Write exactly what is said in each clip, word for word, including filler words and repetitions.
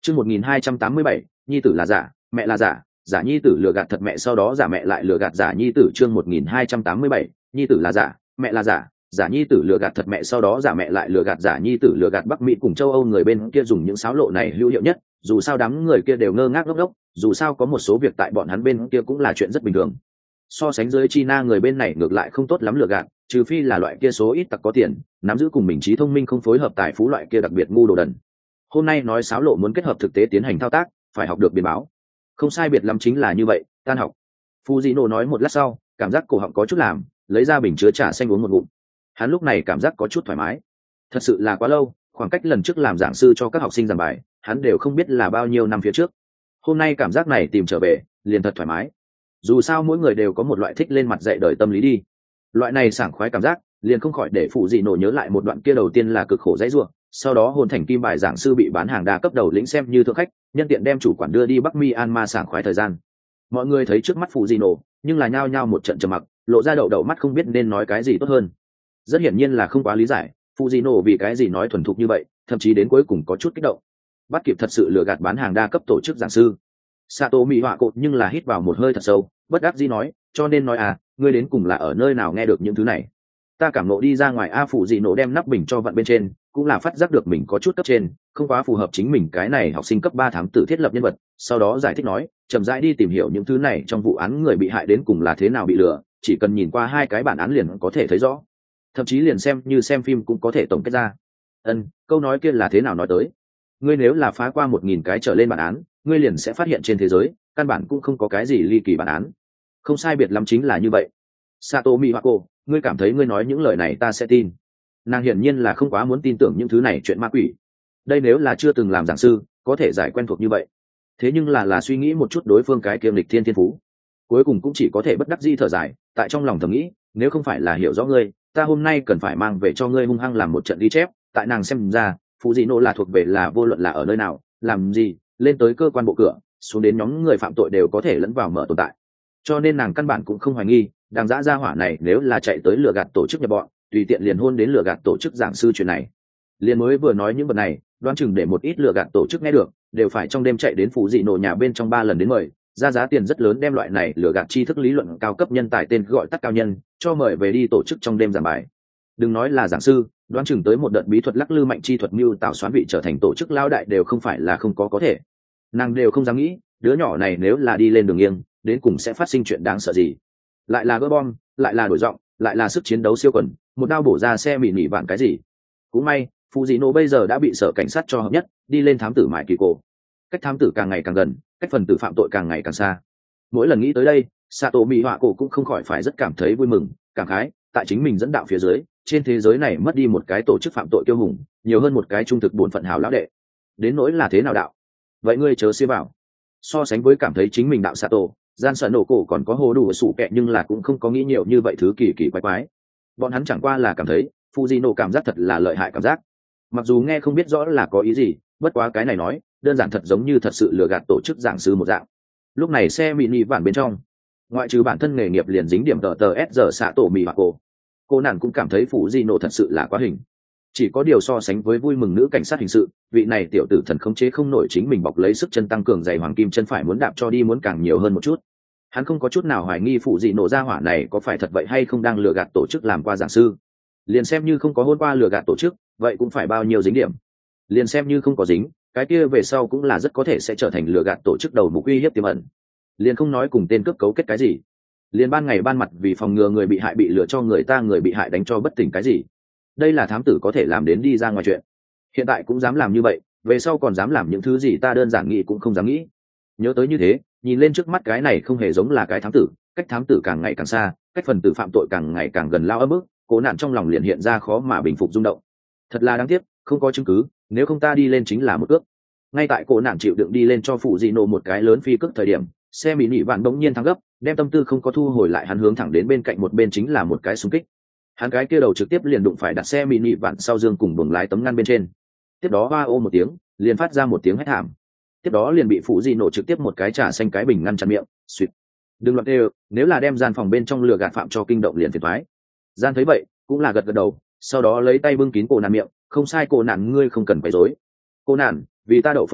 chương một nghìn hai trăm tám mươi bảy, nhi tử là giả, mẹ là giả, giả nhi tử lừa gạt thật mẹ sau đó giả mẹ lại lừa gạt giả nhi tử. Chương một nghìn hai trăm tám mươi bảy, nhi tử là giả, mẹ là giả, giả nhi tử lừa gạt thật mẹ sau đó giả mẹ lại lừa gạt giả nhi tử lừa gạt. Bắc Mỹ cùng châu Âu người bên kia dùng những xáo lộ này hữu hiệu nhất, dù sao đám người kia đều ngơ ngác ngốc ngốc, dù sao có một số việc tại bọn hắn bên kia cũng là chuyện rất bình thường. So sánh dưới China người bên này ngược lại không tốt lắm lừa gạt, trừ phi là loại kia số ít tặc có tiền, nắm giữ cùng mình trí thông minh không phối hợp tài phú loại kia đặc biệt ngu đồ đần. Hôm nay nói xáo lộ muốn kết hợp thực tế tiến hành thao tác, phải học được biến báo. Không sai biệt lắm chính là như vậy, tan học. Fujino nói một lát sau, cảm giác cổ họng có chút làm, lấy ra bình chứa trà xanh uống một ngụm. Hắn lúc này cảm giác có chút thoải mái. Thật sự là quá lâu, khoảng cách lần trước làm giảng sư cho các học sinh giảng bài, hắn đều không biết là bao nhiêu năm phía trước. Hôm nay cảm giác này tìm trở về, liền thật thoải mái. Dù sao mỗi người đều có một loại thích lên mặt dạy đời tâm lý đi. Loại này sảng khoái cảm giác, liền không khỏi để Fujino nhớ lại một đoạn kia đầu tiên là cực khổ dãy rủa, sau đó hồn thành kim bài giảng sư bị bán hàng đa cấp đầu lĩnh xem như thượng khách, nhân tiện đem chủ quản đưa đi Bắc Myanmar sảng khoái thời gian. Mọi người thấy trước mắt Fujino, nhưng là nhao nhao một trận trầm mặc, lộ ra đậu đậu mắt không biết nên nói cái gì tốt hơn. Rất hiển nhiên là không quá lý giải Fujino vì cái gì nói thuần thục như vậy, thậm chí đến cuối cùng có chút kích động. Bắt kịp thật sự lừa gạt bán hàng đa cấp tổ chức giảng sư. Sato Mỹ họa cột nhưng là hít vào một hơi thật sâu, bất đắc dĩ nói, cho nên nói à, ngươi đến cùng là ở nơi nào nghe được những thứ này? Ta cảm ngộ đi ra ngoài a. Fujino đem nắp bình cho vặn bên trên, cũng là phát giác được mình có chút cấp trên, không quá phù hợp chính mình cái này học sinh cấp ba thám tử thiết lập nhân vật, sau đó giải thích nói, chậm rãi đi tìm hiểu những thứ này trong vụ án người bị hại đến cùng là thế nào bị lừa, chỉ cần nhìn qua hai cái bản án liền có thể thấy rõ. Thậm chí liền xem như xem phim cũng có thể tổng kết ra. Ân, câu nói kia là thế nào nói tới? Ngươi nếu là phá qua một nghìn cái trở lên bản án, ngươi liền sẽ phát hiện trên thế giới, căn bản cũng không có cái gì ly kỳ bản án. Không sai biệt lắm chính là như vậy. Sato Miyako, ngươi cảm thấy ngươi nói những lời này ta sẽ tin? Nàng hiển nhiên là không quá muốn tin tưởng những thứ này chuyện ma quỷ. Đây nếu là chưa từng làm giảng sư, có thể giải quen thuộc như vậy. Thế nhưng là là suy nghĩ một chút đối phương cái kiêm lịch thiên thiên phú, cuối cùng cũng chỉ có thể bất đắc dĩ thở dài, tại trong lòng thầm nghĩ, nếu không phải là hiểu rõ ngươi, ta hôm nay cần phải mang về cho ngươi hung hăng làm một trận ghi chép. Tại nàng xem ra, Fujino là thuộc về là vô luận là ở nơi nào, làm gì, lên tới cơ quan bộ cửa, xuống đến nhóm người phạm tội đều có thể lẫn vào mở tồn tại. Cho nên nàng căn bản cũng không hoài nghi, đang dã gia hỏa này nếu là chạy tới lừa gạt tổ chức nhập bọn, tùy tiện liền hôn đến lừa gạt tổ chức giảng sư chuyện này. Liền mới vừa nói những vật này, đoán chừng để một ít lừa gạt tổ chức nghe được, đều phải trong đêm chạy đến Fujino nhà bên trong ba lần đến mời, ra giá tiền rất lớn đem loại này lừa gạt tri thức lý luận cao cấp nhân tài tên gọi tắt cao nhân, cho mời về đi tổ chức trong đêm giảng bài. Đừng nói là giảng sư, đoán chừng tới một đợt bí thuật lắc lư mạnh chi thuật mưu tạo xoán vị trở thành tổ chức lao đại đều không phải là không có có thể. Nàng đều không dám nghĩ, đứa nhỏ này nếu là đi lên đường nghiêng, đến cùng sẽ phát sinh chuyện đáng sợ gì. Lại là gỡ bom, lại là đổi giọng, lại là sức chiến đấu siêu quần, một đao bổ ra xe mỉ mỉ vạn cái gì. Cũng may, Fujino bây giờ đã bị sở cảnh sát cho hợp nhất, đi lên thám tử mại kỳ cổ. Cách thám tử càng ngày càng gần, cách phần tử phạm tội càng ngày càng xa. Mỗi lần nghĩ tới đây, Sato Mỹ họa cổ cũng không khỏi phải rất cảm thấy vui mừng, cảm khái, tại chính mình dẫn đạo phía dưới, trên thế giới này mất đi một cái tổ chức phạm tội kiêu hùng, nhiều hơn một cái trung thực bổn phận hào lão đệ. Đến nỗi là thế nào đạo? Vậy ngươi chớ xía bảo. So sánh với cảm thấy chính mình đạo Sato, gian sợ nổ cổ còn có hồ đủ sủ kẹ nhưng là cũng không có nghĩ nhiều như vậy thứ kỳ kỳ quái quái. Bọn hắn chẳng qua là cảm thấy Fujino cảm giác thật là lợi hại cảm giác. Mặc dù nghe không biết rõ là có ý gì, bất quá cái này nói đơn giản thật giống như thật sự lừa gạt tổ chức giảng sư một dạng. Lúc này xe mini vạn bên trong, ngoại trừ bản thân nghề nghiệp liền dính điểm tờ tờ s giờ xạ tổ mì hoặc cô cô nàng cũng cảm thấy Fujino thật sự là quá hình. Chỉ có điều so sánh với vui mừng nữ cảnh sát hình sự, vị này tiểu tử thần khống chế không nổi chính mình bọc lấy sức chân tăng cường giày hoàng kim chân phải muốn đạp cho đi muốn càng nhiều hơn một chút. Hắn không có chút nào hoài nghi Fujino ra hỏa này có phải thật vậy hay không đang lừa gạt tổ chức làm qua giảng sư. Liền xem như không có hôn qua lừa gạt tổ chức, vậy cũng phải bao nhiêu dính điểm. Liền xem như không có dính, cái kia về sau cũng là rất có thể sẽ trở thành lừa gạt tổ chức đầu mục uy hiếp tiềm ẩn. Liền không nói cùng tên cướp cấu kết cái gì, liền ban ngày ban mặt vì phòng ngừa người bị hại bị lừa cho người ta người bị hại đánh cho bất tỉnh cái gì. Đây là thám tử có thể làm đến đi ra ngoài chuyện. Hiện tại cũng dám làm như vậy, về sau còn dám làm những thứ gì ta đơn giản nghĩ cũng không dám nghĩ. Nhớ tới như thế, nhìn lên trước mắt cái này không hề giống là cái thám tử, cách thám tử càng ngày càng xa, cách phần tử phạm tội càng ngày càng gần lao ấm ức, cố nạn trong lòng liền hiện ra khó mà bình phục rung động. Thật là đáng tiếc, không có chứng cứ, nếu không ta đi lên chính là một cước. Ngay tại cố nạn chịu đựng đi lên cho phụ Gino một cái lớn phi cước thời điểm, xe mỹ nị vạn bỗng nhiên thắng gấp, đem tâm tư không có thu hồi lại, hắn hướng thẳng đến bên cạnh một bên chính là một cái xung kích. Hắn cái kia đầu trực tiếp liền đụng phải đặt xe mỹ nị vạn sau dương cùng buồng lái tấm ngăn bên trên. Tiếp đó hoa ô một tiếng, liền phát ra một tiếng hét thảm. Tiếp đó liền bị phụ Gino trực tiếp một cái trà xanh cái bình ngăn chặn miệng, suýt. Đừng loạn đều, nếu là đem gian phòng bên trong lừa gạt phạm cho kinh động liền phiền toái. Gian thấy vậy, cũng là gật gật đầu, sau đó lấy tay bưng kín cổ nạn miệng, không sai cô nạn ngươi không cần phải dối. Cô nạn, vì ta đậu phộng a,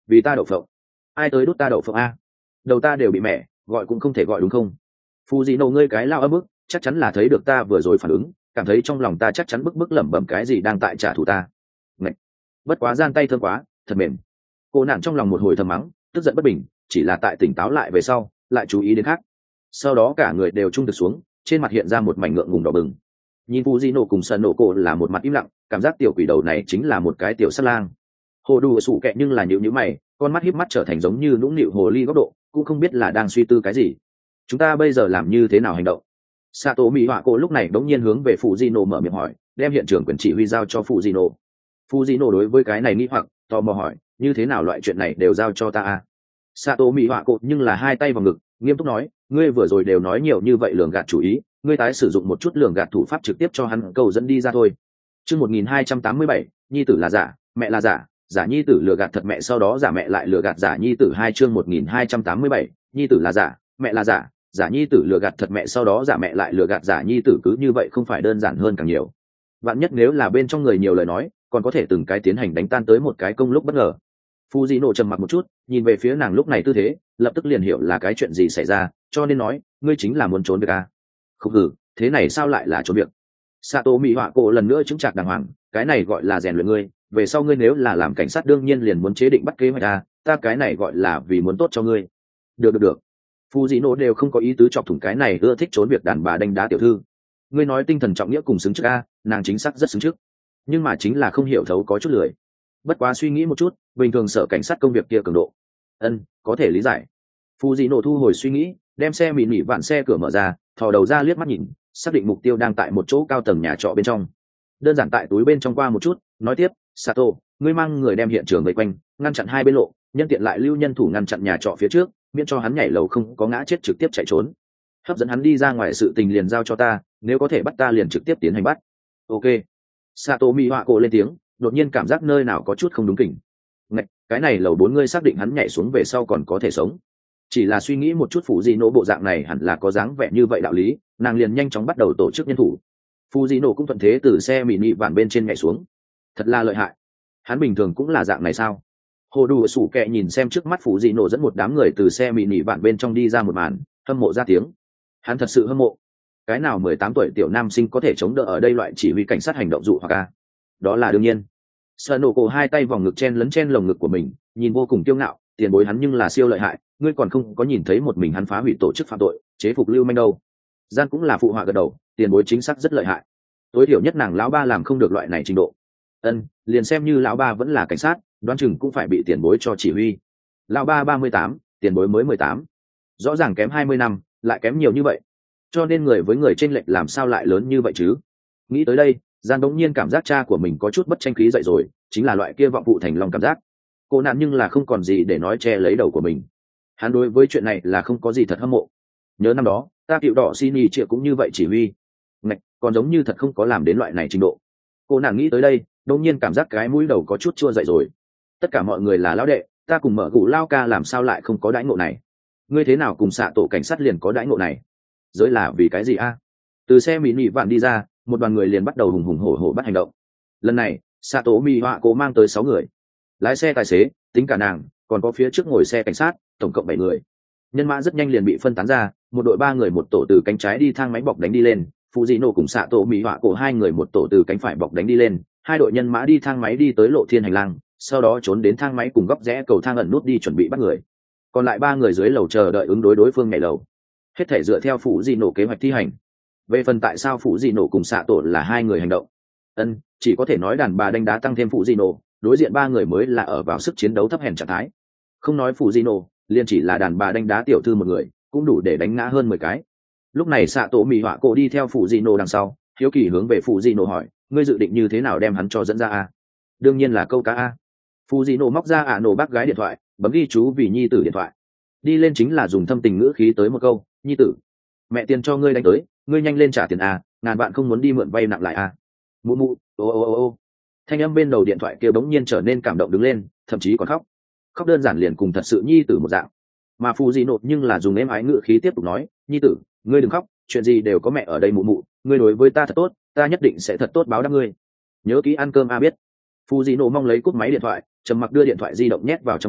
vì ta đậu phộng. Ai tới đút ta đậu phộng a? Đầu ta đều bị mẻ, gọi cũng không thể gọi đúng không? Phù dị nổ ngươi cái lao ấm ức, chắc chắn là thấy được ta vừa rồi phản ứng, cảm thấy trong lòng ta chắc chắn bức bức lẩm bẩm cái gì đang tại trả thù ta. Ngậy! Bất quá gian tay thơm quá, thật mềm. Cô nạn trong lòng một hồi thầm mắng, tức giận bất bình, chỉ là tại tỉnh táo lại về sau, lại chú ý đến khác. Sau đó cả người đều trung thực xuống, trên mặt hiện ra một mảnh ngượng ngùng đỏ bừng. Nhìn Phù dị nổ cùng sân nổ cô là một mặt im lặng, cảm giác tiểu quỷ đầu này chính là một cái tiểu sát lang. Hồ đủ sủ kẹ nhưng là nhíu nhíu mày, con mắt híp mắt trở thành giống như nũng nịu hồ ly góc độ, cũng không biết là đang suy tư cái gì. Chúng ta bây giờ làm như thế nào hành động? Sato Mỹ Họa Cổ lúc này đống nhiên hướng về Fujino mở miệng hỏi, đem hiện trường quyền chỉ huy giao cho Fujino. Fujino đối với cái này nghĩ hoặc tò mò hỏi, như thế nào loại chuyện này đều giao cho ta à? Sato Mỹ Họa Cổ nhưng là hai tay vào ngực, nghiêm túc nói, ngươi vừa rồi đều nói nhiều như vậy lường gạt chủ ý, ngươi tái sử dụng một chút lường gạt thủ pháp trực tiếp cho hắn câu dẫn đi ra thôi. Chương một nghìn hai trăm tám mươi bảy, nhi tử là giả, mẹ là giả, giả nhi tử lừa gạt thật mẹ sau đó giả mẹ lại lừa gạt giả nhi tử. Hai chương một nghìn hai trăm tám mươi bảy, nhi tử là giả, mẹ là giả, giả nhi tử lừa gạt thật mẹ sau đó giả mẹ lại lừa gạt giả nhi tử, cứ như vậy không phải đơn giản hơn càng nhiều. Vạn nhất nếu là bên trong người nhiều lời nói, còn có thể từng cái tiến hành đánh tan tới một cái công lúc bất ngờ. Fujino trầm mặc một chút, nhìn về phía nàng lúc này tư thế, lập tức liền hiểu là cái chuyện gì xảy ra, cho nên nói, ngươi chính là muốn trốn việc à? Không hử, thế này sao lại là trốn việc? Sato Mỹ Họa Cổ lần nữa chứng trạc đàng hoàng, cái này gọi là rèn luyện ngươi, về sau ngươi nếu là làm cảnh sát đương nhiên liền muốn chế định bắt kế hoạch à, ta cái này gọi là vì muốn tốt cho ngươi. Được được được. Fujino đều không có ý tứ chọc thủng cái này ưa thích trốn việc đàn bà đánh đá tiểu thư. Ngươi nói tinh thần trọng nghĩa cùng xứng trước a, nàng chính xác rất xứng trước, nhưng mà chính là không hiểu thấu có chút lười. Bất quá suy nghĩ một chút, bình thường sở cảnh sát công việc kia cường độ. Ân, có thể lý giải. Fujino thu hồi suy nghĩ, đem xe mịn mị vạn xe cửa mở ra, thò đầu ra liếc mắt nhìn, xác định mục tiêu đang tại một chỗ cao tầng nhà trọ bên trong. Đơn giản tại túi bên trong qua một chút, nói tiếp, Sato, ngươi mang người đem hiện trường vây quanh, ngăn chặn hai bên lộ, nhân tiện lại lưu nhân thủ ngăn chặn nhà trọ phía trước, miễn cho hắn nhảy lầu không có ngã chết trực tiếp chạy trốn. Hấp dẫn hắn đi ra ngoài sự tình liền giao cho ta, nếu có thể bắt ta liền trực tiếp tiến hành bắt. Ok. Sato Mỹ Họa Cổ lên tiếng, đột nhiên cảm giác nơi nào có chút không đúng kỉnh. Ngạch, cái này lầu bốn ngươi xác định hắn nhảy xuống về sau còn có thể sống? Chỉ là suy nghĩ một chút phụ gì nổ bộ dạng này hẳn là có dáng vẻ như vậy đạo lý, nàng liền nhanh chóng bắt đầu tổ chức nhân thủ. Fujino cũng thuận thế từ xe mini vạn bên trên nhảy xuống. Thật là lợi hại. Hắn bình thường cũng là dạng này sao? Hồ đủ sủ kẹ nhìn xem trước mắt Fujino dẫn một đám người từ xe mini vạn bên trong đi ra một màn, hâm mộ ra tiếng. Hắn thật sự hâm mộ. Cái nào mười tám tuổi tiểu nam sinh có thể chống đỡ ở đây loại chỉ huy cảnh sát hành động dụ hoặc a? Đó là đương nhiên. Sanoco hai tay vòng ngực chen lấn chen lồng ngực của mình, nhìn vô cùng kiêu ngạo, tiền bối hắn nhưng là siêu lợi hại, ngươi còn không có nhìn thấy một mình hắn phá hủy tổ chức phạm tội, chế phục lưu manh đâu. Gian cũng là phụ họa gật đầu, tiền bối chính xác rất lợi hại. Tối thiểu nhất nàng lão ba làm không được loại này trình độ. Ân, liền xem như lão ba vẫn là cảnh sát, đoán chừng cũng phải bị tiền bối cho chỉ huy. Lão ba ba mươi tám, tiền bối mới mười tám. Rõ ràng kém hai mươi năm, lại kém nhiều như vậy. Cho nên người với người chênh lệch làm sao lại lớn như vậy chứ? Nghĩ tới đây, Gian đống nhiên cảm giác cha của mình có chút bất tranh khí dậy rồi, chính là loại kia vọng phụ thành lòng cảm giác. Cô nạn nhưng là không còn gì để nói che lấy đầu của mình. Hắn đối với chuyện này là không có gì thật hâm mộ. Nhớ năm đó, ta cựu đỏ xin y triệu cũng như vậy chỉ huy. Ngạch, còn giống như thật không có làm đến loại này trình độ. Cô nàng nghĩ tới đây, đống nhiên cảm giác cái mũi đầu có chút chua dậy rồi. Tất cả mọi người là lão đệ, ta cùng mở gù lao ca làm sao lại không có đãi ngộ này? Ngươi thế nào cùng xạ tổ cảnh sát liền có đãi ngộ này? Giới là vì cái gì a? Từ xe mỹ nị vạn đi ra, một đoàn người liền bắt đầu hùng hùng hổ hổ bắt hành động. Lần này, xạ tổ mỹ họa cố mang tới sáu người, lái xe tài xế, tính cả nàng, còn có phía trước ngồi xe cảnh sát, tổng cộng bảy người. Nhân mã rất nhanh liền bị phân tán ra, một đội ba người một tổ từ cánh trái đi thang máy bọc đánh đi lên, Fujino cùng xạ tổ mỹ họa cổ hai người một tổ từ cánh phải bọc đánh đi lên, hai đội nhân mã đi thang máy đi tới lộ thiên hành lang, sau đó trốn đến thang máy cùng góc rẽ cầu thang ẩn nút đi chuẩn bị bắt người. Còn lại ba người dưới lầu chờ đợi ứng đối đối phương nhảy lầu. Hết thể dựa theo Fujino kế hoạch thi hành. Về phần tại sao Fujino cùng xạ tổ là hai người hành động, ân, chỉ có thể nói đàn bà đánh đá tăng thêm Fujino, đối diện ba người mới là ở vào sức chiến đấu thấp hèn trạng thái. Không nói Fujino, liền chỉ là đàn bà đánh đá tiểu thư một người, cũng đủ để đánh ngã hơn mười cái. Lúc này xạ tổ mỹ họa cổ đi theo Fujino đằng sau, hiếu kỳ hướng về Fujino hỏi, ngươi dự định như thế nào đem hắn cho dẫn ra a? Đương nhiên là câu cá a. Fujino móc ra ả nổ bác gái điện thoại, bấm ghi chú vì nhi tử điện thoại. Đi lên chính là dùng thâm tình ngữ khí tới một câu, nhi tử, mẹ tiền cho ngươi đánh tới, ngươi nhanh lên trả tiền a, ngàn bạn không muốn đi mượn vay nặng lại a. Mụ mụ, ô ô ô ô. Thanh âm bên đầu điện thoại kia bỗng nhiên trở nên cảm động đứng lên, thậm chí còn khóc. Khóc đơn giản liền cùng thật sự nhi tử một dạng. Mà Fujino nhưng là dùng êm ái ngữ khí tiếp tục nói, nhi tử, ngươi đừng khóc, chuyện gì đều có mẹ ở đây mụ mụ, ngươi đối với ta thật tốt, ta nhất định sẽ thật tốt báo đáp ngươi. Nhớ kỹ ăn cơm a biết. Fujino mong lấy cúp máy điện thoại, trầm mặc đưa điện thoại di động nhét vào trong túi,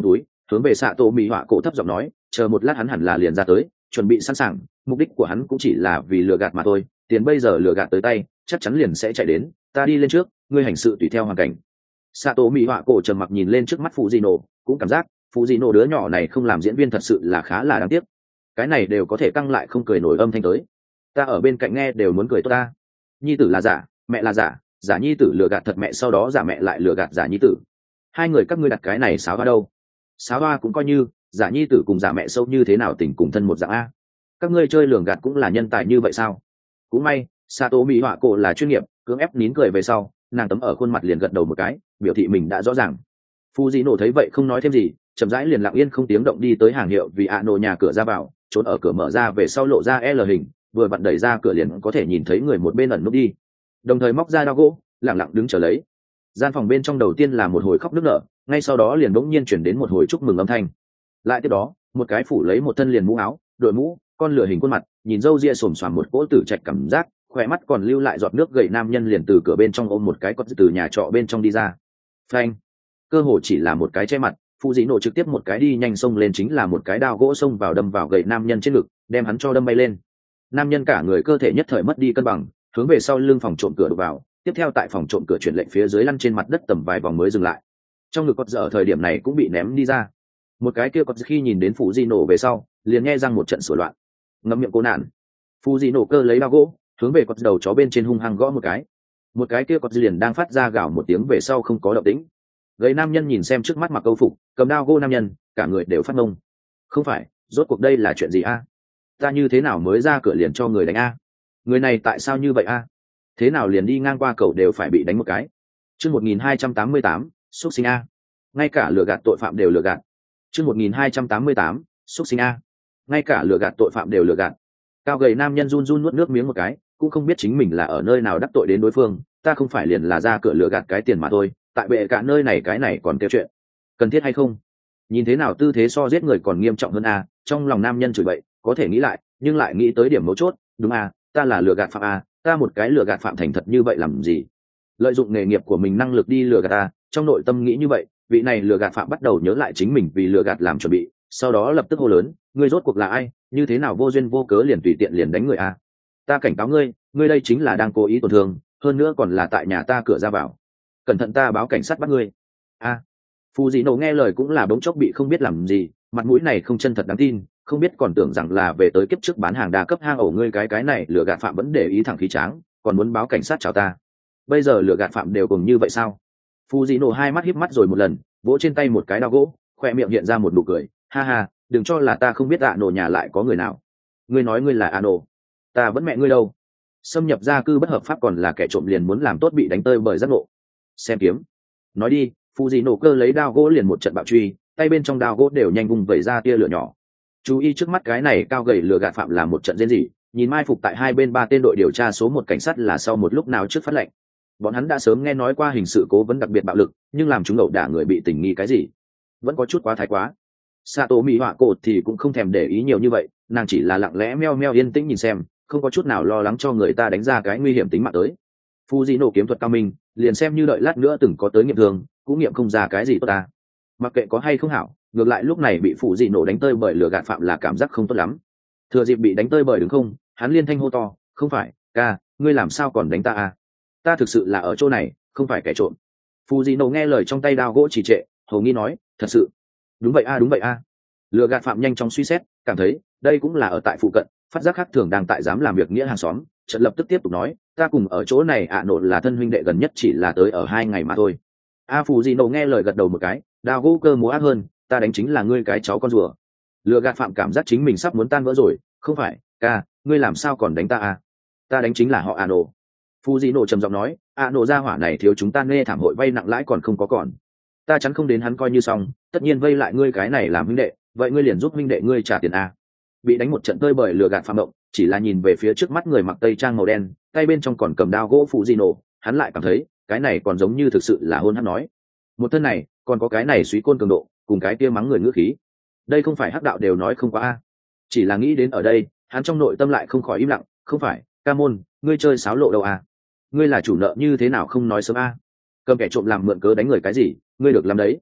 hướng về xạ tổ mỹ họa cổ thấp giọng nói, chờ một lát hắn hẳn là liền ra tới, chuẩn bị sẵn sàng, mục đích của hắn cũng chỉ là vì lừa gạt mà thôi, tiền bây giờ lừa gạt tới tay chắc chắn liền sẽ chạy đến, ta đi lên trước, ngươi hành sự tùy theo hoàn cảnh. xạ tổ mỹ họa cổ trầm mặc nhìn lên trước mắt phụ di nổ, cũng cảm giác phụ di nổ đứa nhỏ này không làm diễn viên thật sự là khá là đáng tiếc, cái này đều có thể căng lại không cười nổi âm thanh tới, ta ở bên cạnh nghe đều muốn cười tốt ta. Nhi tử là giả, mẹ là giả, giả nhi tử lừa gạt thật mẹ sau đó giả mẹ lại lừa gạt giả nhi tử, hai người các ngươi đặt cái này sáo hoa đâu? Sáo hoa cũng coi như, giả nhi tử cùng giả mẹ sâu như thế nào tình cùng thân một dạng a, các ngươi chơi lường gạt cũng là nhân tài như vậy sao? Cũng may Sato mỹ họa cổ là chuyên nghiệp, cưỡng ép nín cười về sau, nàng tấm ở khuôn mặt liền gật đầu một cái, biểu thị mình đã rõ ràng. Fujino thấy vậy không nói thêm gì, chậm rãi liền lặng yên không tiếng động đi tới hàng hiệu vì Ano nhà cửa ra vào, trốn ở cửa mở ra về sau lộ ra L hình, vừa vặn đẩy ra cửa liền có thể nhìn thấy người một bên ẩn núp đi, đồng thời móc ra dao gỗ, lặng lặng đứng chờ lấy. Gian phòng bên trong đầu tiên là một hồi khóc nức nở, ngay sau đó liền bỗng nhiên chuyển đến một hồi chúc mừng âm thanh. Lại tiếp đó, một cái phủ lấy một thân liền mũ áo, đội mũ, con lửa hình khuôn mặt, nhìn râu ria xồm xoàm một cỗ tử trạch cảm giác, khỏe mắt còn lưu lại giọt nước gầy nam nhân liền từ cửa bên trong ôm một cái cọt từ nhà trọ bên trong đi ra. Phanh, cơ hồ chỉ là một cái che mặt, phụ dĩ nổ trực tiếp một cái đi nhanh xông lên chính là một cái đao gỗ xông vào đâm vào gầy nam nhân trên ngực, đem hắn cho đâm bay lên. Nam nhân cả người cơ thể nhất thời mất đi cân bằng, hướng về sau lưng phòng trộm cửa đục vào, tiếp theo tại phòng trộm cửa chuyển lệnh phía dưới lăn trên mặt đất tầm vài vòng mới dừng lại. Trong ngực cọt giờ ở thời điểm này cũng bị ném đi ra. Một cái kia cọt khi nhìn đến phụ di nổ về sau, liền nghe răng một trận sủa loạn, ngậm miệng cố nạn. Phụ di nổ cơ lấy dao gỗ, hướng về cọt đầu chó bên trên hung hăng gõ một cái. Một cái kia cọt liền đang phát ra gào một tiếng về sau không có động tĩnh. Gầy nam nhân nhìn xem trước mắt mặc câu phục, cầm dao gỗ nam nhân, cả người đều phát ngông. Không phải, rốt cuộc đây là chuyện gì a? Ta như thế nào mới ra cửa liền cho người đánh a? Người này tại sao như vậy a? Thế nào liền đi ngang qua cầu đều phải bị đánh một cái? Chương một nghìn hai trăm tám mươi tám, xuất sinh a. Ngay cả lừa gạt tội phạm đều lừa gạt. Chương một nghìn hai trăm tám mươi tám, xuất sinh a. Ngay cả lừa gạt tội phạm đều lừa gạt. Cao gầy nam nhân run run nuốt nước miếng một cái, cũng không biết chính mình là ở nơi nào đắc tội đến đối phương, ta không phải liền là ra cửa lừa gạt cái tiền mà thôi, tại bệ cả nơi này cái này còn kêu chuyện. Cần thiết hay không? Nhìn thế nào tư thế so giết người còn nghiêm trọng hơn a, trong lòng nam nhân chửi bậy, có thể nghĩ lại, nhưng lại nghĩ tới điểm mấu chốt, đúng a, ta là lừa gạt phạm a, ta một cái lừa gạt phạm thành thật như vậy làm gì? Lợi dụng nghề nghiệp của mình năng lực đi lừa gạt ta, trong nội tâm nghĩ như vậy, vị này lừa gạt phạm bắt đầu nhớ lại chính mình vì lừa gạt làm chuẩn bị, sau đó lập tức hô lớn, ngươi rốt cuộc là ai, như thế nào vô duyên vô cớ liền tùy tiện liền đánh người a? Ta cảnh cáo ngươi, ngươi đây chính là đang cố ý tổn thương, hơn nữa còn là tại nhà ta cửa ra vào, cẩn thận ta báo cảnh sát bắt ngươi. A. Phù dị nổ nghe lời cũng là bỗng chốc bị không biết làm gì, mặt mũi này không chân thật đáng tin, không biết còn tưởng rằng là về tới kiếp trước bán hàng đa cấp hang ổ, ngươi cái cái này lừa gạt phạm vẫn để ý thẳng khí tráng, còn muốn báo cảnh sát chào ta. Bây giờ lừa gạt phạm đều cùng như vậy sao? Phù dị nổ hai mắt híp mắt rồi một lần, vỗ trên tay một cái dao gỗ, khoe miệng hiện ra một nụ cười, ha ha, đừng cho là ta không biết ạ nổ nhà lại có người nào. Ngươi nói ngươi là ạ nổ, ta vẫn mẹ ngươi đâu. Xâm nhập gia cư bất hợp pháp còn là kẻ trộm liền muốn làm tốt bị đánh tơi bởi giác ngộ. Xem kiếm. Nói đi, phù dị nổ cơ lấy dao gỗ liền một trận bạo truy, tay bên trong dao gỗ đều nhanh vùng vẩy ra tia lửa nhỏ. Chú ý trước mắt cái này cao gầy lừa gạt phạm là một trận rên rỉ, nhìn mai phục tại hai bên ba tên đội điều tra số một cảnh sát là sau một lúc nào trước phát lệnh. Bọn hắn đã sớm nghe nói qua hình sự cố vấn đặc biệt bạo lực, nhưng làm chúng ẩu đả người bị tình nghi cái gì vẫn có chút quá thái quá. Sato mỹ họa cột thì cũng không thèm để ý nhiều như vậy, nàng chỉ là lặng lẽ meo meo yên tĩnh nhìn xem, không có chút nào lo lắng cho người ta đánh ra cái nguy hiểm tính mạng tới. Fujino kiếm thuật cao minh, liền xem như đợi lát nữa từng có tới nghiệm thường, cũng nghiệm không ra cái gì tốt ta. Mặc kệ có hay không hảo, ngược lại lúc này bị Fujino đánh tơi bởi lừa gạt phạm là cảm giác không tốt lắm. Thừa dịp bị đánh tơi bởi đứng không, hắn liên thanh hô to, không phải, ca, ngươi làm sao còn đánh ta à? Ta thực sự là ở chỗ này, không phải kẻ trộm. Fujino nghe lời trong tay đao gỗ trì trệ, hầu nghi nói, thật sự. Đúng vậy a, đúng vậy a. Lừa gạt phạm nhanh chóng suy xét, cảm thấy đây cũng là ở tại phụ cận, phát giác khác thường đang tại dám làm việc nghĩa hàng xóm, chợt lập tức tiếp tục nói, ta cùng ở chỗ này ạ nộ là thân huynh đệ gần nhất, chỉ là tới ở hai ngày mà thôi. A Fujino nghe lời gật đầu một cái, đao gỗ cơ múa ác hơn, ta đánh chính là ngươi cái cháu con rùa. Lừa gạt phạm cảm giác chính mình sắp muốn tan vỡ rồi, không phải, ca, ngươi làm sao còn đánh ta à? Ta đánh chính là họ ạ nộ. Fujino trầm giọng nói, ạ nộ gia hỏa này thiếu chúng ta nghe thảm hội vay nặng lãi còn không có còn, ta chắn không đến hắn coi như xong, tất nhiên vay lại ngươi cái này làm huynh đệ, vậy ngươi liền giúp huynh đệ ngươi trả tiền a. Bị đánh một trận tơi bởi lừa gạt phạm động, chỉ là nhìn về phía trước mắt người mặc tây trang màu đen, tay bên trong còn cầm đao gỗ Fujino, hắn lại cảm thấy cái này còn giống như thực sự là hôn hắn nói. Một thân này còn có cái này suy côn cường độ, cùng cái kia mắng người ngữ khí, đây không phải hắc đạo đều nói không quá a. Chỉ là nghĩ đến ở đây, hắn trong nội tâm lại không khỏi im lặng, không phải, ca môn, ngươi chơi sáo lộ đâu a? Ngươi là chủ nợ như thế nào không nói sớm a? Cầm kẻ trộm làm mượn cớ đánh người cái gì, ngươi được làm đấy.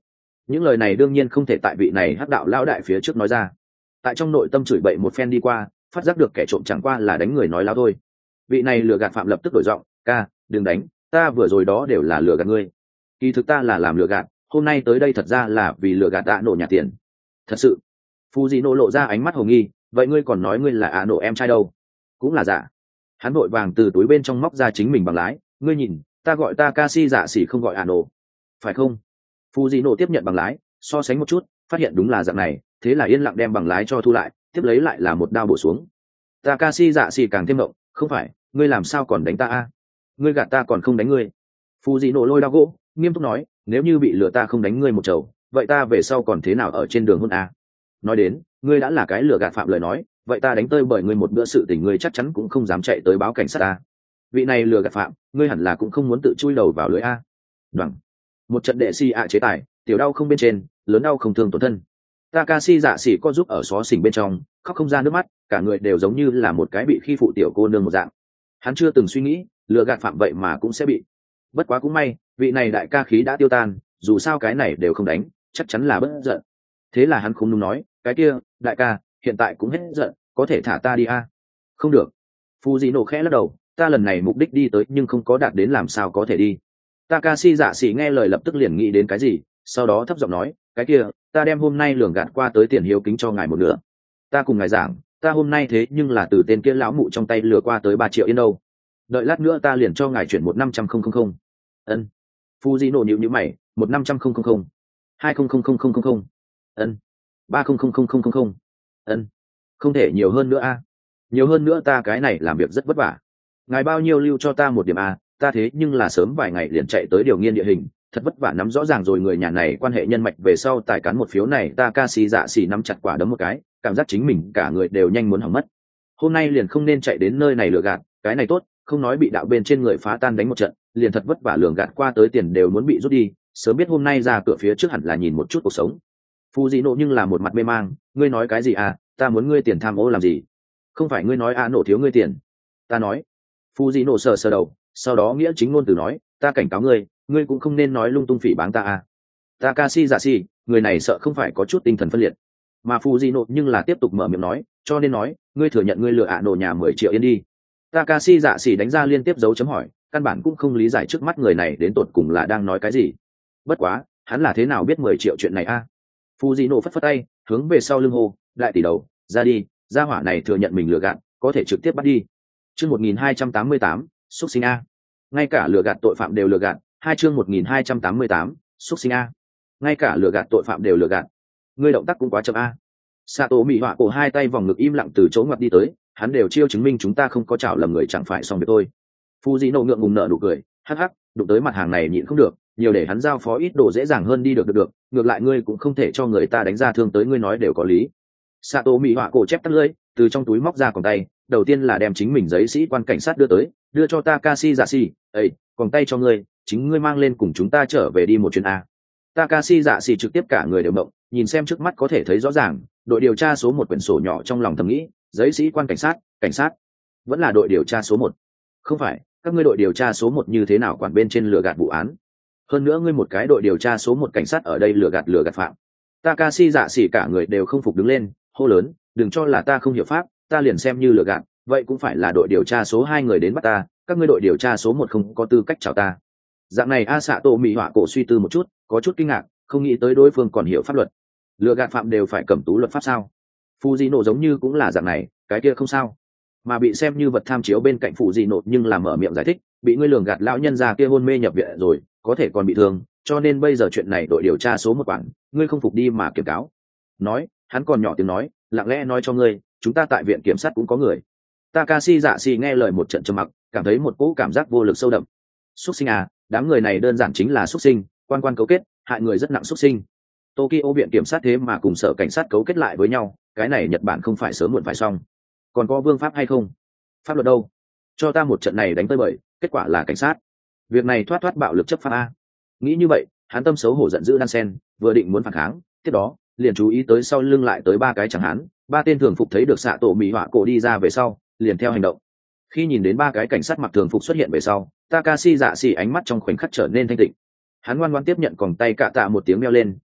Những lời này đương nhiên không thể tại vị này hắc đạo lão đại phía trước nói ra. Tại trong nội tâm chửi bậy một phen đi qua, phát giác được kẻ trộm chẳng qua là đánh người nói láo thôi. Vị này lừa gạt phạm lập tức đổi giọng, ca đừng đánh, ta vừa rồi đó đều là lừa gạt ngươi. Kỳ thực ta là làm lừa gạt, hôm nay tới đây thật ra là vì lừa gạt ạ nổ nhà tiền. Thật sự. Phu dị nổ lộ ra ánh mắt hồ nghi, vậy ngươi còn nói ngươi là ạ nổ em trai đâu? Cũng là giả. Hắn vội vàng từ túi bên trong móc ra chính mình bằng lái, ngươi nhìn, ta gọi ta ca si giả xỉ không gọi ạ nổ, phải không? Phu dị nổ tiếp nhận bằng lái, so sánh một chút, phát hiện đúng là dạng này, thế là yên lặng đem bằng lái cho thu lại, tiếp lấy lại là một đao bổ xuống. Takashi dạ xì càng thêm động, không phải, ngươi làm sao còn đánh ta a? Ngươi gạt ta còn không đánh ngươi. Fujino lôi đao gỗ, nghiêm túc nói, nếu như bị lừa ta không đánh ngươi một chầu, vậy ta về sau còn thế nào ở trên đường hôn a? Nói đến, ngươi đã là cái lừa gạt phạm lời nói, vậy ta đánh tơi bởi ngươi một bữa sự tình ngươi chắc chắn cũng không dám chạy tới báo cảnh sát a. Vị này lừa gạt phạm, ngươi hẳn là cũng không muốn tự chui đầu vào lưới a. Đoằng. Một trận đệ si ạ chế tài, tiểu đau không bên trên, lớn đau không thương tổn thân. Takashi dạ xỉ co giúp ở xó xỉnh bên trong, khóc không ra nước mắt, cả người đều giống như là một cái bị khi phụ tiểu cô nương một dạng. Hắn chưa từng suy nghĩ, lừa gạt phạm vậy mà cũng sẽ bị. Bất quá cũng may, vị này đại ca khí đã tiêu tan, dù sao cái này đều không đánh, chắc chắn là bất giận. Thế là hắn không đúng nói, cái kia, đại ca, hiện tại cũng hết giận, có thể thả ta đi a? À? Không được. Fujino khẽ lắc đầu, ta lần này mục đích đi tới nhưng không có đạt đến làm sao có thể đi. Takashi dạ xỉ nghe lời lập tức liền nghĩ đến cái gì, sau đó thấp giọng nói, cái kia, ta đem hôm nay lường gạt qua tới tiền hiếu kính cho ngài một nửa. Ta cùng ngài giảng, ta hôm nay thế nhưng là từ tên kia lão mụ trong tay lừa qua tới ba triệu yên đâu. Đợi lát nữa ta liền cho ngài chuyển một năm trăm không không không. Ân. Fujino nhíu nhíu mày, một năm trăm không không không. Hai không không không không không không. Ân. Ba không không không không không không. Ân. Không thể nhiều hơn nữa a. Nhiều hơn nữa ta cái này làm việc rất vất vả. Ngài bao nhiêu lưu cho ta một điểm a, ta thế nhưng là sớm vài ngày liền chạy tới điều nghiên địa hình, thật vất vả nắm rõ ràng rồi người nhà này quan hệ nhân mạch về sau tài cán một phiếu này Takashi dạ xỉ nắm chặt quả đấm một cái, cảm giác chính mình cả người đều nhanh muốn hỏng mất. Hôm nay liền không nên chạy đến nơi này lừa gạt, cái này tốt, không nói bị đạo bên trên người phá tan đánh một trận, liền thật vất vả lường gạt qua tới tiền đều muốn bị rút đi, sớm biết hôm nay ra cửa phía trước hẳn là nhìn một chút cuộc sống. Fujino nhưng là một mặt mê mang, ngươi nói cái gì à, ta muốn ngươi tiền tham ô làm gì? Không phải ngươi nói a nổ thiếu ngươi tiền. Ta nói. Fujino sờ sờ đầu, sau đó nghĩa chính ngôn từ nói, ta cảnh cáo ngươi, ngươi cũng không nên nói lung tung phỉ báng ta à. Takashi dạ xỉ, người này sợ không phải có chút tinh thần phân liệt. Mà Fujino nhưng là tiếp tục mở miệng nói, cho nên nói, ngươi thừa nhận ngươi lừa ạ nổ nhà mười triệu yên đi. Takashi dạ xỉ đánh ra liên tiếp dấu chấm hỏi, căn bản cũng không lý giải trước mắt người này đến tột cùng là đang nói cái gì. Bất quá, hắn là thế nào biết mười triệu chuyện này a? À? Fujino phất phất tay, hướng về sau lưng hô, đại tỷ đầu, ra đi, gia hỏa này thừa nhận mình lừa gạt, có thể trực tiếp bắt đi. Chương một nghìn hai trăm tám mươi tám, xúc sinh a. Ngay cả lừa gạt tội phạm đều lừa gạt, hai chương một nghìn hai trăm tám mươi tám, xúc sinh a. Ngay cả lừa gạt tội phạm đều lừa gạt. Ngươi động tác cũng quá chậm a. Sato Mị Họa cổ hai tay vòng ngực im lặng từ chỗ ngoặt đi tới, hắn đều chiêu chứng minh chúng ta không có chảo lầm người chẳng phải xong việc thôi. Fujino ngượng ngùng nở nụ cười, hắc hắc, đụng tới mặt hàng này nhịn không được, nhiều để hắn giao phó ít đồ dễ dàng hơn đi được được được, ngược lại ngươi cũng không thể cho người ta đánh ra thương tới, ngươi nói đều có lý. Sato Mị Họa cổ chép tắt lưỡi, từ trong túi móc ra còng tay, đầu tiên là đem chính mình giấy sĩ quan cảnh sát đưa tới, đưa cho Takashi dạ xỉ, "Ê, còng tay cho ngươi, chính ngươi mang lên cùng chúng ta trở về đi một chuyến a." Takashi dạ xỉ trực tiếp cả người đều động, nhìn xem trước mắt có thể thấy rõ ràng, đội điều tra số một quyển sổ nhỏ trong lòng thầm nghĩ, giấy sĩ quan cảnh sát, cảnh sát, vẫn là đội điều tra số một. Không phải, các ngươi đội điều tra số một như thế nào quản bên trên lừa gạt vụ án? Hơn nữa ngươi một cái đội điều tra số một cảnh sát ở đây lừa gạt lừa gạt phạm. Takashi dạ xỉ cả người đều không phục đứng lên, hô lớn, đừng cho là ta không hiểu pháp, ta liền xem như lừa gạt, vậy cũng phải là đội điều tra số hai người đến bắt ta, các ngươi đội điều tra số một không có tư cách chào ta. Dạng này A Sato Mị Họa cổ suy tư một chút, có chút kinh ngạc, không nghĩ tới đối phương còn hiểu pháp luật. Lừa gạt phạm đều phải cẩm tú luật pháp sao? Fujino giống như cũng là dạng này, cái kia không sao. Mà bị xem như vật tham chiếu bên cạnh Fujino nhưng là mở miệng giải thích, bị ngươi lường gạt lão nhân già kia hôn mê nhập viện rồi, có thể còn bị thương, cho nên bây giờ chuyện này đội điều tra số một quản, ngươi không phục đi mà kiểm cáo. Nói, hắn còn nhỏ tiếng nói, lặng lẽ nói cho ngươi, chúng ta tại viện kiểm sát cũng có người. Takashi dạ xỉ nghe lời một trận trầm mặc, cảm thấy một cỗ cảm giác vô lực sâu đậm. Súc sinh à, đám người này đơn giản chính là súc sinh, quan quan cấu kết, hại người rất nặng súc sinh. Tokyo viện kiểm sát thế mà cùng sở cảnh sát cấu kết lại với nhau, cái này Nhật Bản không phải sớm muộn phải xong. Còn có vương pháp hay không? Pháp luật đâu? Cho ta một trận này đánh tới bời, kết quả là cảnh sát. Việc này thoát thoát bạo lực chấp pháp a. Nghĩ như vậy, hắn tâm xấu hổ giận dữ đan sen, vừa định muốn phản kháng, tiếp đó, liền chú ý tới sau lưng lại tới ba cái chẳng hắn, ba tên thường phục thấy được xạ tổ Mị Họa cổ đi ra về sau, liền theo hành động. Khi nhìn đến ba cái cảnh sát mặc thường phục xuất hiện về sau, Takashi dạ xỉ ánh mắt trong khoảnh khắc trở nên thanh tịnh. Hắn ngoan ngoãn tiếp nhận còng tay cạ tạ một tiếng meo lên,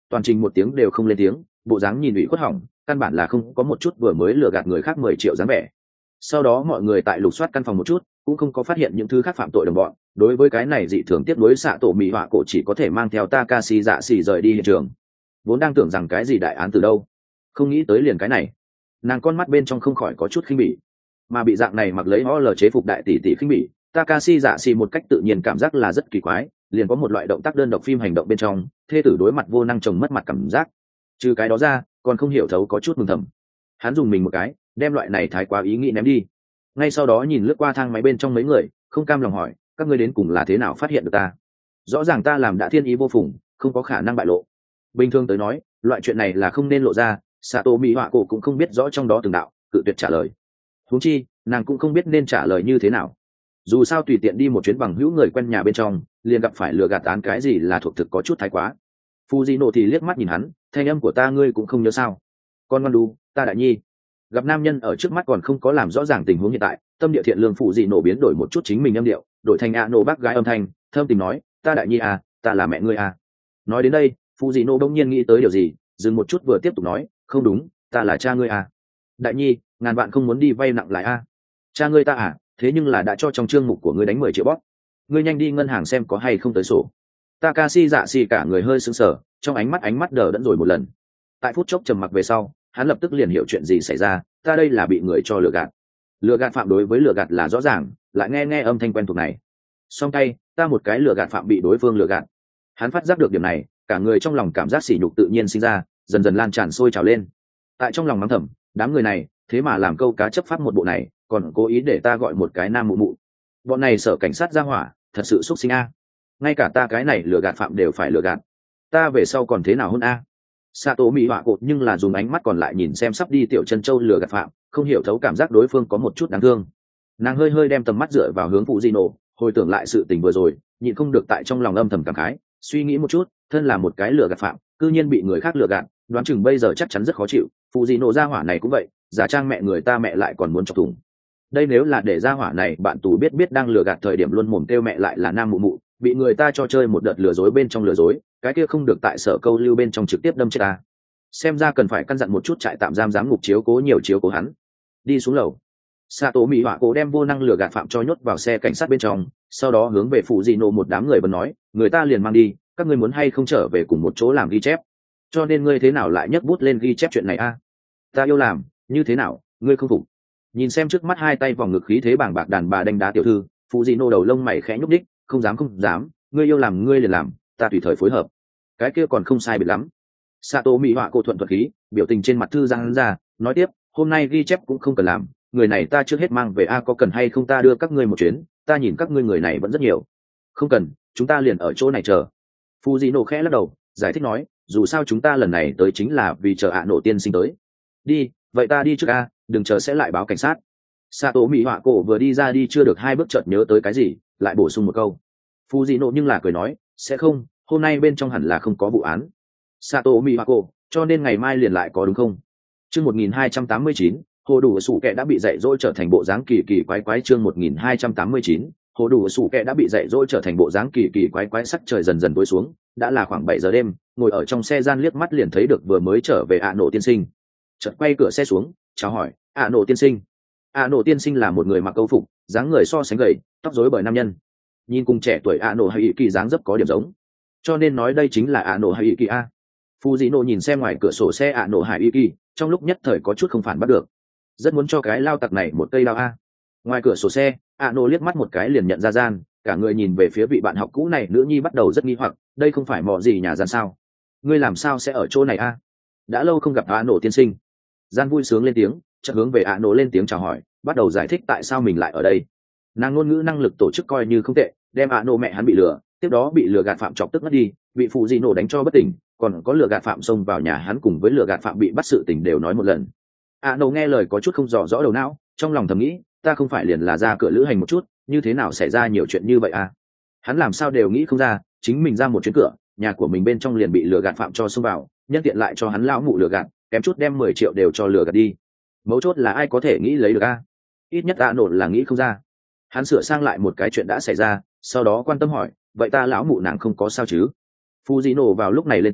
toàn trình một tiếng đều không lên tiếng, bộ dáng nhìn ủy khuất hỏng, căn bản là không có một chút vừa mới lừa gạt người khác mười triệu dáng vẻ. Sau đó mọi người tại lục soát căn phòng một chút, cũng không có phát hiện những thứ khác phạm tội đồng bọn. Đối với cái này dị thường tiếp nối xạ tổ mỹ họa cổ chỉ có thể mang theo Takashi dạ xỉ rời đi hiện trường. Vốn đang tưởng rằng cái gì đại án từ đâu, không nghĩ tới liền cái này. Nàng con mắt bên trong không khỏi có chút khinh bỉ, mà bị dạng này mặc lấy o lờ chế phục đại tỷ tỷ khinh bỉ, Takashi dạ xỉ một cách tự nhiên cảm giác là rất kỳ quái, liền có một loại động tác đơn độc phim hành động bên trong, thê tử đối mặt vô năng chồng mất mặt cảm giác. Trừ cái đó ra, còn không hiểu thấu có chút mừng thầm. Hắn dùng mình một cái, đem loại này thái quá ý nghĩ ném đi. Ngay sau đó nhìn lướt qua thang máy bên trong mấy người, không cam lòng hỏi, các ngươi đến cùng là thế nào phát hiện được ta? Rõ ràng ta làm đã thiên ý vô phùng, không có khả năng bại lộ. Bình thường tới nói, loại chuyện này là không nên lộ ra, Sato Mỹ Họa cổ cũng không biết rõ trong đó từng đạo, cự tuyệt trả lời. Huống chi, nàng cũng không biết nên trả lời như thế nào. Dù sao tùy tiện đi một chuyến bằng hữu người quen nhà bên trong, liền gặp phải lừa gạt án cái gì là thuộc thực có chút thái quá. Fujino thì liếc mắt nhìn hắn, thanh âm của ta ngươi cũng không nhớ sao? Con ngoan đu, ta đại nhi. Gặp nam nhân ở trước mắt còn không có làm rõ ràng tình huống hiện tại, tâm địa thiện lương phụ dị nổ biến đổi một chút chính mình âm điệu, đổi thành ạ nổ bác gái âm thanh, thơm tình nói, ta đại nhi à, ta là mẹ ngươi à. Nói đến đây, phụ dị nổ đông nhiên nghĩ tới điều gì, dừng một chút vừa tiếp tục nói, không đúng, ta là cha ngươi à. Đại nhi, ngàn bạn không muốn đi vay nặng lại à. Cha ngươi ta à, thế nhưng là đã cho trong chương mục của ngươi đánh mười triệu bóp. Ngươi nhanh đi ngân hàng xem có hay không tới sổ. Takashi dạ xì cả người hơi sững sờ, trong ánh mắt ánh mắt đờ đẫn rồi một lần. Tại phút chốc trầm mặc về sau, hắn lập tức liền hiểu chuyện gì xảy ra, ta đây là bị người cho lừa gạt. Lừa gạt phạm đối với lừa gạt là rõ ràng, lại nghe nghe âm thanh quen thuộc này. Song tay, ta một cái lừa gạt phạm bị đối phương lừa gạt. Hắn phát giác được điểm này, cả người trong lòng cảm giác sỉ nhục tự nhiên sinh ra, dần dần lan tràn sôi trào lên. Tại trong lòng mắng thầm, đám người này, thế mà làm câu cá chấp pháp một bộ này, còn cố ý để ta gọi một cái nam mụ mụ. Bọn này sở cảnh sát ra hỏa, thật sự xúc sinh a. Ngay cả ta cái này lừa gạt phạm đều phải lừa gạt. Ta về sau còn thế nào hơn a? Sato Mỹ họa cột nhưng là dùng ánh mắt còn lại nhìn xem sắp đi tiểu chân châu lừa gạt phạm, không hiểu thấu cảm giác đối phương có một chút đáng thương. Nàng hơi hơi đem tầm mắt dựa vào hướng phụ di nổ, hồi tưởng lại sự tình vừa rồi, nhịn không được tại trong lòng âm thầm cảm khái, suy nghĩ một chút, thân là một cái lừa gạt phạm, cư nhiên bị người khác lừa gạt, đoán chừng bây giờ chắc chắn rất khó chịu. Phụ di nổ ra hỏa này cũng vậy, giả trang mẹ người ta mẹ lại còn muốn chọc thủng. Đây nếu là để ra hỏa này bạn tù biết biết đang lừa gạt thời điểm luôn mồm kêu mẹ lại là nam mụ mụ, bị người ta cho chơi một đợt lừa dối bên trong lừa dối, cái kia không được tại sở câu lưu bên trong trực tiếp đâm chết ta. Xem ra cần phải căn dặn một chút trại tạm giam giám ngục chiếu cố nhiều chiếu cố hắn. Đi xuống lầu, Sato Mỹ họa cố đem vô năng lừa gạt phạm cho nhốt vào xe cảnh sát bên trong, sau đó hướng về phụ dị nổ một đám người vẫn nói, người ta liền mang đi, các ngươi muốn hay không trở về cùng một chỗ làm ghi chép. Cho nên ngươi thế nào lại nhấc bút lên ghi chép chuyện này a? Ta yêu làm, như thế nào, ngươi không phục? Nhìn xem trước mắt hai tay vòng ngực khí thế bảng bạc đàn bà đánh đá tiểu thư, phụ dị nổ đầu lông mày khẽ nhúc đích, không dám không dám, ngươi yêu làm ngươi liền làm, ta tùy thời phối hợp. Cái kia còn không sai biệt lắm. Sato Mỹ họa cô thuận thuật khí, biểu tình trên mặt thư giang ra, nói tiếp, hôm nay ghi chép cũng không cần làm, người này ta trước hết mang về a, có cần hay không ta đưa các ngươi một chuyến, ta nhìn các ngươi người này vẫn rất nhiều. Không cần, chúng ta liền ở chỗ này chờ. Fujino khẽ lắc đầu, giải thích nói, dù sao chúng ta lần này tới chính là vì chờ ạ nổ tiên sinh tới. Đi, vậy ta đi trước a, đừng chờ sẽ lại báo cảnh sát. Sato Mỹ họa cổ vừa đi ra đi chưa được hai bước chợt nhớ tới cái gì, lại bổ sung một câu. Fujino nhưng là cười nói, sẽ không, hôm nay bên trong hẳn là không có vụ án. Sato Miyako, cho nên ngày mai liền lại có đúng không? Chương một nghìn hai trăm tám mươi chín, hồ đủ sủ kẹ đã bị dạy dỗ trở thành bộ dáng kỳ kỳ quái quái. Chương một nghìn hai trăm tám mươi chín, hồ đủ sủ kẹ đã bị dạy dỗ trở thành bộ dáng kỳ kỳ quái quái. Sắc trời dần dần tối xuống, đã là khoảng bảy giờ đêm, ngồi ở trong xe gian liếc mắt liền thấy được vừa mới trở về ạ nổ tiên sinh. Chợt quay cửa xe xuống, chào hỏi, ạ nổ tiên sinh. ạ nổ tiên sinh là một người mặc câu phục, dáng người so sánh gầy, tóc rối bời nam nhân. Nhìn cùng trẻ tuổi ạ nổ hay kỳ dáng dấp có điểm giống, cho nên nói đây chính là ạ nổ hay kỳ a. Fujino nhìn xem ngoài cửa sổ xe ạ nổ hải y kỳ, trong lúc nhất thời có chút không phản bắt được, rất muốn cho cái lao tặc này một cây lao a. Ngoài cửa sổ xe, ạ nổ liếc mắt một cái liền nhận ra gian, cả người nhìn về phía vị bạn học cũ này, nữ nhi bắt đầu rất nghi hoặc, đây không phải mò gì nhà gian sao? Ngươi làm sao sẽ ở chỗ này a? Đã lâu không gặp ạ nổ tiên sinh. Gian vui sướng lên tiếng, chợt hướng về ạ nổ lên tiếng chào hỏi, bắt đầu giải thích tại sao mình lại ở đây. Nàng ngôn ngữ năng lực tổ chức coi như không tệ, đem ạ nổ mẹ hắn bị lừa, tiếp đó bị lừa gạt phạm chọc tức mất đi, bị phụ dị nổ đánh cho bất tỉnh, còn có lừa gạt phạm xông vào nhà hắn cùng với lừa gạt phạm bị bắt sự tình đều nói một lần. ạ nổ nghe lời có chút không rõ rõ đầu não, trong lòng thầm nghĩ, ta không phải liền là ra cửa lữ hành một chút, như thế nào xảy ra nhiều chuyện như vậy à? Hắn làm sao đều nghĩ không ra, chính mình ra một chuyến cửa, nhà của mình bên trong liền bị lừa gạt phạm cho xông vào, nhân tiện lại cho hắn lão mụ lừa gạt, kém chút đem mười triệu đều cho lừa gạt đi. Mấu chốt là ai có thể nghĩ lấy được a? Ít nhất ạ nổ là nghĩ không ra. Hắn sửa sang lại một cái chuyện đã xảy ra, sau đó quan tâm hỏi, vậy ta lão mụ nàng không có sao chứ? Fujino vào lúc này lên tiếng,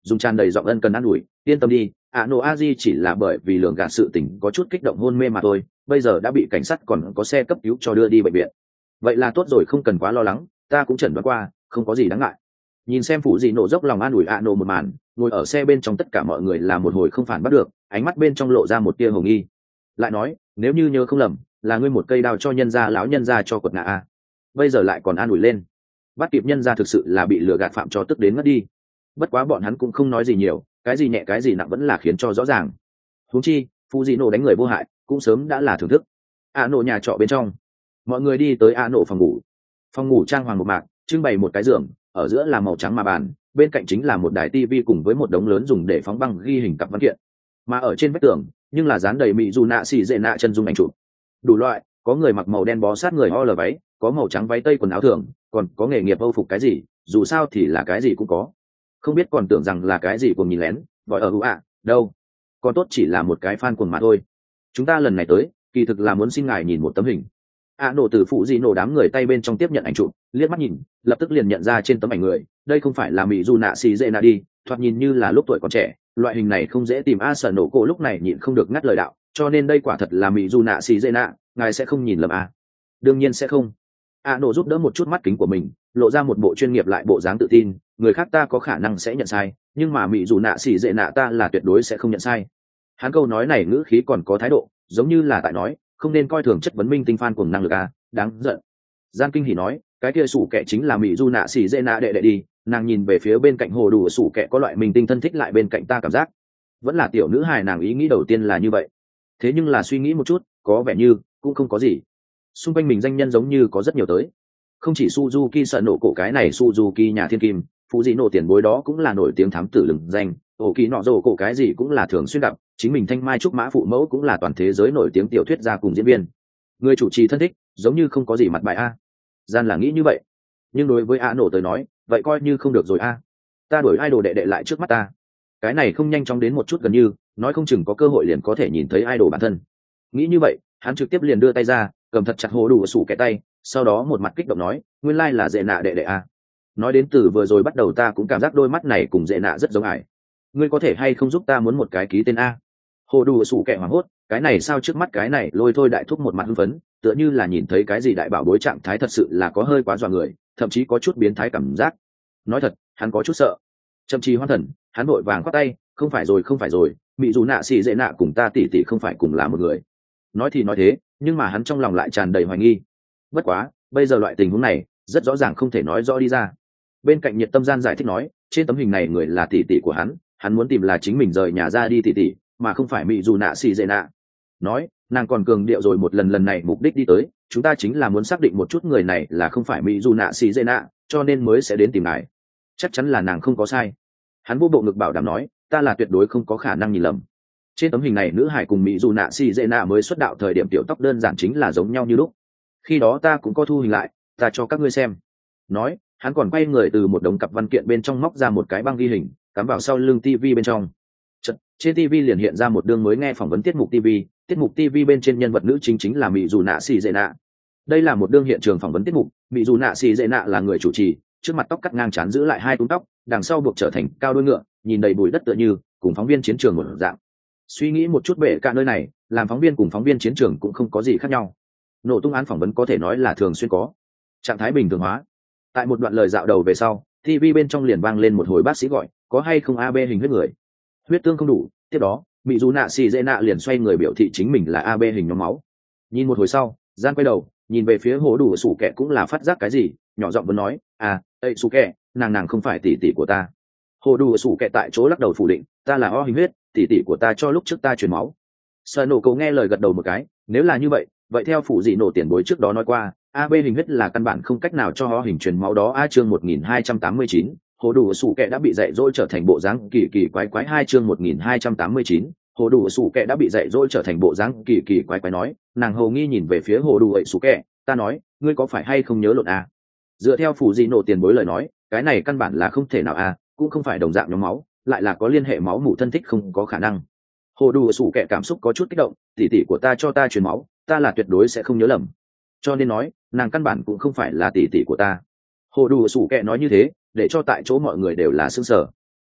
dùng tràn đầy giọng ân cần an ủi, yên tâm đi, ạ nổ a di chỉ là bởi vì lường gạt sự tình có chút kích động hôn mê mà thôi, bây giờ đã bị cảnh sát còn có xe cấp cứu cho đưa đi bệnh viện. Vậy là tốt rồi, không cần quá lo lắng, ta cũng chẩn đoán qua, không có gì đáng ngại. Nhìn xem phụ dị nổ dốc lòng an ủi ạ nổ một màn, ngồi ở xe bên trong tất cả mọi người là một hồi không phản bắt được, ánh mắt bên trong lộ ra một tia hồng nghi. Lại nói, nếu như nhớ không lầm, là ngươi một cây đao cho nhân gia lão nhân gia cho quật ngã a, bây giờ lại còn an ủi lên, bắt kịp nhân gia thực sự là bị lừa gạt phạm cho tức đến ngất đi. Bất quá bọn hắn cũng không nói gì nhiều, cái gì nhẹ cái gì nặng vẫn là khiến cho rõ ràng. Huống chi phụ dị nổ đánh người vô hại cũng sớm đã là thưởng thức. ạ nổ nhà trọ bên trong, mọi người đi tới ạ nổ phòng ngủ. Phòng ngủ trang hoàng một mạc, trưng bày một cái giường, ở giữa là màu trắng mà bàn, bên cạnh chính là một đài tivi cùng với một đống lớn dùng để phóng băng ghi hình cặp văn kiện, mà ở trên vách tường nhưng là dán đầy mỹ dù nạ xì dệ nạ chân dung ảnh chụp đủ loại, có người mặc màu đen bó sát người o lờ váy, có màu trắng váy tây quần áo thường, còn có nghề nghiệp âu phục cái gì, dù sao thì là cái gì cũng có. Không biết còn tưởng rằng là cái gì cùng nhìn lén gọi ở hữu ạ đâu, còn tốt chỉ là một cái fan cuồng mà thôi. Chúng ta lần này tới kỳ thực là muốn xin ngài nhìn một tấm hình. ạ nổ từ phụ dị nổ đám người tay bên trong tiếp nhận ảnh chụp, liếc mắt nhìn lập tức liền nhận ra trên tấm ảnh người đây không phải là mỹ dù nạ xì dễ nạ đi, thoạt nhìn như là lúc tuổi còn trẻ, loại hình này không dễ tìm. A sở nổ cổ lúc này nhịn không được ngắt lời đạo, cho nên đây quả thật là mỹ dù nạ xì dễ nạ, ngài sẽ không nhìn lầm à? Đương nhiên sẽ không. ạ nổ giúp đỡ một chút mắt kính của mình, lộ ra một bộ chuyên nghiệp lại bộ dáng tự tin, người khác ta có khả năng sẽ nhận sai, nhưng mà mỹ dù nạ xì dễ nạ ta là tuyệt đối sẽ không nhận sai. Hắn câu nói này ngữ khí còn có thái độ, giống như là tại nói không nên coi thường chất vấn minh tinh fan cùng năng lực à, đáng giận. Gian Kinh Hỉ nói, cái kia sủ kẻ chính là mỹ du nạ xỉ dễ nạ đệ đệ đi. Nàng nhìn về phía bên cạnh hồ đủ sủ kẻ có loại minh tinh thân thích lại bên cạnh ta cảm giác, vẫn là tiểu nữ hài. Nàng ý nghĩ đầu tiên là như vậy, thế nhưng là suy nghĩ một chút có vẻ như cũng không có gì. Xung quanh mình danh nhân giống như có rất nhiều tới, không chỉ Suzuki sợ nổ cổ cái này Suzuki nhà thiên kim, phụ dị nổ tiền bối đó cũng là nổi tiếng thám tử lừng danh, ổ kỳ nọ rổ cổ cái gì cũng là thường xuyên gặp, chính mình thanh mai trúc mã phụ mẫu cũng là toàn thế giới nổi tiếng tiểu thuyết gia cùng diễn viên. Người chủ trì thân thích giống như không có gì mặt bài a. Gian là nghĩ như vậy, nhưng đối với a nổ tới nói vậy coi như không được rồi a. Ta đuổi idol đệ đệ lại trước mắt ta, cái này không nhanh chóng đến một chút gần như nói không chừng có cơ hội liền có thể nhìn thấy idol bản thân. Nghĩ như vậy, hắn trực tiếp liền đưa tay ra cầm thật chặt hồ đủ sủ kẻ tay, sau đó một mặt kích động nói, nguyên lai là dễ nạ đệ đệ a. Nói đến từ vừa rồi bắt đầu ta cũng cảm giác đôi mắt này cùng dễ nạ rất giống ải, ngươi có thể hay không giúp ta muốn một cái ký tên a. Hồ đủ sủ kẻ hoảng hốt, cái này sao trước mắt cái này lôi thôi đại thúc một mặt hưng phấn, tựa như là nhìn thấy cái gì đại bảo bối, trạng thái thật sự là có hơi quá dọa người, thậm chí có chút biến thái cảm giác. Nói thật, hắn có chút sợ. Chậm chi hoan thần, hắn vội vàng khoát tay, không phải rồi không phải rồi, mỹ dù nạ xì dễ nạ cùng ta tỷ tỷ không phải cùng là một người. Nói thì nói thế, nhưng mà hắn trong lòng lại tràn đầy hoài nghi. Bất quá, bây giờ loại tình huống này rất rõ ràng không thể nói rõ đi ra. Bên cạnh nhiệt tâm gian giải thích nói, trên tấm hình này người là tỷ tỷ của hắn, hắn muốn tìm là chính mình rời nhà ra đi tỷ tỷ, mà không phải mỹ dù nạ xì dễ nạ. Nói, nàng còn cường điệu rồi một lần, lần này mục đích đi tới chúng ta chính là muốn xác định một chút người này là không phải mỹ dù nạ xì dễ nạ, cho nên mới sẽ đến tìm ngài. Chắc chắn là nàng không có sai. Hắn vô bộ ngực bảo đảm nói, ta là tuyệt đối không có khả năng nhìn lầm. Trên tấm hình này nữ hải cùng mỹ dù nạ xì dễ nạ mới xuất đạo thời điểm tiểu tóc đơn giản chính là giống nhau như lúc. Khi đó ta cũng có thu hình lại, ta cho các ngươi xem. Nói, hắn còn quay người từ một đống cặp văn kiện bên trong móc ra một cái băng ghi hình cắm vào sau lưng tivi bên trong. Chật, trên tivi liền hiện ra một đương mới nghe phỏng vấn tiết mục tivi, tiết mục tivi bên trên nhân vật nữ chính chính là mỹ dù nạ xì dễ nạ. Đây là một đương hiện trường phỏng vấn tiết mục, mỹ dù nạ xì dễ nạ là người chủ trì, trước mặt tóc cắt ngang trán giữ lại hai túm tóc, đằng sau buộc trở thành cao đuôi ngựa, nhìn đầy bụi đất tựa như cùng phóng viên chiến trường một dạng. Suy nghĩ một chút bể cả nơi này, làm phóng viên cùng phóng viên chiến trường cũng không có gì khác nhau. Nổ tung án phỏng vấn có thể nói là thường xuyên có. Trạng thái bình thường hóa. Tại một đoạn lời dạo đầu về sau, tivi bên trong liền vang lên một hồi bác sĩ gọi, có hay không a bê hình huyết người. Huyết tương không đủ, tiếp đó mỹ dù nạ xì dễ nạ liền xoay người biểu thị chính mình là a bê hình nhóm máu. Nhìn một hồi sau, Gian quay đầu nhìn về phía hồ đủ sủ kẹ cũng là phát giác cái gì, nhỏ giọng vẫn nói, à ây sủ kẹ, nàng nàng không phải tỷ tỷ của ta. Hồ đủ sủ kẹ tại chỗ lắc đầu phủ định, ta là o hình huyết, tỷ tỷ của ta cho lúc trước ta truyền máu. Sợ nổ cầu nghe lời gật đầu một cái, nếu là như vậy vậy theo phụ dị nổ tiền bối trước đó nói qua, a bê hình huyết là căn bản không cách nào cho ho hình truyền máu đó. A chương một nghìn hai trăm tám mươi chín, hồ đủ sủ kẹ đã bị dạy dỗ trở thành bộ dáng kỳ kỳ quái quái. Hai chương một nghìn hai trăm tám mươi chín, hồ đủ sủ kẹ đã bị dạy dỗ trở thành bộ dáng kỳ kỳ quái quái. Nói, nàng hầu nghi nhìn về phía hồ đủ ậy sủ kẹ, ta nói, ngươi có phải hay không nhớ lộn à? Dựa theo phụ dị nổ tiền bối lời nói, cái này căn bản là không thể nào à, cũng không phải đồng dạng nhóm máu, lại là có liên hệ máu mủ thân thích, không có khả năng. Hồ đủ sủ kẹ cảm xúc có chút kích động, tỷ tỷ của ta cho ta truyền máu, ta là tuyệt đối sẽ không nhớ lầm, cho nên nói nàng căn bản cũng không phải là tỷ tỷ của ta. Hồ đủ sủ kẹ nói như thế để cho tại chỗ mọi người đều là sững sờ.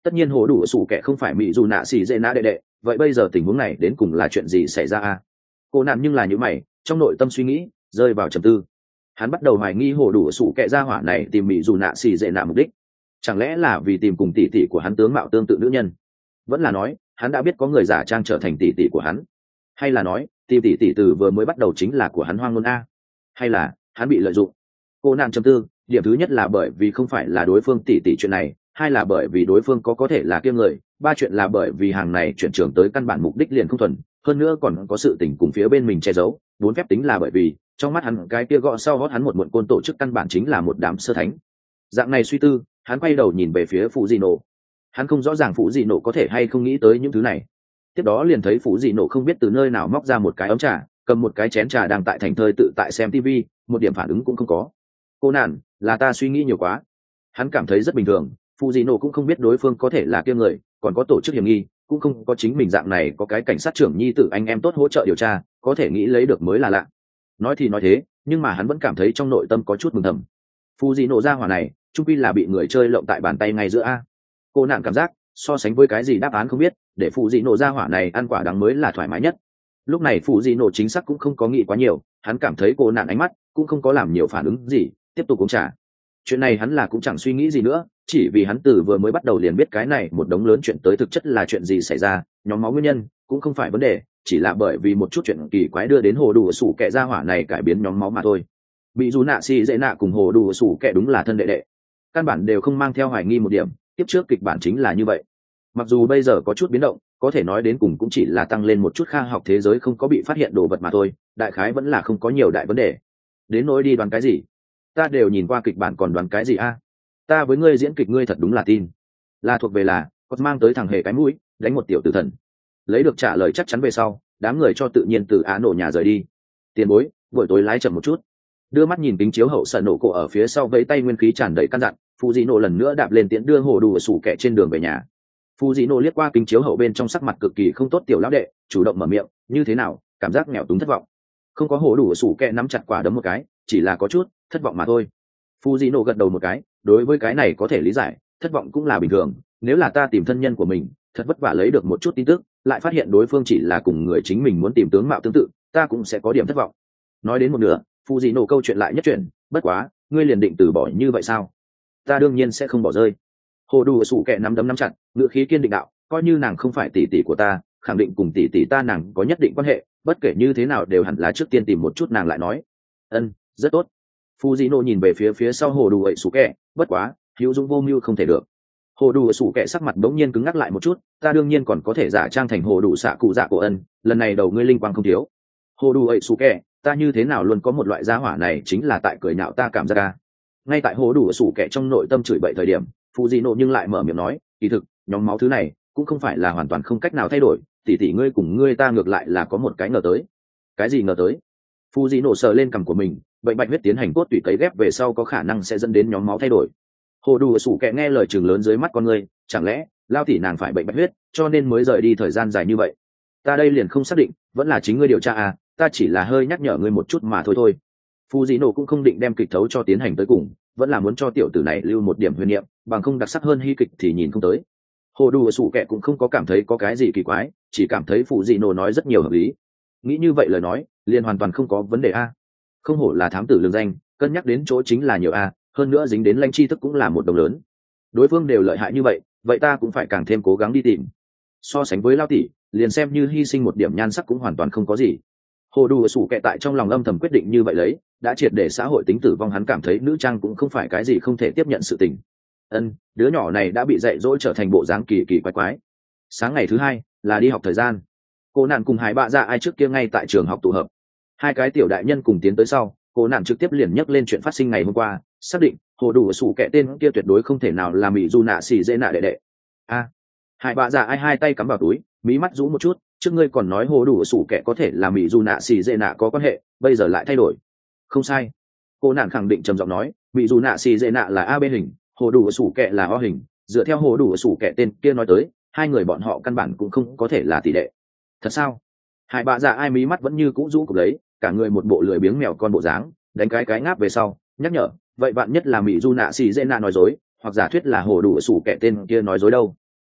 tất nhiên hồ đủ sủ kẻ không phải mỹ dù nạ xì dễ nạ đệ đệ, vậy bây giờ tình huống này đến cùng là chuyện gì xảy ra a? Cô nạn nhưng là những mày, trong nội tâm suy nghĩ rơi vào trầm tư. Hắn bắt đầu hoài nghi hồ đủ sủ kẻ gia hỏa này tìm mỹ dù nạ xì dễ nạ mục đích, chẳng lẽ là vì tìm cùng tỷ tỷ của hắn tướng mạo tương tự nữ nhân, vẫn là nói hắn đã biết có người giả trang trở thành tỷ tỷ của hắn, hay là nói tìm tỷ tỷ từ vừa mới bắt đầu chính là của hắn hoang ngôn a, hay là hắn bị lợi dụng. Cô nạn trầm tư, điểm thứ nhất là bởi vì không phải là đối phương tỷ tỷ chuyện này, hai là bởi vì đối phương có có thể là kia người, ba chuyện là bởi vì hàng này chuyển trường tới căn bản mục đích liền không thuần, hơn nữa còn có sự tình cùng phía bên mình che giấu, bốn phép tính là bởi vì trong mắt hắn cái kia gõ sau hót hắn một muộn côn tổ chức căn bản chính là một đám sơ thánh. Dạng này suy tư, hắn quay đầu nhìn về phía phụ dị nổ. Hắn không rõ ràng phụ dị nổ có thể hay không nghĩ tới những thứ này. Tiếp đó liền thấy phụ dị nổ không biết từ nơi nào móc ra một cái ấm trà, cầm một cái chén trà đang tại thành thơi tự tại xem tivi, một điểm phản ứng cũng không có. Cô nản, là ta suy nghĩ nhiều quá. Hắn cảm thấy rất bình thường, phụ dị nổ cũng không biết đối phương có thể là kia người, còn có tổ chức hiểm nghi, cũng không có chính mình dạng này có cái cảnh sát trưởng nhi tử anh em tốt hỗ trợ điều tra, có thể nghĩ lấy được mới là lạ. Nói thì nói thế, nhưng mà hắn vẫn cảm thấy trong nội tâm có chút mừng thầm. Phụ dị nổ ra hỏa này trung quy là bị người chơi lộng tại bàn tay ngay giữa a. Cô nạn cảm giác so sánh với cái gì đáp án không biết, để phụ dị nổ ra hỏa này ăn quả đắng mới là thoải mái nhất. Lúc này phụ dị nổ chính xác cũng không có nghĩ quá nhiều, hắn cảm thấy cô nạn ánh mắt cũng không có làm nhiều phản ứng gì, tiếp tục uống trà. Chuyện này hắn là cũng chẳng suy nghĩ gì nữa, chỉ vì hắn từ vừa mới bắt đầu liền biết cái này một đống lớn chuyện tới thực chất là chuyện gì xảy ra, nhóm máu nguyên nhân cũng không phải vấn đề, chỉ là bởi vì một chút chuyện kỳ quái đưa đến hồ đủ sủ kẻ ra hỏa này cải biến nhóm máu mà thôi. Bị dù nạ xì dễ nạ cùng hồ đủ sủ kẻ đúng là thân đệ đệ, căn bản đều không mang theo hoài nghi một điểm, tiếp trước kịch bản chính là như vậy. Mặc dù bây giờ có chút biến động, có thể nói đến cùng cũng chỉ là tăng lên một chút khoa học thế giới không có bị phát hiện đồ vật mà thôi, đại khái vẫn là không có nhiều đại vấn đề. Đến nỗi đi đoán cái gì, ta đều nhìn qua kịch bản còn đoán cái gì a? Ta với ngươi diễn kịch ngươi thật đúng là tin, là thuộc về là có mang tới thằng hề cái mũi đánh một tiểu tử thần. Lấy được trả lời chắc chắn về sau, đám người cho tự nhiên từ á nổ nhà rời đi. Tiền bối, buổi tối lái chậm một chút. Đưa mắt nhìn kính chiếu hậu sợ nổ cổ ở phía sau vẫy tay nguyên khí tràn đầy căn dặn, phụ dị nổ lần nữa đạp lên tiễn đưa hồ đủ sủ kẻ trên đường về nhà. Phụ dị nổ liếc qua kính chiếu hậu bên trong sắc mặt cực kỳ không tốt tiểu lão đệ, chủ động mở miệng, như thế nào, cảm giác nghèo túng thất vọng. Không có hồ đủ sủ kẻ nắm chặt quả đấm một cái, chỉ là có chút thất vọng mà thôi. Phụ dị nổ gật đầu một cái, đối với cái này có thể lý giải, thất vọng cũng là bình thường, nếu là ta tìm thân nhân của mình thật vất vả lấy được một chút tin tức, lại phát hiện đối phương chỉ là cùng người chính mình muốn tìm tướng mạo tương tự, ta cũng sẽ có điểm thất vọng. Nói đến một nửa, phụ dị nổ câu chuyện lại nhất chuyển, bất quá ngươi liền định từ bỏ như vậy sao? Ta đương nhiên sẽ không bỏ rơi. Hồ đủ sủ kẻ nắm đấm nắm chặt, ngữ khí kiên định đạo, coi như nàng không phải tỷ tỷ của ta, khẳng định cùng tỷ tỷ ta nàng có nhất định quan hệ, bất kể như thế nào đều hẳn là trước tiên tìm một chút nàng lại nói. Ân, rất tốt. Phụ dị nổ nhìn về phía phía sau hồ đủ sủ kẻ, bất quá hữu dụng vô mưu không thể được. Hồ đủ sủ kẻ sắc mặt đống nhiên cứng ngắc lại một chút, ta đương nhiên còn có thể giả trang thành hồ đủ xạ cụ dạ cổ ân, lần này đầu ngươi linh quang không thiếu. Hồ đủ ấy sủ kẻ, ta như thế nào luôn có một loại gia hỏa này chính là tại cười nhạo ta cảm giác ca. Ngay tại hồ đủ sủ kẻ trong nội tâm chửi bậy thời điểm, phụ dị nổ nhưng lại mở miệng nói, kỳ thực nhóm máu thứ này cũng không phải là hoàn toàn không cách nào thay đổi, tỷ tỷ ngươi cùng ngươi ta ngược lại là có một cái ngờ tới. Cái gì ngờ tới? Phụ dị nổ sờ lên cằm của mình, bệnh bạch huyết tiến hành cốt tủy cấy ghép về sau có khả năng sẽ dẫn đến nhóm máu thay đổi. Hồ đủ sủ kẻ nghe lời trường lớn dưới mắt con ngươi, chẳng lẽ lao tỷ nàng phải bệnh bạch huyết cho nên mới rời đi thời gian dài như vậy? Ta đây liền không xác định, vẫn là chính ngươi điều tra à, ta chỉ là hơi nhắc nhở ngươi một chút mà thôi thôi. Phụ dị nổ cũng không định đem kịch thấu cho tiến hành tới cùng, vẫn là muốn cho tiểu tử này lưu một điểm huyền niệm, bằng không đặc sắc hơn hy kịch thì nhìn không tới. Hồ đủ sủ kẻ cũng không có cảm thấy có cái gì kỳ quái, chỉ cảm thấy phụ dị nổ nói rất nhiều hợp lý. Nghĩ như vậy lời nói liền hoàn toàn không có vấn đề a. Không hổ là thám tử lương danh, cân nhắc đến chỗ chính là nhiều a, hơn nữa dính đến lãnh tri thức cũng là một đồng lớn. Đối phương đều lợi hại như vậy, vậy ta cũng phải càng thêm cố gắng đi tìm. So sánh với lao tỷ, liền xem như hy sinh một điểm nhan sắc cũng hoàn toàn không có gì. Hồ đủ sủ kệ tại trong lòng âm thầm quyết định như vậy lấy, đã triệt để xã hội tính tử vong, hắn cảm thấy nữ trang cũng không phải cái gì không thể tiếp nhận sự tình. Ân, đứa nhỏ này đã bị dạy dỗ trở thành bộ dáng kỳ kỳ quái quái. Sáng ngày thứ hai là đi học thời gian, cô nạn cùng hải bạ dạ ai trước kia ngay tại trường học tụ hợp. Hai cái tiểu đại nhân cùng tiến tới sau, cô nạn trực tiếp liền nhắc lên chuyện phát sinh ngày hôm qua, xác định hồ đủ sủ kệ tên kia tuyệt đối không thể nào là mỹ du nạ xì dễ nạ đệ đệ. A, à, hải bạ dạ ai hai tay cắm vào túi, mí mắt rũ một chút, trước ngươi còn nói hồ đủ sủ kệ có thể là mỹ du nạ xì dễ nạ có quan hệ, bây giờ lại thay đổi. Không sai, cô nạn khẳng định trầm giọng nói, mỹ du nạ xì dễ nạ là a b hình, hồ đủ sủ kệ là o hình, dựa theo hồ đủ sủ kệ tên kia nói tới, hai người bọn họ căn bản cũng không có thể là tỷ đệ. Thật sao? Hải bạ dạ ai mí mắt vẫn như cũ rũ cục lấy, cả người một bộ lười biếng mèo con bộ dáng, đánh cái cái ngáp về sau nhắc nhở, vậy bạn nhất là mỹ du nạ xì dễ nạ nói dối, hoặc giả thuyết là hồ đủ sủ kệ tên kia nói dối đâu.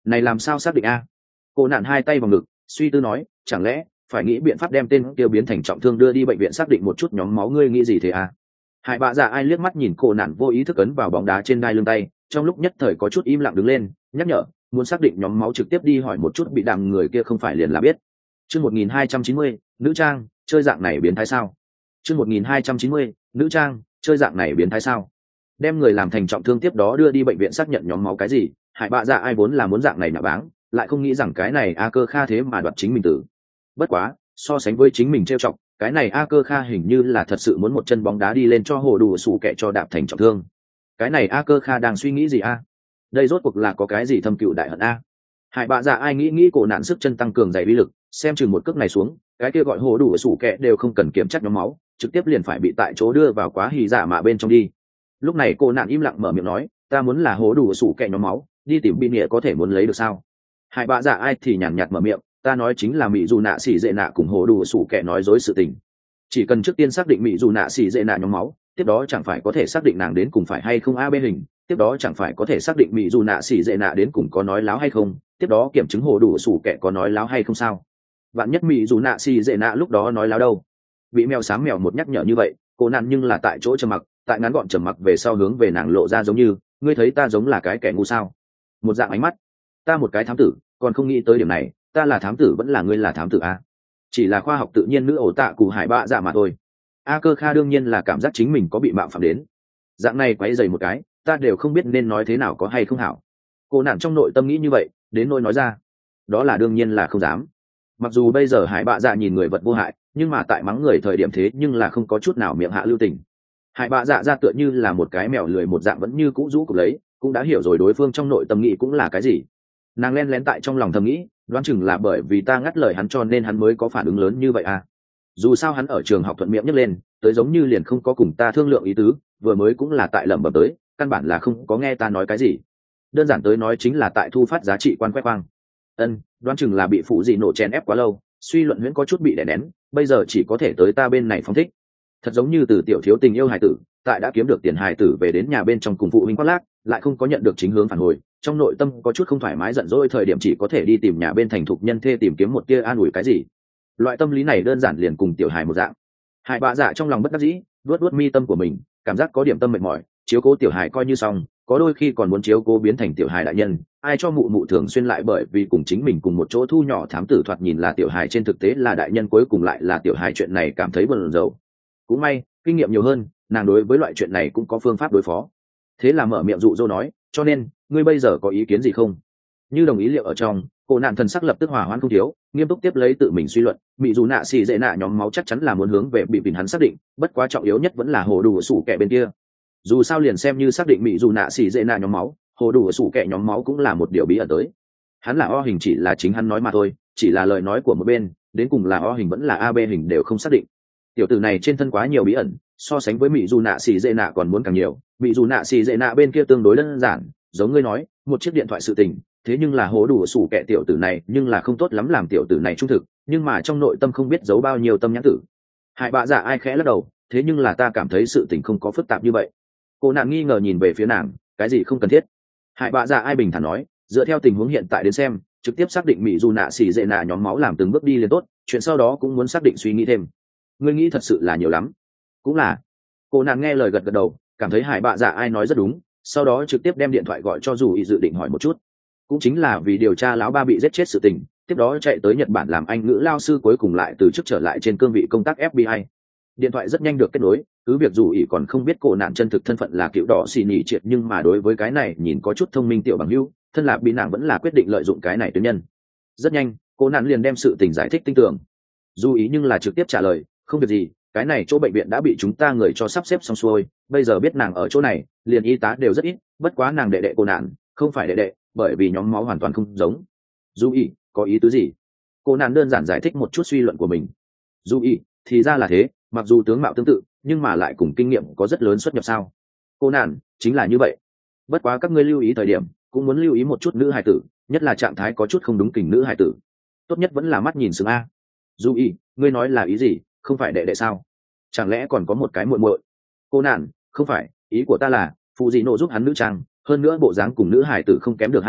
Này làm sao xác định a? Cô nạn hai tay vào ngực suy tư nói, chẳng lẽ phải nghĩ biện pháp đem tên kia biến thành trọng thương đưa đi bệnh viện xác định một chút nhóm máu, ngươi nghĩ gì thế a? Hải bạ dạ ai liếc mắt nhìn cô nạn vô ý thức ấn vào bóng đá trên đai lưng tay, trong lúc nhất thời có chút im lặng đứng lên nhắc nhở, muốn xác định nhóm máu trực tiếp đi hỏi một chút bị đàm người kia không phải liền là biết. Chương một nghìn hai trăm chín mươi, nữ trang, chơi dạng này biến thái sao? Chương một nghìn hai trăm chín mươi, nữ trang, chơi dạng này biến thái sao? Đem người làm thành trọng thương tiếp đó đưa đi bệnh viện xác nhận nhóm máu cái gì? Hải bạ dạ ai vốn là muốn dạng này nạ báng, lại không nghĩ rằng cái này A Cơ Kha thế mà đoạt chính mình tử. Bất quá, so sánh với chính mình trêu chọc, cái này A Cơ Kha hình như là thật sự muốn một chân bóng đá đi lên cho hồ đủ sủ kẹ cho đạp thành trọng thương. Cái này A Cơ Kha đang suy nghĩ gì a? Đây rốt cuộc là có cái gì thâm cựu đại hận a? Hải bạ dạ ai nghĩ nghĩ cổ nạn sức chân tăng cường dày uy lực, xem chừng một cước này xuống, cái kia gọi hồ đủ sủ kẹ đều không cần kiểm chắc nhóm máu, trực tiếp liền phải bị tại chỗ đưa vào quá hì dạ mạ bên trong đi. Lúc này cô nạn im lặng mở miệng nói, ta muốn là hồ đủ sủ kẹ nhóm máu, đi tìm bị nghĩa có thể muốn lấy được sao? Hải bạ dạ ai thì nhàn nhạt mở miệng, ta nói chính là mỹ dù nạ xỉ dệ nạ cùng hồ đủ sủ kẹ nói dối sự tình. Chỉ cần trước tiên xác định mỹ dù nạ xỉ dệ nạ nhóm máu, tiếp đó chẳng phải có thể xác định nàng đến cùng phải hay không a bê hình, tiếp đó chẳng phải có thể xác định mỹ dù nạ xỉ dệ nạ đến cùng có nói láo hay không, tiếp đó kiểm chứng hồ đủ sủ kẹ có nói láo hay không sao? Vạn nhất mỹ dù nạ xỉ dệ nạ lúc đó nói láo đâu? Bị mèo xám mèo một nhắc nhở như vậy, cô nạn nhưng là tại chỗ trầm mặc, tại ngắn gọn trầm mặc về sau hướng về nàng lộ ra giống như, ngươi thấy ta giống là cái kẻ ngu sao? Một dạng ánh mắt, ta một cái thám tử, còn không nghĩ tới điểm này, ta là thám tử vẫn là ngươi là thám tử a? Chỉ là khoa học tự nhiên nữ ổ tạ cụ hải bạ dạ mà thôi. A Cơ Kha đương nhiên là cảm giác chính mình có bị mạo phạm đến, dạng này quấy dày một cái, ta đều không biết nên nói thế nào có hay không hảo. Cô nạn trong nội tâm nghĩ như vậy, đến nỗi nói ra, đó là đương nhiên là không dám. Mặc dù bây giờ hải bạ dạ nhìn người vật vô hại, nhưng mà tại mắng người thời điểm thế nhưng là không có chút nào miệng hạ lưu tình. Hải bạ dạ ra tựa như là một cái mèo lười một dạng vẫn như cũ rũ cục lấy, cũng đã hiểu rồi đối phương trong nội tâm nghĩ cũng là cái gì. Nàng len lén tại trong lòng thầm nghĩ, đoán chừng là bởi vì ta ngắt lời hắn cho nên hắn mới có phản ứng lớn như vậy à. Dù sao hắn ở trường học thuận miệng nhấc lên, tới giống như liền không có cùng ta thương lượng ý tứ, vừa mới cũng là tại lẩm bẩm tới, căn bản là không có nghe ta nói cái gì. Đơn giản tới nói chính là tại thu phát giá trị quan quét khoang. Ân, đoán chừng là bị phụ dị nổ chèn ép quá lâu, suy luận huyễn có chút bị đè nén, bây giờ chỉ có thể tới ta bên này phóng thích. Thật giống như từ tiểu thiếu tình yêu hài tử, tại đã kiếm được tiền hài tử về đến nhà bên trong cùng phụ huynh quát lác, lại không có nhận được chính hướng phản hồi, trong nội tâm có chút không thoải mái giận dỗi thời điểm chỉ có thể đi tìm nhà bên thành thục nhân thê tìm kiếm một tia an ủi cái gì. Loại tâm lý này đơn giản liền cùng tiểu hài một dạng. Hải bạ dạ trong lòng bất đắc dĩ, vuốt vuốt mi tâm của mình, cảm giác có điểm tâm mệt mỏi, chiếu cố tiểu hài coi như xong, có đôi khi còn muốn chiếu cố biến thành tiểu hài đại nhân, ai cho mụ mụ thường xuyên lại bởi vì cùng chính mình cùng một chỗ thu nhỏ thám tử thoạt nhìn là tiểu hài trên thực tế là đại nhân cuối cùng lại là tiểu hài, chuyện này cảm thấy buồn rầu. Cũng may, kinh nghiệm nhiều hơn, nàng đối với loại chuyện này cũng có phương pháp đối phó. Thế là mở miệng dụ dỗ nói, cho nên, ngươi bây giờ có ý kiến gì không? Như đồng ý liệu ở trong, cô nạn thần sắc lập tức hòa hoãn không thiếu, nghiêm túc tiếp lấy tự mình suy luận, mỹ dù nạ xì dễ nạ nhóm máu chắc chắn là muốn hướng về bị bình hắn xác định, bất quá trọng yếu nhất vẫn là hồ đủ sủ kẹ bên kia. Dù sao liền xem như xác định mỹ dù nạ xì dễ nạ nhóm máu, hồ đủ sủ kẹ nhóm máu cũng là một điều bí ẩn tới. Hắn là O hình chỉ là chính hắn nói mà thôi, chỉ là lời nói của một bên, đến cùng là O hình vẫn là a bê hình đều không xác định. Tiểu tử này trên thân quá nhiều bí ẩn, so sánh với mỹ dù nạ xì dễ nạ còn muốn càng nhiều. Mỹ dù nạ xì dễ nạ bên kia tương đối đơn giản, giống ngươi nói, một chiếc điện thoại sự tình, thế nhưng là hố đủ sủ kẹ tiểu tử này nhưng là không tốt lắm làm tiểu tử này trung thực, nhưng mà trong nội tâm không biết giấu bao nhiêu tâm nhãn tử. Hải bạ dạ ai khẽ lắc đầu, thế nhưng là ta cảm thấy sự tình không có phức tạp như vậy. Cô nạn nghi ngờ nhìn về phía nàng, cái gì không cần thiết. Hải bạ dạ ai bình thản nói, dựa theo tình huống hiện tại đến xem, trực tiếp xác định mỹ dù nạ xỉ dệ nạ nhóm máu làm từng bước đi liền tốt, chuyện sau đó cũng muốn xác định suy nghĩ thêm. Ngươi nghĩ thật sự là nhiều lắm. Cũng là. Cô nạn nghe lời gật gật đầu, cảm thấy hải bạ dạ ai nói rất đúng, sau đó trực tiếp đem điện thoại gọi cho dù ý dự định hỏi một chút. Cũng chính là vì điều tra lão ba bị giết chết sự tình, tiếp đó chạy tới Nhật Bản làm Anh ngữ lao sư, cuối cùng lại từ chức trở lại trên cương vị công tác ép bê i. Điện thoại rất nhanh được kết nối, cứ việc dù ý còn không biết cô nạn chân thực thân phận là cựu đỏ xì nhì triệt, nhưng mà đối với cái này nhìn có chút thông minh tiểu bằng hữu, thân là bị nàng vẫn là quyết định lợi dụng cái này tuyến nhân. Rất nhanh, cô nạn liền đem sự tình giải thích tinh tường. Dù ý nhưng là trực tiếp trả lời, không việc gì, cái này chỗ bệnh viện đã bị chúng ta người cho sắp xếp xong xuôi, bây giờ biết nàng ở chỗ này, liền y tá đều rất ít, bất quá nàng đệ đệ cô nạn, không phải đệ đệ, bởi vì nhóm máu hoàn toàn không giống. Dù ý, có ý tứ gì? Cô nạn đơn giản giải thích một chút suy luận của mình. Dù ý, thì ra là thế, mặc dù tướng mạo tương tự, nhưng mà lại cùng kinh nghiệm có rất lớn xuất nhập sao? Cô nạn, chính là như vậy. Bất quá các ngươi lưu ý thời điểm, cũng muốn lưu ý một chút nữ hài tử, nhất là trạng thái có chút không đúng kình nữ hài tử. Tốt nhất vẫn là mắt nhìn sừng a. Dù ý, ngươi nói là ý gì? Không phải đệ đệ sao? Chẳng lẽ còn có một cái muội muội? Cô nạn, không phải, ý của ta là phụ gì nộ giúp hắn nữ trang, hơn nữa bộ dáng cùng nữ hài tử không kém được hai loại,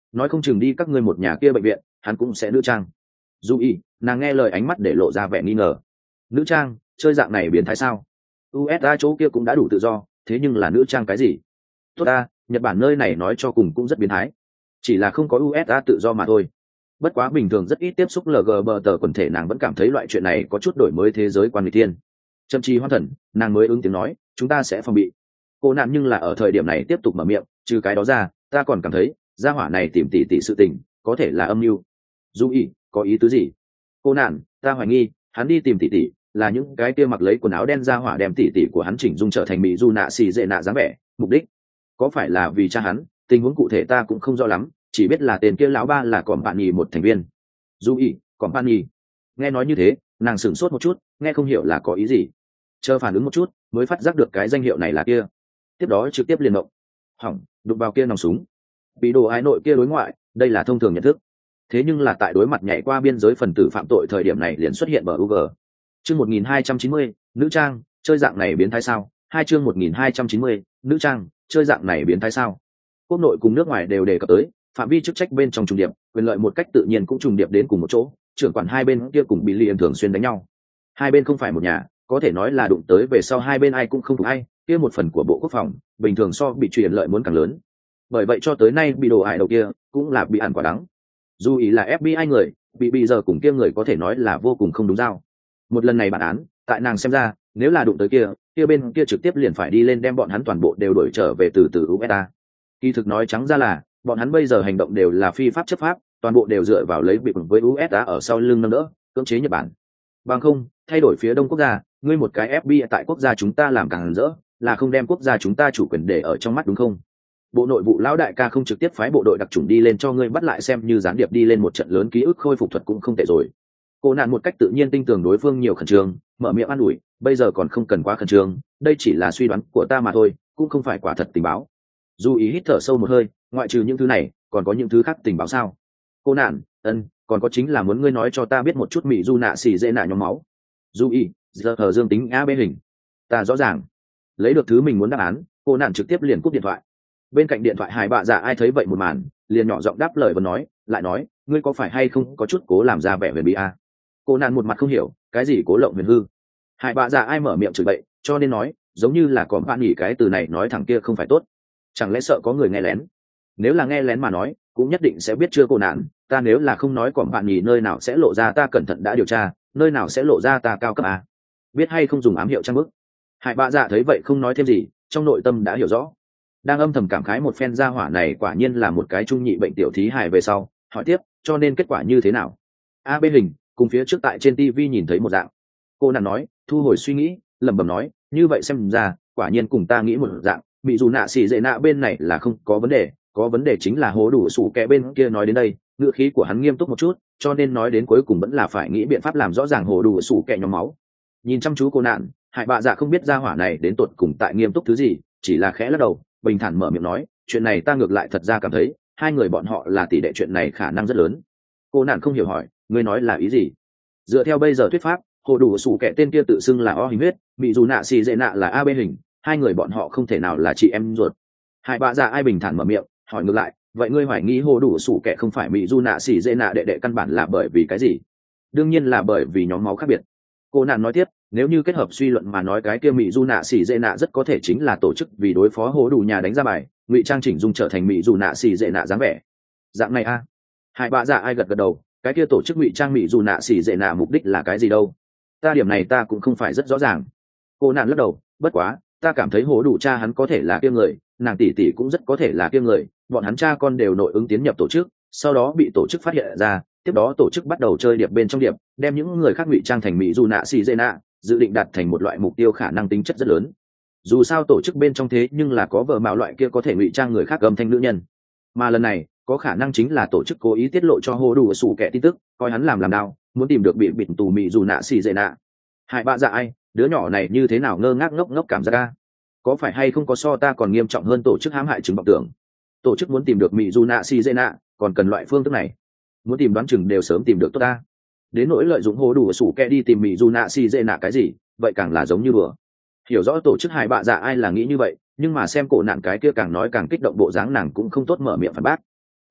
nói không chừng đi các ngươi một nhà kia bệnh viện hắn cũng sẽ nữ trang. Dù ý nàng nghe lời ánh mắt để lộ ra vẻ nghi ngờ. Nữ trang chơi dạng này biến thái sao? u ét a chỗ kia cũng đã đủ tự do, thế nhưng là nữ trang cái gì? Tốt ta, Nhật Bản nơi này nói cho cùng cũng rất biến thái, chỉ là không có u ét a tự do mà thôi. Bất quá bình thường rất ít tiếp xúc lờ giê bê tờ quần thể, nàng vẫn cảm thấy loại chuyện này có chút đổi mới thế giới quan người thiên. Chậm chi hoan thần, nàng mới ứng tiếng nói chúng ta sẽ phòng bị. Cô nạn nhưng là ở thời điểm này tiếp tục mở miệng, trừ cái đó ra ta còn cảm thấy gia hỏa này tìm tỷ tỷ sự tình có thể là âm mưu. Dù ý có ý tứ gì? Cô nạn, ta hoài nghi hắn đi tìm tỷ tỷ là những cái kia mặc lấy quần áo đen gia hỏa đem tỷ tỷ của hắn chỉnh dung trở thành mỹ du nạ xì dệ nạ dáng vẻ, mục đích có phải là vì cha hắn? Tình huống cụ thể ta cũng không rõ lắm, chỉ biết là tên kia lão ba là còn bạn nhì một thành viên. Dù ý còn bạn nhì. Nghe nói như thế nàng sửng sốt một chút, nghe không hiểu là có ý gì, chờ phản ứng một chút mới phát giác được cái danh hiệu này là kia. Tiếp đó trực tiếp liền động hỏng đụng vào kia nòng súng bị đồ ái nội kia đối ngoại, đây là thông thường nhận thức. Thế nhưng là tại đối mặt nhảy qua biên giới phần tử phạm tội thời điểm này liền xuất hiện bờ u g. Chương một nghìn hai trăm chín mươi, nữ trang chơi dạng này biến thái sao? Hai chương một nghìn hai trăm chín mươi, nữ trang chơi dạng này biến thái sao? Quốc nội cùng nước ngoài đều đề cập tới, phạm vi chức trách bên trong trùng điệp, quyền lợi một cách tự nhiên cũng trùng điệp đến cùng một chỗ. Trưởng quản hai bên kia cùng Billy thường xuyên đánh nhau, hai bên không phải một nhà, có thể nói là đụng tới về sau hai bên ai cũng không thuộc ai, kia một phần của bộ quốc phòng bình thường so bị truyền lợi muốn càng lớn. Bởi vậy cho tới nay bị đồ hại đầu kia cũng là bị ăn quả đắng. Dù ý là ép bê i người, bị bây giờ cùng kia người có thể nói là vô cùng không đúng dao. Một lần này bản án tại nàng xem ra, nếu là đụng tới kia kia bên kia trực tiếp liền phải đi lên đem bọn hắn toàn bộ đều đuổi trở về từ từ u ét a. Kỳ thực nói trắng ra là bọn hắn bây giờ hành động đều là phi pháp chấp pháp, toàn bộ đều dựa vào lấy bị với u ét a ở sau lưng nâng đỡ cưỡng chế Nhật Bản. Bằng không thay đổi phía đông quốc gia, ngươi một cái ép bê i tại quốc gia chúng ta làm càng rỡ, là không đem quốc gia chúng ta chủ quyền để ở trong mắt đúng không? Bộ nội vụ lão đại ca không trực tiếp phái bộ đội đặc chủng đi lên cho ngươi bắt lại xem như gián điệp đi lên một trận lớn ký ức khôi phục thuật cũng không tệ rồi. Cô nạn một cách tự nhiên tin tưởng đối phương nhiều khẩn trương, mở miệng an ủi, bây giờ còn không cần quá khẩn trương, đây chỉ là suy đoán của ta mà thôi, cũng không phải quả thật tình báo. Dù ý hít thở sâu một hơi, ngoại trừ những thứ này còn có những thứ khác tình báo sao? Cô nạn, ân, còn có chính là muốn ngươi nói cho ta biết một chút mỹ du nạ xì dễ nạ nhóm máu. Dù ý giờ thờ dương tính a bê hình, ta rõ ràng. Lấy được thứ mình muốn đáp án, cô nạn trực tiếp liền cúp điện thoại. Bên cạnh điện thoại Hải Bạ Dạ ai thấy vậy một màn, liền nhỏ giọng đáp lời và nói, lại nói, ngươi có phải hay không có chút cố làm ra vẻ huyền bí a? Cô nạn một mặt không hiểu, cái gì cố lộng huyền hư? Hải Bạ Dạ ai mở miệng chửi bậy, cho nên nói, giống như là còn bạn nghỉ cái từ này nói thằng kia không phải tốt, chẳng lẽ sợ có người nghe lén? Nếu là nghe lén mà nói, cũng nhất định sẽ biết chưa cô nạn, ta nếu là không nói còn bạn nghỉ nơi nào sẽ lộ ra ta cẩn thận đã điều tra, nơi nào sẽ lộ ra ta cao cấp a? Biết hay không dùng ám hiệu trang bức? Hải Bạ Dạ thấy vậy không nói thêm gì, trong nội tâm đã hiểu rõ. Đang âm thầm cảm khái một phen gia hỏa này quả nhiên là một cái trung nhị bệnh tiểu thí hài về sau, hỏi tiếp, cho nên kết quả như thế nào? A bên hình, cùng phía trước tại trên ti vi nhìn thấy một dạng. Cô nàng nói, thu hồi suy nghĩ, lẩm bẩm nói, như vậy xem ra, quả nhiên cùng ta nghĩ một dạng, bị dù nạ xỉ dệ nạ bên này là không có vấn đề, có vấn đề chính là hố đủ sủ kẻ bên kia nói đến đây, ngữ khí của hắn nghiêm túc một chút, cho nên nói đến cuối cùng vẫn là phải nghĩ biện pháp làm rõ ràng hố đủ sủ kẻ nhóm máu. Nhìn chăm chú cô nạn, Hải Bạ Dạ không biết gia hỏa này đến tột cùng tại nghiêm túc thứ gì, chỉ là khẽ lắc đầu, bình thản mở miệng nói, chuyện này ta ngược lại thật ra cảm thấy hai người bọn họ là tỷ đệ, chuyện này khả năng rất lớn. Cô nạn không hiểu hỏi, ngươi nói là ý gì? Dựa theo bây giờ thuyết pháp, hồ đủ sủ kẻ tên kia tự xưng là O hình huyết, bị dù nạ xì dệ nạ là A B hình, hai người bọn họ không thể nào là chị em ruột. Hai Bạ Dạ ai bình thản mở miệng hỏi ngược lại, vậy ngươi hoài nghi hồ đủ sủ kẻ không phải bị dù nạ xì dệ nạ đệ đệ căn bản là bởi vì cái gì? Đương nhiên là bởi vì nhóm máu khác biệt. Cô nạn nói tiếp, nếu như kết hợp suy luận mà nói, cái kia mỹ du nạ xỉ dệ nạ rất có thể chính là tổ chức vì đối phó hố đủ nhà đánh ra bài, ngụy trang chỉnh dung trở thành mỹ du nạ xỉ dệ nạ dáng vẻ. Dạng này a? À? Hai Bạ Dạ ai gật gật đầu, cái kia tổ chức ngụy trang mỹ du nạ xỉ dệ nạ mục đích là cái gì đâu? Ta điểm này ta cũng không phải rất rõ ràng. Cô nạn lắc đầu, bất quá ta cảm thấy hố đủ cha hắn có thể là kia người, nàng tỷ tỷ cũng rất có thể là kia người, bọn hắn cha con đều nội ứng tiến nhập tổ chức, sau đó bị tổ chức phát hiện ra, tiếp đó tổ chức bắt đầu chơi điệp bên trong điệp, đem những người khác ngụy trang thành mỹ du nạ xỉ dệ nạ, dự định đạt thành một loại mục tiêu khả năng tính chất rất lớn. Dù sao tổ chức bên trong thế nhưng là có vợ mạo loại kia có thể ngụy trang người khác âm thanh nữ nhân, mà lần này có khả năng chính là tổ chức cố ý tiết lộ cho hô đủ sủ kẻ tin tức, coi hắn làm làm đau, muốn tìm được bị bịt tù mỹ dù nạ xì dệ nạ. Hải Bạ Dạ ai, đứa nhỏ này như thế nào ngơ ngác ngốc ngốc cảm giác ra, có phải hay không có so ta còn nghiêm trọng hơn tổ chức hãm hại chứng vọng tưởng? Tổ chức muốn tìm được mỹ dù nạ xì dệ nạ còn cần loại phương thức này, muốn tìm đoán chừng đều sớm tìm được tốt ta. Đến nỗi lợi dụng hô đủ sủ kẻ đi tìm mỹ dù nạ xì dệ nạ cái gì, vậy càng là giống như bừa. Hiểu rõ tổ chức Hải Bạ Dạ ai là nghĩ như vậy, nhưng mà xem cổ nạn cái kia càng nói càng kích động bộ dáng, nàng cũng không tốt mở miệng phản bác. Ân,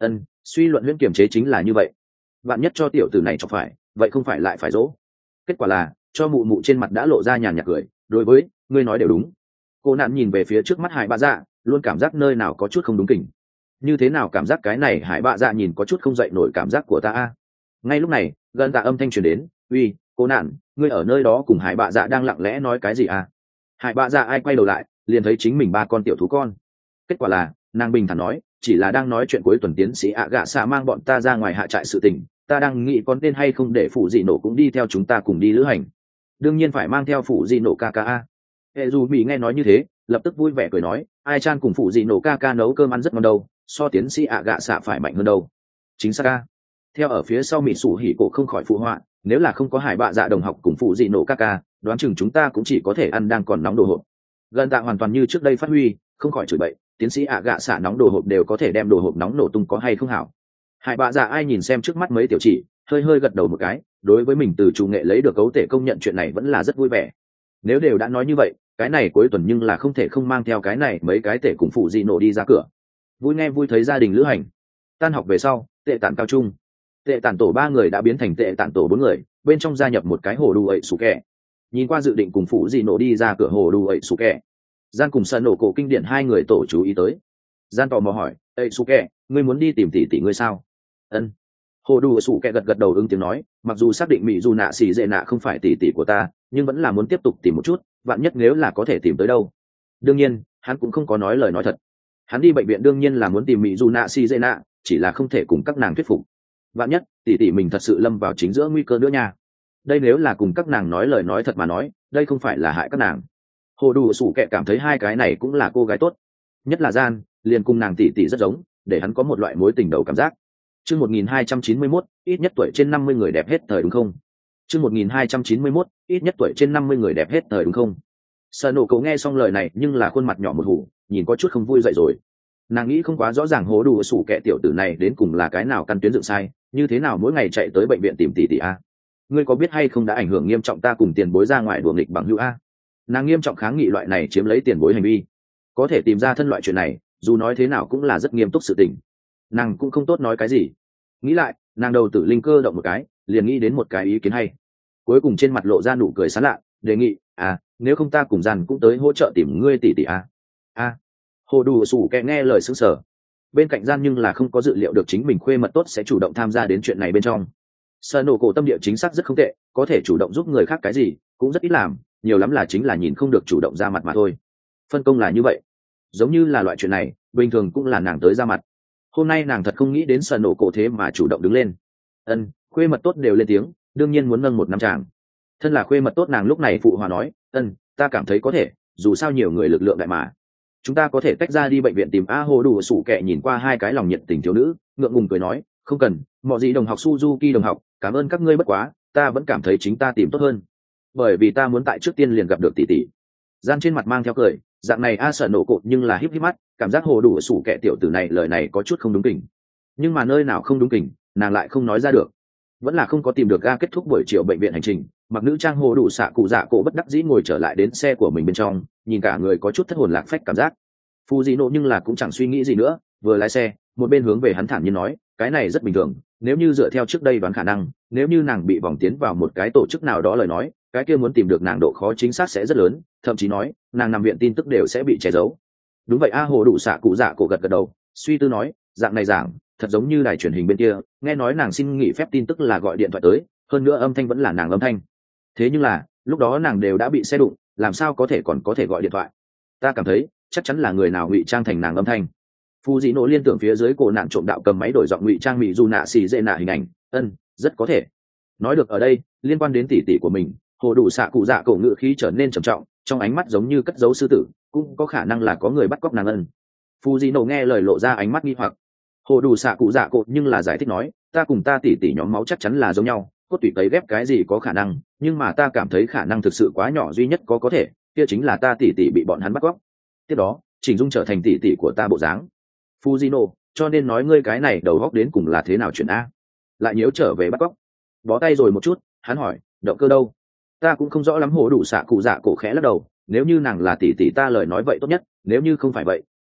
suy luận huyễn kiềm chế chính là như vậy, bạn nhất cho tiểu tử này chọc phải vậy không phải lại phải dỗ. Kết quả là cho mụ mụ trên mặt đã lộ ra nhàn nhạt cười. Đối với ngươi nói đều đúng. Cô nạn nhìn về phía trước mắt hải bạ dạ, luôn cảm giác nơi nào có chút không đúng kỉnh. Như thế nào cảm giác cái này hải bạ dạ nhìn có chút không dậy nổi cảm giác của ta a. Ngay lúc này gần tạ âm thanh truyền đến, uy cô nạn, ngươi ở nơi đó cùng hải bạ dạ đang lặng lẽ nói cái gì à? Hải bạ dạ ai quay đầu lại liền thấy chính mình ba con tiểu thú con. Kết quả là nàng bình thản nói, chỉ là đang nói chuyện cuối tuần tiến sĩ ạ gạ xạ mang bọn ta ra ngoài hạ trại sự tình, ta đang nghĩ có nên hay không để phụ dị nổ cũng đi theo chúng ta cùng đi lữ hành. Đương nhiên phải mang theo phụ dị nổ ca ca a. Hệ dù bị nghe nói như thế lập tức vui vẻ cười nói, ai chan cùng phụ dị nổ ca ca nấu cơm ăn rất ngon đâu, so tiến sĩ ạ gạ xạ phải mạnh hơn đâu. Chính xác a. Theo ở phía sau mỹ sủ hỉ cổ không khỏi phụ họa, nếu là không có hải bạ dạ đồng học cùng phụ dị nổ ca ca, đoán chừng chúng ta cũng chỉ có thể ăn đang còn nóng đồ hộp. Gần tạ hoàn toàn như trước đây phát huy, không khỏi chửi bậy, tiến sĩ ạ gạ xạ nóng đồ hộp đều có thể đem đồ hộp nóng nổ tung có hay không hảo. Hải bạ dạ ai nhìn xem trước mắt mấy tiểu chỉ, hơi hơi gật đầu một cái, đối với mình từ chủ nghệ lấy được cấu thể công nhận chuyện này vẫn là rất vui vẻ. Nếu đều đã nói như vậy, cái này cuối tuần nhưng là không thể không mang theo cái này mấy cái tể cùng phụ dị nổ đi ra cửa. Vui nghe vui thấy gia đình lữ hành. Tan học về sau, tệ tản cao trung, tệ tản tổ ba người đã biến thành tệ tản tổ bốn người, bên trong gia nhập một cái hồ đu ậy sủ kẹ. Nhìn qua dự định cùng phụ dị nổ đi ra cửa hồ đu ậy sủ kẹ, gian cùng sân nổ cổ kinh điển hai người tổ chú ý tới. Gian tò mò hỏi, ậy sủ kẹ, ngươi muốn đi tìm tỷ tỷ ngươi sao? Ân. Hồ đu ậy sủ kẹ gật gật đầu ứng tiếng nói, mặc dù xác định mỹ dù nạ xì dệ nạ không phải tỷ tỷ của ta, nhưng vẫn là muốn tiếp tục tìm một chút, vạn nhất nếu là có thể tìm tới đâu. Đương nhiên hắn cũng không có nói lời nói thật. Hắn đi bệnh viện đương nhiên là muốn tìm mỹ dù nạ xì dệ nạ, chỉ là không thể cùng các nàng thuyết phục. Vạn nhất tỷ tỷ mình thật sự lâm vào chính giữa nguy cơ nữa nha. Đây nếu là cùng các nàng nói lời nói thật mà nói, đây không phải là hại các nàng. Hồ đủ sủ kệ cảm thấy hai cái này cũng là cô gái tốt, nhất là gian liền cùng nàng tỷ tỷ rất giống, để hắn có một loại mối tình đầu cảm giác. Chương một nghìn hai trăm chín mươi mốt, ít nhất tuổi trên năm mươi người đẹp hết thời đúng không? Chương một nghìn hai trăm chín mươi mốt, ít nhất tuổi trên năm mươi người đẹp hết thời đúng không? Sở Nổ cậu nghe xong lời này nhưng là khuôn mặt nhỏ một hủ, nhìn có chút không vui dậy rồi. Nàng nghĩ không quá rõ ràng hố đủ sủ kệ tiểu tử này đến cùng là cái nào căn tuyến dựng sai, như thế nào mỗi ngày chạy tới bệnh viện tìm tỷ tỷ a. Ngươi có biết hay không đã ảnh hưởng nghiêm trọng ta cùng tiền bối ra ngoài đùa nghịch bằng hữu a. Nàng nghiêm trọng kháng nghị loại này chiếm lấy tiền bối hành vi. Có thể tìm ra thân loại chuyện này, dù nói thế nào cũng là rất nghiêm túc sự tình. Nàng cũng không tốt nói cái gì. Nghĩ lại, nàng đầu tử linh cơ động một cái, liền nghĩ đến một cái ý kiến hay. Cuối cùng trên mặt lộ ra nụ cười sán lạ, đề nghị, à, nếu không ta cùng dàn cũng tới hỗ trợ tìm ngươi tỷ tỷ a. A. Hồ đủ sủ kẹ nghe lời sững sờ. Bên cạnh gian nhưng là không có dự liệu được chính mình khuê mật tốt sẽ chủ động tham gia đến chuyện này bên trong. Sở Nổ cổ tâm địa chính xác rất không tệ, có thể chủ động giúp người khác cái gì cũng rất ít làm, nhiều lắm là chính là nhìn không được chủ động ra mặt mà thôi. Phân công là như vậy, giống như là loại chuyện này bình thường cũng là nàng tới ra mặt. Hôm nay nàng thật không nghĩ đến Sở Nổ cổ thế mà chủ động đứng lên. Ân, khuê mật tốt đều lên tiếng, đương nhiên muốn nâng một năm chàng. Thân là khuê mật tốt nàng lúc này phụ hòa nói, ân, ta cảm thấy có thể, dù sao nhiều người lực lượng đại mà. Chúng ta có thể tách ra đi bệnh viện tìm a. Hồ đủ sủ kẹ nhìn qua hai cái lòng nhiệt tình thiếu nữ, ngượng ngùng cười nói, không cần, mọi gì đồng học Suzuki đồng học, cảm ơn các ngươi bất quá, ta vẫn cảm thấy chính ta tìm tốt hơn, bởi vì ta muốn tại trước tiên liền gặp được tỷ tỷ. Gian trên mặt mang theo cười, dạng này a. Sợ nổ cột nhưng là híp híp mắt, cảm giác hồ đủ sủ kẹ tiểu tử này lời này có chút không đúng kỉnh, nhưng mà nơi nào không đúng kỉnh nàng lại không nói ra được. Vẫn là không có tìm được ga kết thúc buổi chiều bệnh viện hành trình, mặc nữ trang hồ đủ xạ cụ dạ cổ bất đắc dĩ ngồi trở lại đến xe của mình bên trong, nhìn cả người có chút thất hồn lạc phách cảm giác. Phu dị nộ nhưng là cũng chẳng suy nghĩ gì nữa, vừa lái xe một bên hướng về hắn thản nhiên nói, cái này rất bình thường, nếu như dựa theo trước đây đoán khả năng, nếu như nàng bị vòng tiến vào một cái tổ chức nào đó lời nói, cái kia muốn tìm được nàng độ khó chính xác sẽ rất lớn, thậm chí nói nàng nằm viện tin tức đều sẽ bị che giấu. Đúng vậy a. Hồ đủ xạ cụ dạ cổ gật gật đầu, suy tư nói, dạng này giảng thật giống như đài truyền hình bên kia, nghe nói nàng xin nghỉ phép tin tức là gọi điện thoại tới, hơn nữa âm thanh vẫn là nàng âm thanh. Thế nhưng là lúc đó nàng đều đã bị xe đụng, làm sao có thể còn có thể gọi điện thoại? Ta cảm thấy chắc chắn là người nào ngụy trang thành nàng âm thanh. Phu dị nộ liên tưởng phía dưới cổ nạn trộm đạo cầm máy đổi giọng ngụy trang mỹ dù nạ xì dễ nạ hình ảnh, ân, rất có thể. Nói được ở đây liên quan đến tỷ tỷ của mình, hồ đủ xạ cụ dạ cổ ngự khí trở nên trầm trọng, trong ánh mắt giống như cất giấu sư tử, cũng có khả năng là có người bắt cóc nàng ân. Phu dị nộ nghe lời lộ ra ánh mắt nghi hoặc. Hồ đủ xạ cụ dạ cổ nhưng là giải thích nói, ta cùng ta tỷ tỷ nhóm máu chắc chắn là giống nhau, cốt tủy cấy ghép cái gì có khả năng, nhưng mà ta cảm thấy khả năng thực sự quá nhỏ, duy nhất có có thể kia chính là ta tỷ tỷ bị bọn hắn bắt cóc, tiếp đó chỉnh dung trở thành tỷ tỷ của ta bộ dáng. Fujino, cho nên nói ngươi cái này đầu góc đến cùng là thế nào chuyện a? Lại nhiễu trở về bắt cóc. Bó tay rồi một chút, hắn hỏi, động cơ đâu? Ta cũng không rõ lắm. Hồ đủ xạ cụ dạ cổ khẽ lắc đầu, nếu như nàng là tỷ tỷ ta lời nói vậy tốt nhất, nếu như không phải vậy,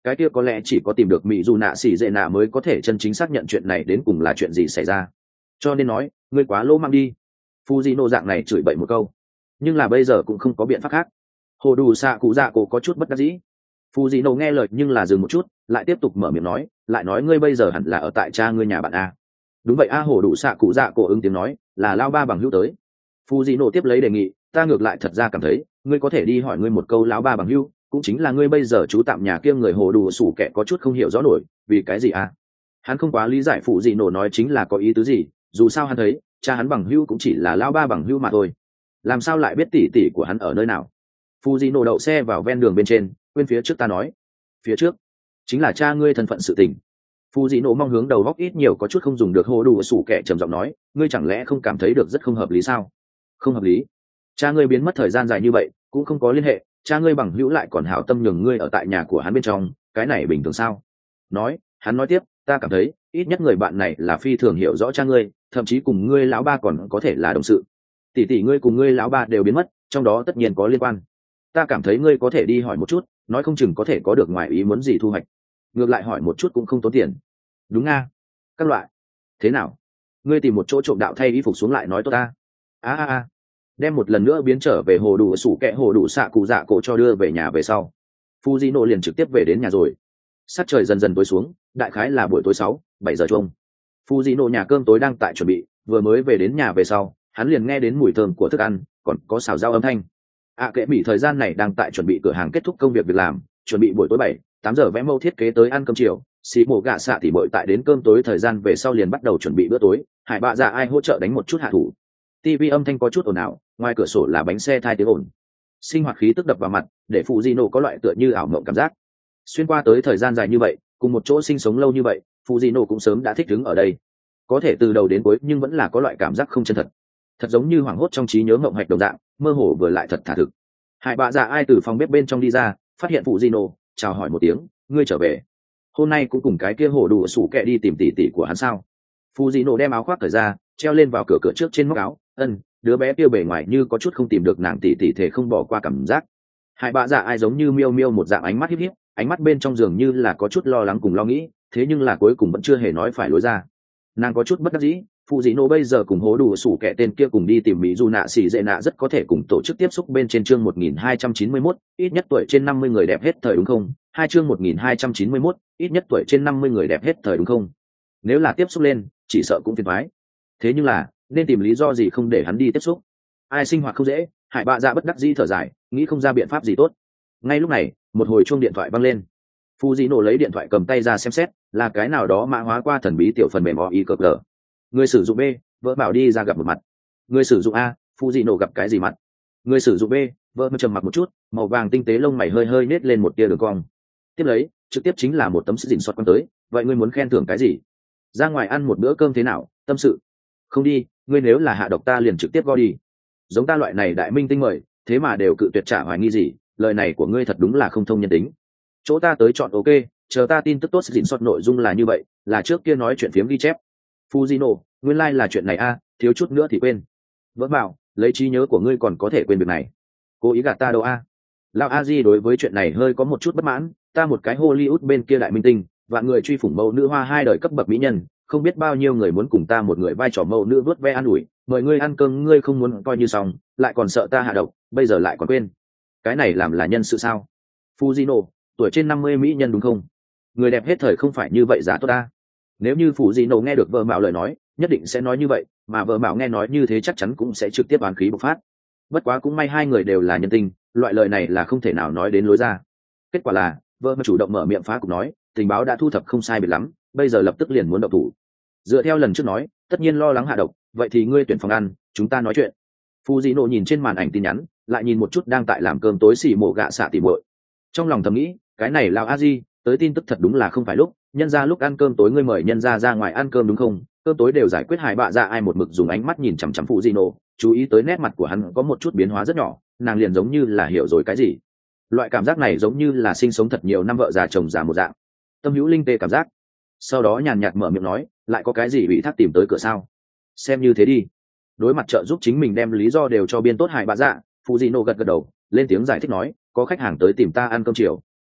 cái kia có lẽ chỉ có tìm được mỹ dù nạ xỉ dệ nạ mới có thể chân chính xác nhận chuyện này đến cùng là chuyện gì xảy ra. Cho nên nói ngươi quá lỗ mang đi. Fujino dạng này chửi bậy một câu, nhưng là bây giờ cũng không có biện pháp khác. Hồ đủ xạ cụ dạ cổ có chút bất đắc dĩ. Fujino nghe lời nhưng là dừng một chút, lại tiếp tục mở miệng nói, lại nói ngươi bây giờ hẳn là ở tại cha ngươi nhà bạn a. Đúng vậy a. Hồ đủ xạ cụ dạ cổ ứng tiếng nói, là lao ba bằng hữu tới. Fujino tiếp lấy đề nghị, ta ngược lại thật ra cảm thấy ngươi có thể đi hỏi ngươi một câu lão ba bằng hữu, cũng chính là ngươi bây giờ chú tạm nhà kia người hồ đủ sủ kẻ có chút không hiểu rõ nổi vì cái gì a. Hắn không quá lý giải phụ gì nổ nói chính là có ý tứ gì, dù sao hắn thấy cha hắn bằng hữu cũng chỉ là lão ba bằng hữu mà thôi, làm sao lại biết tỷ tỷ của hắn ở nơi nào. Fujino đậu xe vào ven đường bên trên, quên phía trước ta nói, phía trước chính là cha ngươi thân phận sự tình. Fujino mong hướng đầu góc ít nhiều có chút không dùng được hồ đủ sủ kẻ trầm giọng nói, ngươi chẳng lẽ không cảm thấy được rất không hợp lý sao? Không hợp lý? Cha ngươi biến mất thời gian dài như vậy cũng không có liên hệ, cha ngươi bằng hữu lại còn hảo tâm nhường ngươi ở tại nhà của hắn bên trong, cái này bình thường sao? Nói, hắn nói tiếp, ta cảm thấy ít nhất người bạn này là phi thường hiểu rõ cha ngươi, thậm chí cùng ngươi lão ba còn có thể là đồng sự. Tỷ tỷ ngươi cùng ngươi lão ba đều biến mất, trong đó tất nhiên có liên quan. Ta cảm thấy ngươi có thể đi hỏi một chút, nói không chừng có thể có được ngoài ý muốn gì thu hoạch. Ngược lại hỏi một chút cũng không tốn tiền. Đúng nga. Các loại. Thế nào? Ngươi tìm một chỗ trộm đạo thay y phục xuống lại nói tốt ta. A a a. Đem một lần nữa biến trở về hồ đủ sủ kẹ hồ đủ xạ cụ dạ cổ cho đưa về nhà về sau. Fujino liền trực tiếp về đến nhà rồi. Sát trời dần dần tối xuống, đại khái là buổi tối sáu, bảy giờ chung. Fujino nhà cơm tối đang tại chuẩn bị, vừa mới về đến nhà về sau, hắn liền nghe đến mùi thơm của thức ăn, còn có xào rau âm thanh. À kệ mỹ thời gian này đang tại chuẩn bị cửa hàng kết thúc công việc việc làm, chuẩn bị buổi tối bảy, tám giờ vẽ mẫu thiết kế tới ăn cơm chiều. Xí mổ gạ xạ thì bội tại đến cơm tối thời gian về sau liền bắt đầu chuẩn bị bữa tối, Hải Bạ Dạ ai hỗ trợ đánh một chút hạ thủ. ti vi âm thanh có chút ồn ào, ngoài cửa sổ là bánh xe thai tiếng ồn. Sinh hoạt khí tức đập vào mặt, để Fujino có loại tựa như ảo mộng cảm giác. Xuyên qua tới thời gian dài như vậy, cùng một chỗ sinh sống lâu như vậy, Fujino cũng sớm đã thích ứng ở đây. Có thể từ đầu đến cuối nhưng vẫn là có loại cảm giác không chân thật. Thật giống như hoảng hốt trong trí nhớ mộng hạch đồng dạng, mơ hồ vừa lại thật thà thực. Hải Bạ Dạ ai từ phòng bếp bên trong đi ra, phát hiện Fujino, chào hỏi một tiếng, ngươi trở về. Hôm nay cũng cùng cái kia hổ đủ sủ kẹ đi tìm tỷ tỷ của hắn sao? Fujino đem áo khoác cởi ra, treo lên vào cửa cửa trước trên móc áo, ân, đứa bé kia bề ngoài như có chút không tìm được nàng tỷ tỷ thể không bỏ qua cảm giác. Hải Bạ Dạ ai giống như miêu miêu một dạng ánh mắt híp híp, ánh mắt bên trong giường như là có chút lo lắng cùng lo nghĩ, thế nhưng là cuối cùng vẫn chưa hề nói phải lối ra. Nàng có chút bất đắc dĩ, Fujino bây giờ cùng hố đủ sủ kẻ tên kia cùng đi tìm mỹ du nạ xỉ dệ nạ rất có thể cùng tổ chức tiếp xúc bên trên chương một nghìn hai trăm chín mươi mốt, ít nhất tuổi trên năm mươi người đẹp hết thời đúng không? Hai chương một nghìn hai trăm chín mươi mốt, ít nhất tuổi trên năm mươi người đẹp hết thời đúng không? Nếu là tiếp xúc lên, chỉ sợ cũng phiền toái. Thế nhưng là, nên tìm lý do gì không để hắn đi tiếp xúc? Ai sinh hoạt không dễ, Hải Bạ Dạ bất đắc dĩ thở dài, nghĩ không ra biện pháp gì tốt. Ngay lúc này, một hồi chuông điện thoại vang lên. Fujino lấy điện thoại cầm tay ra xem xét, là cái nào đó mã hóa qua thần bí tiểu phần mềm o i cờ cờ. Người sử dụng B, vợ bảo đi ra gặp một mặt. Người sử dụng A, Fujino gặp cái gì mặt? Người sử dụng B, vợ trầm mặc một chút, màu vàng tinh tế lông mày hơi hơi nết lên một tia đường cong. Tiếp lấy, trực tiếp chính là một tấm sức dình xoát quan tới. Vậy ngươi muốn khen thưởng cái gì? Ra ngoài ăn một bữa cơm thế nào? Tâm sự. Không đi, ngươi nếu là hạ độc ta liền trực tiếp go đi. Giống ta loại này đại minh tinh mời, thế mà đều cự tuyệt trả hoài nghi gì? Lời này của ngươi thật đúng là không thông nhân tính. Chỗ ta tới chọn ok, chờ ta tin tức tốt dình xoát nội dung là như vậy, là trước kia nói chuyện phiếm ghi chép. Fujino, nguyên lai là chuyện này a, thiếu chút nữa thì quên. Vỡ bảo, lấy trí nhớ của ngươi còn có thể quên việc này. Cố ý gạt ta đâu a? Lão a di đối với chuyện này hơi có một chút bất mãn, ta một cái Hollywood bên kia đại minh tinh, vạn người truy phủng mẫu nữ hoa hai đời cấp bậc mỹ nhân, không biết bao nhiêu người muốn cùng ta một người vai trò mẫu nữ vớt ve an ủi, mời ngươi ăn cơm ngươi không muốn coi như xong, lại còn sợ ta hạ độc, bây giờ lại còn quên. Cái này làm là nhân sự sao? Fujino, tuổi trên năm mươi mỹ nhân đúng không? Người đẹp hết thời không phải như vậy giá tốt ta. Nếu như Fujino nghe được vợ mạo lời nói, nhất định sẽ nói như vậy, mà vợ mạo nghe nói như thế chắc chắn cũng sẽ trực tiếp oán khí bộc phát. Bất quá cũng may hai người đều là nhân tình, loại lời này là không thể nào nói đến lối ra. Kết quả là, vợ mà chủ động mở miệng phá cục nói, tình báo đã thu thập không sai biệt lắm, bây giờ lập tức liền muốn động thủ. Dựa theo lần trước nói, tất nhiên lo lắng hạ độc, vậy thì ngươi tuyển phòng ăn, chúng ta nói chuyện. Fujino nhìn trên màn ảnh tin nhắn, lại nhìn một chút đang tại làm cơm tối xì mổ gạ xạ tỉ muội. Trong lòng thầm nghĩ, cái này lão a di, tới tin tức thật đúng là không phải lúc, nhân ra lúc ăn cơm tối ngươi mời nhân ra ra ngoài ăn cơm đúng không? Cơm tối đều giải quyết. Hải Bạ Dạ ai một mực dùng ánh mắt nhìn chằm chằm Fujino, chú ý tới nét mặt của hắn có một chút biến hóa rất nhỏ, nàng liền giống như là hiểu rồi cái gì. Loại cảm giác này giống như là sinh sống thật nhiều năm vợ già chồng già một dạng, tâm hữu linh tê cảm giác. Sau đó nhàn nhạt mở miệng nói, lại có cái gì bị thác tìm tới cửa sao? Xem như thế đi. Đối mặt trợ giúp chính mình đem lý do đều cho biên tốt Hải Bạ Dạ, Fujino gật gật đầu, lên tiếng giải thích nói, có khách hàng tới tìm ta ăn cơm chiều.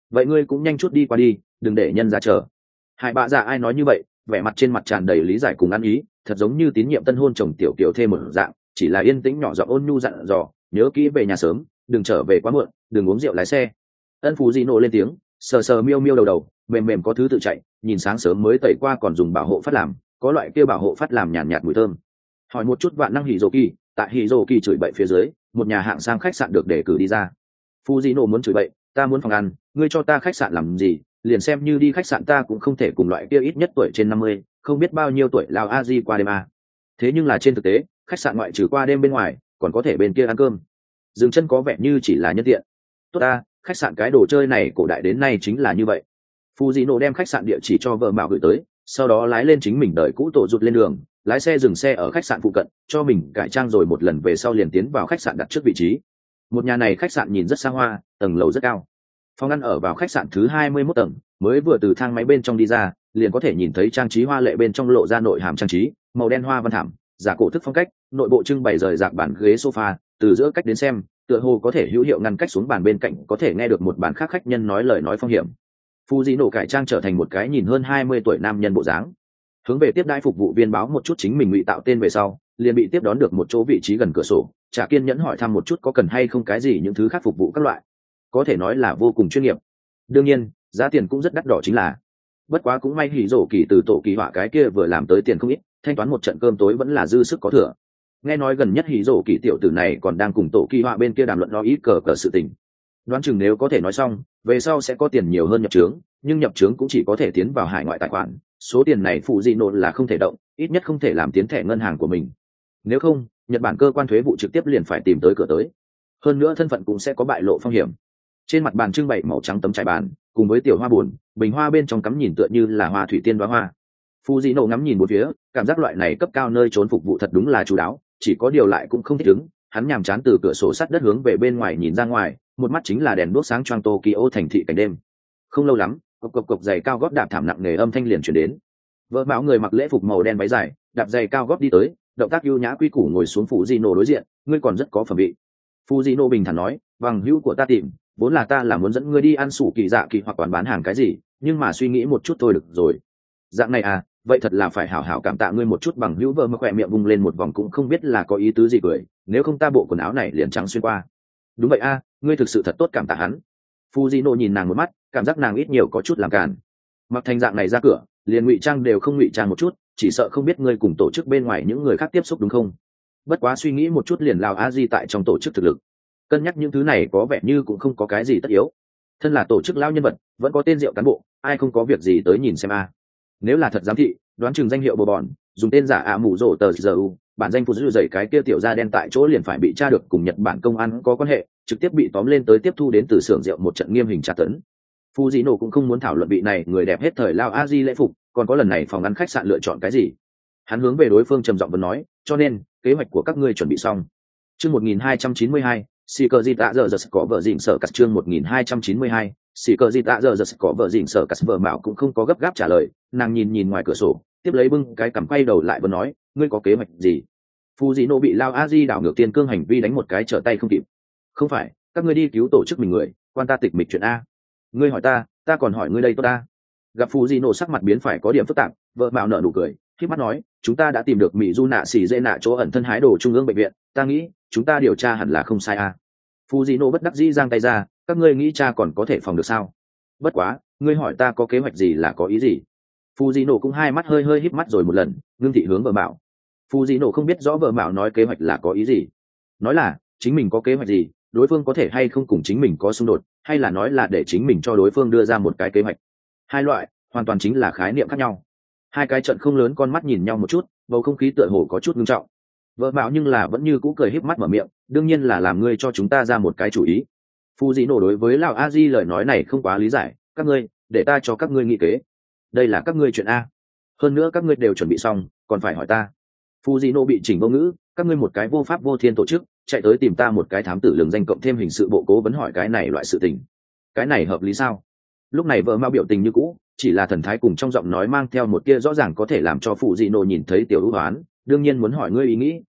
vậy ngươi cũng nhanh chút đi qua đi, đừng để nhân ra chờ. Hải bạ dạ ai nói như vậy, vẻ mặt trên mặt tràn đầy lý giải cùng ăn ý, thật giống như tín nhiệm tân hôn chồng tiểu kiểu thêm một dạng, chỉ là yên tĩnh nhỏ giọng ôn nhu dặn dò, nhớ kỹ về nhà sớm, đừng trở về quá muộn, đừng uống rượu lái xe. Ân Phú Dị nộ lên tiếng, sờ sờ miêu miêu đầu đầu, mềm mềm có thứ tự chạy, nhìn sáng sớm mới tẩy qua còn dùng bảo hộ phát làm, có loại kia bảo hộ phát làm nhàn nhạt, nhạt mùi thơm. Hỏi một chút vạn năng hỉ dỗ kỳ, tại hỉ dỗ kỳ chửi bậy phía dưới, một nhà hạng sang khách sạn được đề cử đi ra. Phú Dị nộ muốn chửi bậy, ta muốn phòng ăn, ngươi cho ta khách sạn làm gì? Liền xem như đi khách sạn ta cũng không thể cùng loại kia ít nhất tuổi trên năm mươi, không biết bao nhiêu tuổi lao a di qua đêm à. Thế nhưng là trên thực tế, khách sạn ngoại trừ qua đêm bên ngoài, còn có thể bên kia ăn cơm. Dừng chân có vẻ như chỉ là nhân tiện. Tốt ta, khách sạn cái đồ chơi này cổ đại đến nay chính là như vậy. Fujino đem khách sạn địa chỉ cho vợ mạo gửi tới, sau đó lái lên chính mình đợi cũ tổ rụt lên đường, lái xe dừng xe ở khách sạn phụ cận, cho mình cải trang rồi một lần về sau liền tiến vào khách sạn đặt trước vị trí. Một nhà này khách sạn nhìn rất xa hoa, tầng lầu rất cao. Phòng ăn ở vào khách sạn thứ hai mươi mốt tầng, mới vừa từ thang máy bên trong đi ra, liền có thể nhìn thấy trang trí hoa lệ bên trong lộ ra nội hàm trang trí, màu đen hoa văn thảm, giả cổ thức phong cách, nội bộ trưng bày rời rạc bàn ghế sofa, từ giữa cách đến xem, tựa hồ có thể hữu hiệu ngăn cách xuống bàn bên cạnh, có thể nghe được một bàn khác khách nhân nói lời nói phong hiểm. Fujino cải trang trở thành một cái nhìn hơn hai mươi tuổi nam nhân bộ dáng, hướng về tiếp đãi phục vụ viên báo một chút chính mình ngụy tạo tên về sau, liền bị tiếp đón được một chỗ vị trí gần cửa sổ, Trả kiên nhẫn hỏi thăm một chút có cần hay không cái gì những thứ khác phục vụ các loại, có thể nói là vô cùng chuyên nghiệp. Đương nhiên, giá tiền cũng rất đắt đỏ chính là. Bất quá cũng may hỉ rổ kỳ từ tổ kỳ họa cái kia vừa làm tới tiền không ít, thanh toán một trận cơm tối vẫn là dư sức có thừa. Nghe nói gần nhất hỉ rổ kỳ tiểu tử này còn đang cùng tổ kỳ họa bên kia đàm luận lo ít cờ cờ sự tình. Đoán chừng nếu có thể nói xong, về sau sẽ có tiền nhiều hơn nhập trướng, nhưng nhập trướng cũng chỉ có thể tiến vào hải ngoại tài khoản, số tiền này phụ dị nộn là không thể động, ít nhất không thể làm tiến thẻ ngân hàng của mình. Nếu không, Nhật Bản cơ quan thuế vụ trực tiếp liền phải tìm tới cửa tới. Hơn nữa thân phận cũng sẽ có bại lộ phong hiểm. Trên mặt bàn trưng bày màu trắng tấm trải bàn, cùng với tiểu hoa buồn, bình hoa bên trong cắm nhìn tựa như là hoa thủy tiên đóa hoa. Fujino ngắm nhìn một phía, cảm giác loại này cấp cao nơi trốn phục vụ thật đúng là chu đáo, chỉ có điều lại cũng không thích ứng. Hắn nhàm chán từ cửa sổ sắt đất hướng về bên ngoài nhìn ra ngoài, một mắt chính là đèn đuốc sáng choang Tokyo thành thị cảnh đêm. Không lâu lắm, cộc cộc cộc giày cao gót đạp thảm nặng nề âm thanh liền truyền đến. Vợ mạo người mặc lễ phục màu đen váy dài, đạp giày cao gót đi tới, động tác ưu nhã quy củ ngồi xuống Fujino đối diện, ngươi còn rất có phẩm vị. Fujino bình thản nói, bằng hữu của ta tìm, vốn là ta là muốn dẫn ngươi đi ăn sủ kỳ dạ kỳ hoặc quán bán hàng cái gì, nhưng mà suy nghĩ một chút thôi được rồi. Dạng này à, vậy thật là phải hảo hảo cảm tạ ngươi một chút. Bằng hữu vợ mà khỏe miệng vung lên một vòng cũng không biết là có ý tứ gì cười, nếu không ta bộ quần áo này liền trắng xuyên qua. Đúng vậy a, ngươi thực sự thật tốt, cảm tạ hắn. Fujino nhìn nàng một mắt, cảm giác nàng ít nhiều có chút làm càn. Mặc thành dạng này ra cửa, liền ngụy trang đều không ngụy trang một chút, chỉ sợ không biết ngươi cùng tổ chức bên ngoài những người khác tiếp xúc đúng không? Bất quá suy nghĩ một chút liền lao a di tại trong tổ chức thực lực, cân nhắc những thứ này có vẻ như cũng không có cái gì tất yếu. Thân là tổ chức lao nhân vật, vẫn có tên rượu cán bộ, ai không có việc gì tới nhìn xem a. Nếu là thật giám thị, đoán chừng danh hiệu bồ bòn, dùng tên giả ạ mù rổ tờ giờ u, bản danh phụ dư dày cái kia tiểu da đen tại chỗ liền phải bị tra được cùng Nhật Bản công an có quan hệ, trực tiếp bị tóm lên tới tiếp thu đến từ xưởng rượu một trận nghiêm hình tra tấn. Fujino cũng không muốn thảo luận vị này người đẹp hết thời lao a di lễ phục, còn có lần này phòng ăn khách sạn lựa chọn cái gì. Hắn hướng về đối phương trầm giọng vấn nói, cho nên kế hoạch của các ngươi chuẩn bị xong. Chương một nghìn hai trăm chín mươi hai, xì cờ gì tạ giờ giờ có vợ dịnh sở cắt. Chương một nghìn hai trăm chín mươi hai, xì cờ gì tạ giờ giờ có vợ dịnh sở cắt. Vợ mạo cũng không có gấp gáp trả lời, nàng nhìn nhìn ngoài cửa sổ, tiếp lấy bưng cái cằm quay đầu lại vấn nói, ngươi có kế hoạch gì? Fujino bị lao a di đảo ngược tiên cương hành vi đánh một cái trở tay không kịp. Không phải, các ngươi đi cứu tổ chức mình người, quan ta tịch mịch chuyện a. Ngươi hỏi ta, ta còn hỏi ngươi đây tốt ta. Gặp Fujino sắc mặt biến phải có điểm phức tạp, vợ mạo nở nụ cười, khép mắt nói, chúng ta đã tìm được mỹ du nạ xỉ dễ nạ chỗ ẩn thân hái đồ trung ương bệnh viện, ta nghĩ chúng ta điều tra hẳn là không sai a. Fujino bất đắc dĩ giang tay ra, các ngươi nghĩ cha còn có thể phòng được sao? Bất quá, ngươi hỏi ta có kế hoạch gì là có ý gì? Fujino cũng hai mắt hơi hơi híp mắt rồi một lần, ngưng thị hướng vợ mạo. Fujino không biết rõ vợ mạo nói kế hoạch là có ý gì, nói là chính mình có kế hoạch gì, đối phương có thể hay không cùng chính mình có xung đột, hay là nói là để chính mình cho đối phương đưa ra một cái kế hoạch. Hai loại hoàn toàn chính là khái niệm khác nhau. Hai cái trận không lớn con mắt nhìn nhau một chút, bầu không khí tựa hồ có chút nghiêm trọng. Vợ mạo nhưng là vẫn như cũ cười híp mắt mở miệng, đương nhiên là làm ngươi cho chúng ta ra một cái chủ ý. Fujino đối với lão a di lời nói này không quá lý giải, các ngươi để ta cho các ngươi nghĩ kế, đây là các ngươi chuyện a, hơn nữa các ngươi đều chuẩn bị xong còn phải hỏi ta. Fujino bị chỉnh vô ngữ, các ngươi một cái vô pháp vô thiên tổ chức chạy tới tìm ta một cái thám tử lường danh cộng thêm hình sự bộ cố vấn hỏi cái này loại sự tình, cái này hợp lý sao? Lúc này vợ mạo biểu tình như cũ, chỉ là thần thái cùng trong giọng nói mang theo một kia rõ ràng có thể làm cho Fujino nhìn thấy tiểu ưu hoán, đương nhiên muốn hỏi ngươi ý nghĩ,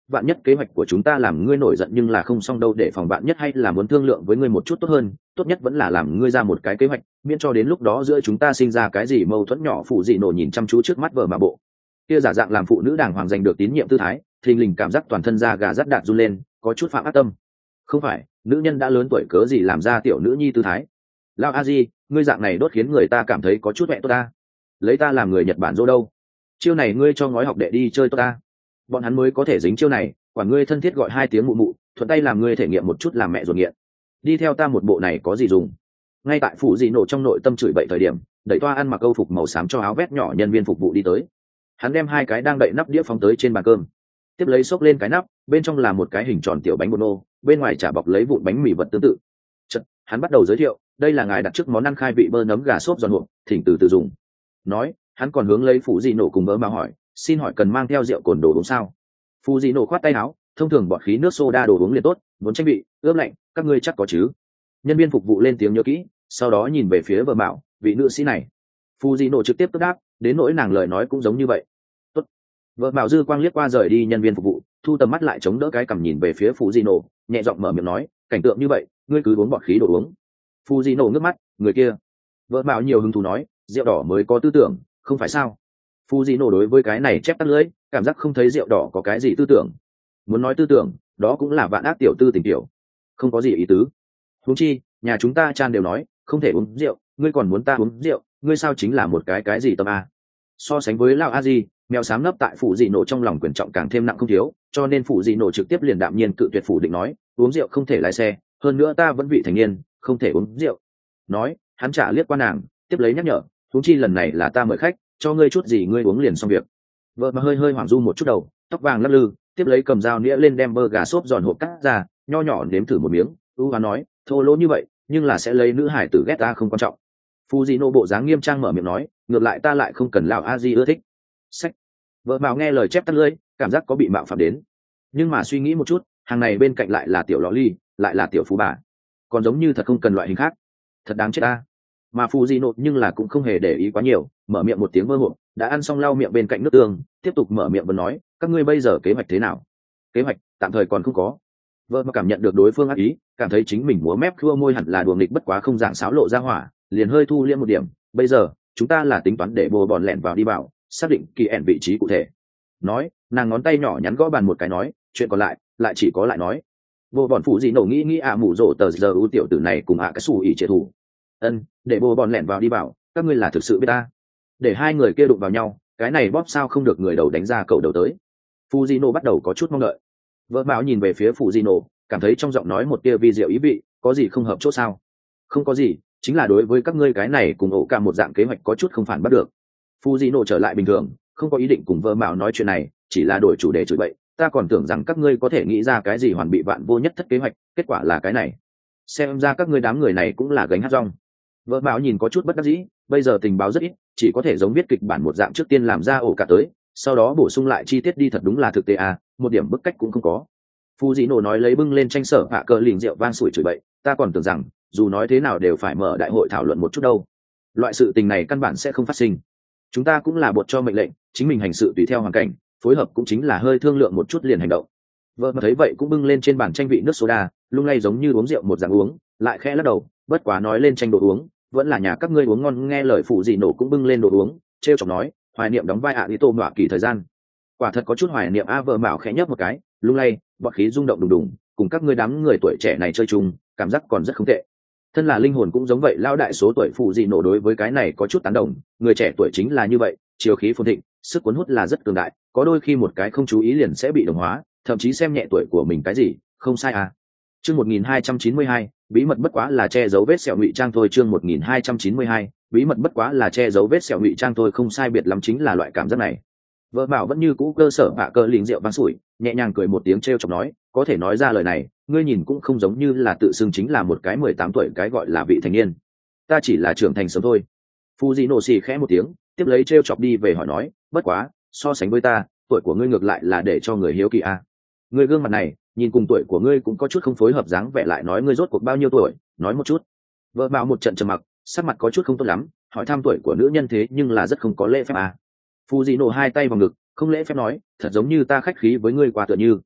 vạn nhất kế hoạch của chúng ta làm ngươi nổi giận nhưng là không xong đâu, để phòng vạn nhất hay là muốn thương lượng với ngươi một chút tốt hơn, tốt nhất vẫn là làm ngươi ra một cái kế hoạch, miễn cho đến lúc đó giữa chúng ta sinh ra cái gì mâu thuẫn nhỏ. Phụ dị nổ nhìn chăm chú trước mắt vợ mà bộ kia giả dạng làm phụ nữ đàng hoàng giành được tín nhiệm tư thái, thình lình cảm giác toàn thân da gà rắt đạn run lên, có chút phạm ác tâm. Không phải, nữ nhân đã lớn tuổi cớ gì làm ra tiểu nữ nhi tư thái. Lao a di, ngươi dạng này đốt khiến người ta cảm thấy có chút mẹ tốt ta, lấy ta làm người Nhật Bản dô đâu, chiêu này ngươi cho ngói học đệ đi chơi tốt ta, bọn hắn mới có thể dính chiêu này. Quả ngươi thân thiết gọi hai tiếng mụ mụ, thuận tay làm ngươi thể nghiệm một chút làm mẹ ruột nghiện, đi theo ta một bộ này có gì dùng. Ngay tại phụ dị nổ trong nội tâm chửi bậy thời điểm, đẩy toa ăn mặc câu phục màu xám cho áo vét nhỏ nhân viên phục vụ đi tới. Hắn đem hai cái đang đậy nắp đĩa phóng tới trên bàn cơm, tiếp lấy xốc lên cái nắp, bên trong là một cái hình tròn tiểu bánh bột nô, bên ngoài chả bọc lấy vụn bánh mì vật tương tự. Chật, hắn bắt đầu giới thiệu, đây là ngài đặt trước món ăn khai vị bơ nấm gà xốp giòn hộp, thỉnh từ từ dùng. Nói, hắn còn hướng lấy phụ dị nổ cùng bơ mà hỏi, xin hỏi cần mang theo rượu cồn đồ uống sao? Phụ dị nổ khoát tay áo, thông thường bọt khí nước soda đồ uống liền tốt, muốn tranh vị ướp lạnh các ngươi chắc có chứ. Nhân viên phục vụ lên tiếng nhớ kỹ, sau đó nhìn về phía vợ mạo vị nữ sĩ này. Phụ dị nổ trực tiếp đáp, đến nỗi nàng lời nói cũng giống như vậy. Tốt. Vợ mạo dư quang liếc qua rời đi nhân viên phục vụ, thu tầm mắt lại chống đỡ cái cằm nhìn về phía phụ dị nổ, nhẹ giọng mở miệng nói, cảnh tượng như vậy ngươi cứ uống bọt khí đồ uống. Phụ dị nổ ngước mắt, người kia. Vợ mạo nhiều hứng thú nói, rượu đỏ mới có tư tưởng không phải sao? Phụ dị nổ đối với cái này chép tắt lưỡi, cảm giác không thấy rượu đỏ có cái gì tư tưởng. Muốn nói tư tưởng, đó cũng là vạn ác tiểu tư tình tiểu, không có gì ý tứ. Huống chi nhà chúng ta chan đều nói không thể uống rượu, ngươi còn muốn ta uống rượu, ngươi sao chính là một cái cái gì tâm a. So sánh với lão a di, mèo xám nấp tại phụ dị nổ trong lòng quyền trọng càng thêm nặng không thiếu, cho nên phụ dị nổ trực tiếp liền đạm nhiên cự tuyệt phủ định nói, uống rượu không thể lái xe, hơn nữa ta vẫn vị thành niên, không thể uống rượu. Nói, hắn trả liếc qua nàng, tiếp lấy nhắc nhở, huống chi lần này là ta mời khách, cho ngươi chút gì ngươi uống liền xong việc. Vợ mà hơi hơi hoảng du một chút đầu, tóc vàng lắc lư, tiếp lấy cầm dao nĩa lên đem bơ gà xốp giòn hộp cắt ra, nho nhỏ nếm thử một miếng, u hoán nói, thô lỗ như vậy nhưng là sẽ lấy nữ hải tử ghét ta không quan trọng. Phu di nô bộ dáng nghiêm trang mở miệng nói, ngược lại ta lại không cần lão a di ưa thích. Sách. Vợ mạo nghe lời chép tắt lưỡi, cảm giác có bị mạo phạm đến, nhưng mà suy nghĩ một chút, hàng này bên cạnh lại là tiểu lọ ly, lại là tiểu phú bà, còn giống như thật không cần loại hình khác, thật đáng chết ta. Mà Phu di nô nhưng là cũng không hề để ý quá nhiều, mở miệng một tiếng mơ hộp, đã ăn xong lau miệng bên cạnh nước tương, tiếp tục mở miệng và nói, các ngươi bây giờ kế hoạch thế nào? Kế hoạch tạm thời còn không có. Vợ mà cảm nhận được đối phương ác ý, cảm thấy chính mình múa mép khua môi hẳn là đùa nghịch bất quá không dạng xáo lộ ra hỏa, liền hơi thu liễm một điểm. Bây giờ chúng ta là tính toán để bồ bòn lẹn vào đi vào, xác định kỳ ẻn vị trí cụ thể. Nói, nàng ngón tay nhỏ nhắn gõ bàn một cái nói, chuyện còn lại lại chỉ có lại nói. Bồ bòn phụ gì nổ nghĩ nghĩ ạ à mù rổ tờ giờ ưu tiểu tử này cùng ạ à cái xù ỉ chế thủ. Ân, để bồ bòn lẹn vào đi vào, các ngươi là thực sự biết ta. Để hai người kia đụng vào nhau, cái này bóp sao không được người đầu đánh ra cầu đầu tới. Fujino bắt đầu có chút mong đợi. Vợ Mạo nhìn về phía Fujino, cảm thấy trong giọng nói một tia vi diệu ý vị, có gì không hợp chỗ sao? Không có gì, chính là đối với các ngươi cái này cùng ổ cả một dạng kế hoạch có chút không phản bắt được. Fujino trở lại bình thường, không có ý định cùng vợ Mạo nói chuyện này, chỉ là đổi chủ đề chửi bậy. Ta còn tưởng rằng các ngươi có thể nghĩ ra cái gì hoàn bị vạn vô nhất thất kế hoạch, kết quả là cái này. Xem ra các ngươi đám người này cũng là gánh hát rong. Vợ Mạo nhìn có chút bất đắc dĩ, bây giờ tình báo rất ít, chỉ có thể giống viết kịch bản một dạng trước tiên làm ra ổ cả tới, sau đó bổ sung lại chi tiết đi, thật đúng là thực tế à, một điểm bức cách cũng không có. Fujino nói lấy bưng lên tranh sở hạ cờ lỉnh rượu vang sủi chửi bậy, ta còn tưởng rằng dù nói thế nào đều phải mở đại hội thảo luận một chút đâu. Loại sự tình này căn bản sẽ không phát sinh. Chúng ta cũng là buộc cho mệnh lệnh, chính mình hành sự tùy theo hoàn cảnh, phối hợp cũng chính là hơi thương lượng một chút liền hành động. Vợ mà thấy vậy cũng bưng lên trên bàn tranh vị nước soda, lung lay giống như uống rượu một dạng uống, lại khẽ lắc đầu, bất quá nói lên tranh đồ uống, vẫn là nhà các ngươi uống ngon. Nghe lời Fujino cũng bưng lên đồ uống, trêu chọc nói, hoài niệm đóng vai ạ đi tô mọa kỳ thời gian, quả thật có chút hoài niệm a. Vợ Mạo khẽ nhấp một cái, lung lay, bọt khí rung động đùng đùng, cùng các ngươi đám người tuổi trẻ này chơi chung, cảm giác còn rất không tệ. Thân là linh hồn cũng giống vậy, lao đại số tuổi phụ dị nổ đối với cái này có chút tán đồng, người trẻ tuổi chính là như vậy, chiều khí phồn thịnh, sức cuốn hút là rất cường đại, có đôi khi một cái không chú ý liền sẽ bị đồng hóa, thậm chí xem nhẹ tuổi của mình cái gì, không sai à. Chương một nghìn hai trăm chín mươi hai, bí mật bất quá là che giấu vết sẹo ngụy trang thôi. Chương một nghìn hai trăm chín mươi hai, bí mật bất quá là che giấu vết sẹo ngụy trang thôi, không sai biệt lắm chính là loại cảm giác này. Vợ Bảo vẫn như cũ cơ sở hạ cơ lình rượu vang sủi, nhẹ nhàng cười một tiếng trêu chọc nói, có thể nói ra lời này, ngươi nhìn cũng không giống như là tự xưng chính là một cái mười tám tuổi cái gọi là vị thành niên. Ta chỉ là trưởng thành sớm thôi. Fujino xì khẽ một tiếng, tiếp lấy trêu chọc đi về hỏi nói, bất quá, so sánh với ta, tuổi của ngươi ngược lại là để cho người hiếu kỳ a. Ngươi gương mặt này, nhìn cùng tuổi của ngươi cũng có chút không phối hợp dáng vẻ, lại nói ngươi rốt cuộc bao nhiêu tuổi, nói một chút. Vợ Bảo một trận trầm mặc, sắc mặt có chút không tốt lắm, hỏi thăm tuổi của nữ nhân thế nhưng là rất không có lễ phép à. Fujino hai tay vào ngực, không lễ phép nói, thật giống như ta khách khí với ngươi qua tựa như.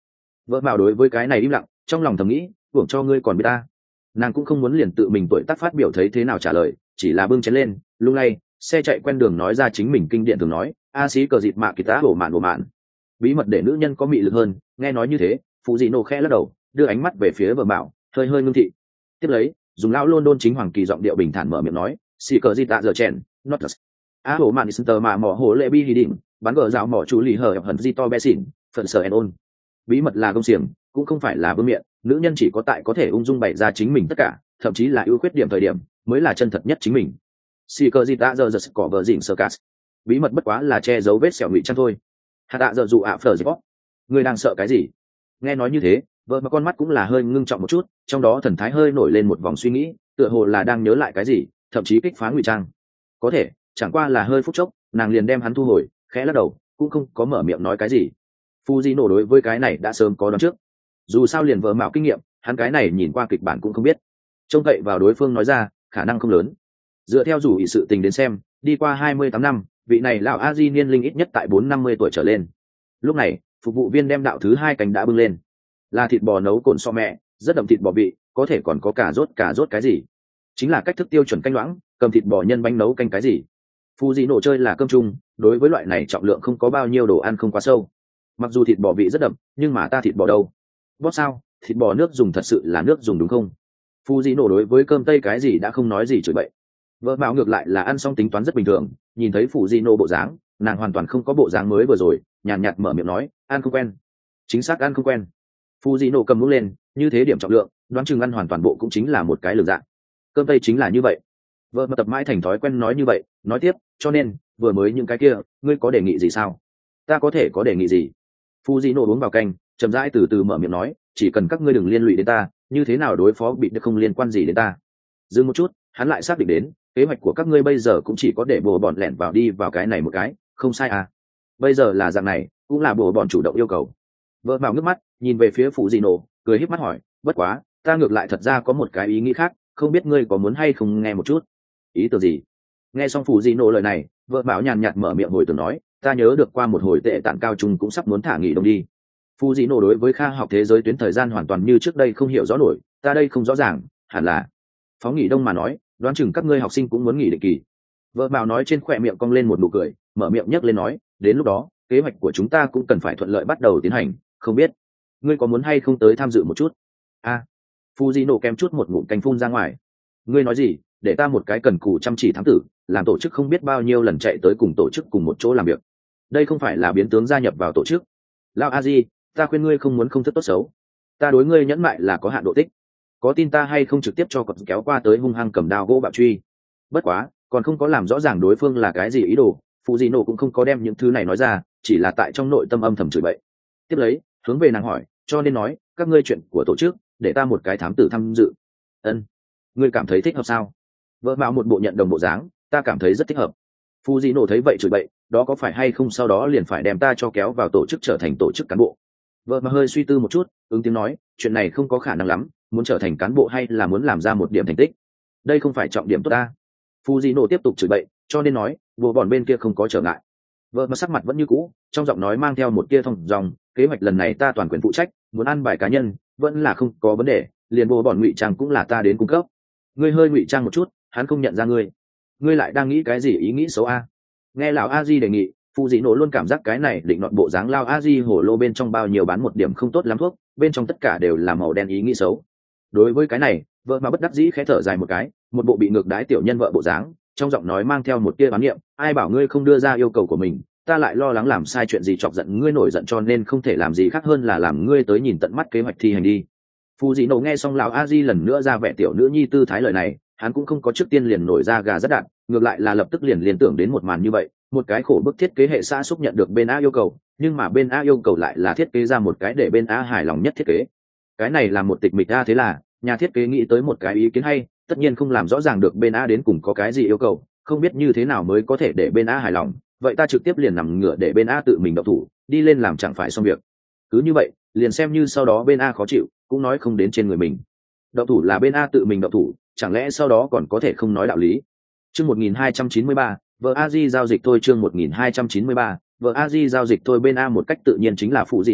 Vợ mạo đối với cái này im lặng, trong lòng thầm nghĩ hưởng cho ngươi còn biết ta. Nàng cũng không muốn liền tự mình tuổi tác phát biểu thấy thế nào trả lời, chỉ là bưng chén lên lung lay xe chạy quen đường nói ra chính mình kinh điển thường nói a xí cờ dịt mạ kỳ tá hổ mạn hổ mạn. Bí mật để nữ nhân có mị lực hơn. Nghe nói như thế, phụ dị nổ khẽ lắc đầu, đưa ánh mắt về phía vợ mạo, hơi hơi ngưng thị. Tiếp lấy dùng lão London chính hoàng kỳ giọng điệu bình thản mở miệng nói xì cờ dịt tạ giờ chèn not us a hổ mạn center mà mỏ hổ lệ bi hì đỉnh bắn gờ rào mỏ chú lì hở hận di to bé xỉn phận sở en ôn. Bí mật là công xiềng, cũng không phải là vương miện. Nữ nhân chỉ có tại có thể ung dung bày ra chính mình tất cả, thậm chí là ưu khuyết điểm thời điểm mới là chân thật nhất chính mình. Si cơ gì ta giờ giờ cỏ vợ dịnh sơ cát. Bí mật bất quá là che giấu vết sẹo ngụy trang thôi. Hạ tạ giờ dụ ạ phở gì bóp. Người đang sợ cái gì? Nghe nói như thế, vợ mà con mắt cũng là hơi ngưng trọng một chút, trong đó thần thái hơi nổi lên một vòng suy nghĩ, tựa hồ là đang nhớ lại cái gì, thậm chí kích phá ngụy trang. Có thể, chẳng qua là hơi phút chốc, nàng liền đem hắn thu hồi, khẽ lắc đầu, cũng không có mở miệng nói cái gì. Fujino đối với cái này đã sớm có đoán trước. Dù sao liền vợ mạo kinh nghiệm, hắn cái này nhìn qua kịch bản cũng không biết. Trông cậy vào đối phương nói ra, khả năng không lớn. Dựa theo dù ý sự tình đến xem, đi qua hai mươi tám năm, vị này lão a di niên linh ít nhất tại bốn năm mươi tuổi trở lên. Lúc này, phục vụ viên đem đạo thứ hai cánh đã bưng lên, là thịt bò nấu cồn so mẹ, rất đậm thịt bò vị, có thể còn có cả rốt cả rốt cái gì, chính là cách thức tiêu chuẩn canh loãng, cầm thịt bò nhân bánh nấu canh cái gì. Fujino chơi là cơm chung, đối với loại này trọng lượng không có bao nhiêu đồ ăn không quá sâu. Mặc dù thịt bò vị rất đậm, nhưng mà ta thịt bò đâu? Bóp sao? Thịt bò nước dùng thật sự là nước dùng đúng không? Fujino đối với cơm tây cái gì đã không nói gì chửi bậy. Vợ mạo ngược lại là ăn xong tính toán rất bình thường, nhìn thấy Fujino bộ dáng, nàng hoàn toàn không có bộ dáng mới vừa rồi, nhàn nhạt, nhạt mở miệng nói, ăn không quen. Chính xác ăn không quen. Fujino cầm muỗng lên, như thế điểm trọng lượng, đoán chừng ăn hoàn toàn bộ cũng chính là một cái lường dạng. Cơm tây chính là như vậy. Vợ mà tập mãi thành thói quen nói như vậy, nói tiếp, cho nên vừa mới những cái kia, ngươi có đề nghị gì sao? Ta có thể có đề nghị gì? Fujino uống vào canh, chậm rãi từ từ mở miệng nói, chỉ cần các ngươi đừng liên lụy đến ta, như thế nào đối phó bị được không liên quan gì đến ta. Dừng một chút, hắn lại xác định đến, kế hoạch của các ngươi bây giờ cũng chỉ có để bồ bọn lẻn vào đi vào cái này một cái, không sai à? Bây giờ là dạng này, cũng là bồ bọn chủ động yêu cầu. Vợ mạo nước mắt, nhìn về phía Fujino, cười híp mắt hỏi, bất quá, ta ngược lại thật ra có một cái ý nghĩ khác, không biết ngươi có muốn hay không nghe một chút. Ý tưởng gì? Nghe xong Fujino lời này, vợ mạo nhàn nhạt mở miệng hồi tưởng nói, ta nhớ được qua một hồi tệ tạng cao trung cũng sắp muốn thả nghỉ đông đi. Fujino đối với khoa học thế giới tuyến thời gian hoàn toàn như trước đây không hiểu rõ nổi, ta đây không rõ ràng, hẳn là phóng nghỉ đông mà nói, đoán chừng các ngươi học sinh cũng muốn nghỉ định kỳ. Vợ mạo nói trên khỏe miệng cong lên một nụ cười, mở miệng nhấc lên nói, đến lúc đó, kế hoạch của chúng ta cũng cần phải thuận lợi bắt đầu tiến hành, không biết ngươi có muốn hay không tới tham dự một chút? A, à, Fujino kém chút một ngụm canh phun ra ngoài. Ngươi nói gì? Để ta một cái cần cù chăm chỉ thám tử, làm tổ chức không biết bao nhiêu lần chạy tới cùng tổ chức cùng một chỗ làm việc. Đây không phải là biến tướng gia nhập vào tổ chức. Lão a di, ta khuyên ngươi không muốn không thức tốt xấu. Ta đối ngươi nhẫn mại là có hạn độ tích. Có tin ta hay không trực tiếp cho cọt kéo qua tới hung hăng cầm đao gỗ bạo truy. Bất quá, còn không có làm rõ ràng đối phương là cái gì ý đồ, Fujino cũng không có đem những thứ này nói ra, chỉ là tại trong nội tâm âm thầm chửi bậy. Tiếp lấy, hướng về nàng hỏi, cho nên nói, các ngươi chuyện của tổ chức, để ta một cái thám tử tham dự. Ân, ngươi cảm thấy thích hợp sao? Vợ mạo một bộ nhận đồng bộ dáng, ta cảm thấy rất thích hợp. Fujino thấy vậy chửi bậy, đó có phải hay không sau đó liền phải đem ta cho kéo vào tổ chức trở thành tổ chức cán bộ. Vợ mà hơi suy tư một chút, ứng tiếng nói, chuyện này không có khả năng lắm, muốn trở thành cán bộ hay là muốn làm ra một điểm thành tích, đây không phải trọng điểm tốt ta. Fujino tiếp tục chửi bậy, cho nên nói, vô bọn bên kia không có trở ngại. Vợ mà sắc mặt vẫn như cũ, trong giọng nói mang theo một tia thông dòng, kế hoạch lần này ta toàn quyền phụ trách, muốn ăn bài cá nhân vẫn là không có vấn đề, liền vô bọn ngụy trang cũng là ta đến cung cấp. Ngươi hơi ngụy trang một chút, hắn không nhận ra ngươi. Ngươi lại đang nghĩ cái gì ý nghĩ xấu a? Nghe lão a di đề nghị, Fujino luôn cảm giác cái này định nọt bộ dáng lao a di hổ lô bên trong bao nhiêu bán một điểm không tốt lắm thuốc, bên trong tất cả đều là màu đen ý nghĩ xấu. Đối với cái này, vợ mà bất đắc dĩ khẽ thở dài một cái, một bộ bị ngược đái tiểu nhân vợ bộ dáng, trong giọng nói mang theo một tia bán niệm, ai bảo ngươi không đưa ra yêu cầu của mình, ta lại lo lắng làm sai chuyện gì chọc giận ngươi nổi giận cho nên không thể làm gì khác hơn là làm ngươi tới nhìn tận mắt kế hoạch thi hành đi. Fujino nghe xong lão a di lần nữa ra vẻ tiểu nữ nhi tư thái lời này, hắn cũng không có trước tiên liền nổi ra gà rất đạn, ngược lại là lập tức liền liên tưởng đến một màn như vậy, một cái khổ bức thiết kế hệ xã xúc nhận được bên A yêu cầu, nhưng mà bên A yêu cầu lại là thiết kế ra một cái để bên A hài lòng nhất thiết kế. Cái này là một tịch mịch A, thế là nhà thiết kế nghĩ tới một cái ý kiến hay, tất nhiên không làm rõ ràng được bên A đến cùng có cái gì yêu cầu, không biết như thế nào mới có thể để bên A hài lòng, vậy ta trực tiếp liền nằm ngửa để bên A tự mình động thủ, đi lên làm chẳng phải xong việc. Cứ như vậy, liền xem như sau đó bên A khó chịu, cũng nói không đến trên người mình. Động thủ là bên A tự mình động thủ, chẳng lẽ sau đó còn có thể không nói đạo lý. Chương một nghìn hai trăm chín mươi ba, vợ a di giao dịch thôi. Chương một nghìn hai trăm chín mươi ba, vợ a di giao dịch thôi. Bên A một cách tự nhiên chính là Fujino,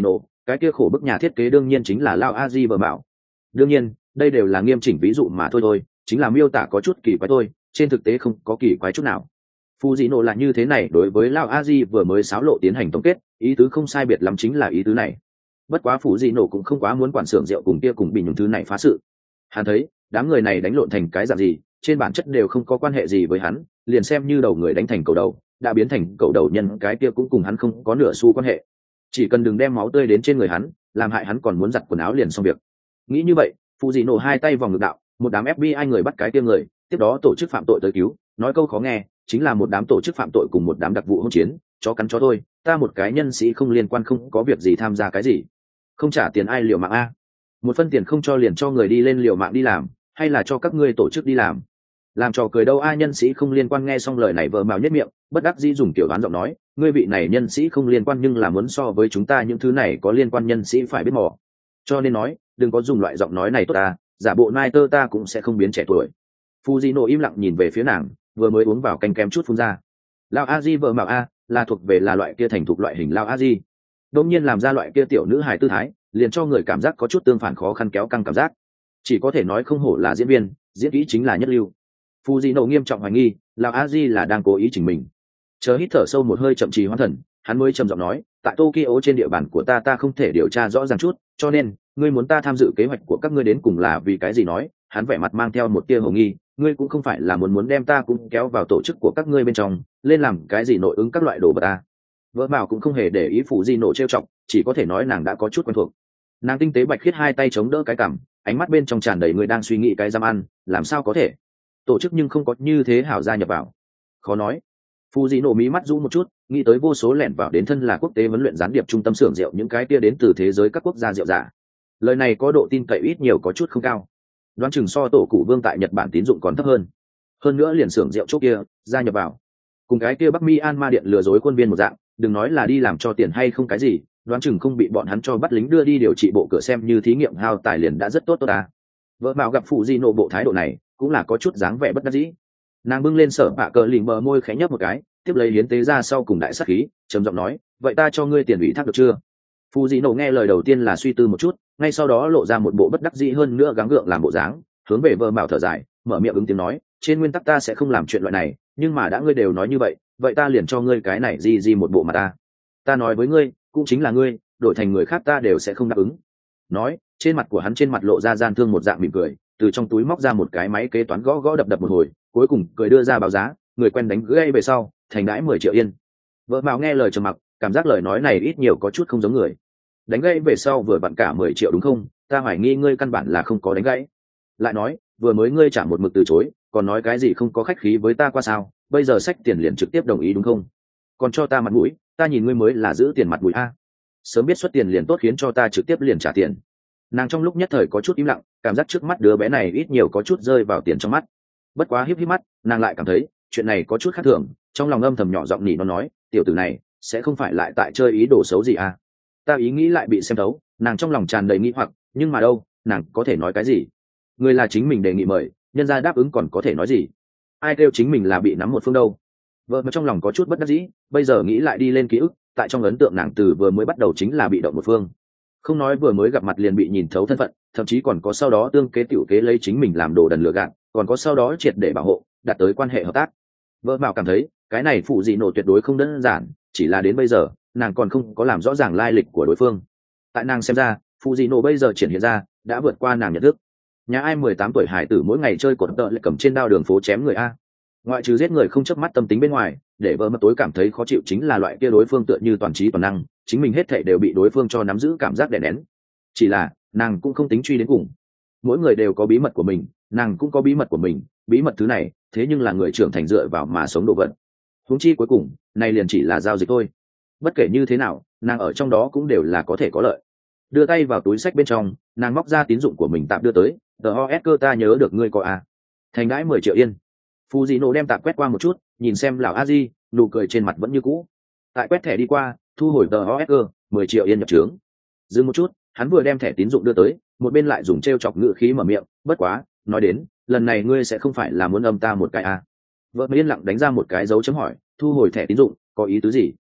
cái kia khổ bức nhà thiết kế đương nhiên chính là Lao A Di vợ bảo. Đương nhiên đây đều là nghiêm chỉnh ví dụ mà thôi thôi, chính là miêu tả có chút kỳ quái thôi, trên thực tế không có kỳ quái chút nào. Phù dị nộ là như thế này đối với Lao A Di vừa mới xáo lộ tiến hành tổng kết, ý tứ không sai biệt lắm chính là ý tứ này. Bất quá Phù dị nộ cũng không quá muốn quản xưởng rượu cùng kia cùng bình những thứ này phá sự. Hắn thấy đám người này đánh lộn thành cái dạng gì trên bản chất đều không có quan hệ gì với hắn, liền xem như đầu người đánh thành cầu đầu đã biến thành cầu đầu nhân cái kia cũng cùng hắn không có nửa xu quan hệ, chỉ cần đừng đem máu tươi đến trên người hắn làm hại hắn còn muốn giặt quần áo liền xong việc. Nghĩ như vậy Phù dị nổ hai tay vòng ngực đạo, một đám ép bê i người bắt cái kia người, tiếp đó tổ chức phạm tội tới cứu, nói câu khó nghe chính là một đám tổ chức phạm tội cùng một đám đặc vụ hỗn chiến, chó cắn chó thôi, ta một cái nhân sĩ không liên quan không có việc gì tham gia cái gì, không trả tiền ai liều mạng a, một phân tiền không cho liền cho người đi lên liều mạng đi làm, hay là cho các ngươi tổ chức đi làm, làm trò cười đâu ai nhân sĩ không liên quan. Nghe xong lời này vợ mào nhất miệng bất đắc dĩ dùng tiểu đoán giọng nói, ngươi vị này nhân sĩ không liên quan nhưng là muốn so với chúng ta những thứ này có liên quan nhân sĩ phải biết mò, cho nên nói đừng có dùng loại giọng nói này tốt ta, giả bộ nai tơ ta cũng sẽ không biến trẻ tuổi. Fujino im lặng nhìn về phía nàng, vừa mới uống vào canh kém chút phun ra. Lao a di vợ mạo a là thuộc về là loại kia thành thục loại hình Lao a di, đột nhiên làm ra loại kia tiểu nữ hài tư thái, liền cho người cảm giác có chút tương phản khó khăn kéo căng cảm giác, chỉ có thể nói không hổ là diễn viên, diễn kỹ chính là nhất lưu. Fujino nghiêm trọng hoài nghi Lao a di là đang cố ý chỉnh mình. Chờ hít thở sâu một hơi chậm trì hoãn thần, hắn mới trầm giọng nói, tại Tokyo trên địa bàn của ta ta không thể điều tra rõ ràng chút, cho nên ngươi muốn ta tham dự kế hoạch của các ngươi đến cùng là vì cái gì. Nói hắn vẻ mặt mang theo một tia hồ nghi, ngươi cũng không phải là muốn muốn đem ta cũng kéo vào tổ chức của các ngươi bên trong lên làm cái gì nội ứng các loại đồ vật ta. Vợ bảo cũng không hề để ý phụ di nổ trêu chọc, chỉ có thể nói nàng đã có chút quen thuộc. Nàng tinh tế bạch khiết hai tay chống đỡ cái cằm, ánh mắt bên trong tràn đầy người đang suy nghĩ cái giam ăn làm sao có thể tổ chức nhưng không có như thế hảo gia nhập vào, khó nói. Phụ di nổ mí mắt rũ một chút, nghĩ tới vô số lẻn vào đến thân là quốc tế huấn luyện gián điệp trung tâm xưởng rượu những cái kia đến từ thế giới các quốc gia rượu giả. Lời này có độ tin cậy ít nhiều có chút không cao, đoán chừng so tổ cụ vương tại Nhật Bản tín dụng còn thấp hơn. Hơn nữa liền xưởng rượu chỗ kia gia nhập vào cùng cái kia Bắc Myanmar điện lừa dối quân viên một dạng, đừng nói là đi làm cho tiền hay không cái gì, đoán chừng không bị bọn hắn cho bắt lính đưa đi điều trị bộ cửa xem như thí nghiệm hao tài liền đã rất tốt tốt ta. Vợ Mạo gặp phụ di nộ bộ thái độ này cũng là có chút dáng vẻ bất đắc dĩ, nàng bưng lên sở bạ cờ lỉnh bờ môi khẽ nhấp một cái, tiếp lấy hiến tế ra sau cùng đại sắc khí trầm giọng nói, vậy ta cho ngươi tiền ủy thác được chưa. Phụ di nộ nghe lời đầu tiên là suy tư một chút, ngay sau đó lộ ra một bộ bất đắc dĩ hơn nữa gắng gượng làm bộ dáng, hướng về Vợ Mạo thở dài, mở miệng ứng tiếng nói, trên nguyên tắc ta sẽ không làm chuyện loại này, nhưng mà đã ngươi đều nói như vậy, vậy ta liền cho ngươi cái này gì gì một bộ mà ta ta nói với ngươi cũng chính là ngươi đổi thành người khác ta đều sẽ không đáp ứng. Nói trên mặt của hắn trên mặt lộ ra gian thương một dạng mỉm cười, từ trong túi móc ra một cái máy kế toán gõ gõ đập đập một hồi, cuối cùng cười đưa ra báo giá, người quen đánh gây về sau thành đãi mười triệu yên. Vợ Mạo nghe lời trầm mặc, cảm giác lời nói này ít nhiều có chút không giống người. Đánh gãy về sau vừa vặn cả mười triệu đúng không, ta hoài nghi ngươi căn bản là không có đánh gãy. Lại nói vừa mới ngươi trả một mực từ chối, còn nói cái gì không có khách khí với ta qua sao, bây giờ xách tiền liền trực tiếp đồng ý đúng không, còn cho ta mặt mũi, ta nhìn ngươi mới là giữ tiền mặt mũi a. Sớm biết xuất tiền liền tốt khiến cho ta trực tiếp liền trả tiền. Nàng trong lúc nhất thời có chút im lặng, cảm giác trước mắt đứa bé này ít nhiều có chút rơi vào tiền trong mắt. Bất quá híp híp mắt nàng lại cảm thấy chuyện này có chút khác thường, trong lòng âm thầm nhỏ giọng nhỉ nó nói, tiểu tử này sẽ không phải lại tại chơi ý đồ xấu gì à. Ta ý nghĩ lại bị xem thấu, nàng trong lòng tràn đầy nghĩ hoặc, nhưng mà đâu nàng có thể nói cái gì, người là chính mình đề nghị mời, nhân ra đáp ứng còn có thể nói gì, ai kêu chính mình là bị nắm một phương đâu. Vợ mà trong lòng có chút bất đắc dĩ, bây giờ nghĩ lại đi lên ký ức, tại trong ấn tượng nàng từ vừa mới bắt đầu chính là bị động một phương, không nói vừa mới gặp mặt liền bị nhìn thấu thân phận, thậm chí còn có sau đó tương kế tiểu kế lấy chính mình làm đồ đần lừa gạt, còn có sau đó triệt để bảo hộ đạt tới quan hệ hợp tác. Vợ Mạo cảm thấy cái này phụ dị nổ tuyệt đối không đơn giản, chỉ là đến bây giờ nàng còn không có làm rõ ràng lai lịch của đối phương. Tại nàng xem ra phụ dị nổ bây giờ triển hiện ra đã vượt qua nàng nhận thức. Nhà ai mười tám tuổi hải tử mỗi ngày chơi cột tợ lại cầm trên đao đường phố chém người a, ngoại trừ giết người không chớp mắt tâm tính bên ngoài, để vợ mất tối cảm thấy khó chịu chính là loại kia đối phương tựa như toàn trí toàn năng, chính mình hết thảy đều bị đối phương cho nắm giữ cảm giác đè nén. Chỉ là nàng cũng không tính truy đến cùng, mỗi người đều có bí mật của mình, nàng cũng có bí mật của mình, bí mật thứ này thế nhưng là người trưởng thành dựa vào mà sống đồ vật. Huống chi cuối cùng này liền chỉ là giao dịch thôi, bất kể như thế nào nàng ở trong đó cũng đều là có thể có lợi. Đưa tay vào túi sách bên trong, nàng móc ra tín dụng của mình tạm đưa tới, tờ os cơ ta nhớ được ngươi có à, thành đãi mười triệu yên. Fujino đem tạm quét qua một chút, nhìn xem lão a di, nụ cười trên mặt vẫn như cũ. Tại quét thẻ đi qua, thu hồi tờ os cơ mười triệu yên nhập trướng. Dừng một chút, hắn vừa đem thẻ tín dụng đưa tới, một bên lại dùng treo chọc ngữ khí mở miệng, bất quá nói đến lần này ngươi sẽ không phải là muốn âm ta một cái à. Vợ mới yên lặng đánh ra một cái dấu chấm hỏi, thu hồi thẻ tín dụng có ý tứ gì.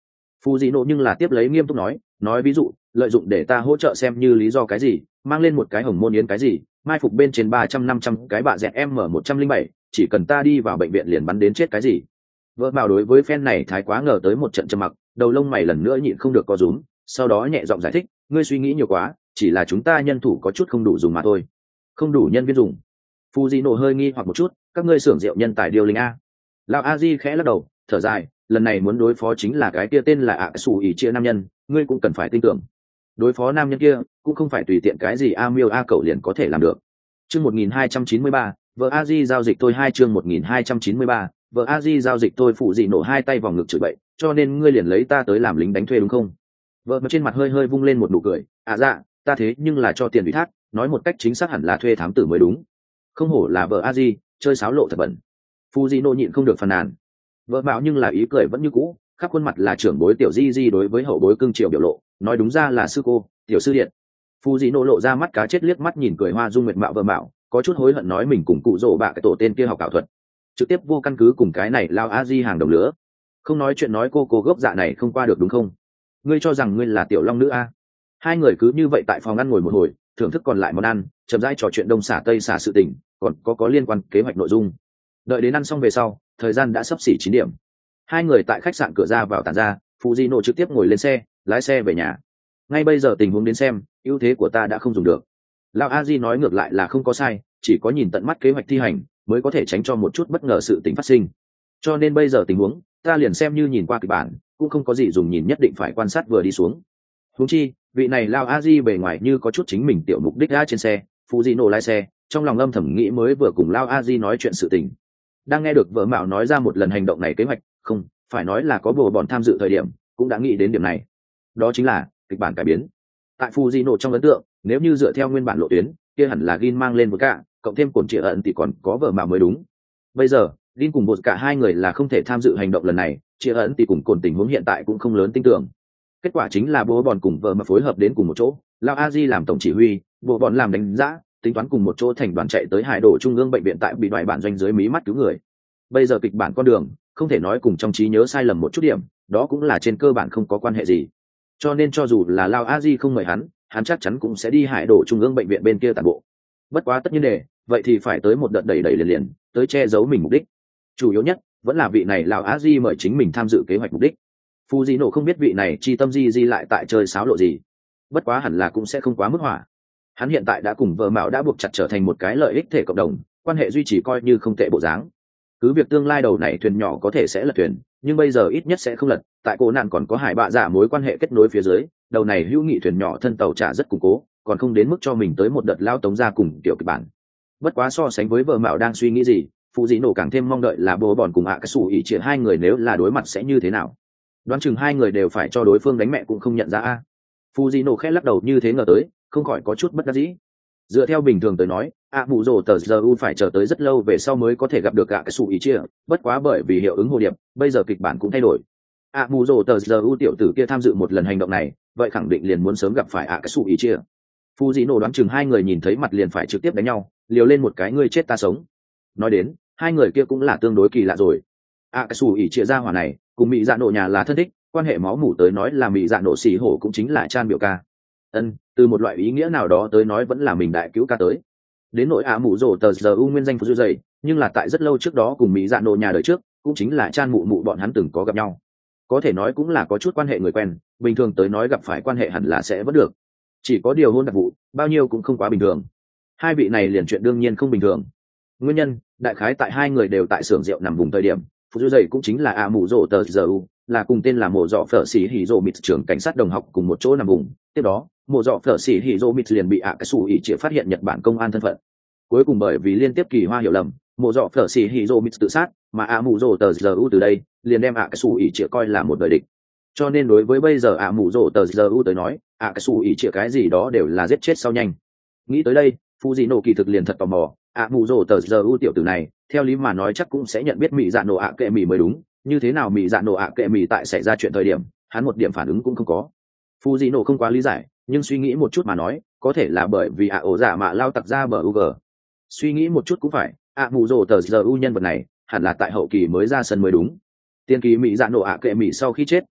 Phù dị nộ nhưng là tiếp lấy nghiêm túc nói nói ví dụ lợi dụng để ta hỗ trợ xem như lý do cái gì mang lên một cái hồng môn yến cái gì mai phục bên trên ba trăm năm trăm cái bạ dẹt m một trăm linh bảy chỉ cần ta đi vào bệnh viện liền bắn đến chết cái gì. Vợ Mạo đối với phen này thái quá ngờ tới một trận trầm mặc, đầu lông mày lần nữa nhịn không được co rúm, sau đó nhẹ giọng giải thích ngươi suy nghĩ nhiều quá, chỉ là chúng ta nhân thủ có chút không đủ dùng mà thôi. Không đủ nhân viên dùng. Phù dị nộ hơi nghi hoặc một chút, các ngươi xưởng rượu nhân tài điều linh a. Lão a di khẽ lắc đầu thở dài, lần này muốn đối phó chính là cái kia tên là ạ xù ỉ chia nam nhân, ngươi cũng cần phải tin tưởng đối phó nam nhân kia cũng không phải tùy tiện cái gì a miêu a cậu liền có thể làm được. Chương một nghìn hai trăm chín mươi ba, vợ a di giao dịch tôi hai chương một nghìn hai trăm chín mươi ba, vợ a di giao dịch tôi phụ dị nổ hai tay vòng ngực chửi bậy, cho nên ngươi liền lấy ta tới làm lính đánh thuê đúng không? Vợ mà trên mặt hơi hơi vung lên một nụ cười, à dạ, ta thế nhưng là cho tiền ủy thác, nói một cách chính xác hẳn là thuê thám tử mới đúng. Không hổ là vợ a di, chơi sáo lộ thật bẩn. Phụ dị nổ nhịn không được phàn nàn. Vợ Mạo nhưng là ý cười vẫn như cũ, khắp khuôn mặt là trưởng bối tiểu di di đối với hậu bối cưng chiều biểu lộ, nói đúng ra là sư cô, tiểu sư điện. Phù dị nổ lộ ra mắt cá chết liếc mắt nhìn cười hoa dung nguyệt mạo Vợ Mạo, có chút hối hận nói mình cùng cụ rỗ bạ cái tổ tên kia học ảo thuật, trực tiếp vô căn cứ cùng cái này lao a di hàng đồng lửa, không nói chuyện nói cô cô gốc dạ này không qua được đúng không? Ngươi cho rằng ngươi là tiểu long nữ a? Hai người cứ như vậy tại phòng ăn ngồi một hồi, thưởng thức còn lại món ăn, chậm rãi trò chuyện đông xả tây xả sự tình, còn có có liên quan kế hoạch nội dung. Đợi đến ăn xong về sau, thời gian đã sắp xỉ chín điểm. Hai người tại khách sạn cửa ra vào tản ra, Fujino trực tiếp ngồi lên xe, lái xe về nhà. Ngay bây giờ tình huống đến xem, ưu thế của ta đã không dùng được. Lão A-di nói ngược lại là không có sai, chỉ có nhìn tận mắt kế hoạch thi hành, mới có thể tránh cho một chút bất ngờ sự tình phát sinh. Cho nên bây giờ tình huống, ta liền xem như nhìn qua kịch bản, cũng không có gì dùng nhìn nhất định phải quan sát vừa đi xuống. Huống chi, vị này Lão A-di bề ngoài như có chút chính mình tiểu mục đích ra trên xe, Fujino lái xe, trong lòng âm thầm nghĩ mới vừa cùng Lão A-di nói chuyện sự tình. Đang nghe được Vợ Mạo nói ra một lần hành động này kế hoạch, không, phải nói là có bồ bọn tham dự thời điểm, cũng đã nghĩ đến điểm này. Đó chính là kịch bản cải biến. Tại Fujino trong ấn tượng, nếu như dựa theo nguyên bản lộ tuyến, kia hẳn là Gin mang lên một cả, cộng thêm cồn trịa ẩn thì còn có Vợ Mạo mới đúng. Bây giờ, Gin cùng một cả hai người là không thể tham dự hành động lần này, trịa ẩn thì cùng cồn tình huống hiện tại cũng không lớn tin tưởng. Kết quả chính là bố bọn cùng Vợ Mạo phối hợp đến cùng một chỗ, Lão A-di làm tổng chỉ huy, bộ bọn làm đánh giá, tính toán cùng một chỗ thành đoàn chạy tới hải đổ trung ương bệnh viện tại bị đoại bản doanh dưới mí mắt cứu người. Bây giờ kịch bản con đường không thể nói cùng trong trí nhớ sai lầm một chút điểm, đó cũng là trên cơ bản không có quan hệ gì. Cho nên cho dù là Lao A-di không mời hắn, hắn chắc chắn cũng sẽ đi hải đổ trung ương bệnh viện bên kia tản bộ. Bất quá tất nhiên đề, vậy thì phải tới một đợt đẩy đẩy liền liền, tới che giấu mình mục đích. Chủ yếu nhất vẫn là vị này Lao A-di mời chính mình tham dự kế hoạch mục đích. Fujino không biết vị này chi tâm di di lại tại chơi sáo lộ gì, bất quá hẳn là cũng sẽ không quá mức hỏa. Hắn hiện tại đã cùng Vợ Mạo đã buộc chặt trở thành một cái lợi ích thể cộng đồng, quan hệ duy trì coi như không tệ bộ dáng. Cứ việc tương lai đầu này thuyền nhỏ có thể sẽ lật thuyền, nhưng bây giờ ít nhất sẽ không lật. Tại cổ nạn còn có hải bạ giả mối quan hệ kết nối phía dưới, đầu này hữu nghị thuyền nhỏ thân tàu trả rất củng cố, còn không đến mức cho mình tới một đợt lao tống ra cùng tiểu kịch bản. Bất quá so sánh với Vợ Mạo đang suy nghĩ gì, Phụ Dĩ Nổ càng thêm mong đợi là bố bọn cùng ạ cái sủ ỉ triệt hai người nếu là đối mặt sẽ như thế nào. Đoán chừng hai người đều phải cho đối phương đánh mẹ cũng không nhận ra a. Phụ Dĩ Nổ khẽ lắc đầu như thế ngờ tới, không khỏi có chút bất đắc dĩ. Dựa theo bình thường tới nói, ạ mù rồ tờ giờ u phải chờ tới rất lâu về sau mới có thể gặp được ạ cái sủ ý chia, bất quá bởi vì hiệu ứng hồ điệp, bây giờ kịch bản cũng thay đổi. ạ mù rồ tờ giờ u tiểu tử kia tham dự một lần hành động này, vậy khẳng định liền muốn sớm gặp phải ạ cái sủ ý chia. Phu dĩ nổ đoán chừng hai người nhìn thấy mặt liền phải trực tiếp đánh nhau, liều lên một cái ngươi chết ta sống. Nói đến, hai người kia cũng là tương đối kỳ lạ rồi. ạ cái sủ ý chia ra hỏa này, cùng mỹ dạ nổ nhà là thân thích, quan hệ máu mủ tới nói là mỹ dạ nổ xì hổ cũng chính là Chan biểu ca. Ân, từ một loại ý nghĩa nào đó tới nói vẫn là mình đại cứu ca tới. Đến nỗi ạ mụ rồ tờ giờ u nguyên danh phụ dày, nhưng là tại rất lâu trước đó cùng mỹ dạ nổ nhà đời trước, cũng chính là Chan mụ mụ bọn hắn từng có gặp nhau. Có thể nói cũng là có chút quan hệ người quen, bình thường tới nói gặp phải quan hệ hẳn là sẽ vẫn được. Chỉ có điều hôn đặc vụ, bao nhiêu cũng không quá bình thường. Hai vị này liền chuyện đương nhiên không bình thường. Nguyên nhân, đại khái tại hai người đều tại xưởng rượu nằm vùng thời điểm, phụ dày cũng chính là ạ mụ rồ tờ giờ u, là cùng tên là mộ dọ phở xỉ hỉ rồ mịt trưởng cảnh sát đồng học cùng một chỗ nằm vùng. Tiếp đó mộ dọ phở xỉ hỉ rồ mịt liền bị ạ cái sủ ỉ chĩa phát hiện Nhật Bản công an thân phận. Cuối cùng bởi vì liên tiếp kỳ hoa hiểu lầm, mộ dọ phở xỉ hỉ rồ mịt tự sát, mà ạ mù rồ tờ giờ u từ đây liền đem ạ cái sủ ỉ chĩa coi là một đời địch. Cho nên đối với bây giờ ạ mù rồ tờ giờ u tới nói, ạ cái sủ ỉ chĩa cái gì đó đều là giết chết sau nhanh. Nghĩ tới đây, Fujino kỳ thực liền thật tò mò, ạ mù rồ tờ giờ u tiểu tử này, theo lý mà nói chắc cũng sẽ nhận biết mỹ dạ nổ ạ kệ mì mới đúng. Như thế nào mỹ dạ nổ ạ kệ mì tại xảy ra chuyện thời điểm, hắn một điểm phản ứng cũng không có. Fujino không quá lý giải, nhưng suy nghĩ một chút mà nói, có thể là bởi vì ạ ổ giả mạ lao tặc ra bờ u g. Suy nghĩ một chút cũng phải, ạ mù rồ tờ giờ u nhân vật này hẳn là tại hậu kỳ mới ra sân mới đúng. Tiên kỳ mỹ dạ nổ ạ kệ mì sau khi chết,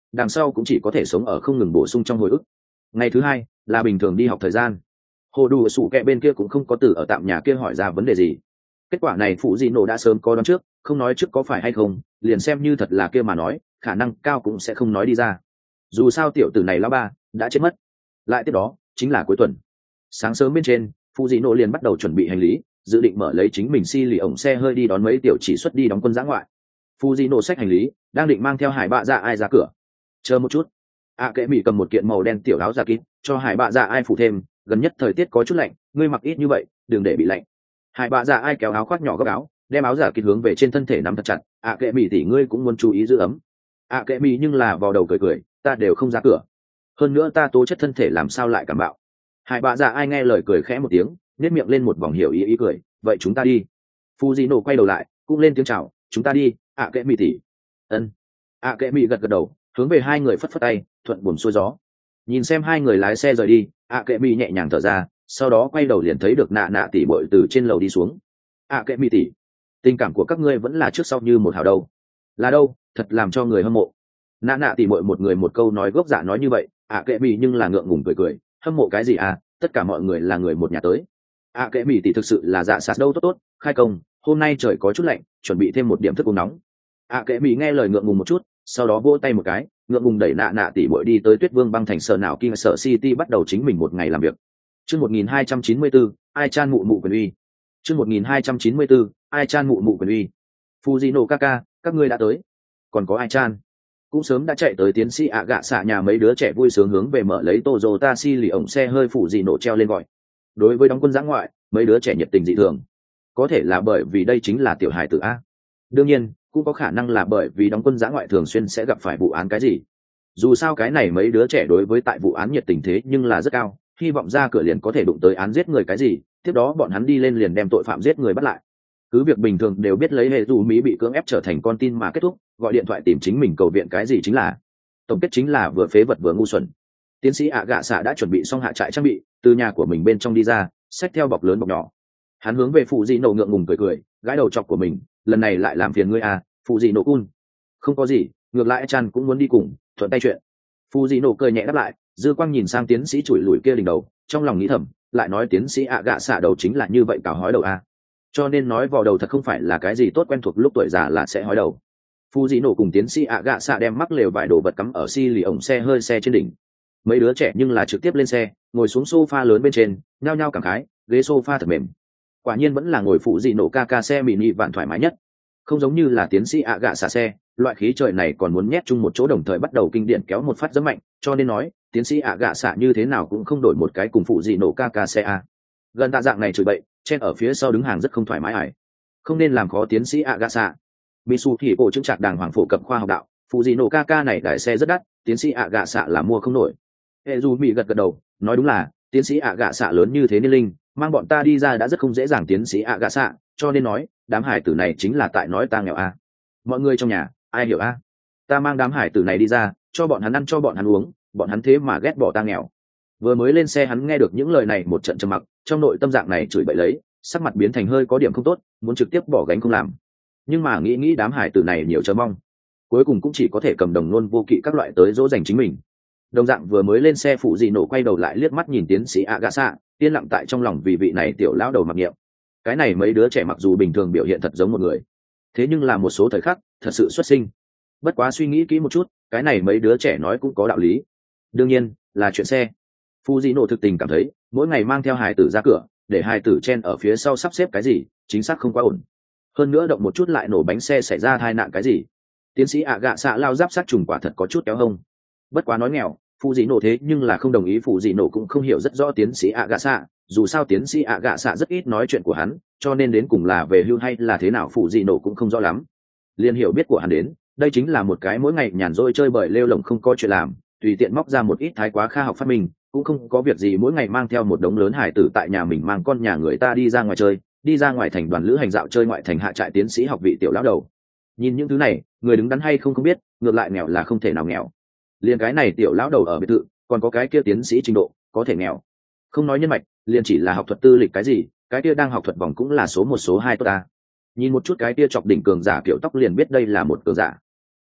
đằng sau cũng chỉ có thể sống ở không ngừng bổ sung trong hồi ức. Ngày thứ hai là bình thường đi học thời gian. Hồ đủ sủ kẹ bên kia cũng không có từ ở tạm nhà kia hỏi ra vấn đề gì. Kết quả này phụ dị nổ đã sớm có đoán trước, không nói trước có phải hay không, liền xem như thật là kia mà nói, khả năng cao cũng sẽ không nói đi ra. Dù sao tiểu tử này lão ba đã chết mất. Lại tiếp đó chính là cuối tuần. Sáng sớm bên trên, phụ dị nổ liền bắt đầu chuẩn bị hành lý, dự định mở lấy chính mình xi lì ổng xe hơi đi đón mấy tiểu chỉ xuất đi đóng quân giã ngoại. Phụ dị nổ xách hành lý, đang định mang theo hải bạ dạ ai ra cửa. Chờ một chút. À kệ mỹ cầm một kiện màu đen tiểu áo da kín, cho hải bạ dạ ai phủ thêm, gần nhất thời tiết có chút lạnh, ngươi mặc ít như vậy, đừng để bị lạnh. Hải bạ dạ ai kéo áo khoác nhỏ gấp áo, đem áo giả kín hướng về trên thân thể nắm thật chặt. À kệ mỹ tỷ ngươi cũng muốn chú ý giữ ấm. À kệ mỹ nhưng là vào đầu cười cười, ta đều không ra cửa. Hơn nữa ta tố chất thân thể làm sao lại cảm bạo. Hải bạ dạ ai nghe lời cười khẽ một tiếng, nét miệng lên một vòng hiểu ý ý cười, vậy chúng ta đi. Fujino quay đầu lại, cũng lên tiếng chào, chúng ta đi. À kệ mỹ tỷ. Ân. À kệ mỹ gật gật đầu, hướng về hai người phất phất tay, thuận buồm xuôi gió. Nhìn xem hai người lái xe rời đi, ạ kệ mỹ nhẹ nhàng thở ra, sau đó quay đầu liền thấy được nạ nạ tỷ bội từ trên lầu đi xuống. ạ kệ mỹ tỷ, tình cảm của các ngươi vẫn là trước sau như một hào đâu. Là đâu, thật làm cho người hâm mộ. Nạ nạ tỷ bội một người một câu nói gốc dạ nói như vậy, ạ kệ mỹ nhưng là ngượng ngùng cười cười, hâm mộ cái gì à, tất cả mọi người là người một nhà tới. ạ kệ mỹ tỷ thực sự là dạ sạt đâu tốt tốt, khai công, hôm nay trời có chút lạnh, chuẩn bị thêm một điểm thức uống nóng. ạ kệ mỹ nghe lời ngượng ngùng một chút, sau đó vỗ tay một cái, ngượng ngùng đẩy nạ nạ tỉ bội đi tới Tuyết Vương băng thành sở nào King sở City bắt đầu chính mình một ngày làm việc. Chương một nghìn hai trăm chín mươi bốn, ai chan mụ mụ quyền uy. Chương một nghìn hai trăm chín mươi bốn, ai chan mụ mụ quyền uy. Fujino Kaka, các ngươi đã tới. Còn có ai chan? Cũng sớm đã chạy tới tiến sĩ ạ gạ xạ nhà mấy đứa trẻ vui sướng hướng về mở lấy Toyota xi lì ổng xe hơi Fujino treo lên gọi. Đối với đóng quân giã ngoại, mấy đứa trẻ nhiệt tình dị thường. Có thể là bởi vì đây chính là tiểu hài tử a. Đương nhiên, cũng có khả năng là bởi vì đóng quân giã ngoại thường xuyên sẽ gặp phải vụ án cái gì. Dù sao cái này mấy đứa trẻ đối với tại vụ án nhiệt tình thế nhưng là rất cao, hy vọng ra cửa liền có thể đụng tới án giết người cái gì, tiếp đó bọn hắn đi lên liền đem tội phạm giết người bắt lại. Cứ việc bình thường đều biết lấy hệ dù Mỹ bị cưỡng ép trở thành con tin mà kết thúc, gọi điện thoại tìm chính mình cầu viện cái gì chính là. Tổng kết chính là vừa phế vật vừa ngu xuẩn. Tiến sĩ ạ gạ xạ đã chuẩn bị xong hạ trại trang bị, từ nhà của mình bên trong đi ra, xách theo bọc lớn bọc nhỏ. Hắn hướng về phụ dị nổ ngượng ngùng cười cười, gãi đầu chọc của mình, lần này lại làm phiền ngươi à, phụ dị nổ cun. Không có gì, ngược lại chan cũng muốn đi cùng, thuận tay chuyện. Phụ dị nổ cười nhẹ đáp lại, dư quang nhìn sang tiến sĩ chùi lùi kia đỉnh đầu, trong lòng nghĩ thầm, lại nói tiến sĩ ạ gạ xạ đầu chính là như vậy cào hói đầu à. Cho nên nói vò đầu thật không phải là cái gì tốt, quen thuộc lúc tuổi già là sẽ hói đầu. Phụ dị nổ cùng tiến sĩ ạ gạ xạ đem mắc lều vải đồ vật cắm ở xi lì ổng xe hơi xe trên đỉnh. Mấy đứa trẻ nhưng là trực tiếp lên xe, ngồi xuống sofa lớn bên trên, nhao nhao cảm khái, ghế sofa thật mềm. Quả nhiên vẫn là ngồi phụ dị nổ ca ca xe mini vạn thoải mái nhất, không giống như là tiến sĩ ạ gạ xạ xe, loại khí trời này còn muốn nhét chung một chỗ đồng thời bắt đầu kinh điển kéo một phát rất mạnh, cho nên nói tiến sĩ ạ gạ xạ như thế nào cũng không đổi một cái cùng phụ dị nổ ca ca xe a. Gần tạ dạng này chửi bậy, chen ở phía sau đứng hàng rất không thoải mái ải, không nên làm khó tiến sĩ ạ gạ xạ. Misu thì cổ chứng trạc đàng hoàng phổ cập khoa học đạo, phụ dị nổ ca ca này đại xe rất đắt, tiến sĩ ạ gạ xạ là mua không nổi. Hệ dù mỹ gật gật đầu, nói đúng là tiến sĩ ạ gạ xạ lớn như thế niên linh, mang bọn ta đi ra đã rất không dễ dàng. Tiến sĩ ạ gạ xạ, cho nên nói đám hải tử này chính là tại nói ta nghèo a. Mọi người trong nhà ai hiểu a? Ta mang đám hải tử này đi ra, cho bọn hắn ăn cho bọn hắn uống, bọn hắn thế mà ghét bỏ ta nghèo. Vừa mới lên xe hắn nghe được những lời này một trận trầm mặc, trong nội tâm dạng này chửi bậy lấy, sắc mặt biến thành hơi có điểm không tốt, muốn trực tiếp bỏ gánh không làm. Nhưng mà nghĩ nghĩ đám hải tử này nhiều chờ mong, cuối cùng cũng chỉ có thể cầm đồng nôn vô kỵ các loại tới dỗ dành chính mình. Đồng dạng vừa mới lên xe phụ dị nổ quay đầu lại liếc mắt nhìn tiến sĩ Agasa, yên lặng tại trong lòng vì vị này tiểu lão đầu mặc niệm. Cái này mấy đứa trẻ mặc dù bình thường biểu hiện thật giống một người, thế nhưng là một số thời khắc thật sự xuất sinh. Bất quá suy nghĩ kỹ một chút, cái này mấy đứa trẻ nói cũng có đạo lý. Đương nhiên là chuyện xe. Phụ dị nổ thực tình cảm thấy mỗi ngày mang theo hài tử ra cửa, để hài tử chen ở phía sau sắp xếp cái gì, chính xác không quá ổn. Hơn nữa động một chút lại nổ bánh xe xảy ra tai nạn cái gì. Tiến sĩ Agasa lao giáp sát trùng quả thật có chút kéo hông. Bất quá nói nghèo, phụ dị nổ thế nhưng là không đồng ý. Phụ dị nổ cũng không hiểu rất rõ tiến sĩ Agasa, dù sao tiến sĩ Agasa rất ít nói chuyện của hắn, cho nên đến cùng là về hưu hay là thế nào phụ dị nổ cũng không rõ lắm. Liên hiểu biết của hắn đến, đây chính là một cái mỗi ngày nhàn rỗi chơi bời lêu lồng không có chuyện làm, tùy tiện móc ra một ít thái quá kha học phát minh, cũng không có việc gì mỗi ngày mang theo một đống lớn hải tử tại nhà mình mang con nhà người ta đi ra ngoài chơi, đi ra ngoài thành đoàn lữ hành dạo chơi ngoại thành hạ trại tiến sĩ học vị tiểu lão đầu. Nhìn những thứ này, người đứng đắn hay không không biết, ngược lại nghèo là không thể nào nghèo. Liền cái này tiểu lão đầu ở biệt thự, còn có cái kia tiến sĩ trình độ, có thể nghèo. Không nói nhân mạch, liền chỉ là học thuật tư lịch cái gì, cái kia đang học thuật vòng cũng là số một số hai tốt ta. Nhìn một chút cái kia chọc đỉnh cường giả kiểu tóc liền biết đây là một cường giả.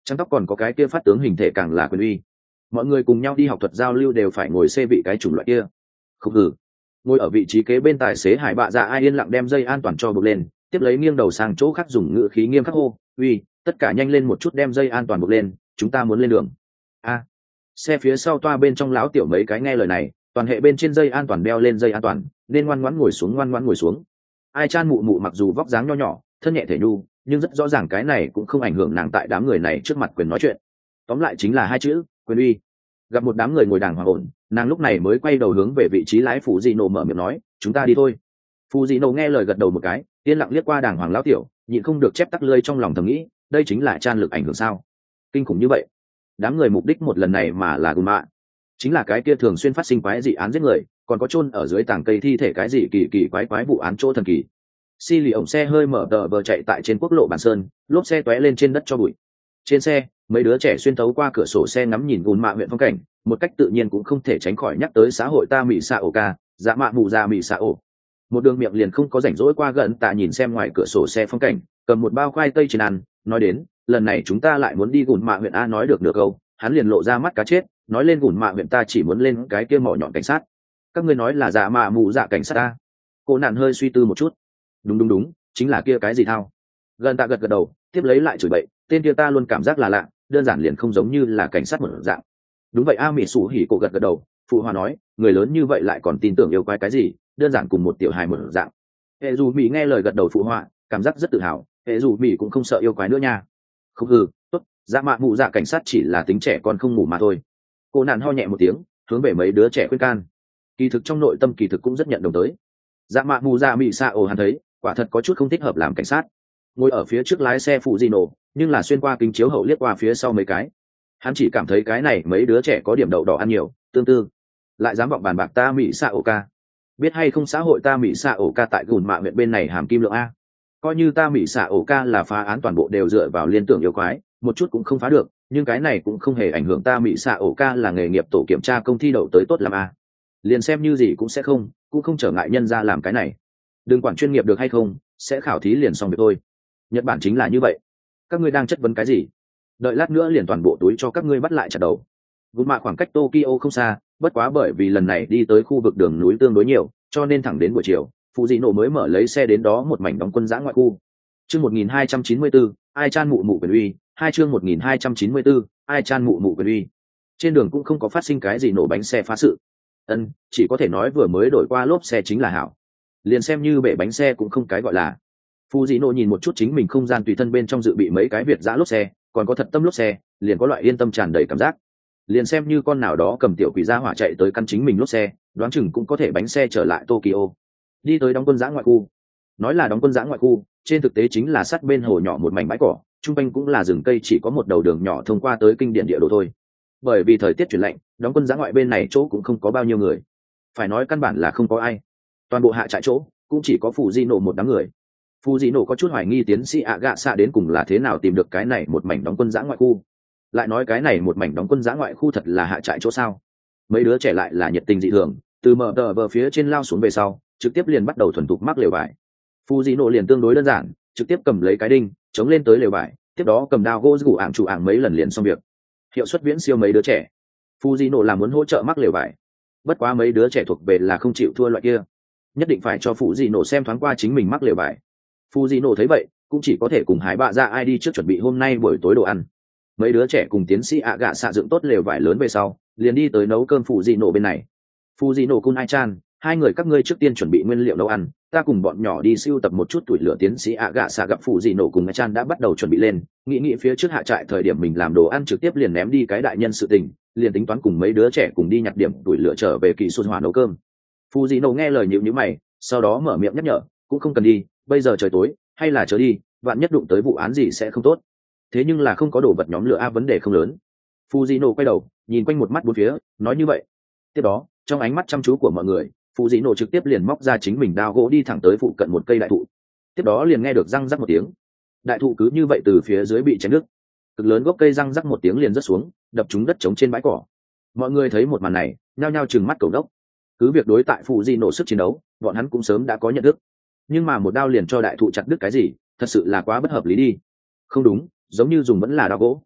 trắng tóc còn có cái kia phát tướng hình thể càng là quyền uy. Mọi người cùng nhau đi học thuật giao lưu đều phải ngồi xe vị cái chủng loại kia. Không hử. Ngồi ở vị trí kế bên tài xế Hải Bạ Dạ ai yên lặng đem dây an toàn cho buộc lên, tiếp lấy nghiêng đầu sang chỗ khác dùng ngữ khí nghiêm khắc hô, uy, tất cả nhanh lên một chút đem dây an toàn buộc lên, chúng ta muốn lên đường. A. Xe phía sau toa bên trong lão tiểu mấy cái nghe lời này, toàn hệ bên trên dây an toàn đeo lên dây an toàn, nên ngoan ngoãn ngồi xuống ngoan ngoãn ngồi xuống. Ai Chan mụ mụ mặc dù vóc dáng nho nhỏ, thân nhẹ thể nhu, nhưng rất rõ ràng cái này cũng không ảnh hưởng nàng tại đám người này trước mặt quyền nói chuyện. Tóm lại chính là hai chữ, quyền uy. Gặp một đám người ngồi đàng hoàng ổn, nàng lúc này mới quay đầu hướng về vị trí lái Phủ Dị Nổ mở miệng nói, chúng ta đi thôi. Phủ Dị Nổ nghe lời gật đầu một cái, yên lặng liếc qua đàng hoàng lão tiểu, nhịn không được chép tắc lưỡi trong lòng thầm nghĩ, đây chính là Chan lực ảnh hưởng sao? Kinh khủng như vậy. Đám người mục đích một lần này mà là gùn mạ, chính là cái kia thường xuyên phát sinh quái dị án giết người, còn có chôn ở dưới tảng cây thi thể cái gì kỳ kỳ quái quái vụ án chỗ thần kỳ. Xi lì ổng xe hơi mở tờ vờ chạy tại trên quốc lộ bản sơn, lốp xe tóe lên trên đất cho bụi. Trên xe, mấy đứa trẻ xuyên thấu qua cửa sổ xe ngắm nhìn gùn mạ huyện phong cảnh, một cách tự nhiên cũng không thể tránh khỏi nhắc tới xã hội ta mỹ xạ ổ ca, dạ mạ mù ra mỹ xạ ổ. Một đường miệng liền không có rảnh rỗi qua gần tạ nhìn xem ngoài cửa sổ xe phong cảnh, cầm một bao khoai tây trên ăn, nói đến, lần này chúng ta lại muốn đi gùn mạ huyện a nói được được câu, hắn liền lộ ra mắt cá chết, nói lên gùn mạ huyện ta chỉ muốn lên cái kia mỏ nhọn cảnh sát. Các ngươi nói là dạ mạ mù dạ cảnh sát ta? Cô nạn hơi suy tư một chút. Đúng đúng đúng, chính là kia cái gì thao. Gần tạ gật gật đầu, tiếp lấy lại chửi bậy, tên kia ta luôn cảm giác là lạ, đơn giản liền không giống như là cảnh sát một dạng. Đúng vậy a, mỹ sủ hỉ cổ gật gật đầu, phụ hòa nói, người lớn như vậy lại còn tin tưởng yêu quái cái gì, đơn giản cùng một tiểu hài một dạng. Hệ dù mỹ nghe lời gật đầu phụ họa, cảm giác rất tự hào, hệ dù mỹ cũng không sợ yêu quái nữa nha. Không hừ, tốt, dạ mạ mụ dạ cảnh sát chỉ là tính trẻ con không ngủ mà thôi. Cô nạn ho nhẹ một tiếng, hướng về mấy đứa trẻ khuyên can. Kỳ thực trong nội tâm kỳ thực cũng rất nhận đồng tới. Dạ mạ mù dạ mỹ xạ ồ hắn thấy, quả thật có chút không thích hợp làm cảnh sát. Ngồi ở phía trước lái xe phụ di nổ, nhưng là xuyên qua kính chiếu hậu liếc qua phía sau mấy cái. Hắn chỉ cảm thấy cái này mấy đứa trẻ có điểm đậu đỏ ăn nhiều, tương tư. Lại dám vọng bàn bạc ta mỹ xạ ổ ca. Biết hay không xã hội ta mỹ xạ ổ ca tại gùn mạ huyện bên này hàm kim lượng a. Coi như ta mỹ xạ ổ ca là phá án toàn bộ đều dựa vào liên tưởng yêu quái, một chút cũng không phá được, nhưng cái này cũng không hề ảnh hưởng ta mỹ xạ ổ ca là nghề nghiệp tổ kiểm tra công thi đậu tới tốt làm a. Liền xem như gì cũng sẽ không, cũng không trở ngại nhân ra làm cái này. Đừng quản chuyên nghiệp được hay không, sẽ khảo thí liền xong việc thôi. Nhật Bản chính là như vậy. Các ngươi đang chất vấn cái gì? Đợi lát nữa liền toàn bộ túi cho các ngươi bắt lại chặt đầu. Gùn mạ khoảng cách Tokyo không xa, bất quá bởi vì lần này đi tới khu vực đường núi tương đối nhiều, cho nên thẳng đến buổi chiều, phụ dị nổ mới mở lấy xe đến đó một mảnh đóng quân giã ngoại khu. Chương một nghìn hai trăm chín mươi bốn, ai chan mụ mụ quyền uy, hai chương một nghìn hai trăm chín mươi bốn, ai chan mụ mụ quyền uy. Trên đường cũng không có phát sinh cái gì nổ bánh xe phá sự. Ân, chỉ có thể nói vừa mới đổi qua lốp xe chính là hảo. Liền xem như bể bánh xe cũng không cái gọi là. Phụ dị nổ nhìn một chút chính mình không gian tùy thân bên trong dự bị mấy cái việt giã lốp xe, còn có thật tâm lốp xe, liền có loại yên tâm tràn đầy cảm giác. Liền xem như con nào đó cầm tiểu quỷ ra hỏa chạy tới căn chính mình lốp xe, đoán chừng cũng có thể bánh xe trở lại Tokyo. Đi tới đóng quân giã ngoại khu. Nói là đóng quân giã ngoại khu, trên thực tế chính là sát bên hồ nhỏ một mảnh bãi cỏ, trung quanh cũng là rừng cây chỉ có một đầu đường nhỏ thông qua tới kinh điển địa đồ thôi. Bởi vì thời tiết chuyển lạnh, đóng quân giã ngoại bên này chỗ cũng không có bao nhiêu người. Phải nói căn bản là không có ai. Toàn bộ hạ trại chỗ cũng chỉ có Phụ Di Nổ một đám người. Phụ Di Nổ có chút hoài nghi tiến sĩ ạ gạ xạ đến cùng là thế nào tìm được cái này một mảnh đóng quân giã ngoại khu. Lại nói cái này một mảnh đóng quân giã ngoại khu thật là hạ trại chỗ sao? Mấy đứa trẻ lại là nhiệt tình dị thường, từ mở tờ bờ phía trên lao xuống về sau, trực tiếp liền bắt đầu thuần thục mắc lều vải. Phụ Di Nổ liền tương đối đơn giản, trực tiếp cầm lấy cái đinh, chống lên tới lều vải, tiếp đó cầm đao gỗ rủ ảng chủ ảng mấy lần liền xong việc. Hiệu suất viễn siêu mấy đứa trẻ. Phụ Di Nổ là muốn hỗ trợ mắc lều vải, bất quá mấy đứa trẻ thuộc về là không chịu thua loại kia, nhất định phải cho Phụ Di Nổ xem thoáng qua chính mình mắc lều vải. Phụ Di Nổ thấy vậy, cũng chỉ có thể cùng Hải Bạ Dạ ai đi trước chuẩn bị hôm nay buổi tối đồ ăn. Mấy đứa trẻ cùng tiến sĩ ạ gạ xạ dựng tốt lều vải lớn về sau, liền đi tới nấu cơm Phụ Di Nổ bên này. Phụ Di Nổ cùng Ai Chan, hai người các ngươi trước tiên chuẩn bị nguyên liệu nấu ăn, ta cùng bọn nhỏ đi sưu tập một chút tuổi lửa. Tiến sĩ ạ gạ xạ gặp Phụ Di Nổ cùng Ai Chan đã bắt đầu chuẩn bị lên, nghĩ nghĩ phía trước hạ trại thời điểm mình làm đồ ăn trực tiếp liền ném đi cái đại nhân sự tình, liền tính toán cùng mấy đứa trẻ cùng đi nhặt điểm tuổi lửa trở về kỳ xuân hỏa nấu cơm. Phụ Di Nổ nghe lời nhịu nhíu mày, sau đó mở miệng nhắc nhở, cũng không cần đi, bây giờ trời tối, hay là chớ đi, vạn nhất đụng tới vụ án gì sẽ không tốt. Thế nhưng là không có đồ vật nhóm lửa a, vấn đề không lớn. Fujino quay đầu nhìn quanh một mắt bốn phía, nói như vậy. Tiếp đó trong ánh mắt chăm chú của mọi người, Fujino trực tiếp liền móc ra chính mình đao gỗ đi thẳng tới phụ cận một cây đại thụ. Tiếp đó liền nghe được răng rắc một tiếng, đại thụ cứ như vậy từ phía dưới bị chém đứt, cực lớn gốc cây răng rắc một tiếng liền rớt xuống, đập trúng đất trống trên bãi cỏ. Mọi người thấy một màn này nhao nhao trừng mắt cầu đốc. Cứ việc đối tại Fujino sức chiến đấu bọn hắn cũng sớm đã có nhận thức, nhưng mà một đao liền cho đại thụ chặt đứt cái gì, thật sự là quá bất hợp lý đi. Không đúng, giống như dùng vẫn là đao gỗ.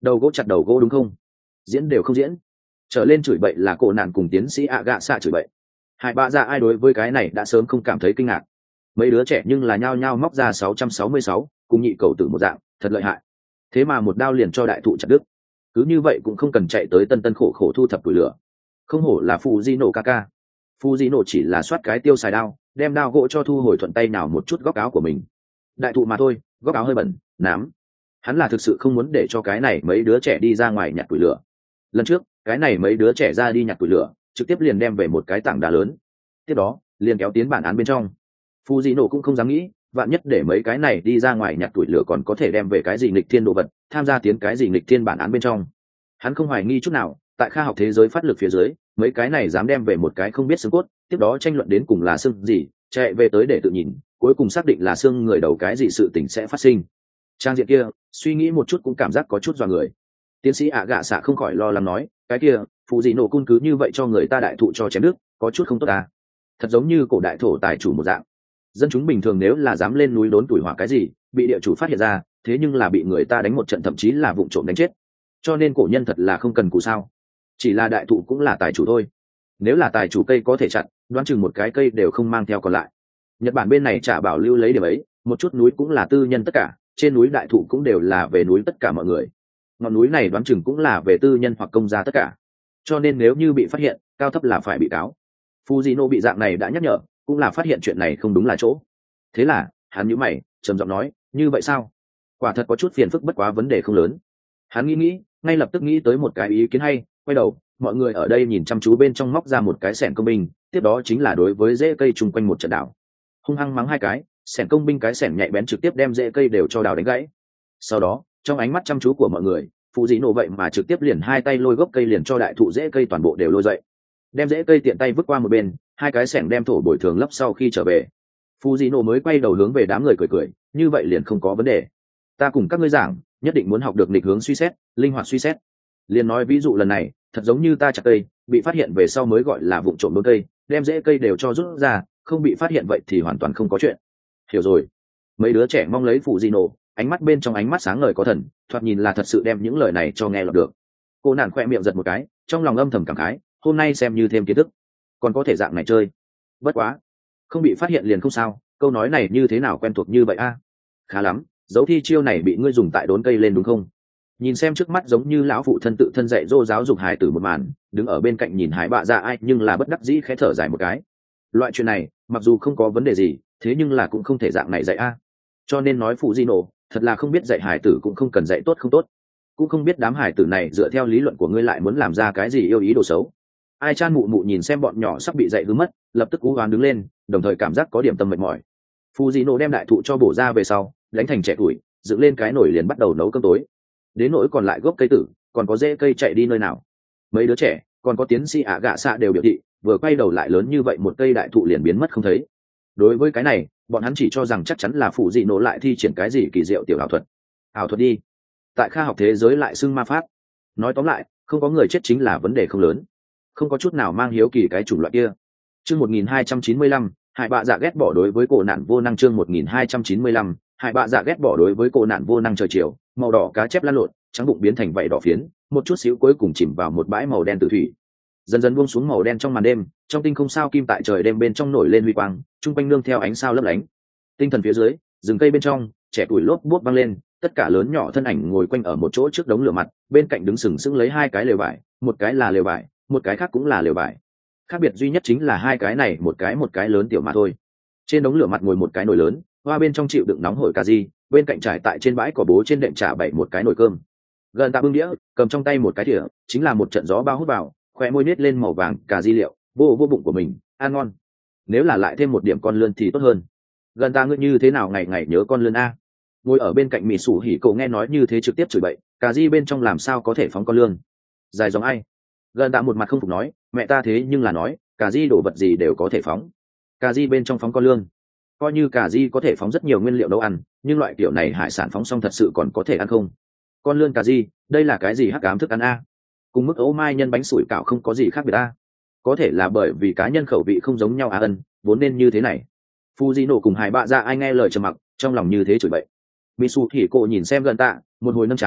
đầu gỗ chặt đầu gỗ đúng không? Diễn đều không diễn. Trở lên chửi bậy là cổ nạn cùng tiến sĩ ạ gạ xạ chửi bậy. Hai bạ dạ ai đối với cái này đã sớm không cảm thấy kinh ngạc. Mấy đứa trẻ nhưng là nhao nhao móc ra sáu trăm sáu mươi sáu, cùng nhị cầu tử một dạng, thật lợi hại. Thế mà một đao liền cho đại thụ chặt đứt. Cứ như vậy cũng không cần chạy tới tân tân khổ khổ thu thập củi lửa. Không hổ là Fujino Kaka. Fujino chỉ là soát cái tiêu xài đao, đem đao gỗ cho thu hồi thuận tay nào một chút góc áo của mình. Đại thụ mà thôi, góc áo hơi bẩn, nám. Hắn là thực sự không muốn để cho cái này mấy đứa trẻ đi ra ngoài nhặt củi lửa. Lần trước, cái này mấy đứa trẻ ra đi nhặt củi lửa, trực tiếp liền đem về một cái tảng đá lớn. Tiếp đó, liền kéo tiến bản án bên trong. Fujino cũng không dám nghĩ, vạn nhất để mấy cái này đi ra ngoài nhặt củi lửa còn có thể đem về cái gì nghịch thiên đồ vật, tham gia tiến cái gì nghịch thiên bản án bên trong. Hắn không hoài nghi chút nào, tại khoa học thế giới phát lực phía dưới, mấy cái này dám đem về một cái không biết xương cốt, tiếp đó tranh luận đến cùng là xương gì, chạy về tới để tự nhìn, cuối cùng xác định là xương người đầu cái gì sự tình sẽ phát sinh. Trang diện kia, suy nghĩ một chút cũng cảm giác có chút dọa người. Tiến sĩ ạ gạ xạ không khỏi lo lắng nói, cái kia, phụ gì nổ cung cứ như vậy cho người ta đại thụ cho chém đứt, có chút không tốt à. Thật giống như cổ đại thổ tài chủ một dạng. Dân chúng bình thường nếu là dám lên núi đốn tuổi hỏa cái gì, bị địa chủ phát hiện ra, thế nhưng là bị người ta đánh một trận thậm chí là vụng trộm đánh chết. Cho nên cổ nhân thật là không cần cụ sao. Chỉ là đại thụ cũng là tài chủ thôi. Nếu là tài chủ cây có thể chặt, đoán chừng một cái cây đều không mang theo còn lại. Nhật Bản bên này trả bảo lưu lấy điểm ấy, một chút núi cũng là tư nhân tất cả, trên núi đại thụ cũng đều là về núi tất cả mọi người. Ngọn núi này đoán chừng cũng là về tư nhân hoặc công gia tất cả. Cho nên nếu như bị phát hiện, cao thấp là phải bị cáo. Fujino bị dạng này đã nhắc nhở, cũng là phát hiện chuyện này không đúng là chỗ. Thế là, hắn nhíu mày, trầm giọng nói, như vậy sao? Quả thật có chút phiền phức, bất quá vấn đề không lớn. Hắn nghĩ nghĩ, ngay lập tức nghĩ tới một cái ý kiến hay, quay đầu, mọi người ở đây nhìn chăm chú bên trong móc ra một cái xẻng công binh, tiếp đó chính là đối với rễ cây chung quanh một trận đảo. Hung hăng mắng hai cái, xẻng công binh cái xẻng nhạy bén trực tiếp đem rễ cây đều cho đào đánh gãy. Sau đó, trong ánh mắt chăm chú của mọi người, phụ dị nổ vậy mà trực tiếp liền hai tay lôi gốc cây liền cho đại thụ rễ cây toàn bộ đều lôi dậy, đem rễ cây tiện tay vứt qua một bên, hai cái xẻng đem thổ bồi thường lấp sau khi trở về. Phụ dị nổ mới quay đầu hướng về đám người cười cười, như vậy liền không có vấn đề. Ta cùng các ngươi giảng, nhất định muốn học được nghịch hướng suy xét, linh hoạt suy xét. Liền nói ví dụ lần này, thật giống như ta chặt cây, bị phát hiện về sau mới gọi là vụng trộm đốn cây, đem rễ cây đều cho rút ra, không bị phát hiện vậy thì hoàn toàn không có chuyện. Hiểu rồi. Mấy đứa trẻ mong lấy phụ dị nổ, ánh mắt bên trong ánh mắt sáng ngời có thần, thoạt nhìn là thật sự đem những lời này cho nghe lọt được. Cô nàng khoe miệng giật một cái, trong lòng âm thầm cảm khái, hôm nay xem như thêm kiến thức, còn có thể dạng này chơi. Bất quá, không bị phát hiện liền không sao, câu nói này như thế nào quen thuộc như vậy a? Khá lắm, dấu thi chiêu này bị ngươi dùng tại đốn cây lên đúng không? Nhìn xem trước mắt giống như lão phụ thân tự thân dạy dỗ giáo dục hài tử một màn, đứng ở bên cạnh nhìn Hải Bạ Dạ ai nhưng là bất đắc dĩ khẽ thở dài một cái. Loại chuyện này, mặc dù không có vấn đề gì, thế nhưng là cũng không thể dạng này dạy a. Cho nên nói phụ di nổ, thật là không biết dạy hải tử cũng không cần dạy tốt không tốt, cũng không biết đám hải tử này dựa theo lý luận của ngươi lại muốn làm ra cái gì yêu ý đồ xấu. Ai chan mụ mụ nhìn xem bọn nhỏ sắp bị dạy hư mất, lập tức cú hoán đứng lên, đồng thời cảm giác có điểm tâm mệt mỏi. Fujino đem đại thụ cho bổ ra về sau, đánh thành trẻ tuổi, dựng lên cái nồi liền bắt đầu nấu cơm tối. Đến nỗi còn lại gốc cây tử, còn có rễ cây chạy đi nơi nào? Mấy đứa trẻ, còn có tiến sĩ ạ gạ xạ đều biểu thị, vừa quay đầu lại lớn như vậy một cây đại thụ liền biến mất không thấy. Đối với cái này, bọn hắn chỉ cho rằng chắc chắn là Fujino lại thi triển cái gì kỳ diệu tiểu ảo thuật. Ảo thuật đi. Tại khoa học thế giới lại xưng ma pháp. Nói tóm lại, không có người chết chính là vấn đề không lớn, không có chút nào mang hiếu kỳ cái chủng loại kia. Chương một nghìn hai trăm chín mươi lăm, Hải Bạ Dạ ghét bỏ đối với cổ nạn vô năng. Chương một nghìn hai trăm chín mươi lăm, Hải Bạ Dạ ghét bỏ đối với cổ nạn vô năng. Trời chiều, màu đỏ cá chép lăn lộn, trắng bụng biến thành vảy đỏ phiến, một chút xíu cuối cùng chìm vào một bãi màu đen tử thủy. Dần dần buông xuống màu đen trong màn đêm, trong tinh không sao kim tại trời đêm bên trong nổi lên huy quang, trung quanh nương theo ánh sao lấp lánh. Tinh thần phía dưới, rừng cây bên trong, trẻ tuổi lốp bút văng lên, tất cả lớn nhỏ thân ảnh ngồi quanh ở một chỗ trước đống lửa mặt, bên cạnh đứng sừng sững lấy hai cái lều vải, một cái là lều vải, một cái khác cũng là lều vải. Khác biệt duy nhất chính là hai cái này một cái một cái lớn tiểu mà thôi. Trên đống lửa mặt ngồi một cái nồi lớn, hoa bên trong chịu đựng nóng hổi cà ri, bên cạnh trải tại trên bãi cỏ bố trên đệm trà bảy một cái nồi cơm. Gần tạ bưng đĩa, cầm trong tay một cái thìa, chính là một trận gió bao hút vào, khoe môi nết lên màu vàng cà ri liệu, vô vô bụng của mình, ăn ngon. Nếu là lại thêm một điểm con lươn thì tốt hơn. Gần ta ngươi như thế nào ngày ngày nhớ con lươn a? Ngồi ở bên cạnh mì sủ hỉ cậu nghe nói như thế trực tiếp chửi bậy, cà ri bên trong làm sao có thể phóng con lươn? Dài dòng ai? Gần tạ một mặt không phục nói, mẹ ta thế nhưng là nói, cà ri đồ vật gì đều có thể phóng. Cà ri bên trong phóng con lươn. Coi như cà ri có thể phóng rất nhiều nguyên liệu nấu ăn, nhưng loại kiểu này hải sản phóng xong thật sự còn có thể ăn không? Con lươn cà ri, đây là cái gì hắc ám thức ăn a? Cùng mức ấu mai nhân bánh sủi cảo không có gì khác biệt a. Có thể là bởi vì cá nhân khẩu vị không giống nhau à ân, vốn nên như thế này. Fujino cùng Hải Bạ Dạ ai nghe lời trầm mặc, trong lòng như thế chửi bậy. Mitsu thì cô nhìn xem gần tạ, một hồi nâng chán,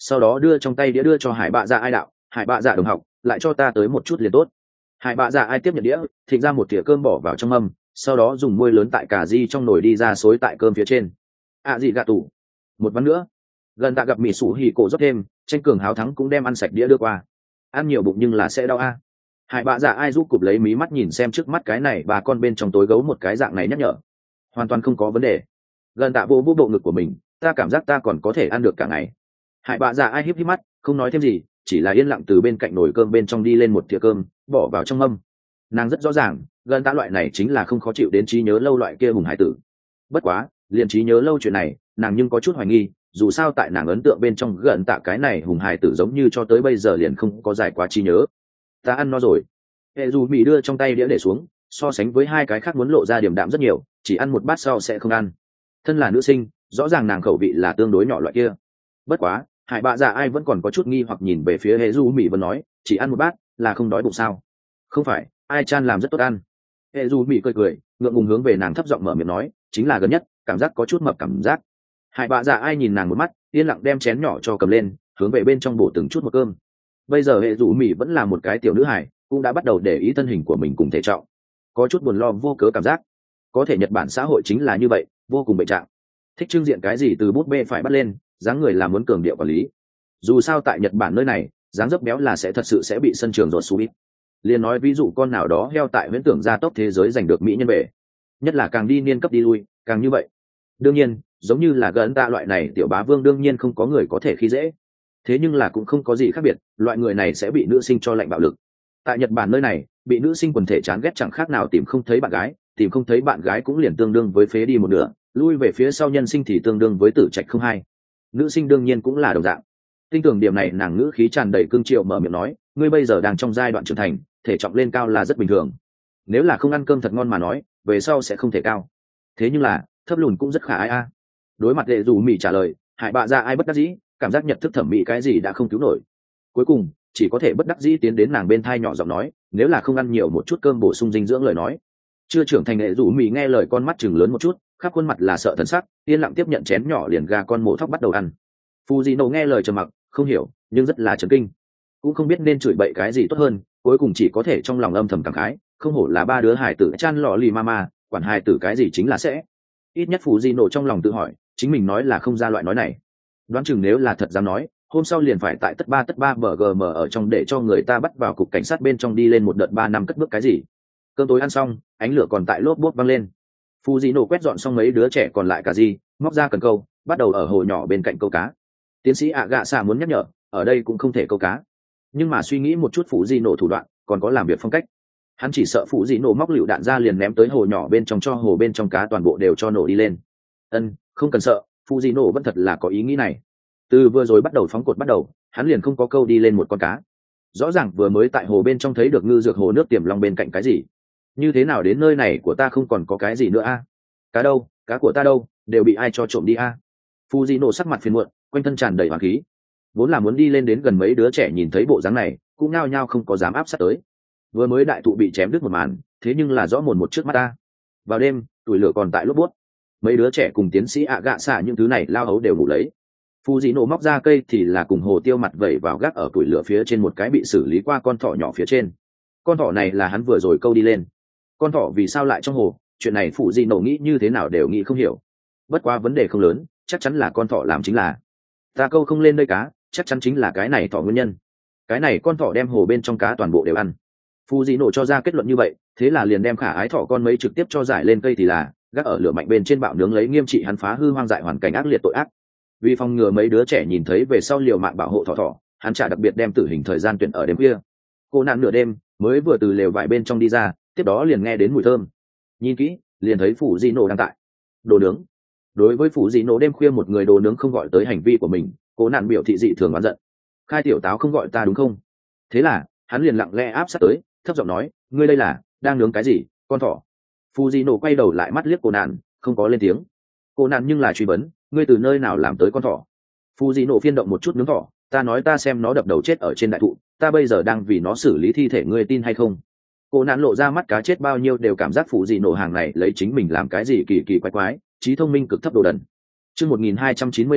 sau đó đưa trong tay đĩa đưa cho hải bạ dạ ai đạo. Hải bạ dạ đồng học, lại cho ta tới một chút liền tốt. Hải bạ dạ ai tiếp nhận đĩa, thịnh ra một thìa cơm bỏ vào trong mâm, sau đó dùng môi lớn tại cà ri trong nồi đi ra xối tại cơm phía trên. À gì gạ tủ, một ván nữa. Gần tạ gặp mì sủ hì cổ rót thêm, tranh cường háo thắng cũng đem ăn sạch đĩa đưa qua. Ăn nhiều bụng nhưng là sẽ đau a. Hải bạ dạ ai giúp cụp lấy mí mắt nhìn xem trước mắt cái này bà con bên trong tối gấu một cái dạng này nhắc nhở. Hoàn toàn không có vấn đề. Gần tạ vô vô bộ ngực của mình, ta cảm giác ta còn có thể ăn được cả ngày. Hải bạ dạ ai híp híp mắt, không nói thêm gì, chỉ là yên lặng từ bên cạnh nồi cơm bên trong đi lên một thìa cơm, bỏ vào trong mâm. Nàng rất rõ ràng, gần tạ loại này chính là không khó chịu đến trí nhớ lâu loại kia hùng hải tử. Bất quá, liền trí nhớ lâu chuyện này, nàng nhưng có chút hoài nghi, dù sao tại nàng ấn tượng bên trong gần tạ cái này hùng hải tử giống như cho tới bây giờ liền không có dài quá trí nhớ. Ta ăn no rồi. Hệ dù mì đưa trong tay đĩa để xuống, so sánh với hai cái khác muốn lộ ra điểm đạm rất nhiều, chỉ ăn một bát sau sẽ không ăn. Thân là nữ sinh, rõ ràng nàng khẩu vị là tương đối nhỏ loại kia. Bất quá, hải bạ dạ ai vẫn còn có chút nghi hoặc nhìn về phía hệ dù mì vẫn nói, chỉ ăn một bát là không đói bụng sao? Không phải, ai chan làm rất tốt ăn. Hệ dù mì cười cười, ngượng ngùng hướng về nàng thấp giọng mở miệng nói, chính là gần nhất cảm giác có chút mập cảm giác. Hải bạ dạ ai nhìn nàng một mắt, yên lặng đem chén nhỏ cho cầm lên, hướng về bên trong bổ từng chút một cơm. Bây giờ hệ dù mì vẫn là một cái tiểu nữ hài, cũng đã bắt đầu để ý thân hình của mình cùng thể trọng, có chút buồn lo vô cớ cảm giác. Có thể Nhật Bản xã hội chính là như vậy, vô cùng bệnh trạng, thích trưng diện cái gì từ bút bê phải bắt lên, dáng người là muốn cường điệu quản lý. Dù sao tại Nhật Bản nơi này, dáng dấp béo là sẽ thật sự sẽ bị sân trường dột xuống ít. Liên nói ví dụ con nào đó heo tại huyễn tưởng gia tốc thế giới giành được mỹ nhân về, nhất là càng đi niên cấp đi lui, càng như vậy. Đương nhiên, giống như là gần tạ loại này tiểu bá vương đương nhiên không có người có thể khi dễ. Thế nhưng là cũng không có gì khác biệt, loại người này sẽ bị nữ sinh cho lạnh bạo lực. Tại Nhật Bản nơi này, bị nữ sinh quần thể chán ghét chẳng khác nào tìm không thấy bạn gái, tìm không thấy bạn gái cũng liền tương đương với phế đi một nửa, lui về phía sau nhân sinh thì tương đương với tử trạch không hai. Nữ sinh đương nhiên cũng là đồng dạng. Tin tưởng điểm này, nàng ngữ khí tràn đầy cương triệu mở miệng nói, ngươi bây giờ đang trong giai đoạn trưởng thành, thể trọng lên cao là rất bình thường. Nếu là không ăn cơm thật ngon mà nói, về sau sẽ không thể cao. Thế nhưng là, thấp lùn cũng rất khả ai a. Đối mặt đệ dù mỉ trả lời, hải bạ ra ai bất đắc dĩ, cảm giác nhận thức thẩm mỹ cái gì đã không cứu nổi. Cuối cùng, chỉ có thể bất đắc dĩ tiến đến nàng bên thai nhỏ giọng nói, nếu là không ăn nhiều một chút cơm bổ sung dinh dưỡng lời nói. Chưa trưởng thành đệ dù mỉ nghe lời con mắt chừng lớn một chút, khắp khuôn mặt là sợ thần sắc, yên lặng tiếp nhận chén nhỏ liền gà con mổ thóc bắt đầu ăn. Fujino nghe lời trầm mặc, không hiểu, nhưng rất là chấn kinh, cũng không biết nên chửi bậy cái gì tốt hơn, cuối cùng chỉ có thể trong lòng âm thầm cảm khái, không hổ là ba đứa hài tử chan lọ lì mama, quản hài tử cái gì chính là sẽ. Ít nhất Fujino trong lòng tự hỏi, chính mình nói là không ra loại nói này. Đoán chừng nếu là thật dám nói, hôm sau liền phải tại tất ba tất ba bờ gm ở trong để cho người ta bắt vào cục cảnh sát bên trong đi lên một đợt ba năm cất bước cái gì. Cơm tối ăn xong, ánh lửa còn tại lốp bốt văng lên. Fujino quét dọn xong mấy đứa trẻ còn lại cả gì, móc ra cần câu, bắt đầu ở hồ nhỏ bên cạnh câu cá. Tiến sĩ ạ gạ xạ muốn nhắc nhở, ở đây cũng không thể câu cá, nhưng mà suy nghĩ một chút Fujino thủ đoạn, còn có làm việc phong cách, hắn chỉ sợ Fujino móc lựu đạn ra liền ném tới hồ nhỏ bên trong cho hồ bên trong cá toàn bộ đều cho nổ đi lên. Ân, không cần sợ, Fujino vẫn thật là có ý nghĩ này. Từ vừa rồi bắt đầu phóng cột bắt đầu, hắn liền không có câu đi lên một con cá. Rõ ràng vừa mới tại hồ bên trong thấy được ngư dược hồ nước tiềm long bên cạnh cái gì, như thế nào đến nơi này của ta không còn có cái gì nữa a? Cá đâu, cá của ta đâu, đều bị ai cho trộm đi a? Fujino sắc mặt phiền muộn, quanh thân tràn đầy hoàng khí, vốn là muốn đi lên đến gần mấy đứa trẻ nhìn thấy bộ dáng này, cũng nao nhao không có dám áp sát tới. Vừa mới đại thụ bị chém đứt một màn, thế nhưng là rõ mồn một trước mắt ta. Vào đêm, tuổi lửa còn tại lốp bút, mấy đứa trẻ cùng tiến sĩ ạ gạ xạ những thứ này lao hấu đều ngủ lấy. Fujino móc ra cây thì là cùng hồ tiêu mặt vẩy vào gác ở tuổi lửa phía trên một cái bị xử lý qua con thỏ nhỏ phía trên. Con thỏ này là hắn vừa rồi câu đi lên. Con thỏ vì sao lại trong hồ, chuyện này Fujino nghĩ như thế nào đều nghĩ không hiểu. Bất quá vấn đề không lớn, chắc chắn là con thỏ làm chính là. Ta câu không lên đây cá, chắc chắn chính là cái này thỏ nguyên nhân. Cái này con thỏ đem hồ bên trong cá toàn bộ đều ăn. Fujino cho ra kết luận như vậy, thế là liền đem khả ái thỏ con mấy trực tiếp cho giải lên cây thì là gác ở lửa mạnh bên trên bạo nướng lấy nghiêm trị hắn phá hư hoang dại hoàn cảnh ác liệt tội ác. Vì phòng ngừa mấy đứa trẻ nhìn thấy về sau liều mạng bảo hộ thỏ thỏ, hắn trả đặc biệt đem tử hình thời gian tuyển ở đêm khuya. Cô nạn nửa đêm mới vừa từ lều vải bên trong đi ra, tiếp đó liền nghe đến mùi thơm. Nhìn kỹ, liền thấy Fujino đang tại đồ nướng. Đối với Fujino đêm khuya một người đồ nướng không gọi tới hành vi của mình, cô nạn biểu thị dị thường oán giận. Khai tiểu táo không gọi ta đúng không? Thế là hắn liền lặng lẽ áp sát tới, thấp giọng nói, ngươi đây là đang nướng cái gì, con thỏ? Fujino quay đầu lại mắt liếc cô nạn, không có lên tiếng. Cô nạn nhưng là truy vấn, ngươi từ nơi nào làm tới con thỏ? Fujino phiên động một chút nướng thỏ, ta nói ta xem nó đập đầu chết ở trên đại thụ, ta bây giờ đang vì nó xử lý thi thể, ngươi tin hay không? Cô nạn lộ ra mắt cá chết bao nhiêu đều cảm giác Fujino hàng này lấy chính mình làm cái gì kỳ kỳ quái quái, trí thông minh cực thấp đồ đần. Chương một nghìn hai trăm chín mươi lăm,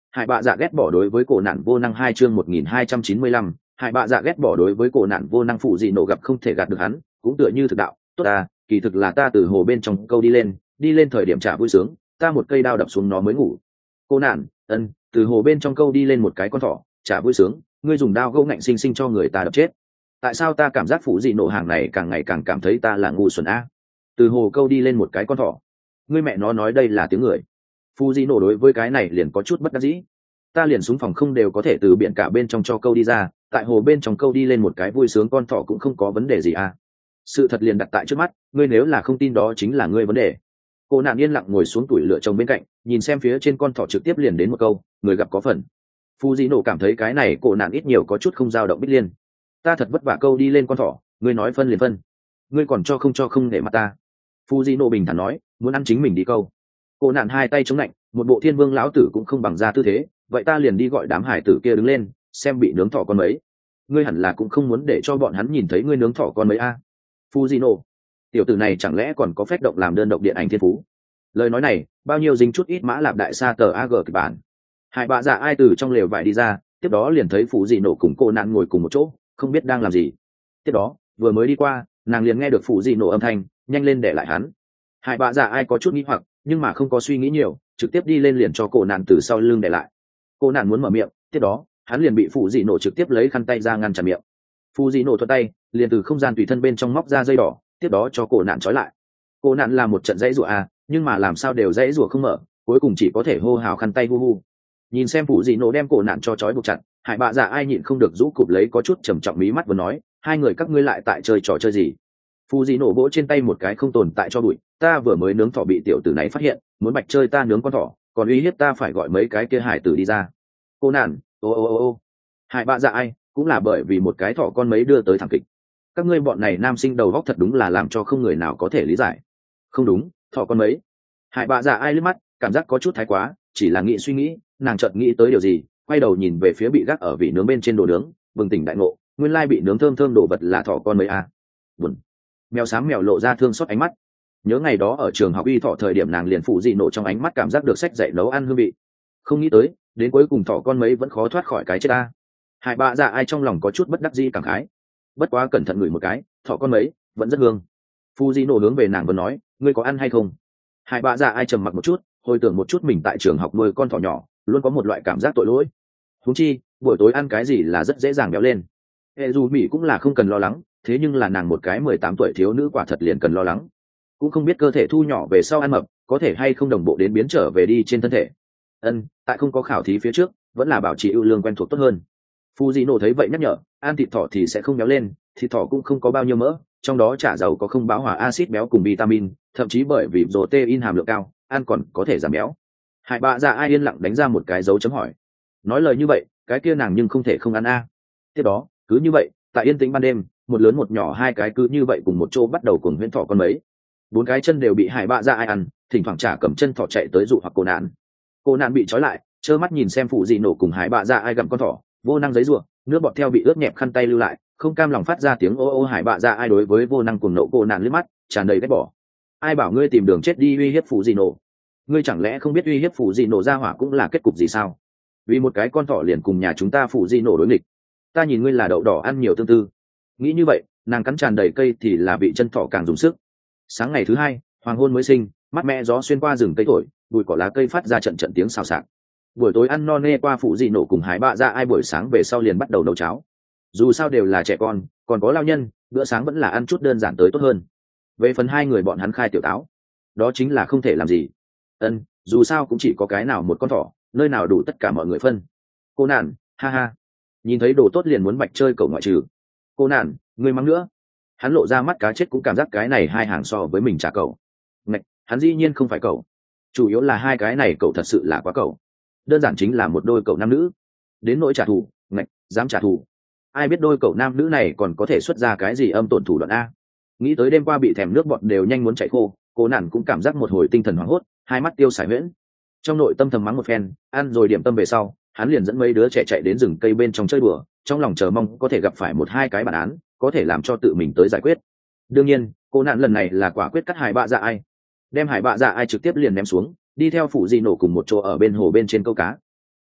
Hải bạ dạ ghét bỏ đối với cổ nạn vô năng hai chương một nghìn hai trăm chín mươi lăm. Hải bạ dạ ghét bỏ đối với cổ nạn vô năng phụ dị nổ gặp không thể gạt được hắn, cũng tựa như thực đạo, tốt à, kỳ thực là ta từ hồ bên trong câu đi lên, đi lên thời điểm trả vui sướng, ta một cây đao đập xuống nó mới ngủ. Cô nạn, ân, từ hồ bên trong câu đi lên một cái con thỏ, trả vui sướng, ngươi dùng đao gỗ ngạnh sinh sinh cho người ta đập chết. Tại sao ta cảm giác phụ dị nổ hàng này càng ngày càng cảm thấy ta là ngu xuẩn a? Từ hồ câu đi lên một cái con thỏ, ngươi mẹ nó nói đây là tiếng người. Phụ dị nổ đối với cái này liền có chút bất đắc dĩ. Ta liền súng phòng không đều có thể từ biển cả bên trong cho câu đi ra, tại hồ bên trong câu đi lên một cái vui sướng con thỏ cũng không có vấn đề gì à? Sự thật liền đặt tại trước mắt, ngươi nếu là không tin đó chính là ngươi vấn đề. Cô nạn yên lặng ngồi xuống tủi lửa trồng bên cạnh, nhìn xem phía trên con thỏ trực tiếp liền đến một câu, người gặp có phần. Phu Di nổ cảm thấy cái này cô nạn ít nhiều có chút không dao động bích liên. Ta thật vất vả câu đi lên con thỏ, ngươi nói phân liền phân, ngươi còn cho không cho không để mặt ta. Phu Di nổ bình thản nói, muốn ăn chính mình đi câu. Cô nạn hai tay chống lạnh, một bộ thiên vương lão tử cũng không bằng ra tư thế, vậy ta liền đi gọi đám hải tử kia đứng lên, xem bị nướng thỏ con mấy. Ngươi hẳn là cũng không muốn để cho bọn hắn nhìn thấy ngươi nướng thỏ con mấy a. Fujino, tiểu tử này chẳng lẽ còn có phép động làm đơn độc điện ảnh thiên phú? Lời nói này, bao nhiêu dính chút ít mã lạp đại sa tờ ag kịch bản. Hải bạ dạ ai từ trong lều vải đi ra, tiếp đó liền thấy Fujino cùng cô nạn ngồi cùng một chỗ, không biết đang làm gì. Tiếp đó, vừa mới đi qua, nàng liền nghe được Fujino âm thanh, nhanh lên để lại hắn. Hải bạ dạ ai có chút nghĩ hoặc, nhưng mà không có suy nghĩ nhiều, trực tiếp đi lên liền cho cô nạn từ sau lưng để lại. Cô nạn muốn mở miệng, tiếp đó, hắn liền bị Fujino trực tiếp lấy khăn tay ra ngăn chặn miệng. Fujino thuận tay, liền từ không gian tùy thân bên trong móc ra dây đỏ, tiếp đó cho cổ nạn trói lại. Cổ nạn là một trận dãy rủa à, nhưng mà làm sao đều dãy rủa không mở, cuối cùng chỉ có thể hô hào khăn tay hu hu. Nhìn xem Fujino đem cổ nạn cho trói buộc chặt, Hải bạ dạ ai nhịn không được rũ cụp lấy có chút trầm trọng mí mắt vừa nói, hai người các ngươi lại tại chơi trò chơi gì? Fujino vỗ trên tay một cái không tồn tại cho bụi, ta vừa mới nướng thỏ bị tiểu tử này phát hiện, muốn bạch chơi ta nướng con thỏ, còn uy hiếp ta phải gọi mấy cái kia hải tử đi ra. Cô nạn, ô ô ô ô. Hải bạ dạ ai, cũng là bởi vì một cái thỏ con mấy đưa tới thảm kịch. Các ngươi bọn này nam sinh đầu góc thật đúng là làm cho không người nào có thể lý giải. Không đúng, thỏ con mấy. Hải bạ dạ ai liếc mắt, cảm giác có chút thái quá, chỉ là nghĩ suy nghĩ, nàng chợt nghĩ tới điều gì, quay đầu nhìn về phía bị gác ở vị nướng bên trên đồ nướng, bừng tỉnh đại ngộ, nguyên lai bị nướng thơm thơm đồ vật là thỏ con mấy à. Buồn. Mèo xám mèo lộ ra thương xót ánh mắt. Nhớ ngày đó ở trường học y thỏ thời điểm nàng liền phụ dị nộ trong ánh mắt cảm giác được sách dạy nấu ăn hương vị. Không nghĩ tới, đến cuối cùng thỏ con mấy vẫn khó thoát khỏi cái chết ta. Hải bạ dạ ai trong lòng có chút bất đắc dĩ cảm khái, bất quá cẩn thận ngửi một cái, thỏ con mấy vẫn rất hương. Fujino hướng về nàng vừa nói, ngươi có ăn hay không? Hải bạ dạ ai trầm mặc một chút, hồi tưởng một chút mình tại trường học nuôi con thỏ nhỏ, luôn có một loại cảm giác tội lỗi. Huống chi, buổi tối ăn cái gì là rất dễ dàng béo lên. Hệ dù mỹ cũng là không cần lo lắng, thế nhưng là nàng một cái mười tám tuổi thiếu nữ quả thật liền cần lo lắng. Cũng không biết cơ thể thu nhỏ về sau ăn mập, có thể hay không đồng bộ đến biến trở về đi trên thân thể. Ân, tại không có khảo thí phía trước, vẫn là bảo trì ưu lương quen thuộc tốt hơn. Fujino thấy vậy nhắc nhở, ăn thịt thỏ thì sẽ không béo lên, thịt thỏ cũng không có bao nhiêu mỡ, trong đó chả giàu có không bão hòa axit béo cùng vitamin, thậm chí bởi vì protein hàm lượng cao, ăn còn có thể giảm béo. Hải bạ dạ ai yên lặng đánh ra một cái dấu chấm hỏi. Nói lời như vậy, cái kia nàng nhưng không thể không ăn a. Tiếp đó, cứ như vậy, tại yên tĩnh ban đêm, một lớn một nhỏ hai cái cứ như vậy cùng một chỗ bắt đầu cùng huyễn thỏ con mấy. Bốn cái chân đều bị Hải bạ dạ ai ăn, thỉnh thoảng trả cầm chân thỏ chạy tới dụ hoặc cô nạn. Cô nạn bị trói lại, trơ mắt nhìn xem phụ dị nổ cùng Hải bạ dạ ai gặm con thỏ, vô năng giấy ruộng, nước bọt theo bị ướt nhẹp khăn tay lưu lại, không cam lòng phát ra tiếng ô ô. Hải bạ dạ ai đối với vô năng cuồng nộ cô nạn liếc mắt, tràn đầy ghét bỏ. Ai bảo ngươi tìm đường chết đi uy hiếp phụ dị nổ? Ngươi chẳng lẽ không biết uy hiếp phụ dị nổ ra hỏa cũng là kết cục gì sao? Vì một cái con thỏ liền cùng nhà chúng ta phụ dị nổ đối nghịch. Ta nhìn ngươi là đậu đỏ ăn nhiều tương tư. Nghĩ như vậy, nàng cắn tràn đầy cây thì là bị chân thỏ càng dùng sức. Sáng ngày thứ hai, hoàng hôn mới sinh, mát mẻ gió xuyên qua rừng cây thổi, bụi cỏ lá cây phát ra trận trận tiếng xào xạc. Buổi tối ăn no nê qua phụ dị nổ cùng Hải bạ dạ ai buổi sáng về sau liền bắt đầu nấu cháo. Dù sao đều là trẻ con, còn có lao nhân, bữa sáng vẫn là ăn chút đơn giản tới tốt hơn. Về phần hai người bọn hắn khai tiểu táo, đó chính là không thể làm gì. Ân, dù sao cũng chỉ có cái nào một con thỏ, nơi nào đủ tất cả mọi người phân. Cô nạn, ha ha, nhìn thấy đồ tốt liền muốn bạch chơi cậu ngoại trừ. Cô nạn, ngươi mắng nữa. Hắn lộ ra mắt cá chết cũng cảm giác cái này hai hàng so với mình trả cậu. Ngạch, hắn dĩ nhiên không phải cậu, chủ yếu là hai cái này cậu thật sự là quá cậu, đơn giản chính là một đôi cậu nam nữ. Đến nỗi trả thù, ngạch, dám trả thù, ai biết đôi cậu nam nữ này còn có thể xuất ra cái gì âm tổn thủ đoạn a. Nghĩ tới đêm qua bị thèm nước bọt đều nhanh muốn chảy khô, cô nản cũng cảm giác một hồi tinh thần hoảng hốt, hai mắt tiêu sải huyễn. Trong nội tâm thầm mắng một phen, ăn rồi điểm tâm về sau, hắn liền dẫn mấy đứa trẻ chạy đến rừng cây bên trong chơi đùa, trong lòng chờ mong có thể gặp phải một hai cái bản án, có thể làm cho tự mình tới giải quyết. Đương nhiên, cô nạn lần này là quả quyết cắt Hải bạ dạ ai, đem Hải bạ dạ ai trực tiếp liền ném xuống, đi theo phụ dị nổ cùng một chỗ ở bên hồ bên trên câu cá.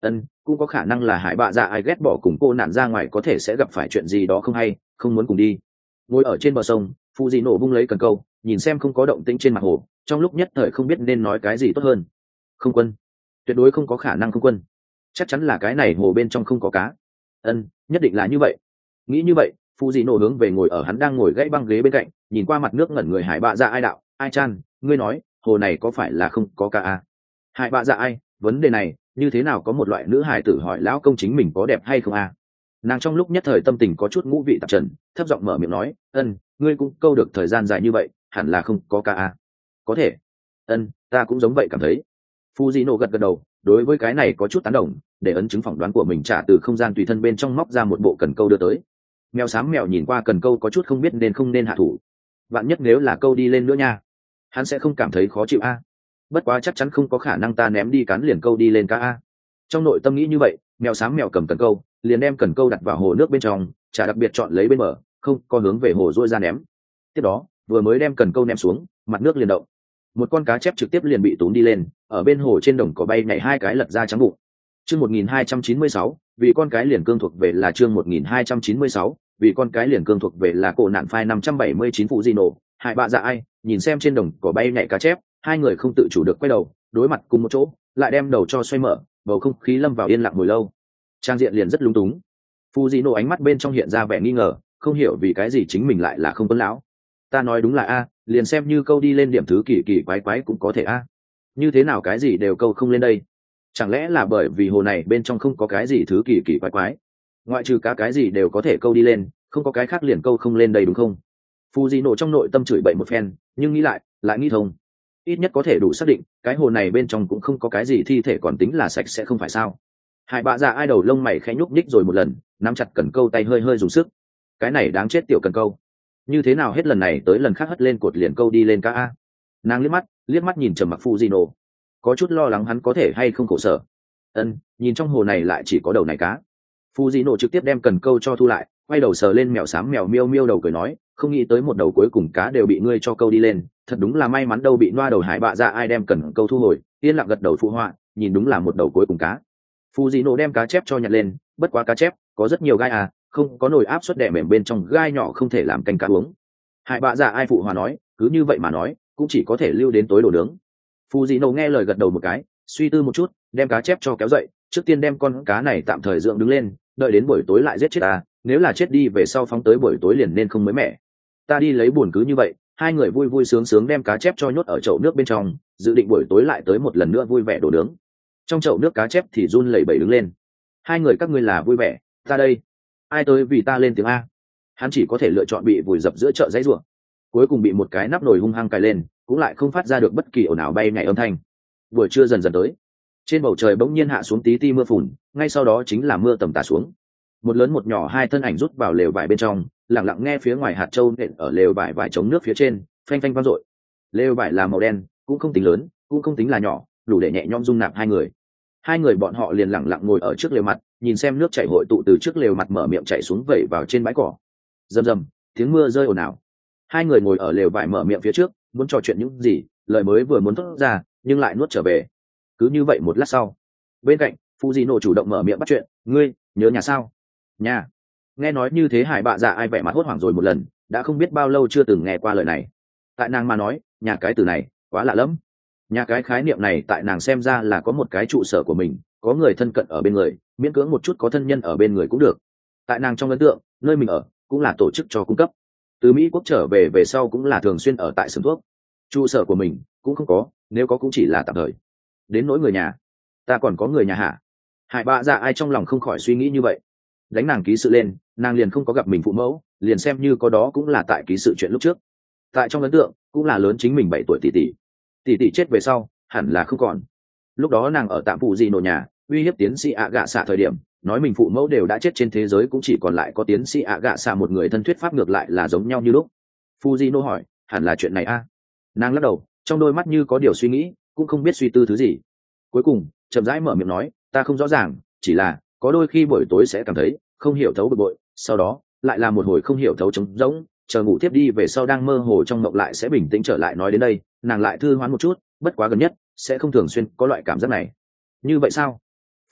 Ân, cũng có khả năng là hải bạ dạ ai ghét bỏ cùng cô nạn ra ngoài có thể sẽ gặp phải chuyện gì đó không hay, không muốn cùng đi. Ngồi ở trên bờ sông, phụ dị nổ vung lấy cần câu, nhìn xem không có động tĩnh trên mặt hồ, trong lúc nhất thời không biết nên nói cái gì tốt hơn. Không quân, tuyệt đối không có khả năng không quân, chắc chắn là cái này hồ bên trong không có cá. Ân, nhất định là như vậy. Nghĩ như vậy, phụ dị nổ hướng về ngồi ở hắn đang ngồi gãy băng ghế bên cạnh, nhìn qua mặt nước ngẩn người hải bạ dạ ai đạo, ai chan, ngươi nói hồ này có phải là không có cá à? Hải bạ dạ ai, vấn đề này như thế nào có một loại nữ hải tử hỏi lão công chính mình có đẹp hay không à? Nàng trong lúc nhất thời tâm tình có chút ngũ vị tạp trần, thấp giọng mở miệng nói, ân, ngươi cũng câu được thời gian dài như vậy, hẳn là không có cá à? Có thể. Ân, ta cũng giống vậy cảm thấy. Fujino gật gật đầu, đối với cái này có chút tán đồng, để ấn chứng phỏng đoán của mình trả từ không gian tùy thân bên trong móc ra một bộ cần câu đưa tới. Mèo xám mèo nhìn qua cần câu có chút không biết nên không nên hạ thủ. Vạn nhất nếu là câu đi lên nữa nha, hắn sẽ không cảm thấy khó chịu a. À? Bất quá chắc chắn không có khả năng ta ném đi cán liền câu đi lên cá a. Trong nội tâm nghĩ như vậy, mèo xám mèo cầm cần câu, liền đem cần câu đặt vào hồ nước bên trong, chả đặc biệt chọn lấy bên bờ, không có hướng về hồ rôi ra ném. Tiếp đó, vừa mới đem cần câu ném xuống, mặt nước liền động. Một con cá chép trực tiếp liền bị tốn đi lên, ở bên hồ trên đồng cỏ bay nhảy hai cái lật ra trắng bụng. Chương một nghìn hai trăm chín mươi sáu, vì con cái liền cương thuộc về là chương một nghìn hai trăm chín mươi sáu, vì con cái liền cương thuộc về là cổ nạn phai năm trăm bảy mươi chín phụ di nổ, hại bạ dạ ai, nhìn xem trên đồng cỏ bay nhảy cá chép, hai người không tự chủ được quay đầu, đối mặt cùng một chỗ, lại đem đầu cho xoay mở, bầu không khí lâm vào yên lặng hồi lâu. Trang diện liền rất lung túng. Phụ di nổ ánh mắt bên trong hiện ra vẻ nghi ngờ, không hiểu vì cái gì chính mình lại là không tuấn lão. Ta nói đúng là a, liền xem như câu đi lên điểm thứ kỳ kỳ quái quái cũng có thể a. Như thế nào cái gì đều câu không lên đây? Chẳng lẽ là bởi vì hồ này bên trong không có cái gì thứ kỳ kỳ quái quái, ngoại trừ cá cái gì đều có thể câu đi lên, không có cái khác liền câu không lên đây đúng không? Fujino trong nội tâm chửi bậy một phen, nhưng nghĩ lại lại nghĩ thông, ít nhất có thể đủ xác định cái hồ này bên trong cũng không có cái gì thi thể còn tính là sạch sẽ không phải sao? Hải bạ dạ ai đầu lông mày khẽ nhúc nhích rồi một lần, nắm chặt cần câu tay hơi hơi dùng sức. Cái này đáng chết tiểu cần câu, như thế nào hết lần này tới lần khác hất lên cột liền câu đi lên cá a? Nàng liếc mắt liếc mắt nhìn trầm mặc Fujino, có chút lo lắng hắn có thể hay không khổ sở. Ân, nhìn trong hồ này lại chỉ có đầu này cá. Fujino trực tiếp đem cần câu cho thu lại, quay đầu sờ lên mèo xám mèo miêu miêu đầu cười nói, không nghĩ tới một đầu cuối cùng cá đều bị ngươi cho câu đi lên, thật đúng là may mắn đâu. Bị noa đầu hải bạ dạ ai đem cần câu thu hồi, yên lặng gật đầu phụ họa, nhìn đúng là một đầu cuối cùng cá. Fujino đem cá chép cho nhặt lên, bất quá cá chép có rất nhiều gai à, không có nồi áp suất đẻ mềm bên trong gai nhỏ không thể làm canh cá uống. Hải bạ dạ ai phụ hòa nói, cứ như vậy mà nói, cũng chỉ có thể lưu đến tối đồ nướng. Fujino nghe lời gật đầu một cái, suy tư một chút, đem cá chép cho kéo dậy, trước tiên đem con cá này tạm thời dưỡng đứng lên, đợi đến buổi tối lại giết chết ta, nếu là chết đi về sau phóng tới buổi tối liền nên không mới mẻ. Ta đi lấy buồn. Cứ như vậy, hai người vui vui sướng sướng đem cá chép cho nhốt ở chậu nước bên trong, dự định buổi tối lại tới một lần nữa vui vẻ đồ nướng. Trong chậu nước cá chép thì run lẩy bẩy đứng lên. Hai người các ngươi là vui vẻ, ta đây, ai tới vì ta lên tiếng a? Hắn chỉ có thể lựa chọn bị vùi dập giữa chợ dãy rủa, cuối cùng bị một cái nắp nồi hung hăng cài lên, cũng lại không phát ra được bất kỳ ồn ào bay nhảy âm thanh. Buổi trưa dần dần tới, trên bầu trời bỗng nhiên hạ xuống tí ti mưa phùn, ngay sau đó chính là mưa tầm tã xuống. Một lớn một nhỏ hai thân ảnh rút vào lều vải bên trong, lặng lặng nghe phía ngoài hạt châu nện ở lều vải vải chống nước phía trên, phanh phanh vang dội. Lều vải là màu đen, cũng không tính lớn, cũng không tính là nhỏ, đủ để nhẹ nhõm dung nạp hai người. Hai người bọn họ liền lặng lặng ngồi ở trước lều mặt, nhìn xem nước chảy hội tụ từ trước lều mặt mở miệng chảy xuống vẩy vào trên bãi cỏ. Rầm rầm, tiếng mưa rơi ồn ào. Hai người ngồi ở lều vải mở miệng phía trước, muốn trò chuyện những gì, lời mới vừa muốn thốt ra, nhưng lại nuốt trở về. Cứ như vậy một lát sau, bên cạnh Fujino chủ động mở miệng bắt chuyện, ngươi nhớ nhà sao? Nhà. Nghe nói như thế hải bạ dạ ai vẻ mặt hốt hoảng rồi một lần, đã không biết bao lâu chưa từng nghe qua lời này. Tại nàng mà nói, nhà cái từ này quá lạ lắm. Nhà cái khái niệm này tại nàng xem ra là có một cái trụ sở của mình, có người thân cận ở bên người, miễn cưỡng một chút có thân nhân ở bên người cũng được. Tại nàng trong ấn tượng, nơi mình ở cũng là tổ chức cho cung cấp. Từ Mỹ quốc trở về về sau cũng là thường xuyên ở tại xưởng thuốc. Trụ sở của mình cũng không có, nếu có cũng chỉ là tạm thời. Đến nỗi người nhà, ta còn có người nhà hả? Hải bạ dạ ai trong lòng không khỏi suy nghĩ như vậy. Đánh nàng ký sự lên, nàng liền không có gặp mình phụ mẫu, liền xem như có đó cũng là tại ký sự chuyện lúc trước. Tại trong ấn tượng cũng là lớn chính mình bảy tuổi tỷ tỷ. Tỷ tỷ chết về sau, hẳn là không còn. Lúc đó nàng ở tạm phụ gì nổ nhà, uy hiếp tiến sĩ ạ gạ xạ thời điểm, nói mình phụ mẫu đều đã chết, trên thế giới cũng chỉ còn lại có tiến sĩ ạ gạ xạ một người, thân thuyết pháp ngược lại là giống nhau như lúc. Fujino hỏi, hẳn là chuyện này a? À? Nàng lắc đầu, trong đôi mắt như có điều suy nghĩ, cũng không biết suy tư thứ gì. Cuối cùng chậm rãi mở miệng nói, ta không rõ ràng, chỉ là có đôi khi buổi tối sẽ cảm thấy không hiểu thấu bực bội, sau đó lại là một hồi không hiểu thấu trống rỗng, chờ ngủ tiếp đi về sau đang mơ hồ trong mộng lại sẽ bình tĩnh trở lại. Nói đến đây, nàng lại thư hoán một chút, bất quá gần nhất sẽ không thường xuyên có loại cảm giác này. Như vậy sao?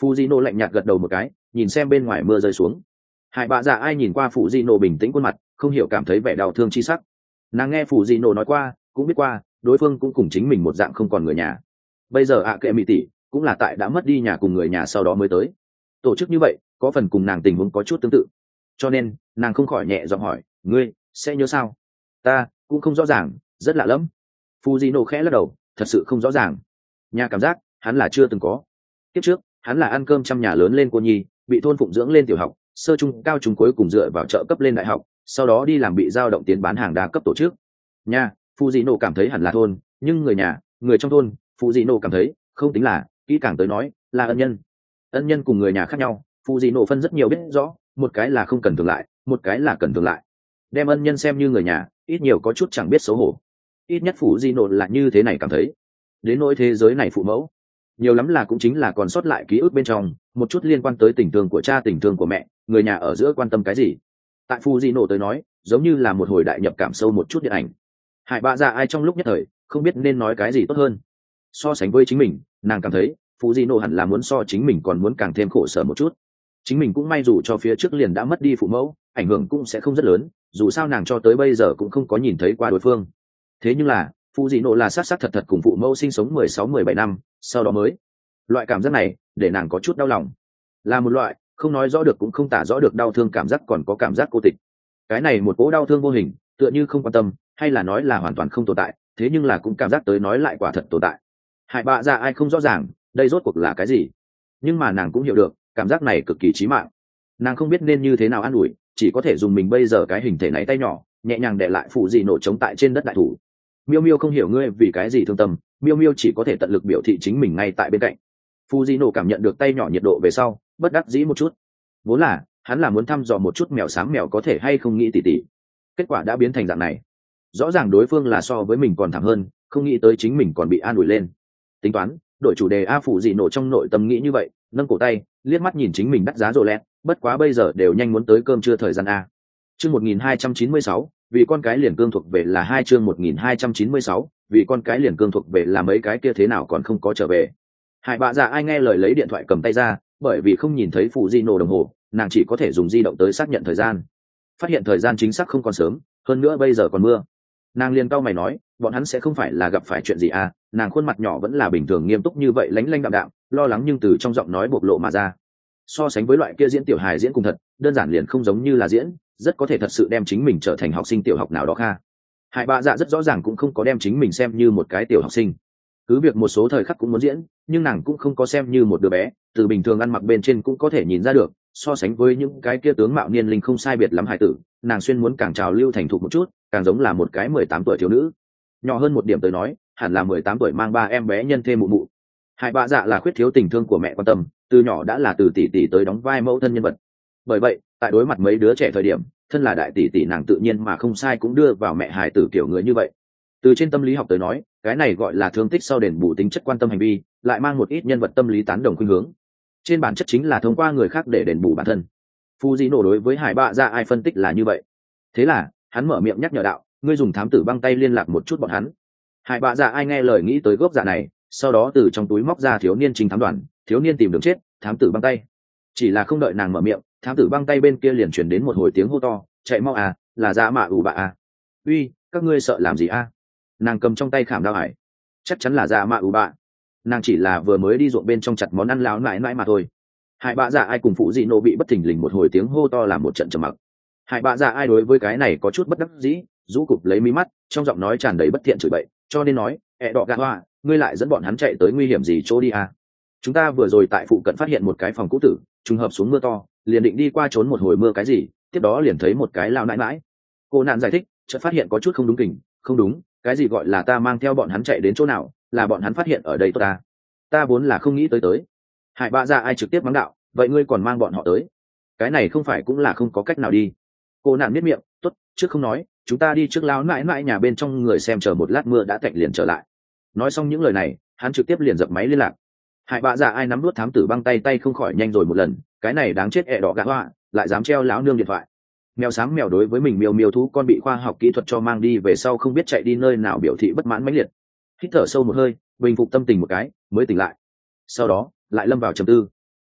Fujino lạnh nhạt gật đầu một cái, nhìn xem bên ngoài mưa rơi xuống. Hải Bạ Dạ Ai nhìn qua Fujino bình tĩnh khuôn mặt, không hiểu cảm thấy vẻ đau thương chi sắc. Nàng nghe Fujino nói qua, cũng biết qua, đối phương cũng cùng chính mình một dạng không còn người nhà. Bây giờ ạ kệ mỹ tỷ cũng là tại đã mất đi nhà cùng người nhà sau đó mới tới. Tổ chức như vậy, có phần cùng nàng tình huống có chút tương tự. Cho nên, nàng không khỏi nhẹ giọng hỏi, ngươi sẽ nhớ sao? Ta cũng không rõ ràng, rất lạ lắm. Fujino khẽ lắc đầu, thật sự không rõ ràng. Nhà cảm giác, hắn là chưa từng có. Tiếp trước, hắn là ăn cơm trong nhà lớn lên cô nhi, bị thôn phụng dưỡng lên tiểu học, sơ trung, cao trung cuối cùng dựa vào trợ cấp lên đại học, sau đó đi làm bị giao động tiến bán hàng đa cấp tổ chức. Nhà, Fujino cảm thấy hẳn là thôn, nhưng người nhà, người trong thôn, Fujino cảm thấy không tính là, kỹ càng tới nói, là ân nhân. Ân nhân cùng người nhà khác nhau, Fujino phân rất nhiều biết rõ, một cái là không cần thường lại, một cái là cần thường lại. Đem ân nhân xem như người nhà, ít nhiều có chút chẳng biết xấu hổ. Ít nhất Fujino là như thế này cảm thấy. Đến nỗi thế giới này phụ mẫu, nhiều lắm là cũng chính là còn sót lại ký ức bên trong, một chút liên quan tới tình thương của cha, tình thương của mẹ, người nhà ở giữa quan tâm cái gì. Tại Fujino tới nói, giống như là một hồi đại nhập cảm sâu một chút điện ảnh. Hải Bạ Dạ Ai trong lúc nhất thời, không biết nên nói cái gì tốt hơn. So sánh với chính mình, nàng cảm thấy Fujino hẳn là muốn so chính mình còn muốn càng thêm khổ sở một chút. Chính mình cũng may dù cho phía trước liền đã mất đi phụ mẫu, ảnh hưởng cũng sẽ không rất lớn, dù sao nàng cho tới bây giờ cũng không có nhìn thấy qua đối phương. Thế nhưng là, Fujino là sát sát thật thật cùng phụ mẫu sinh sống mười sáu mười bảy năm, sau đó mới. Loại cảm giác này, để nàng có chút đau lòng. Là một loại, không nói rõ được cũng không tả rõ được đau thương cảm giác còn có cảm giác cô tịch. Cái này một cỗ đau thương vô hình, tựa như không quan tâm, hay là nói là hoàn toàn không tồn tại, thế nhưng là cũng cảm giác tới nói lại quả thật tồn tại. Hải Bạ Dạ Ai không rõ ràng, đây rốt cuộc là cái gì. Nhưng mà nàng cũng hiểu được, cảm giác này cực kỳ chí mạng. Nàng không biết nên như thế nào an ủi, chỉ có thể dùng mình bây giờ cái hình thể này tay nhỏ, nhẹ nhàng để lại phụ gì nổ trống tại trên đất đại thủ. Miêu Miêu không hiểu ngươi vì cái gì thương tâm, Miêu Miêu chỉ có thể tận lực biểu thị chính mình ngay tại bên cạnh. Fujino cảm nhận được tay nhỏ nhiệt độ về sau, bất đắc dĩ một chút. Vốn là, hắn là muốn thăm dò một chút mèo xám mèo có thể hay không nghĩ tỉ tỉ. Kết quả đã biến thành dạng này. Rõ ràng đối phương là so với mình còn thảm hơn, không nghĩ tới chính mình còn bị an ủi lên. Tính toán, đổi chủ đề A Fujino trong nội tâm nghĩ như vậy, nâng cổ tay, liếc mắt nhìn chính mình đắt giá rồi lẹ, bất quá bây giờ đều nhanh muốn tới cơm trưa thời gian a. Chương một nghìn hai trăm chín mươi sáu, vì con cái liền cương thuộc về là hai chương một nghìn hai trăm chín mươi sáu, vì con cái liền cương thuộc về là mấy cái kia thế nào còn không có trở về. Hải Bạ Dạ Ai nghe lời lấy điện thoại cầm tay ra, bởi vì không nhìn thấy Fujino đồng hồ, nàng chỉ có thể dùng di động tới xác nhận thời gian. Phát hiện thời gian chính xác không còn sớm, hơn nữa bây giờ còn mưa. Nàng liền cau mày nói, bọn hắn sẽ không phải là gặp phải chuyện gì à? Nàng khuôn mặt nhỏ vẫn là bình thường nghiêm túc như vậy, lánh lánh đạm đạm, lo lắng nhưng từ trong giọng nói bộc lộ mà ra. So sánh với loại kia diễn tiểu hài diễn cùng thật, đơn giản liền không giống như là diễn, rất có thể thật sự đem chính mình trở thành học sinh tiểu học nào đó kha. Hải Bạ Dạ rất rõ ràng cũng không có đem chính mình xem như một cái tiểu học sinh. Cứ việc một số thời khắc cũng muốn diễn, nhưng nàng cũng không có xem như một đứa bé, từ bình thường ăn mặc bên trên cũng có thể nhìn ra được, so sánh với những cái kia tướng mạo niên linh không sai biệt lắm hải tử, nàng xuyên muốn càng trào lưu thành thục một chút, càng giống là một cái mười tám tuổi thiếu nữ. Nhỏ hơn một điểm tới nói, hẳn là mười tám tuổi mang ba em bé nhân thêm mụ mụ. Hải Bạ Dạ là khuyết thiếu tình thương của mẹ quan tâm, từ nhỏ đã là từ tỷ tỷ tới đóng vai mẫu thân nhân vật. Bởi vậy, tại đối mặt mấy đứa trẻ thời điểm, thân là đại tỷ tỷ nàng tự nhiên mà không sai cũng đưa vào mẹ hài tử kiểu người như vậy. Từ trên tâm lý học tới nói, cái này gọi là thương tích sau đền bù tính chất quan tâm hành vi, lại mang một ít nhân vật tâm lý tán đồng khuynh hướng. Trên bản chất chính là thông qua người khác để đền bù bản thân. Fujino đối với Hải Bạ Dạ ai phân tích là như vậy. Thế là, hắn mở miệng nhắc nhở đạo, ngươi dùng thám tử băng tay liên lạc một chút bọn hắn. Hải Bạ Dạ ai nghe lời nghĩ tới gốc dạ này, sau đó từ trong túi móc ra thiếu niên trình thám đoàn, thiếu niên tìm đường chết, thám tử băng tay. Chỉ là không đợi nàng mở miệng, thám tử băng tay bên kia liền truyền đến một hồi tiếng hô to, chạy mau à, là dạ mạ ủ bạ à. Uy, các ngươi sợ làm gì a? À? Nàng cầm trong tay khảm đao hải, chắc chắn là dạ mạ ủ bạ. Nàng chỉ là vừa mới đi ruộng bên trong chặt món ăn láo mãi mãi mà thôi. Hải Bạ Dạ ai cùng phụ dị nộ bị bất thình lình một hồi tiếng hô to làm một trận trầm mặc. Hải Bạ Dạ ai đối với cái này có chút bất đắc dĩ, rũ cụp lấy mí mắt, trong giọng nói tràn đầy bất thiện chửi bậy, cho nên nói, ẹ đọ gạ hoa, ngươi lại dẫn bọn hắn chạy tới nguy hiểm gì chỗ đi à? Chúng ta vừa rồi tại phụ cận phát hiện một cái phòng cũ tử, trùng hợp xuống mưa to, liền định đi qua trốn một hồi mưa cái gì, tiếp đó liền thấy một cái lao nãi nãi. Cô nạn giải thích, chợt phát hiện có chút không đúng kình, không đúng, cái gì gọi là ta mang theo bọn hắn chạy đến chỗ nào, là bọn hắn phát hiện ở đây tốt ta. Ta vốn là không nghĩ tới tới. Hải Bạ Dạ ai trực tiếp mắng đạo, vậy ngươi còn mang bọn họ tới? Cái này không phải cũng là không có cách nào đi. Cô nạn biết miệng, tốt, trước không nói, chúng ta đi trước lao nãi nãi nhà bên trong người xem chờ một lát mưa đã tạnh liền trở lại. Nói xong những lời này, hắn trực tiếp liền dập máy liên lạc. Hải Bạ Dạ ai nắm nuốt thám tử băng tay tay không khỏi nhanh rồi một lần, cái này đáng chết ẹ đỏ gạ hoa, lại dám treo láo nương điện thoại. Mèo sáng mèo đối với mình miêu miêu thú con bị khoa học kỹ thuật cho mang đi về sau không biết chạy đi nơi nào biểu thị bất mãn mãnh liệt. Hít thở sâu một hơi, bình phục tâm tình một cái, mới tỉnh lại. Sau đó, lại lâm vào trầm tư.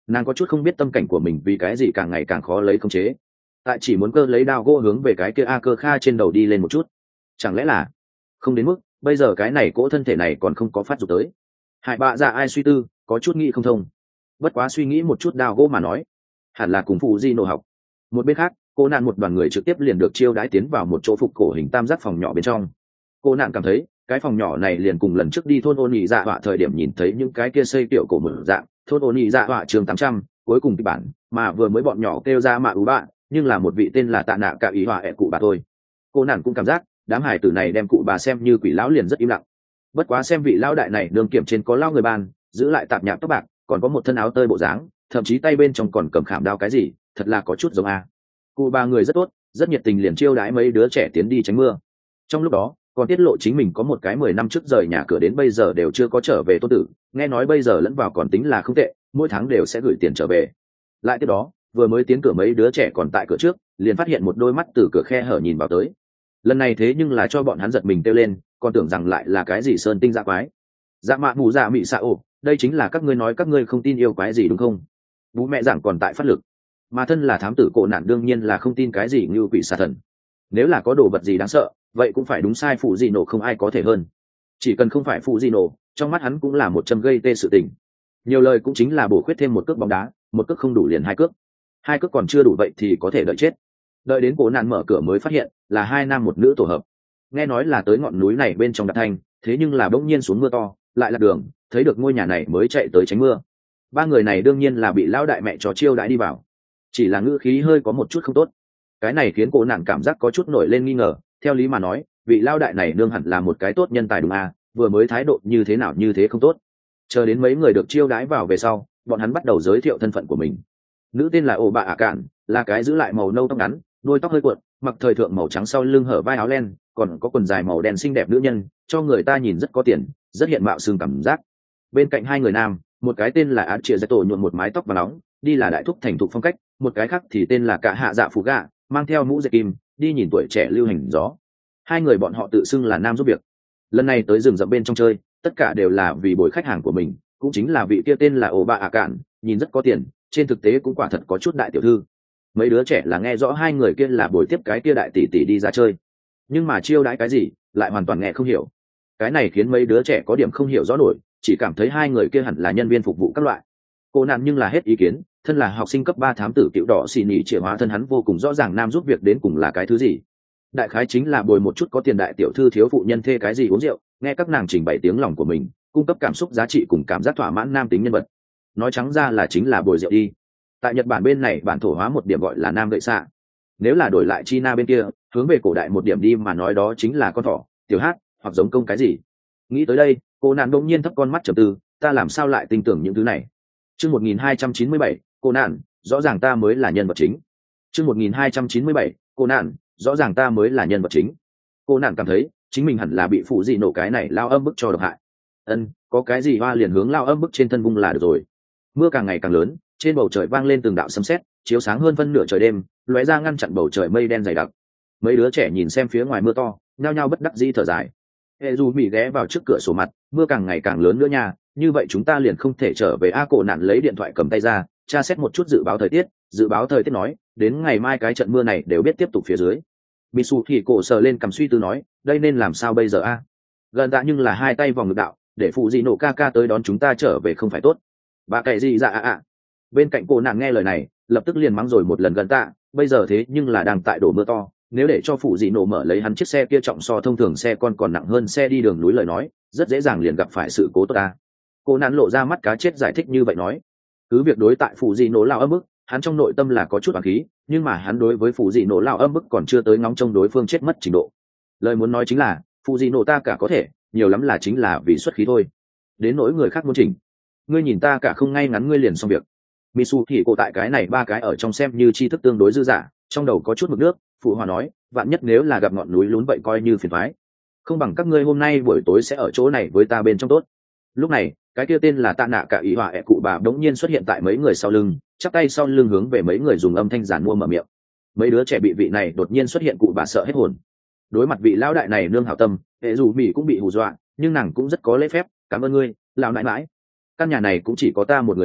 Nàng có chút không biết tâm cảnh của mình vì cái gì càng ngày càng khó lấy khống chế, tại chỉ muốn cơ lấy đao gỗ hướng về cái kia a cơ kha trên đầu đi lên một chút. Chẳng lẽ là không đến mức bây giờ cái này cỗ thân thể này còn không có phát dục tới. Hải bạ dạ ai suy tư có chút nghĩ không thông, bất quá suy nghĩ một chút đao gỗ mà nói hẳn là cùng phụ di nổ học. Một bên khác cô nạn một đoàn người trực tiếp liền được chiêu đãi tiến vào một chỗ phục cổ hình tam giác phòng nhỏ bên trong. Cô nạn cảm thấy cái phòng nhỏ này liền cùng lần trước đi thôn ôn nhị dạ họa thời điểm nhìn thấy những cái kia xây kiểu cổ mở dạng thôn ôn nhị dạ họa trường tám trăm cuối cùng kịch bản mà vừa mới bọn nhỏ kêu ra mạ ú bạn nhưng là một vị tên là tạ nạ cả ý họa ẹ cụ bà thôi. Cô nạn cũng cảm giác đám hải tử này đem cụ bà xem như quỷ lão liền rất im lặng. Bất quá xem vị lão đại này đương kiểm trên có lao người ban giữ lại tạp nhạp tóc bạc còn có một thân áo tơi bộ dáng, thậm chí tay bên trong còn cầm khảm đao cái gì, thật là có chút giống a. Cụ bà người rất tốt, rất nhiệt tình liền chiêu đãi mấy đứa trẻ tiến đi tránh mưa. Trong lúc đó còn tiết lộ chính mình có một cái mười năm trước rời nhà cửa đến bây giờ đều chưa có trở về tôn tử, nghe nói bây giờ lẫn vào còn tính là không tệ, mỗi tháng đều sẽ gửi tiền trở về. Lại tiếp đó vừa mới tiến cửa mấy đứa trẻ còn tại cửa trước liền phát hiện một đôi mắt từ cửa khe hở nhìn vào tới. Lần này thế nhưng là cho bọn hắn giật mình kêu lên, còn tưởng rằng lại là cái gì sơn tinh dạ quái. Dạ mạ mù dạ mị xạ ổ, đây chính là các ngươi nói các ngươi không tin yêu quái gì đúng không? Bố mẹ giảng còn tại phát lực, mà thân là thám tử cổ nạn đương nhiên là không tin cái gì như quỷ xà thần. Nếu là có đồ vật gì đáng sợ vậy cũng phải đúng sai phụ gì nổ không ai có thể hơn. Chỉ cần không phải phụ gì nổ trong mắt hắn cũng là một châm gây tê sự tình. Nhiều lời cũng chính là bổ khuyết thêm một cước bóng đá, một cước không đủ liền hai cước, hai cước còn chưa đủ vậy thì có thể đợi chết. Đợi đến cổ nạn mở cửa mới phát hiện là hai nam một nữ tổ hợp. Nghe nói là tới ngọn núi này bên trong đạp thanh, thế nhưng là bỗng nhiên xuống mưa to lại lạc đường, thấy được ngôi nhà này mới chạy tới tránh mưa. Ba người này đương nhiên là bị lão đại mẹ cho chiêu đãi đi vào, chỉ là ngữ khí hơi có một chút không tốt. Cái này khiến cổ nạn cảm giác có chút nổi lên nghi ngờ. Theo lý mà nói vị lão đại này nương hẳn là một cái tốt nhân tài đúng à, vừa mới thái độ như thế nào như thế không tốt. Chờ đến mấy người được chiêu đãi vào về sau bọn hắn bắt đầu giới thiệu thân phận của mình. Nữ tên là ổ bạ ả cạn, là cái giữ lại màu nâu tóc ngắn, đuôi tóc hơi cuộn, mặc thời thượng màu trắng sau lưng hở vai áo len, còn có quần dài màu đen xinh đẹp nữ nhân, cho người ta nhìn rất có tiền, rất hiện mạo xương cảm giác. Bên cạnh hai người nam, một cái tên là Át Triệu Giai Tổ nhuộm một mái tóc và nóng, đi là đại thúc thành thục phong cách, một cái khác thì tên là Cả Hạ Dạ Phú Gạ, mang theo mũ dệt kim, đi nhìn tuổi trẻ lưu hành gió. Hai người bọn họ tự xưng là nam giúp việc. Lần này tới rừng rậm bên trong chơi, tất cả đều là vì bồi khách hàng của mình, cũng chính là vị kia tên là ổ bạ ả cạn, nhìn rất có tiền, trên thực tế cũng quả thật có chút đại tiểu thư. Mấy đứa trẻ là nghe rõ hai người kia là bồi tiếp cái kia đại tỷ tỷ đi ra chơi, nhưng mà chiêu đãi cái gì lại hoàn toàn nghe không hiểu. Cái này khiến mấy đứa trẻ có điểm không hiểu rõ nổi, chỉ cảm thấy hai người kia hẳn là nhân viên phục vụ các loại. Cô nạn nhưng là hết ý kiến, thân là học sinh cấp ba thám tử cựu đỏ xì nhị chìa hóa thân hắn vô cùng rõ ràng nam giúp việc đến cùng là cái thứ gì. Đại khái chính là bồi một chút có tiền đại tiểu thư thiếu phụ nhân thê cái gì uống rượu, nghe các nàng trình bày tiếng lòng của mình, cung cấp cảm xúc giá trị cùng cảm giác thỏa mãn nam tính nhân vật. Nói trắng ra là chính là bồi rượu đi. Tại Nhật Bản bên này bản thổ hóa một điểm gọi là nam gậy xạ, nếu là đổi lại China bên kia hướng về cổ đại một điểm đi mà nói đó chính là con thỏ, tiểu hát hoặc giống công cái gì. Nghĩ tới đây cô nạn bỗng nhiên thấp con mắt trầm tư, ta làm sao lại tin tưởng những thứ này. Chương một nghìn hai trăm chín mươi bảy, cô nạn, rõ ràng ta mới là nhân vật chính. Chương một nghìn hai trăm chín mươi bảy, cô nạn, rõ ràng ta mới là nhân vật chính. Cô nạn cảm thấy chính mình hẳn là bị phụ gì nổ cái này lao âm bức cho độc hại. Ân, có cái gì hoa liền hướng lao âm bức trên thân vung là được rồi. Mưa càng ngày càng lớn, trên bầu trời vang lên từng đạo sấm sét, chiếu sáng hơn phân nửa trời đêm, lóe ra ngăn chặn bầu trời mây đen dày đặc. Mấy đứa trẻ nhìn xem phía ngoài mưa to, nhao nhao bất đắc dĩ thở dài. Hệ dù mỹ ghé vào trước cửa sổ mặt, mưa càng ngày càng lớn nữa nha, như vậy chúng ta liền không thể trở về. A cổ nạn lấy điện thoại cầm tay ra tra xét một chút dự báo thời tiết. Dự báo thời tiết nói đến ngày mai cái trận mưa này đều biết tiếp tục phía dưới. Mitsu thì cổ sờ lên cầm suy tư nói, đây nên làm sao bây giờ a? Gần tạ nhưng là hai tay vòng ngực đạo, để phụ gì nổ ca ca tới đón chúng ta trở về không phải tốt. Bà kệ gì dạ ạ ạ. Bên cạnh cô nạn nghe lời này lập tức liền mắng rồi một lần gần tạ, bây giờ thế nhưng là đang tại đổ mưa to, nếu để cho phụ dị nổ mở lấy hắn chiếc xe kia trọng so thông thường xe con còn nặng hơn xe đi đường núi lời nói rất dễ dàng liền gặp phải sự cố tốt ta. Cô nạn lộ ra mắt cá chết giải thích như vậy nói, cứ việc đối tại phụ dị nổ lao âm bức hắn trong nội tâm là có chút oán khí, nhưng mà hắn đối với phụ dị nổ lao âm bức còn chưa tới ngóng trông đối phương chết mất trình độ. Lời muốn nói chính là phụ dị nổ ta cả có thể nhiều lắm là chính là vì xuất khí thôi, đến nỗi người khác muốn chỉnh ngươi nhìn ta cả không ngay ngắn ngươi liền xong việc. Mitsu thì cô tại cái này ba cái ở trong xem như tri thức tương đối dư dả, trong đầu có chút mực nước, phụ hòa nói, vạn nhất nếu là gặp ngọn núi lún vậy coi như phiền toái. Không bằng các ngươi hôm nay buổi tối sẽ ở chỗ này với ta bên trong tốt. Lúc này cái kia tên là tạ nạ cả ý họa ẹ cụ bà đống nhiên xuất hiện tại mấy người sau lưng, chắp tay sau lưng hướng về mấy người dùng âm thanh giản mua mở miệng. Mấy đứa trẻ bị vị này đột nhiên xuất hiện cụ bà sợ hết hồn. Đối mặt vị lão đại này nương hảo tâm, hệ dù mỹ cũng bị hù dọa, nhưng nàng cũng rất có lễ phép, cảm ơn ngươi lão nãi nãi, căn nhà này cũng chỉ có ta một người ở,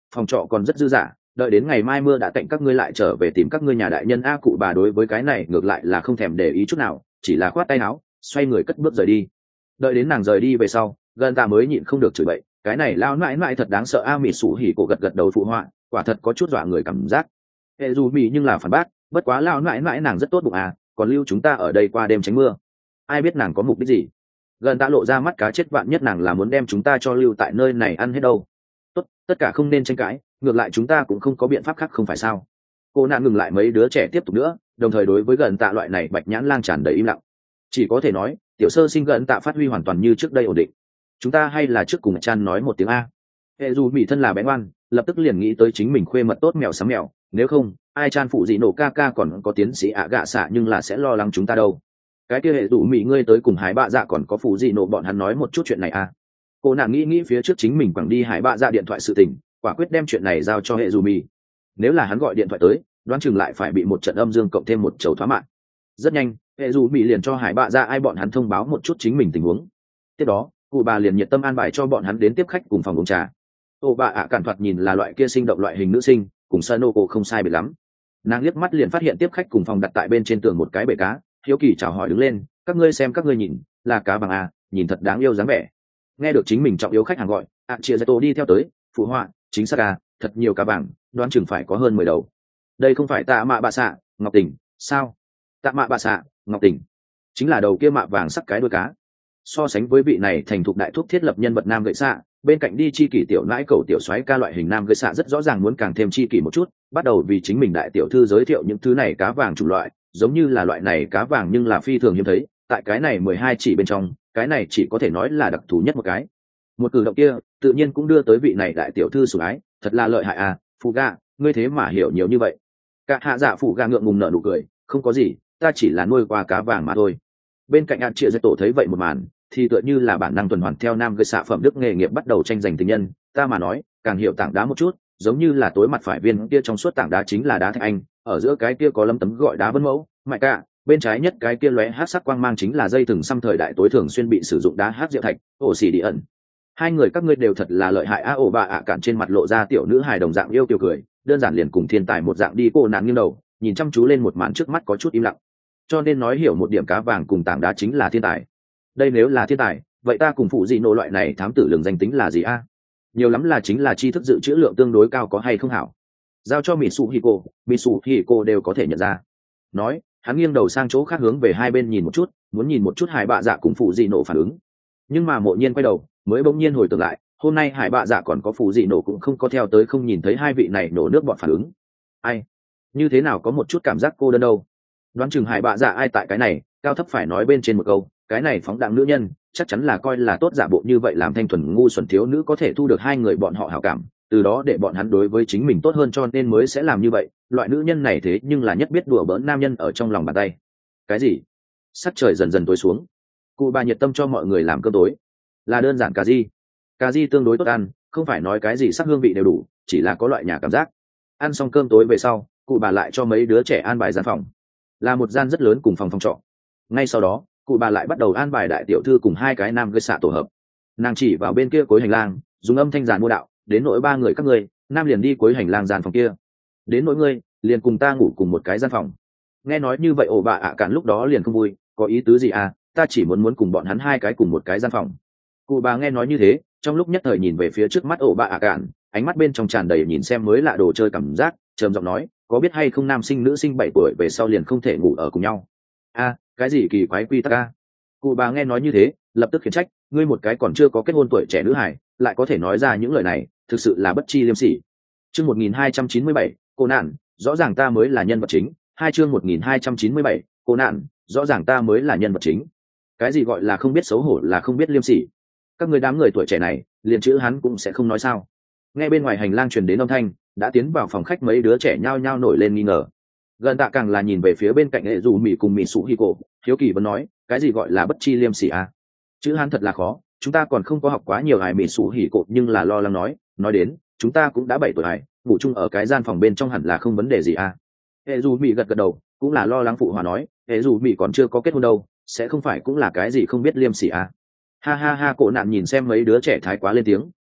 phòng trọ còn rất dư dả, đợi đến ngày mai mưa đã tạnh các ngươi lại trở về tìm các ngươi nhà đại nhân. A cụ bà đối với cái này ngược lại là không thèm để ý chút nào, chỉ là khoát tay áo xoay người cất bước rời đi. Đợi đến nàng rời đi về sau, gần tạ mới nhịn không được chửi bậy, cái này lao mãi mãi thật đáng sợ. A mịt sủ hỉ cổ gật gật đầu phụ họa, quả thật có chút dọa người cảm giác. Hệ dù mì nhưng là phản bác, bất quá lao mãi mãi nàng rất tốt bụng à, còn lưu chúng ta ở đây qua đêm tránh mưa, ai biết nàng có mục đích gì. Gần tạ lộ ra mắt cá chết, vạn nhất nàng là muốn đem chúng ta cho lưu tại nơi này ăn hết đâu. Tốt, tất cả không nên tranh cãi, ngược lại chúng ta cũng không có biện pháp khác không phải sao. Cô nạn ngừng lại, mấy đứa trẻ tiếp tục nữa, đồng thời đối với gần tạ loại này bạch nhãn lang tràn đầy im lặng. Chỉ có thể nói tiểu sơ sinh gần tạ phát huy hoàn toàn như trước đây ổn định. Chúng ta hay là trước cùng chan nói một tiếng a. Hệ dù mỹ thân là bé ngoan, lập tức liền nghĩ tới chính mình khuê mật tốt mèo sắm mèo, nếu không ai chan phụ gì nổ ca ca còn có tiến sĩ ạ gạ xạ nhưng là sẽ lo lắng chúng ta đâu. Cái kia hệ dù mỹ ngươi tới cùng hải bạ dạ còn có phụ gì nổ bọn hắn nói một chút chuyện này a. Cô nàng nghĩ nghĩ phía trước chính mình quẳng đi hải bạ dạ điện thoại sự tình, quả quyết đem chuyện này giao cho hệ dù mỹ. Nếu là hắn gọi điện thoại tới, đoán chừng lại phải bị một trận âm dương cộng thêm một chầu thoá mạng. Rất nhanh hệ dù mỹ liền cho hải bạ dạ ai bọn hắn thông báo một chút chính mình tình huống. Tiếp đó cụ bà liền nhiệt tâm an bài cho bọn hắn đến tiếp khách cùng phòng uống trà. Ô bà ạ cản thoạt nhìn là loại kia sinh động loại hình nữ sinh, cùng Sanoco không sai biệt lắm. Nàng liếc mắt liền phát hiện tiếp khách cùng phòng đặt tại bên trên tường một cái bể cá, hiếu kỳ chào hỏi đứng lên, các ngươi xem các ngươi nhìn, là cá vàng à, nhìn thật đáng yêu dáng vẻ. Nghe được chính mình trọng yếu khách hàng gọi, ạ chia Zeto đi theo tới, phụ họa, chính xác à, thật nhiều cá vàng, đoán chừng phải có hơn mười đầu. Đây không phải tạ mạ bạ xạ, Ngọc Tình, sao? Tạ mạ bạ xạ, Ngọc Tình, chính là đầu kia mạ vàng sắc cái đuôi cá. So sánh với vị này thành thục đại thúc thiết lập nhân vật nam gậy xạ, bên cạnh đi chi kỷ tiểu nãi cầu tiểu soái ca loại hình nam gậy xạ rất rõ ràng muốn càng thêm chi kỷ một chút, bắt đầu vì chính mình đại tiểu thư giới thiệu những thứ này cá vàng chủng loại, giống như là loại này cá vàng nhưng là phi thường hiếm thấy, tại cái này mười hai chỉ bên trong, cái này chỉ có thể nói là đặc thù nhất một cái. Một cử động kia tự nhiên cũng đưa tới vị này đại tiểu thư sủng ái, thật là lợi hại à, phụ ga, ngươi thế mà hiểu nhiều như vậy. Cả hạ dạ phụ ga ngượng ngùng nở nụ cười, không có gì, ta chỉ là nuôi qua cá vàng mà thôi. Bên cạnh ăn chia dây tổ thấy vậy một màn thì tựa như là bản năng tuần hoàn theo nam gây xạ phẩm đức nghề nghiệp bắt đầu tranh giành tình nhân. Ta mà nói càng hiểu tảng đá một chút, giống như là tối mặt phải viên kia trong suốt tảng đá chính là đá thạch anh, ở giữa cái kia có lấm tấm gọi đá vân mẫu mại cả, bên trái nhất cái kia lóe hát sắc quang mang chính là dây thừng xăm thời đại tối thường xuyên bị sử dụng đá hát diệu thạch, ổ xỉ đi ẩn. Hai người các ngươi đều thật là lợi hại a. Ổ bà ạ cản trên mặt lộ ra tiểu nữ hài đồng dạng yêu kiều cười, đơn giản liền cùng thiên tài một dạng đi. Cô nàng nghiêng đầu nhìn chăm chú lên một màn trước mắt có chút im lặng, cho nên nói hiểu một điểm cá vàng cùng tảng đá chính là thiên tài. Đây nếu là thiên tài, vậy ta cùng phụ dị nổ loại này thám tử lường danh tính là gì a? Nhiều lắm là chính là tri thức dự trữ lượng tương đối cao có hay không hảo. Giao cho Mitsuhiko, Mitsuhiko đều có thể nhận ra. Nói, hắn nghiêng đầu sang chỗ khác hướng về hai bên nhìn một chút, muốn nhìn một chút hải bạ dạ cùng phụ dị nổ phản ứng. Nhưng mà mộ nhiên quay đầu, mới bỗng nhiên hồi tưởng lại, hôm nay hải bạ dạ còn có phụ dị nổ cũng không có theo tới, không nhìn thấy hai vị này nổ nước bọn phản ứng. Ai? Như thế nào có một chút cảm giác cô đơn đâu. Đoán chừng hải bạ dạ ai tại cái này cao thấp phải nói bên trên một câu, cái này phóng đẳng nữ nhân chắc chắn là coi là tốt giả bộ như vậy làm thanh thuần ngu xuẩn thiếu nữ có thể thu được hai người bọn họ hảo cảm, từ đó để bọn hắn đối với chính mình tốt hơn, cho nên mới sẽ làm như vậy. Loại nữ nhân này thế nhưng là nhất biết đùa bỡn nam nhân ở trong lòng bàn tay. Cái gì? Sắc trời dần dần tối xuống, cụ bà nhiệt tâm cho mọi người làm cơm tối, là đơn giản cà ri cà ri tương đối tốt ăn, không phải nói cái gì sắc hương vị đều đủ, chỉ là có loại nhà cảm giác. Ăn xong cơm tối về sau, cụ bà lại cho mấy đứa trẻ an bài gian phòng, là một gian rất lớn cùng phòng phòng trọ. Ngay sau đó cụ bà lại bắt đầu an bài đại tiểu thư cùng hai cái nam gây xạ tổ hợp. Nàng chỉ vào bên kia cuối hành lang dùng âm thanh giàn mua đạo, đến nỗi ba người các ngươi, nam liền đi cuối hành lang gian phòng kia, đến nỗi ngươi liền cùng ta ngủ cùng một cái gian phòng. Nghe nói như vậy ổ bà ạ cản lúc đó liền không vui, có ý tứ gì à, ta chỉ muốn muốn cùng bọn hắn hai cái cùng một cái gian phòng. Cụ bà nghe nói như thế, trong lúc nhất thời nhìn về phía trước mắt ổ bà ạ cản, ánh mắt bên trong tràn đầy nhìn xem mới lạ đồ chơi cảm giác, trầm giọng nói, có biết hay không nam sinh nữ sinh bảy tuổi về sau liền không thể ngủ ở cùng nhau. A, cái gì kỳ quái quy tắc a. Cụ bà nghe nói như thế, lập tức khiển trách, ngươi một cái còn chưa có kết hôn tuổi trẻ nữ hải lại có thể nói ra những lời này, thực sự là bất chi liêm sỉ. Chương một nghìn hai trăm chín mươi bảy, cô nạn, rõ ràng ta mới là nhân vật chính. Hai chương một nghìn hai trăm chín mươi bảy, cô nạn, rõ ràng ta mới là nhân vật chính. Cái gì gọi là không biết xấu hổ là không biết liêm sỉ? Các người đám người tuổi trẻ này liền chữ hắn cũng sẽ không nói sao? Nghe bên ngoài hành lang truyền đến âm thanh, đã tiến vào phòng khách mấy đứa trẻ nhao nhao nổi lên nghi ngờ. Gần tạ càng là nhìn về phía bên cạnh hệ dù mì cùng mì sụ hi cổ, hiếu kỳ vẫn nói, cái gì gọi là bất chi liêm sỉ à? Chữ hắn thật là khó, chúng ta còn không có học quá nhiều. Hải mì sụ hỉ cổ nhưng là lo lắng nói, nói đến chúng ta cũng đã bảy tuổi hải, ngủ chung ở cái gian phòng bên trong hẳn là không vấn đề gì à? Hệ dù mì gật gật đầu, cũng là lo lắng phụ hòa nói, hệ dù mì còn chưa có kết hôn đâu, sẽ không phải cũng là cái gì không biết liêm sỉ à? Ha ha ha. Cổ nạn nhìn xem mấy đứa trẻ thái quá lên tiếng,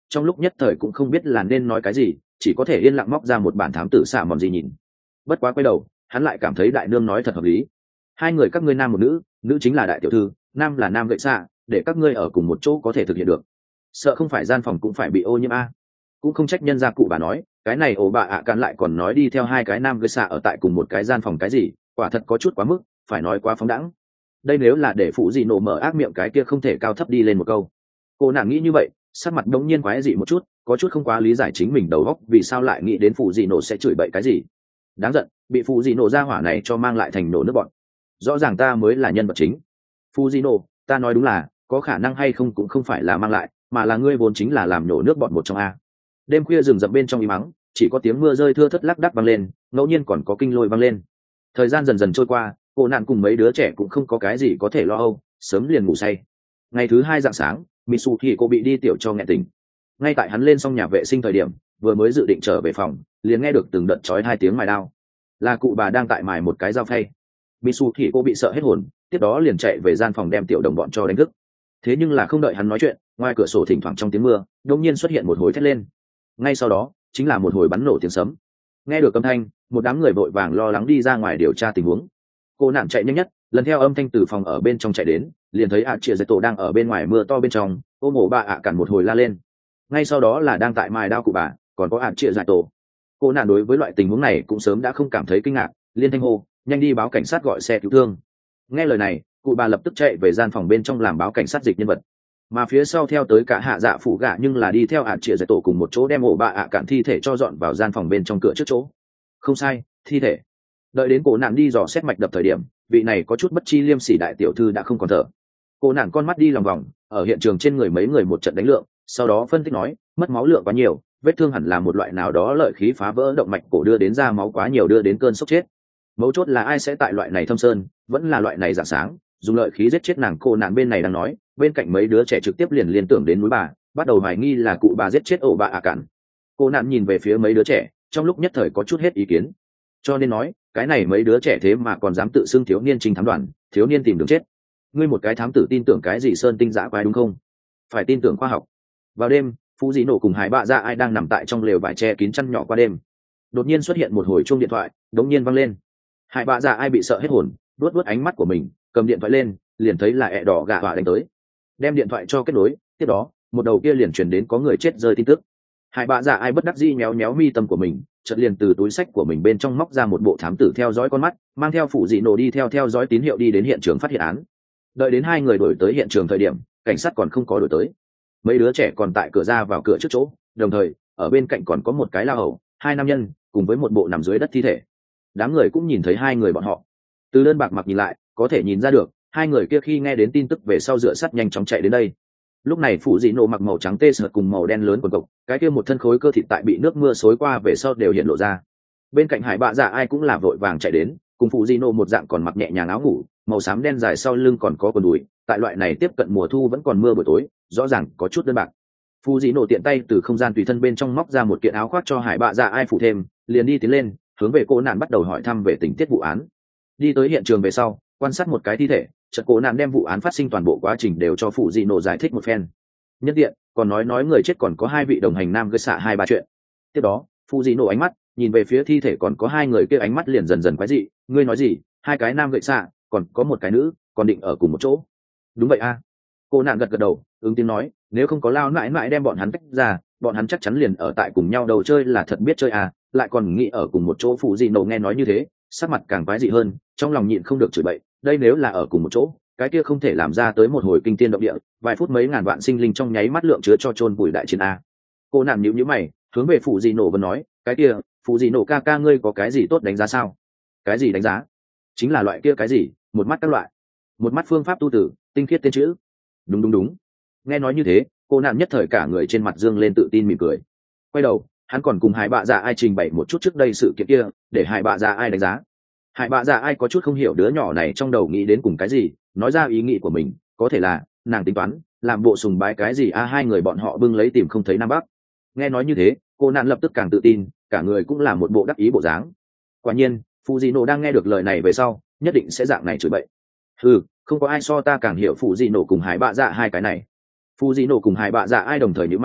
trong lúc nhất thời cũng không biết là nên nói cái gì, chỉ có thể yên lặng móc ra một bản thám tử xạ mòn gì nhìn. Bất quá quay đầu hắn lại cảm thấy đại nương nói thật hợp lý. Hai người các ngươi nam một nữ, nữ chính là đại tiểu thư, nam là nam gậy xạ, để các ngươi ở cùng một chỗ có thể thực hiện được. Sợ không phải gian phòng cũng phải bị ô nhiễm a. Cũng không trách nhân gia cụ bà nói, cái này ổ bà ạ cạn lại còn nói đi theo hai cái nam gậy xạ ở tại cùng một cái gian phòng cái gì, quả thật có chút quá mức, phải nói quá phóng đẳng. Đây nếu là để phụ gì nổ mở ác miệng cái kia không thể cao thấp đi lên một câu. Cô nàng nghĩ như vậy, sắc mặt đống nhiên quái dị một chút, có chút không quá lý giải chính mình đầu óc vì sao lại nghĩ đến phụ gì nổ sẽ chửi bậy cái gì. Đáng giận, bị phụ gì nổ ra hỏa này cho mang lại thành nổ nước bọn. Rõ ràng ta mới là nhân vật chính. Phụ gì nổ, ta nói đúng là, có khả năng hay không cũng không phải là mang lại, mà là ngươi vốn chính là làm nổ nước bọn một trong a. Đêm khuya rừng rậm bên trong im mắng, chỉ có tiếng mưa rơi thưa thất lác đác vang lên, ngẫu nhiên còn có kinh lôi vang lên. Thời gian dần dần trôi qua, cô nạn cùng mấy đứa trẻ cũng không có cái gì có thể lo âu, sớm liền ngủ say. Ngày thứ hai rạng sáng, Mitsuki cô bị đi tiểu cho nghẹn tỉnh. Ngay tại hắn lên xong nhà vệ sinh thời điểm, vừa mới dự định trở về phòng, liền nghe được từng đợt chói hai tiếng mài đao. Là cụ bà đang tại mài một cái dao phay. Mitsuki cô bị sợ hết hồn, tiếp đó liền chạy về gian phòng đem tiểu đồng bọn cho đánh thức. Thế nhưng là không đợi hắn nói chuyện, ngoài cửa sổ thỉnh thoảng trong tiếng mưa, đột nhiên xuất hiện một hồi thét lên. Ngay sau đó, chính là một hồi bắn nổ tiếng sấm. Nghe được âm thanh, một đám người vội vàng lo lắng đi ra ngoài điều tra tình huống. Cô nạn chạy nhanh nhất, lần theo âm thanh từ phòng ở bên trong chạy đến, liền thấy ạ chia dây tổ đang ở bên ngoài mưa to bên trong, ôm ổ bà ạ cản một hồi la lên. Ngay sau đó là đang tại mài đao cụ bà, còn có ạ chia dây tổ. Cô nạn đối với loại tình huống này cũng sớm đã không cảm thấy kinh ngạc, liên thanh hô, nhanh đi báo cảnh sát gọi xe cứu thương. Nghe lời này, cụ bà lập tức chạy về gian phòng bên trong làm báo cảnh sát dịch nhân vật. Mà phía sau theo tới cả hạ dạ phụ gạ nhưng là đi theo ạ chia dây tổ cùng một chỗ đem ổ bà ạ cản thi thể cho dọn vào gian phòng bên trong cửa trước chỗ. Không sai, thi thể. Đợi đến cổ nạn đi dò xét mạch đập thời điểm, vị này có chút bất chi liêm sỉ đại tiểu thư đã không còn thở. Cô nạn con mắt đi lòng vòng, ở hiện trường trên người mấy người một trận đánh lượng, sau đó phân tích nói, mất máu lượng quá nhiều, vết thương hẳn là một loại nào đó lợi khí phá vỡ động mạch cổ đưa đến ra máu quá nhiều đưa đến cơn sốc chết. Mấu chốt là ai sẽ tại loại này thâm sơn, vẫn là loại này rạng sáng, dùng lợi khí giết chết nàng. Cô nạn bên này đang nói, bên cạnh mấy đứa trẻ trực tiếp liền liên tưởng đến núi bà, bắt đầu hoài nghi là cụ bà giết chết ổ bà ạ cản. Cô nạn nhìn về phía mấy đứa trẻ, trong lúc nhất thời có chút hết ý kiến. Cho nên nói, cái này mấy đứa trẻ thế mà còn dám tự xưng thiếu niên trinh thám đoàn, thiếu niên tìm đường chết. Ngươi một cái thám tử tin tưởng cái gì sơn tinh dã quái đúng không? Phải tin tưởng khoa học. Vào đêm, Phú Dĩ Nổ cùng Hải Bạ Dạ ai đang nằm tại trong lều vải che kín chăn nhỏ qua đêm. Đột nhiên xuất hiện một hồi chuông điện thoại, đống nhiên vang lên. Hải Bạ Dạ ai bị sợ hết hồn, đuốt đuốt ánh mắt của mình, cầm điện thoại lên, liền thấy là ẹ đỏ gạ hỏa đánh tới. Đem điện thoại cho kết nối, tiếp đó, một đầu kia liền truyền đến có người chết rơi tin tức. Hải Bạ Dạ ai bất đắc dĩ méo méo mi tâm của mình, chợt liền từ túi sách của mình bên trong móc ra một bộ thám tử theo dõi con mắt, mang theo Phủ Dị Nổ đi theo theo dõi tín hiệu đi đến hiện trường phát hiện án. Đợi đến hai người đổi tới hiện trường thời điểm, cảnh sát còn không có đổi tới. Mấy đứa trẻ còn tại cửa ra vào cửa trước chỗ, đồng thời ở bên cạnh còn có một cái la hầu, hai nam nhân cùng với một bộ nằm dưới đất thi thể. Đám người cũng nhìn thấy hai người bọn họ. Từ đơn bạc mặc nhìn lại, có thể nhìn ra được hai người kia khi nghe đến tin tức về sau dựa sắt nhanh chóng chạy đến đây. Lúc này Phủ Dị Nổ mặc màu trắng tê sợt cùng màu đen lớn quần cộc, cái kia một thân khối cơ thịt tại bị nước mưa xối qua về sau đều hiện lộ ra. Bên cạnh Hải Bạ Dạ ai cũng là vội vàng chạy đến, cùng Phủ Dị Nổ một dạng còn mặc nhẹ nhàng áo ngủ, màu xám đen dài sau lưng còn có quần đùi, tại loại này tiếp cận mùa thu vẫn còn mưa buổi tối, rõ ràng có chút đơn bạc. Phủ Dị Nổ tiện tay từ không gian tùy thân bên trong móc ra một kiện áo khoác cho Hải Bạ Dạ ai phủ thêm, liền đi tiến lên, hướng về cô nạn bắt đầu hỏi thăm về tình tiết vụ án. Đi tới hiện trường về sau, quan sát một cái thi thể, chợt cô nạn đem vụ án phát sinh toàn bộ quá trình đều cho Phủ Dị Nổ giải thích một phen. Nhân tiện còn nói nói người chết còn có hai vị đồng hành nam gây xạ hai ba chuyện. Tiếp đó Phủ Dị Nổ ánh mắt nhìn về phía thi thể còn có hai người kia, ánh mắt liền dần dần quái dị. Ngươi nói gì? Hai cái nam gậy xạ, còn có một cái nữ, còn định ở cùng một chỗ? Đúng vậy a. Cô nạn gật gật đầu, ứng tiếng nói, nếu không có lao mãi mãi đem bọn hắn tách ra, bọn hắn chắc chắn liền ở tại cùng nhau. Đầu chơi là thật biết chơi à, lại còn nghĩ ở cùng một chỗ. Phủ Dị Nổ nghe nói như thế, sắc mặt càng quái dị hơn, trong lòng nhịn không được chửi bậy. Đây nếu là ở cùng một chỗ, cái kia không thể làm ra tới một hồi kinh tiên động địa, vài phút mấy ngàn vạn sinh linh trong nháy mắt lượng chứa cho chôn bụi đại chiến a. Cô nạn nhíu nhíu mày, hướng về Phủ Dị Nổ vẫn nói, cái kia Phủ Dị Nổ ca ca ngươi có cái gì tốt đánh giá sao? Cái gì đánh giá? Chính là loại kia cái gì, một mắt các loại, một mắt phương pháp tu tử, tinh khiết tên chữ. Đúng đúng đúng. Nghe nói như thế, cô nạn nhất thời cả người trên mặt dương lên tự tin mỉm cười. Quay đầu, hắn còn cùng Hải Bạ Dạ ai trình bày một chút trước đây sự kiện kia, để Hải Bạ Dạ ai đánh giá. Hải Bạ Dạ ai có chút không hiểu đứa nhỏ này trong đầu nghĩ đến cùng cái gì, nói ra ý nghĩ của mình, có thể là nàng tính toán làm bộ sùng bái cái gì a. Hai người bọn họ bưng lấy tìm không thấy nam bắc. Nghe nói như thế, cô nạn lập tức càng tự tin, cả người cũng là một bộ đắc ý bộ dáng. Quả nhiên Phủ Dị Nổ đang nghe được lời này về sau, nhất định sẽ dạng này chửi bậy. Ừ, không có ai so ta càng hiểu Phủ Dị Nổ cùng Hải Bạ Dạ hai cái này. Phủ Dị Nổ cùng Hải Bạ Dạ ai đồng thời nhíu mày,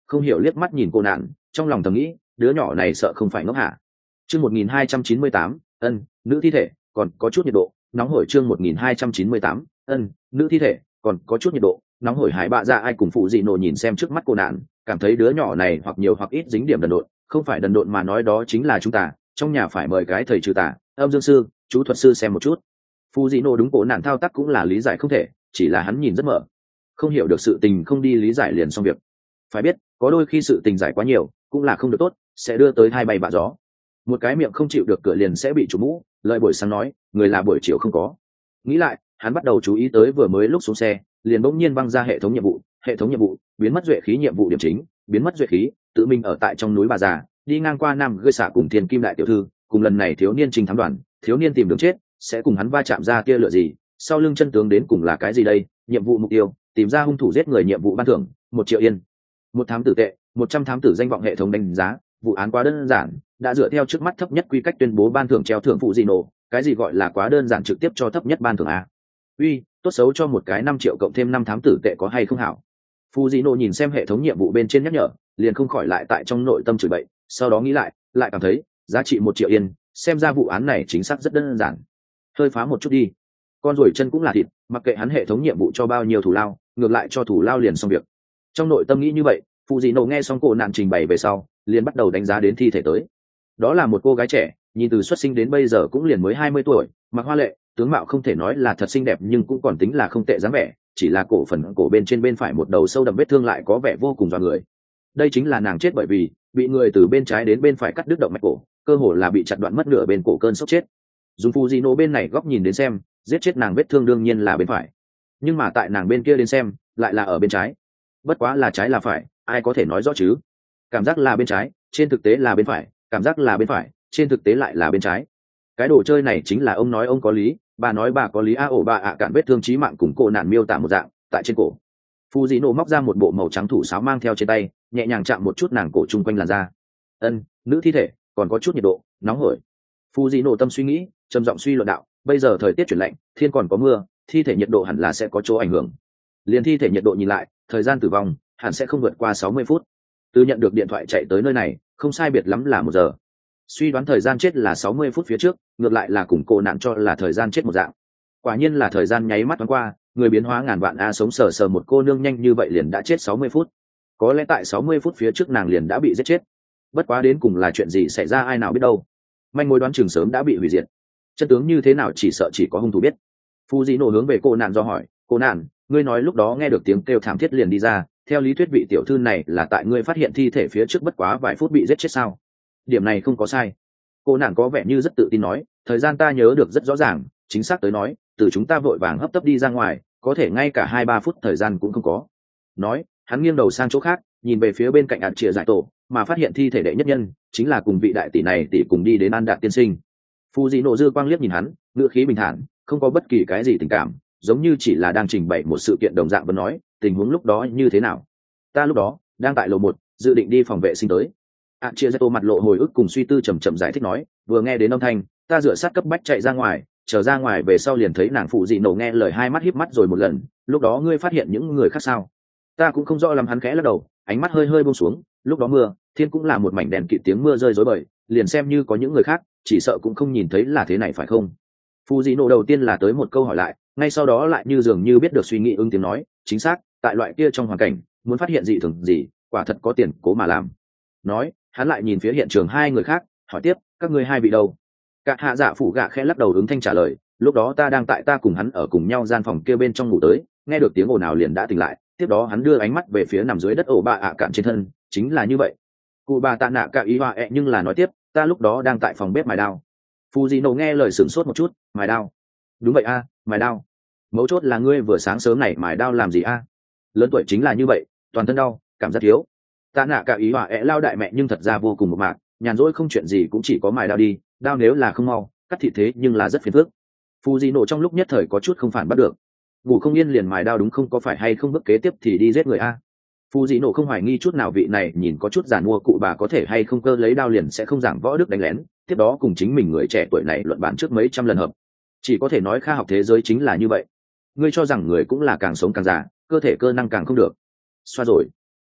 không hiểu liếc mắt nhìn cô nạn, trong lòng thầm nghĩ đứa nhỏ này sợ không phải ngốc hả. Chương một nghìn hai trăm chín mươi tám, ân nữ thi thể còn có chút nhiệt độ nóng hổi. Chương một nghìn hai trăm chín mươi tám, ân nữ thi thể còn có chút nhiệt độ nóng hổi. Hải bạ dạ ai cùng phụ dị nổ nhìn xem trước mắt cô nạn, cảm thấy đứa nhỏ này hoặc nhiều hoặc ít dính điểm đần độn, không phải đần độn mà nói đó chính là chúng ta trong nhà phải mời cái thầy trừ tà, âm dương sư, chú thuật sư xem một chút. Phụ dị nổ đúng cổ nạn thao tác cũng là lý giải không thể, chỉ là hắn nhìn rất mở, không hiểu được sự tình không đi lý giải liền xong việc. Phải biết có đôi khi sự tình giải quá nhiều cũng là không được tốt, sẽ đưa tới hai bay bạ gió. Một cái miệng không chịu được cửa liền sẽ bị chủ mũ, lợi buổi sáng nói người là buổi chiều không có. Nghĩ lại hắn bắt đầu chú ý tới vừa mới lúc xuống xe liền bỗng nhiên băng ra hệ thống nhiệm vụ. Hệ thống nhiệm vụ biến mất duệ khí nhiệm vụ điểm chính, biến mất duệ khí tự mình ở tại trong núi bà già, đi ngang qua nam gơi xả cùng thiên kim đại tiểu thư, cùng lần này thiếu niên trình thám đoàn, thiếu niên tìm đường chết sẽ cùng hắn va chạm ra kia lựa gì, sau lưng chân tướng đến cùng là cái gì đây. Nhiệm vụ mục tiêu tìm ra hung thủ giết người, nhiệm vụ ban thưởng một triệu yên, một thám tử tệ, một trăm thám tử danh vọng. Hệ thống đánh giá vụ án quá đơn giản, đã dựa theo trước mắt thấp nhất quy cách tuyên bố ban thưởng treo thưởng phụ gì nổ. Cái gì gọi là quá đơn giản, trực tiếp cho thấp nhất ban thưởng a. Uy, tốt xấu cho một cái năm triệu cộng thêm năm thám tử tệ có hay không hảo. Phụ dị nổ nhìn xem hệ thống nhiệm vụ bên trên nhắc nhở liền không khỏi lại tại trong nội tâm chửi bậy, sau đó nghĩ lại lại cảm thấy giá trị một triệu yên, xem ra vụ án này chính xác rất đơn giản, hơi phá một chút đi. Con ruồi chân cũng là thịt, mặc kệ hắn hệ thống nhiệm vụ cho bao nhiêu thủ lao, ngược lại cho thủ lao liền xong việc. Trong nội tâm nghĩ như vậy, phụ dị nổ nghe xong cổ nạn trình bày về sau liền bắt đầu đánh giá đến thi thể tới. Đó là một cô gái trẻ, nhìn từ xuất sinh đến bây giờ cũng liền mới hai mươi tuổi, mặc hoa lệ, tướng mạo không thể nói là thật xinh đẹp nhưng cũng còn tính là không tệ dáng vẻ, chỉ là cổ phần cổ bên trên bên phải một đầu sâu đậm vết thương lại có vẻ vô cùng dọa người. Đây chính là nàng chết bởi vì bị người từ bên trái đến bên phải cắt đứt động mạch cổ, cơ hồ là bị chặt đoạn mất nửa bên cổ, cơn sốc chết. Dùng Fujino bên này góc nhìn đến xem, giết chết nàng vết thương đương nhiên là bên phải, nhưng mà tại nàng bên kia đến xem lại là ở bên trái. Bất quá là trái là phải, ai có thể nói rõ chứ? Cảm giác là bên trái, trên thực tế là bên phải, cảm giác là bên phải, trên thực tế lại là bên trái. Cái đồ chơi này chính là ông nói ông có lý, bà nói bà có lý a. Ổ bà ạ cạn vết thương chí mạng cùng cô nạn miêu tả một dạng, tại trên cổ. Fujino móc ra một bộ màu trắng thủ sáo mang theo trên tay, nhẹ nhàng chạm một chút nàng cổ chung quanh làn da. Ân, nữ thi thể còn có chút nhiệt độ nóng hổi. Fujino tâm suy nghĩ, trầm giọng suy luận đạo, bây giờ thời tiết chuyển lạnh, thiên còn có mưa, thi thể nhiệt độ hẳn là sẽ có chỗ ảnh hưởng. Liền thi thể nhiệt độ nhìn lại, thời gian tử vong hẳn sẽ không vượt qua sáu mươi phút. Từ nhận được điện thoại chạy tới nơi này không sai biệt lắm là một giờ, suy đoán thời gian chết là sáu mươi phút phía trước, ngược lại là cùng cô nạn cho là thời gian chết một dạng. Quả nhiên là thời gian nháy mắt thoáng qua, người biến hóa ngàn vạn a. Sống sờ sờ một cô nương nhanh như vậy liền đã chết sáu mươi phút. Có lẽ tại sáu mươi phút phía trước nàng liền đã bị giết chết. Bất quá đến cùng là chuyện gì xảy ra ai nào biết đâu. Manh mối đoán chừng sớm đã bị hủy diệt. Chân tướng như thế nào chỉ sợ chỉ có hung thủ biết. Fujino hướng về cô nạn do hỏi, cô nạn, ngươi nói lúc đó nghe được tiếng kêu thảm thiết liền đi ra, theo lý thuyết vị tiểu thư này là tại ngươi phát hiện thi thể phía trước bất quá vài phút bị giết chết sao? Điểm này không có sai. Cô nạn có vẻ như rất tự tin nói, thời gian ta nhớ được rất rõ ràng, chính xác tới nói từ chúng ta vội vàng hấp tấp đi ra ngoài có thể ngay cả hai ba phút thời gian cũng không có. Nói hắn nghiêng đầu sang chỗ khác, nhìn về phía bên cạnh ạt chĩa giải tổ, mà phát hiện thi thể đệ nhất nhân chính là cùng vị đại tỷ này tỷ cùng đi đến An Đạt tiên sinh. Fujino dư quang liếc nhìn hắn, ngữ khí bình thản, không có bất kỳ cái gì tình cảm, giống như chỉ là đang trình bày một sự kiện đồng dạng. Vẫn nói tình huống lúc đó như thế nào? Ta lúc đó đang tại lầu một, dự định đi phòng vệ sinh tới. ạt chĩa giải tổ mặt lộ hồi ức cùng suy tư, chậm chậm giải thích nói, vừa nghe đến âm thanh ta dựa sát cấp bách chạy ra ngoài, trở ra ngoài về sau liền thấy nàng phụ dị nổ nghe lời hai mắt híp mắt rồi một lần. Lúc đó ngươi phát hiện những người khác sao? Ta cũng không rõ lắm. Hắn khẽ lắc đầu, ánh mắt hơi hơi buông xuống. Lúc đó mưa thiên cũng là một mảnh đèn kịt, tiếng mưa rơi rối bời, liền xem như có những người khác chỉ sợ cũng không nhìn thấy là thế này phải không? Phụ dị nổ đầu tiên là tới một câu hỏi lại, ngay sau đó lại như dường như biết được suy nghĩ ứng tiếng nói, chính xác, tại loại kia trong hoàn cảnh muốn phát hiện dị thường gì quả thật có tiền cố mà làm. Nói hắn lại nhìn phía hiện trường hai người khác, hỏi tiếp, các ngươi hai bị đâu? Cả hạ dạ phủ gạ khẽ lắc đầu ứng thanh trả lời, lúc đó ta đang tại ta cùng hắn ở cùng nhau gian phòng kia bên trong ngủ tới, nghe được tiếng ồn ào liền đã tỉnh lại. Tiếp đó hắn đưa ánh mắt về phía nằm dưới đất ổ bà ạ cạn trên thân, chính là như vậy. Cụ bà tạ nạ cả ý hoa ẹ nhưng là nói tiếp, ta lúc đó đang tại phòng bếp mài đao. Fujino nghe lời sửng sốt một chút, mài đao? Đúng vậy a, mài đao. Mấu chốt là ngươi vừa sáng sớm này mài đao làm gì a? Lớn tuổi chính là như vậy, toàn thân đau, cảm giác thiếu. Tạ nạ cả ý hoa ẹ lao đại mẹ nhưng thật ra vô cùng một mạc, nhàn rỗi không chuyện gì cũng chỉ có mài đao đi, đao nếu là không mau cắt thịt thế nhưng là rất phiền phức. Fujino trong lúc nhất thời có chút không phản bắt được, ngủ không yên liền mài đao đúng không, có phải hay không bước kế tiếp thì đi giết người a? Fujino không hoài nghi chút nào vị này nhìn có chút giàn mua cụ bà có thể hay không cơ lấy đao liền sẽ không giảng võ đức đánh lén, tiếp đó cùng chính mình người trẻ tuổi này luận bàn trước mấy trăm lần hợp. Chỉ có thể nói khoa học thế giới chính là như vậy, ngươi cho rằng người cũng là càng sống càng già, cơ thể cơ năng càng không được. Xoa rồi.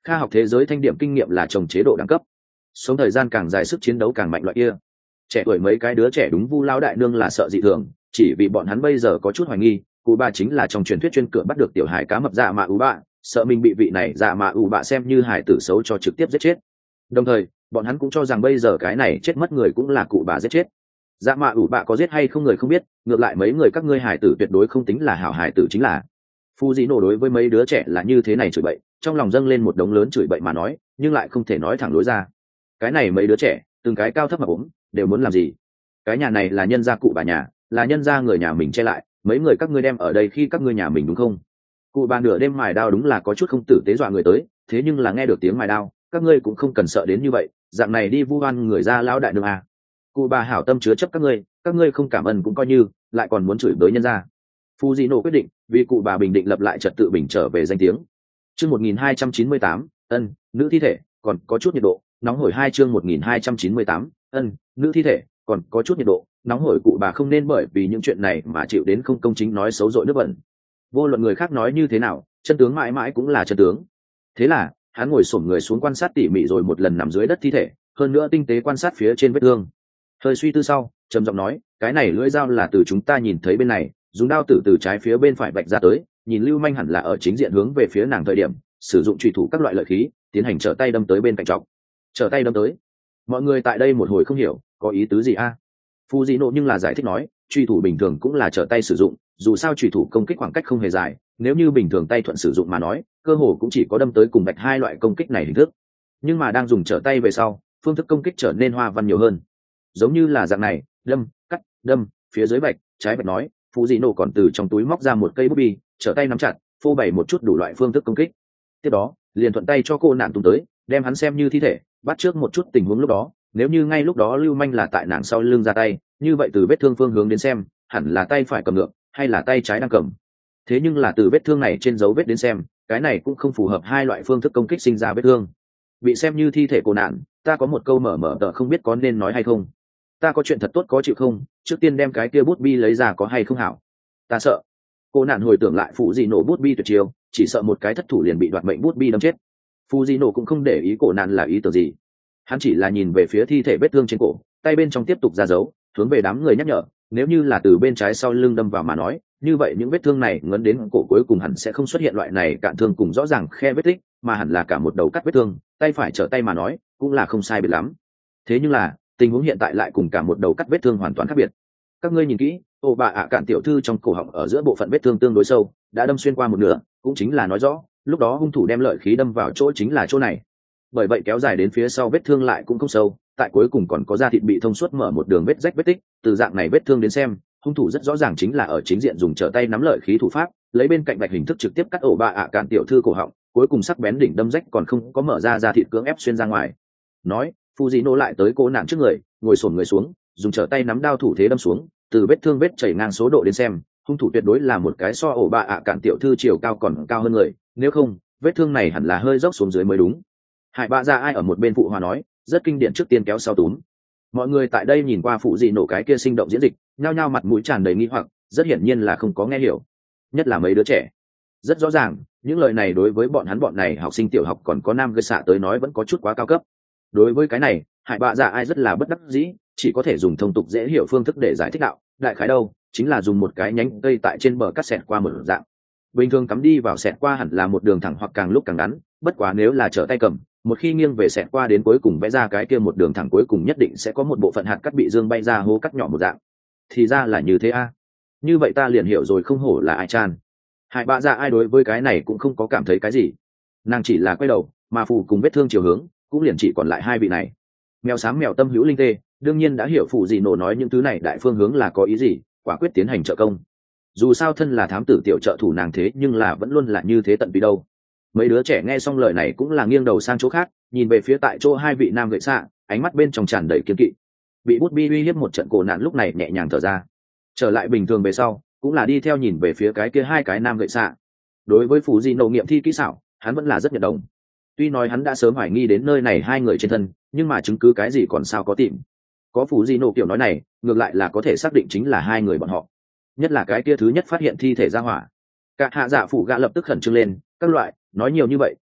Kha học thế giới thanh điểm kinh nghiệm là trồng chế độ đẳng cấp, sống thời gian càng dài sức chiến đấu càng mạnh loại kia. Trẻ tuổi mấy cái đứa trẻ đúng vu lao đại nương là sợ dị thường, chỉ vì bọn hắn bây giờ có chút hoài nghi cụ bà chính là trong truyền thuyết chuyên cửa bắt được tiểu hải cá mập dạ mạ ú bạ, sợ mình bị vị này dạ mạ ú bạ xem như hải tử xấu cho trực tiếp giết chết. Đồng thời bọn hắn cũng cho rằng bây giờ cái này chết mất người cũng là cụ bà giết chết. Dạ mạ ủ bạ có giết hay không người không biết, ngược lại mấy người các ngươi hải tử tuyệt đối không tính là hảo hải tử chính là. Phu dĩ nổ đối với mấy đứa trẻ là như thế này chửi bậy, trong lòng dâng lên một đống lớn chửi bậy mà nói, nhưng lại không thể nói thẳng lối ra. Cái này mấy đứa trẻ từng cái cao thấp mà ốm đều muốn làm gì? Cái nhà này là nhân gia cụ bà nhà, là nhân gia người nhà mình che lại, mấy người các ngươi đem ở đây khi các ngươi nhà mình đúng không? Cụ bà nửa đêm mài đao đúng là có chút không tử tế dọa người tới, thế nhưng là nghe được tiếng mài đao các ngươi cũng không cần sợ đến như vậy, dạng này đi vu oan người ra lão đại nương à. Cụ bà hảo tâm chứa chấp các ngươi, các ngươi không cảm ơn cũng coi như, lại còn muốn chửi bới nhân ra. Phu Di nổ quyết định vì cụ bà bình định lập lại trật tự bình trở về danh tiếng. Chương một nghìn hai trăm chín mươi tám, ân nữ thi thể còn có chút nhiệt độ nóng hổi. Hai chương một nghìn hai trăm chín mươi tám, ân nữ thi thể còn có chút nhiệt độ nóng hổi. Cụ bà không nên bởi vì những chuyện này mà chịu đến không công chính nói xấu dội nước bẩn. Vô luận người khác nói như thế nào, chân tướng mãi mãi cũng là chân tướng. Thế là hắn ngồi xổm người xuống quan sát tỉ mỉ rồi một lần nằm dưới đất thi thể, hơn nữa tinh tế quan sát phía trên vết thương. Hơi suy tư sau trầm giọng nói, cái này lưỡi dao là từ chúng ta nhìn thấy bên này, dùng đao tử từ trái phía bên phải vạch ra tới, nhìn lưu manh hẳn là ở chính diện hướng về phía nàng thời điểm sử dụng truy thủ các loại lợi khí tiến hành trở tay đâm tới bên cạnh trọng. Trở tay đâm tới, mọi người tại đây một hồi không hiểu có ý tứ gì a à? Phu Di nộ nhưng là giải thích nói, truy thủ bình thường cũng là trở tay sử dụng, dù sao truy thủ công kích khoảng cách không hề dài, nếu như bình thường tay thuận sử dụng mà nói, cơ hồ cũng chỉ có đâm tới cùng bạch hai loại công kích này hình thức, nhưng mà đang dùng trở tay về sau, phương thức công kích trở nên hoa văn nhiều hơn, giống như là dạng này, đâm, cắt, đâm, phía dưới bạch, trái bạch nói. Phú Dị nổ còn từ trong túi móc ra một cây bút bi, trở tay nắm chặt, phô bày một chút đủ loại phương thức công kích. Tiếp đó, liền thuận tay cho cô nạn tung tới, đem hắn xem như thi thể, bắt trước một chút tình huống lúc đó, nếu như ngay lúc đó lưu manh là tại nàng sau lưng ra tay, như vậy từ vết thương phương hướng đến xem, hẳn là tay phải cầm ngược, hay là tay trái đang cầm. Thế nhưng là từ vết thương này trên dấu vết đến xem, cái này cũng không phù hợp hai loại phương thức công kích sinh ra vết thương. Bị xem như thi thể cô nạn, ta có một câu mở mở tờ không biết có nên nói hay không. Ta có chuyện thật tốt có chịu không, trước tiên đem cái kia bút bi lấy ra có hay không hảo. Ta sợ. Cô nạn hồi tưởng lại phụ Dị nổ bút bi tuyệt chiêu, chỉ sợ một cái thất thủ liền bị đoạt mệnh bút bi đâm chết. Phụ Dị nổ cũng không để ý cổ nạn là ý tưởng gì, hắn chỉ là nhìn về phía thi thể vết thương trên cổ, tay bên trong tiếp tục ra dấu, hướng về đám người nhắc nhở, nếu như là từ bên trái sau lưng đâm vào mà nói, như vậy những vết thương này ngấn đến cổ cuối cùng hẳn sẽ không xuất hiện loại này cạn thương cùng rõ ràng khe vết tích, mà hẳn là cả một đầu cắt vết thương, tay phải trở tay mà nói cũng là không sai biệt lắm. Thế nhưng là tình huống hiện tại lại cùng cả một đầu cắt vết thương hoàn toàn khác biệt. Các ngươi nhìn kỹ, ô bà ạ cạn tiểu thư trong cổ họng ở giữa bộ phận vết thương tương đối sâu, đã đâm xuyên qua một nửa, cũng chính là nói rõ lúc đó hung thủ đem lợi khí đâm vào chỗ chính là chỗ này. Bởi vậy kéo dài đến phía sau vết thương lại cũng không sâu, tại cuối cùng còn có da thịt bị thông suốt mở một đường vết rách vết tích. Từ dạng này vết thương đến xem, hung thủ rất rõ ràng chính là ở chính diện dùng trở tay nắm lợi khí thủ pháp, lấy bên cạnh vạch hình thức trực tiếp cắt ổ bà ạ cạn tiểu thư cổ họng, cuối cùng sắc bén đỉnh đâm rách còn không có mở ra da thịt cưỡng ép xuyên ra ngoài. Nói, Phu Dị nổ lại tới cố nạn trước người, ngồi xổm người xuống, dùng trở tay nắm đao thủ thế đâm xuống. Từ vết thương vết chảy ngang số độ đến xem, hung thủ tuyệt đối là một cái so ổ bà ạ cạn tiểu thư chiều cao còn cao hơn người, nếu không vết thương này hẳn là hơi dốc xuống dưới mới đúng. Hải bạ ra ai ở một bên phụ hòa nói, rất kinh điển trước tiên kéo sau túm. Mọi người tại đây nhìn qua Phụ Dị nổ cái kia sinh động diễn dịch, nhao nhao mặt mũi tràn đầy nghi hoặc, rất hiển nhiên là không có nghe hiểu, nhất là mấy đứa trẻ. Rất rõ ràng những lời này đối với bọn hắn bọn này học sinh tiểu học còn có nam gây xạ tới nói vẫn có chút quá cao cấp. Đối với cái này, Hải bạ dạ ai rất là bất đắc dĩ, chỉ có thể dùng thông tục dễ hiểu phương thức để giải thích đạo, đại khái đâu chính là dùng một cái nhánh cây tại trên bờ cắt xẹt qua một dạng, bình thường cắm đi vào xẹt qua hẳn là một đường thẳng hoặc càng lúc càng ngắn, bất quá nếu là trở tay cầm, một khi nghiêng về xẹt qua đến cuối cùng vẽ ra cái kia một đường thẳng cuối cùng nhất định sẽ có một bộ phận hạt cắt bị dương bay ra hố cắt nhỏ một dạng. Thì ra là như thế a, à. Như vậy ta liền hiểu rồi, không hổ là ai chan. Hải bạ dạ ai đối với cái này cũng không có cảm thấy cái gì, nàng chỉ là quay đầu, mà phù cùng vết thương chiều hướng cũng liền chỉ còn lại hai vị này. Mèo xám mèo tâm hữu linh tê đương nhiên đã hiểu Phụ Dị nổ nói những thứ này đại phương hướng là có ý gì, quả quyết tiến hành trợ công. Dù sao thân là thám tử tiểu trợ thủ nàng thế nhưng là vẫn luôn là như thế tận tùy đâu. Mấy đứa trẻ nghe xong lời này cũng là nghiêng đầu sang chỗ khác, nhìn về phía tại chỗ hai vị nam gậy xạ, ánh mắt bên trong tràn đầy kiên kỵ. Bị bút bi uy hiếp một trận cổ nạn lúc này nhẹ nhàng thở ra, trở lại bình thường về sau cũng là đi theo nhìn về phía cái kia hai cái nam gậy xạ. Đối với Phụ Dị nổ nghiệm thi kỹ xảo hắn vẫn là rất nhận đồng, tuy nói hắn đã sớm hoài nghi đến nơi này hai người trên thân, nhưng mà chứng cứ cái gì còn sao có tìm. Có Phụ Dị nổ kiểu nói này ngược lại là có thể xác định chính là hai người bọn họ, nhất là cái kia thứ nhất phát hiện thi thể ra hỏa. Cả hạ dạ phụ gã lập tức khẩn trương lên, các loại nói nhiều như vậy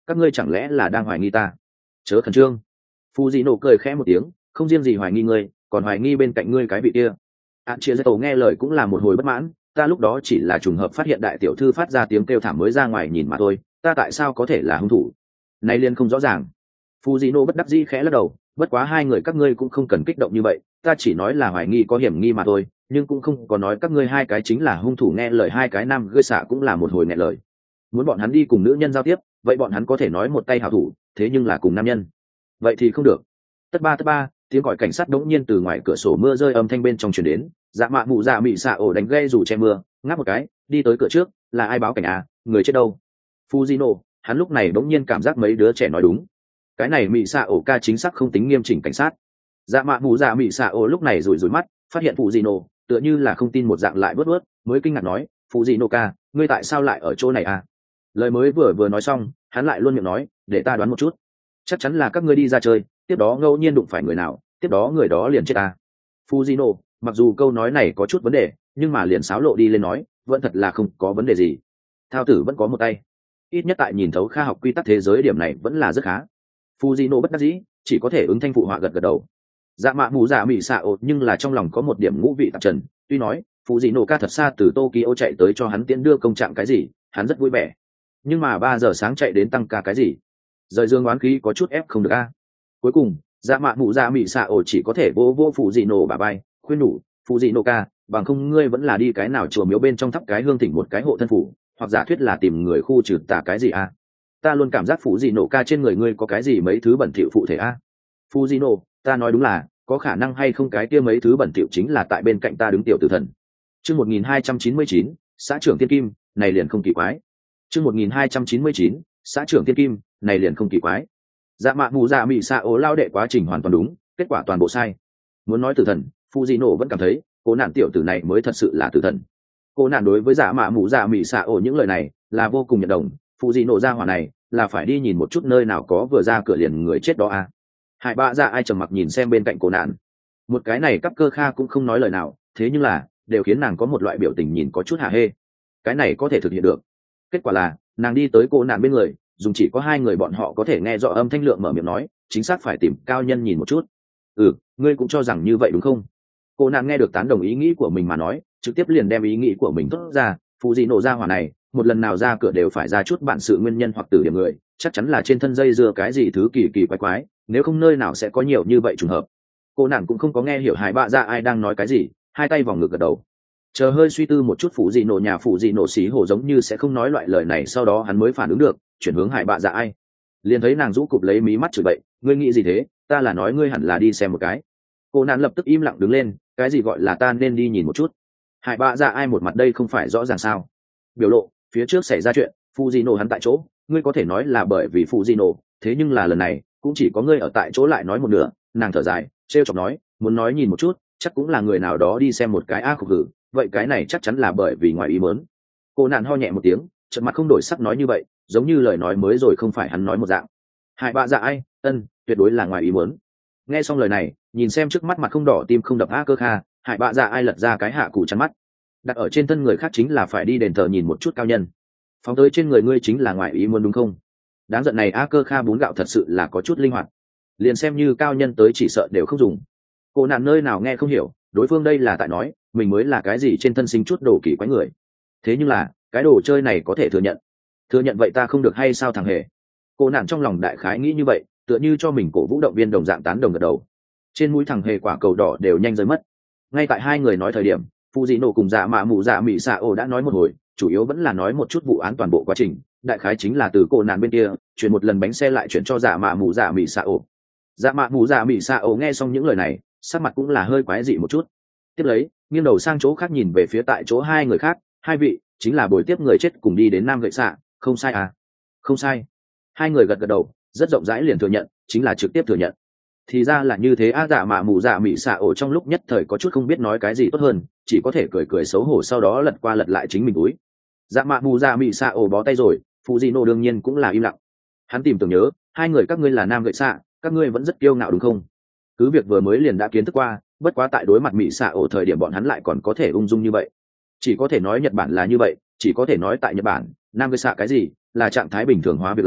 các ngươi chẳng lẽ là đang hoài nghi ta? Chớ khẩn trương. Phu dị nổ cười khẽ một tiếng, không riêng gì hoài nghi ngươi, còn hoài nghi bên cạnh ngươi cái vị kia. Ạn chia dây tổ nghe lời cũng là một hồi bất mãn, ta lúc đó chỉ là trùng hợp phát hiện đại tiểu thư phát ra tiếng kêu thảm mới ra ngoài nhìn mà thôi, ta tại sao có thể là hung thủ? Này liên không rõ ràng. Phu dị nổ bất đắc dĩ khẽ lắc đầu, bất quá hai người các ngươi cũng không cần kích động như vậy, ta chỉ nói là hoài nghi có hiểm nghi mà thôi, nhưng cũng không có nói các ngươi hai cái chính là hung thủ. Nghe lời hai cái nam gơi xạ cũng là một hồi nghẹn lời. Muốn bọn hắn đi cùng nữ nhân giao tiếp, vậy bọn hắn có thể nói một tay hảo thủ, thế nhưng là cùng nam nhân vậy thì không được. Tất ba tất ba, tiếng còi cảnh sát đống nhiên từ ngoài cửa sổ mưa rơi âm thanh bên trong truyền đến. Dạ mạ mụ dạ mị xạ ổ đánh gây dù che mưa, ngáp một cái đi tới cửa trước. Là ai báo cảnh à? Người chết đâu? Fujino, hắn lúc này đống nhiên cảm giác mấy đứa trẻ nói đúng, cái này mị xạ ổ ca chính xác không tính nghiêm chỉnh cảnh sát. Dạ mạ mụ dạ mị xạ ổ lúc này rủi rủi mắt, phát hiện Fujino tựa như là không tin một dạng lại bớt bớt, mới kinh ngạc nói, Fujino ca, ngươi tại sao lại ở chỗ này à? Lời mới vừa vừa nói xong, hắn lại luôn miệng nói, để ta đoán một chút, chắc chắn là các ngươi đi ra chơi, tiếp đó ngẫu nhiên đụng phải người nào, tiếp đó người đó liền chết ta. Fujino, mặc dù câu nói này có chút vấn đề, nhưng mà liền xáo lộ đi lên nói, vẫn thật là không có vấn đề gì. Thao tử vẫn có một tay, ít nhất tại nhìn thấu khoa học quy tắc thế giới điểm này vẫn là rất khá. Fujino bất đắc dĩ, chỉ có thể ứng thanh phụ họa gật gật đầu. Dạ mạ mù dạ mị xạ ột nhưng là trong lòng có một điểm ngũ vị tạp trần, tuy nói Fujino ca thật xa từ Tokyo chạy tới cho hắn tiễn đưa công trạng cái gì, hắn rất vui vẻ, nhưng mà ba giờ sáng chạy đến tăng ca cái gì, rời dương oán khí có chút ép không được a. Cuối cùng dạ mạ mụ dạ mị xạ ổ chỉ có thể vô vô phụ dị nổ bà bay, khuyên nhủ, phụ dị nổ ca, bằng không ngươi vẫn là đi cái nào chùa miếu bên trong thắp cái hương thỉnh một cái hộ thân phủ, hoặc giả thuyết là tìm người khu trừ tà cái gì a. Ta luôn cảm giác phụ dị nổ ca trên người ngươi có cái gì mấy thứ bẩn thỉu phụ thể a. Phụ dị nổ, ta nói đúng là có khả năng hay không cái kia mấy thứ bẩn thỉu chính là tại bên cạnh ta đứng tiểu tử thần. Chương một nghìn hai trăm chín mươi chín, xã trưởng Thiên Kim, này liền không kỳ quái. Chương một nghìn hai trăm chín mươi chín, xã trưởng Thiên Kim, này liền không kỳ quái. Dạ mạ mù dạ mị xạ ố lao đệ quá trình hoàn toàn đúng, kết quả toàn bộ sai. Muốn nói tử thần, Fujino vẫn cảm thấy cô nạn tiểu tử này mới thật sự là tử thần. Cô nạn đối với dạ mạ mù dạ mị xạ ố những lời này là vô cùng nhận đồng. Fujino ra hỏa này là phải đi nhìn một chút nơi nào có vừa ra cửa liền người chết đó à. Hải bạ dạ ai trầm mặc nhìn xem bên cạnh cô nạn, một cái này cắp cơ kha cũng không nói lời nào, thế nhưng là đều khiến nàng có một loại biểu tình nhìn có chút hả hê. Cái này có thể thực hiện được. Kết quả là nàng đi tới cô nạn bên người, dùng chỉ có hai người bọn họ có thể nghe rõ âm thanh lượng mở miệng nói, chính xác phải tìm cao nhân nhìn một chút. Ừ, ngươi cũng cho rằng như vậy đúng không? Cô nạn nghe được tán đồng ý nghĩ của mình mà nói, trực tiếp liền đem ý nghĩ của mình thốt ra. Phụ dị nổ ra hỏa này một lần nào ra cửa đều phải ra chút bản sự nguyên nhân hoặc tử điểm người, chắc chắn là trên thân dây dưa cái gì thứ kỳ kỳ quái quái, nếu không nơi nào sẽ có nhiều như vậy trùng hợp. Cô nạn cũng không có nghe hiểu Hải bạ dạ ai đang nói cái gì, hai tay vòng ngực gật đầu. Chờ hơi suy tư một chút, phụ dị nổ nhà phụ dị nổ xí hổ giống như sẽ không nói loại lời này, sau đó hắn mới phản ứng được, chuyển hướng Hải bạ dạ ai, liền thấy nàng rũ cụp lấy mí mắt chửi bậy, ngươi nghĩ gì thế, ta là nói ngươi hẳn là đi xem một cái. Cô nạn lập tức im lặng đứng lên, cái gì gọi là ta nên đi nhìn một chút? Hải bạ dạ ai một mặt đây không phải rõ ràng sao? Biểu lộ phía trước xảy ra chuyện, phụ dị nổ hắn tại chỗ, ngươi có thể nói là bởi vì phụ dị nổ, thế nhưng là lần này cũng chỉ có ngươi ở tại chỗ lại nói một nửa. Nàng thở dài trêu chọc nói, muốn nói nhìn một chút chắc cũng là người nào đó đi xem một cái a khục hử, vậy cái này chắc chắn là bởi vì ngoài ý muốn. Cô nạn ho nhẹ một tiếng, chợt mặt không đổi sắc nói như vậy, giống như lời nói mới rồi không phải hắn nói một dạng. Hải bạ dạ ai, ân, tuyệt đối là ngoài ý muốn. Nghe xong lời này, nhìn xem trước mắt mặt không đỏ tim không đập a cơ kha, Hải bạ dạ ai lật ra cái hạ cụ chắn mắt, đặt ở trên thân người khác chính là phải đi đền thờ nhìn một chút cao nhân, phóng tới trên người ngươi chính là ngoài ý muốn đúng không? Đáng giận này a cơ kha bún gạo thật sự là có chút linh hoạt, liền xem như cao nhân tới chỉ sợ đều không dùng. Cô nạn nơi nào nghe không hiểu, đối phương đây là tại nói mình mới là cái gì trên thân sinh chút đồ kỳ quái người, thế nhưng là cái đồ chơi này có thể thừa nhận thừa nhận vậy ta không được hay sao thằng hề? Cô nạn trong lòng đại khái nghĩ như vậy, tựa như cho mình cổ vũ động viên đồng dạng tán đồng gật đầu. Trên mũi thằng hề quả cầu đỏ đều nhanh rơi mất. Ngay tại hai người nói thời điểm, Fujino cùng dạ mạ mụ dạ mị xạ ổ đã nói một hồi, chủ yếu vẫn là nói một chút vụ án toàn bộ quá trình, đại khái chính là từ cô nạn bên kia chuyển một lần bánh xe lại chuyển cho dạ mạ mụ dạ mị xạ ổ. Dạ mạ mụ dạ mị xạ ổ nghe xong những lời này, sắc mặt cũng là hơi quái dị một chút, tiếp lấy nghiêng đầu sang chỗ khác nhìn về phía tại chỗ hai người khác, hai vị chính là buổi tiếp người chết cùng đi đến Nam Gậy Xạ, không sai à? Không sai. Hai người gật gật đầu, rất rộng rãi liền thừa nhận, chính là trực tiếp thừa nhận. Thì ra là như thế a. Dạ mạ mụ dạ mị xạ ổ trong lúc nhất thời có chút không biết nói cái gì tốt hơn, chỉ có thể cười cười xấu hổ, sau đó lật qua lật lại chính mình túi. Dạ mạ mụ dạ mị xạ ổ bó tay rồi, Fujino đương nhiên cũng là im lặng. Hắn tìm tưởng nhớ, hai người các ngươi là Nam Gậy Xạ, các ngươi vẫn rất kiêu ngạo đúng không? Cứ việc vừa mới liền đã kiến thức qua, bất quá tại đối mặt mị xạ ổ thời điểm bọn hắn lại còn có thể ung dung như vậy. Chỉ có thể nói Nhật Bản là như vậy, chỉ có thể nói tại Nhật Bản Nam Gậy Xạ cái gì là trạng thái bình thường hóa việc làm,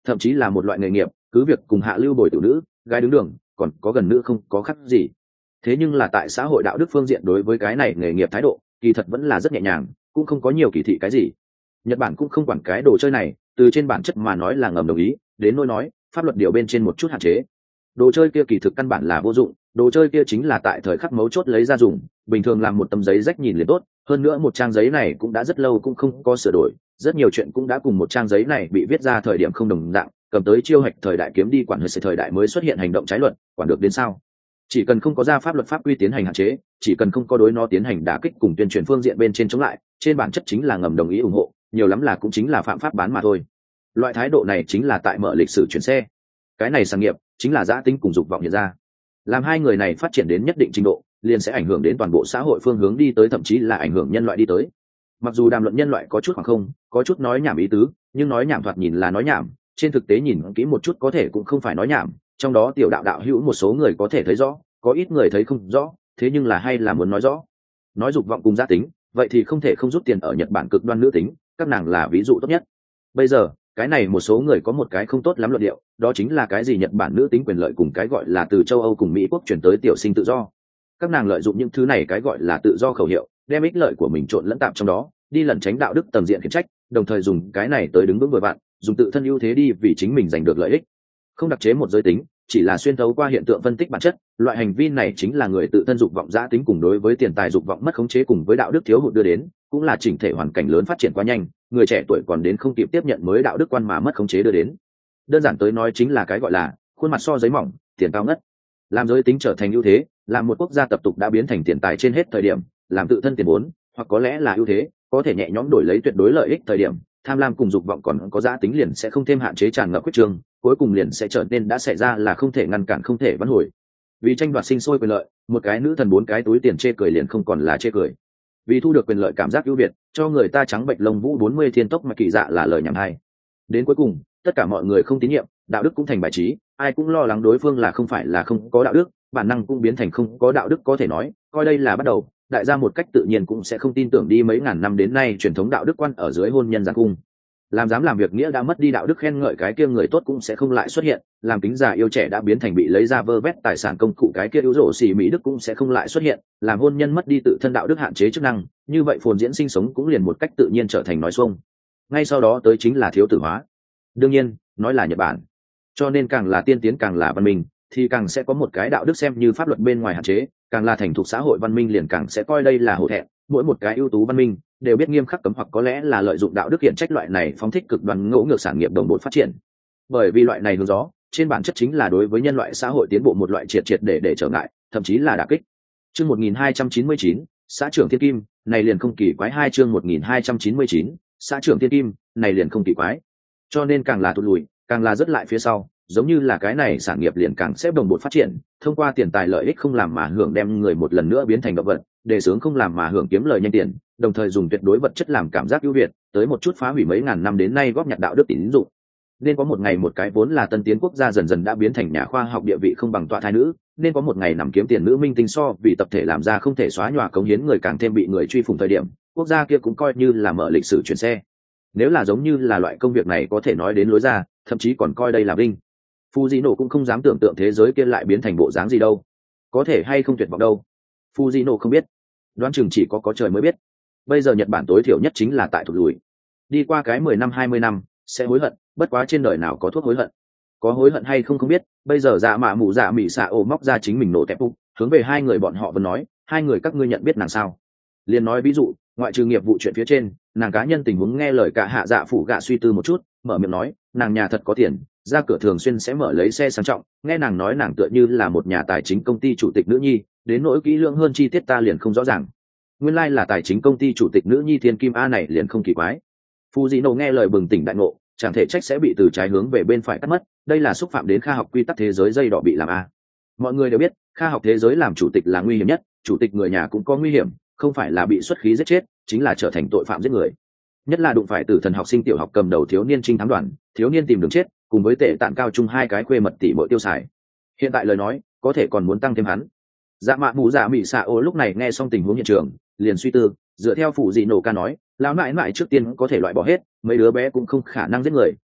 thậm chí là một loại nghề nghiệp, cứ việc cùng hạ lưu bồi tiểu nữ gái đứng đường, còn có gần nữ không có khác gì. Thế nhưng là tại xã hội đạo đức phương diện đối với cái này nghề nghiệp thái độ kỳ thật vẫn là rất nhẹ nhàng, cũng không có nhiều kỳ thị cái gì. Nhật Bản cũng không quản cái đồ chơi này, từ trên bản chất mà nói là ngầm đồng ý, đến nỗi nói pháp luật điều bên trên một chút hạn chế. Đồ chơi kia kỳ thực căn bản là vô dụng, đồ chơi kia chính là tại thời khắc mấu chốt lấy ra dùng, bình thường làm một tấm giấy rách nhìn liền tốt, hơn nữa một trang giấy này cũng đã rất lâu cũng không có sửa đổi, rất nhiều chuyện cũng đã cùng một trang giấy này bị viết ra thời điểm không đồng dạng, cầm tới chiêu hạch thời đại kiếm đi quản hơi sự thời đại mới xuất hiện hành động trái luật, quản được đến sao? Chỉ cần không có ra pháp luật pháp quy tiến hành hạn chế, chỉ cần không có đối nó tiến hành đả kích cùng tuyên truyền phương diện bên trên chống lại, trên bản chất chính là ngầm đồng ý ủng hộ, nhiều lắm là cũng chính là phạm pháp bán mà thôi. Loại thái độ này chính là tại mở lịch sử chuyển xe. Cái này sản nghiệp chính là dã tính cùng dục vọng hiện ra. Làm hai người này phát triển đến nhất định trình độ, liền sẽ ảnh hưởng đến toàn bộ xã hội phương hướng đi tới, thậm chí là ảnh hưởng nhân loại đi tới. Mặc dù đàm luận nhân loại có chút khoảng không, có chút nói nhảm ý tứ, nhưng nói nhảm thoạt nhìn là nói nhảm, trên thực tế nhìn kỹ một chút có thể cũng không phải nói nhảm, trong đó tiểu đạo đạo hữu một số người có thể thấy rõ, có ít người thấy không rõ, thế nhưng là hay là muốn nói rõ. Nói dục vọng cùng gia tính, vậy thì không thể không rút tiền ở Nhật Bản cực đoan nữ tính, các nàng là ví dụ tốt nhất. Bây giờ, cái này một số người có một cái không tốt lắm luận điệu, đó chính là cái gì Nhật Bản nữ tính quyền lợi cùng cái gọi là từ châu Âu cùng Mỹ quốc chuyển tới tiểu sinh tự do. Các nàng lợi dụng những thứ này cái gọi là tự do khẩu hiệu, đem ích lợi của mình trộn lẫn tạp trong đó, đi lẩn tránh đạo đức tầng diện khiển trách, đồng thời dùng cái này tới đứng vững vừa vặn, dùng tự thân ưu thế đi vì chính mình giành được lợi ích. Không đặc chế một giới tính, chỉ là xuyên thấu qua hiện tượng phân tích bản chất, loại hành vi này chính là người tự thân dục vọng dã tính cùng đối với tiền tài dục vọng mất khống chế cùng với đạo đức thiếu hụt đưa đến, cũng là chỉnh thể hoàn cảnh lớn phát triển quá nhanh, người trẻ tuổi còn đến không kịp tiếp nhận mới đạo đức quan mà mất khống chế đưa đến. Đơn giản tới nói chính là cái gọi là khuôn mặt so giấy mỏng, tiền cao ngất. Làm giới tính trở thành ưu thế, làm một quốc gia tập tục đã biến thành tiền tài trên hết thời điểm, làm tự thân tiền vốn, hoặc có lẽ là ưu thế, có thể nhẹ nhõm đổi lấy tuyệt đối lợi ích thời điểm, tham lam cùng dục vọng còn có giá tính liền sẽ không thêm hạn chế tràn ngập quyết trường, cuối cùng liền sẽ trở nên đã xảy ra là không thể ngăn cản không thể vãn hồi. Vì tranh đoạt sinh sôi quyền lợi, một cái nữ thần bốn cái túi tiền chê cười liền không còn là chê cười. Vì thu được quyền lợi cảm giác ưu việt, cho người ta trắng bệnh lông vũ bốn mươi thiên tốc mà kỳ dạ là lời nhảm hay. Đến cuối cùng, tất cả mọi người không tín nhiệm, đạo đức cũng thành bài trí, ai cũng lo lắng đối phương là không phải là không có đạo đức, bản năng cũng biến thành không có đạo đức, có thể nói, coi đây là bắt đầu, đại gia một cách tự nhiên cũng sẽ không tin tưởng đi mấy ngàn năm đến nay truyền thống đạo đức quan ở dưới hôn nhân giang cung. Làm dám làm việc nghĩa đã mất đi đạo đức khen ngợi cái kia người tốt cũng sẽ không lại xuất hiện, làm kính già yêu trẻ đã biến thành bị lấy ra vơ vét tài sản công cụ cái kia yếu rổ xì mỹ đức cũng sẽ không lại xuất hiện, làm hôn nhân mất đi tự thân đạo đức hạn chế chức năng, như vậy phồn diễn sinh sống cũng liền một cách tự nhiên trở thành nói xuông. Ngay sau đó tới chính là thiếu tử hóa. Đương nhiên, nói là Nhật Bản, cho nên càng là tiên tiến càng là văn minh, thì càng sẽ có một cái đạo đức xem như pháp luật bên ngoài hạn chế, càng là thành thục xã hội văn minh liền càng sẽ coi đây là hổ thẹn, mỗi một cái ưu tú văn minh đều biết nghiêm khắc cấm hoặc có lẽ là lợi dụng đạo đức hiện trách loại này phóng thích cực đoan ngỗ ngược sản nghiệp đồng bộ phát triển. Bởi vì loại này hướng gió, trên bản chất chính là đối với nhân loại xã hội tiến bộ một loại triệt triệt để để trở ngại, thậm chí là đả kích. Chương một nghìn hai trăm chín mươi chín, xã trưởng Thiên Kim, này liền không kỳ quái. Hai chương một nghìn hai trăm chín mươi chín, xã trưởng Thiên Kim, này liền không kỳ quái. Cho nên càng là tụt lùi, càng là rất lại phía sau, giống như là cái này sản nghiệp liền càng xếp đồng bộ phát triển, thông qua tiền tài lợi ích không làm mà hưởng đem người một lần nữa biến thành động vật, đề xướng không làm mà hưởng kiếm lời nhanh tiền, đồng thời dùng tuyệt đối vật chất làm cảm giác ưu việt, tới một chút phá hủy mấy ngàn năm đến nay góp nhặt đạo đức tín dụng. Nên có một ngày một cái vốn là tân tiến quốc gia dần dần đã biến thành nhà khoa học địa vị không bằng tọa thai nữ, nên có một ngày nằm kiếm tiền nữ minh tinh so vì tập thể làm ra không thể xóa nhòa cống hiến người càng thêm bị người truy phủng thời điểm, quốc gia kia cũng coi như là mở lịch sử chuyển xe. Nếu là giống như là loại công việc này có thể nói đến lối ra, thậm chí còn coi đây là vinh. Fujino cũng không dám tưởng tượng thế giới kia lại biến thành bộ dáng gì đâu, có thể hay không tuyệt vọng đâu. Fujino không biết, đoán chừng chỉ có có trời mới biết. Bây giờ Nhật Bản tối thiểu nhất chính là tại thụt lùi, đi qua cái mười năm hai mươi năm sẽ hối hận, bất quá trên đời nào có thuốc hối hận, có hối hận hay không không biết. Bây giờ dạ mạ mù dạ mỉ xạ ổ móc ra chính mình nổ tẹp phục, hướng về hai người bọn họ vẫn nói, hai người các ngươi nhận biết nàng sao? Liền nói ví dụ, ngoại trừ nghiệp vụ chuyện phía trên, nàng cá nhân tình huống nghe lời cả hạ dạ phủ gạ suy tư một chút, mở miệng nói, nàng nhà thật có tiền, ra cửa thường xuyên sẽ mở lấy xe sang trọng, nghe nàng nói nàng tựa như là một nhà tài chính công ty chủ tịch nữ nhi, đến nỗi kỹ lưỡng hơn chi tiết ta liền không rõ ràng. Nguyên lai like là tài chính công ty chủ tịch nữ nhi Thiên Kim a, này liền không kỳ quái. Fujino nghe lời bừng tỉnh đại ngộ, chẳng thể trách sẽ bị từ trái hướng về bên phải cắt mất, đây là xúc phạm đến kha học quy tắc thế giới dây đỏ bị làm a. Mọi người đều biết, kha học thế giới làm chủ tịch là nguy hiểm nhất, chủ tịch người nhà cũng có nguy hiểm, không phải là bị xuất khí giết chết, chính là trở thành tội phạm giết người. Nhất là đụng phải tử thần học sinh tiểu học cầm đầu thiếu niên trinh thám đoàn, thiếu niên tìm đường chết, cùng với tệ tạn cao chung hai cái khuê mật tỷ muội tiêu xài. Hiện tại lời nói, có thể còn muốn tăng thêm hắn. Dạ mạ mù dạ mị xạ ô lúc này nghe xong tình huống hiện trường, liền suy tư, dựa theo phụ dị nổ ca nói, lão nại nại trước tiên có thể loại bỏ hết, mấy đứa bé cũng không khả năng giết người,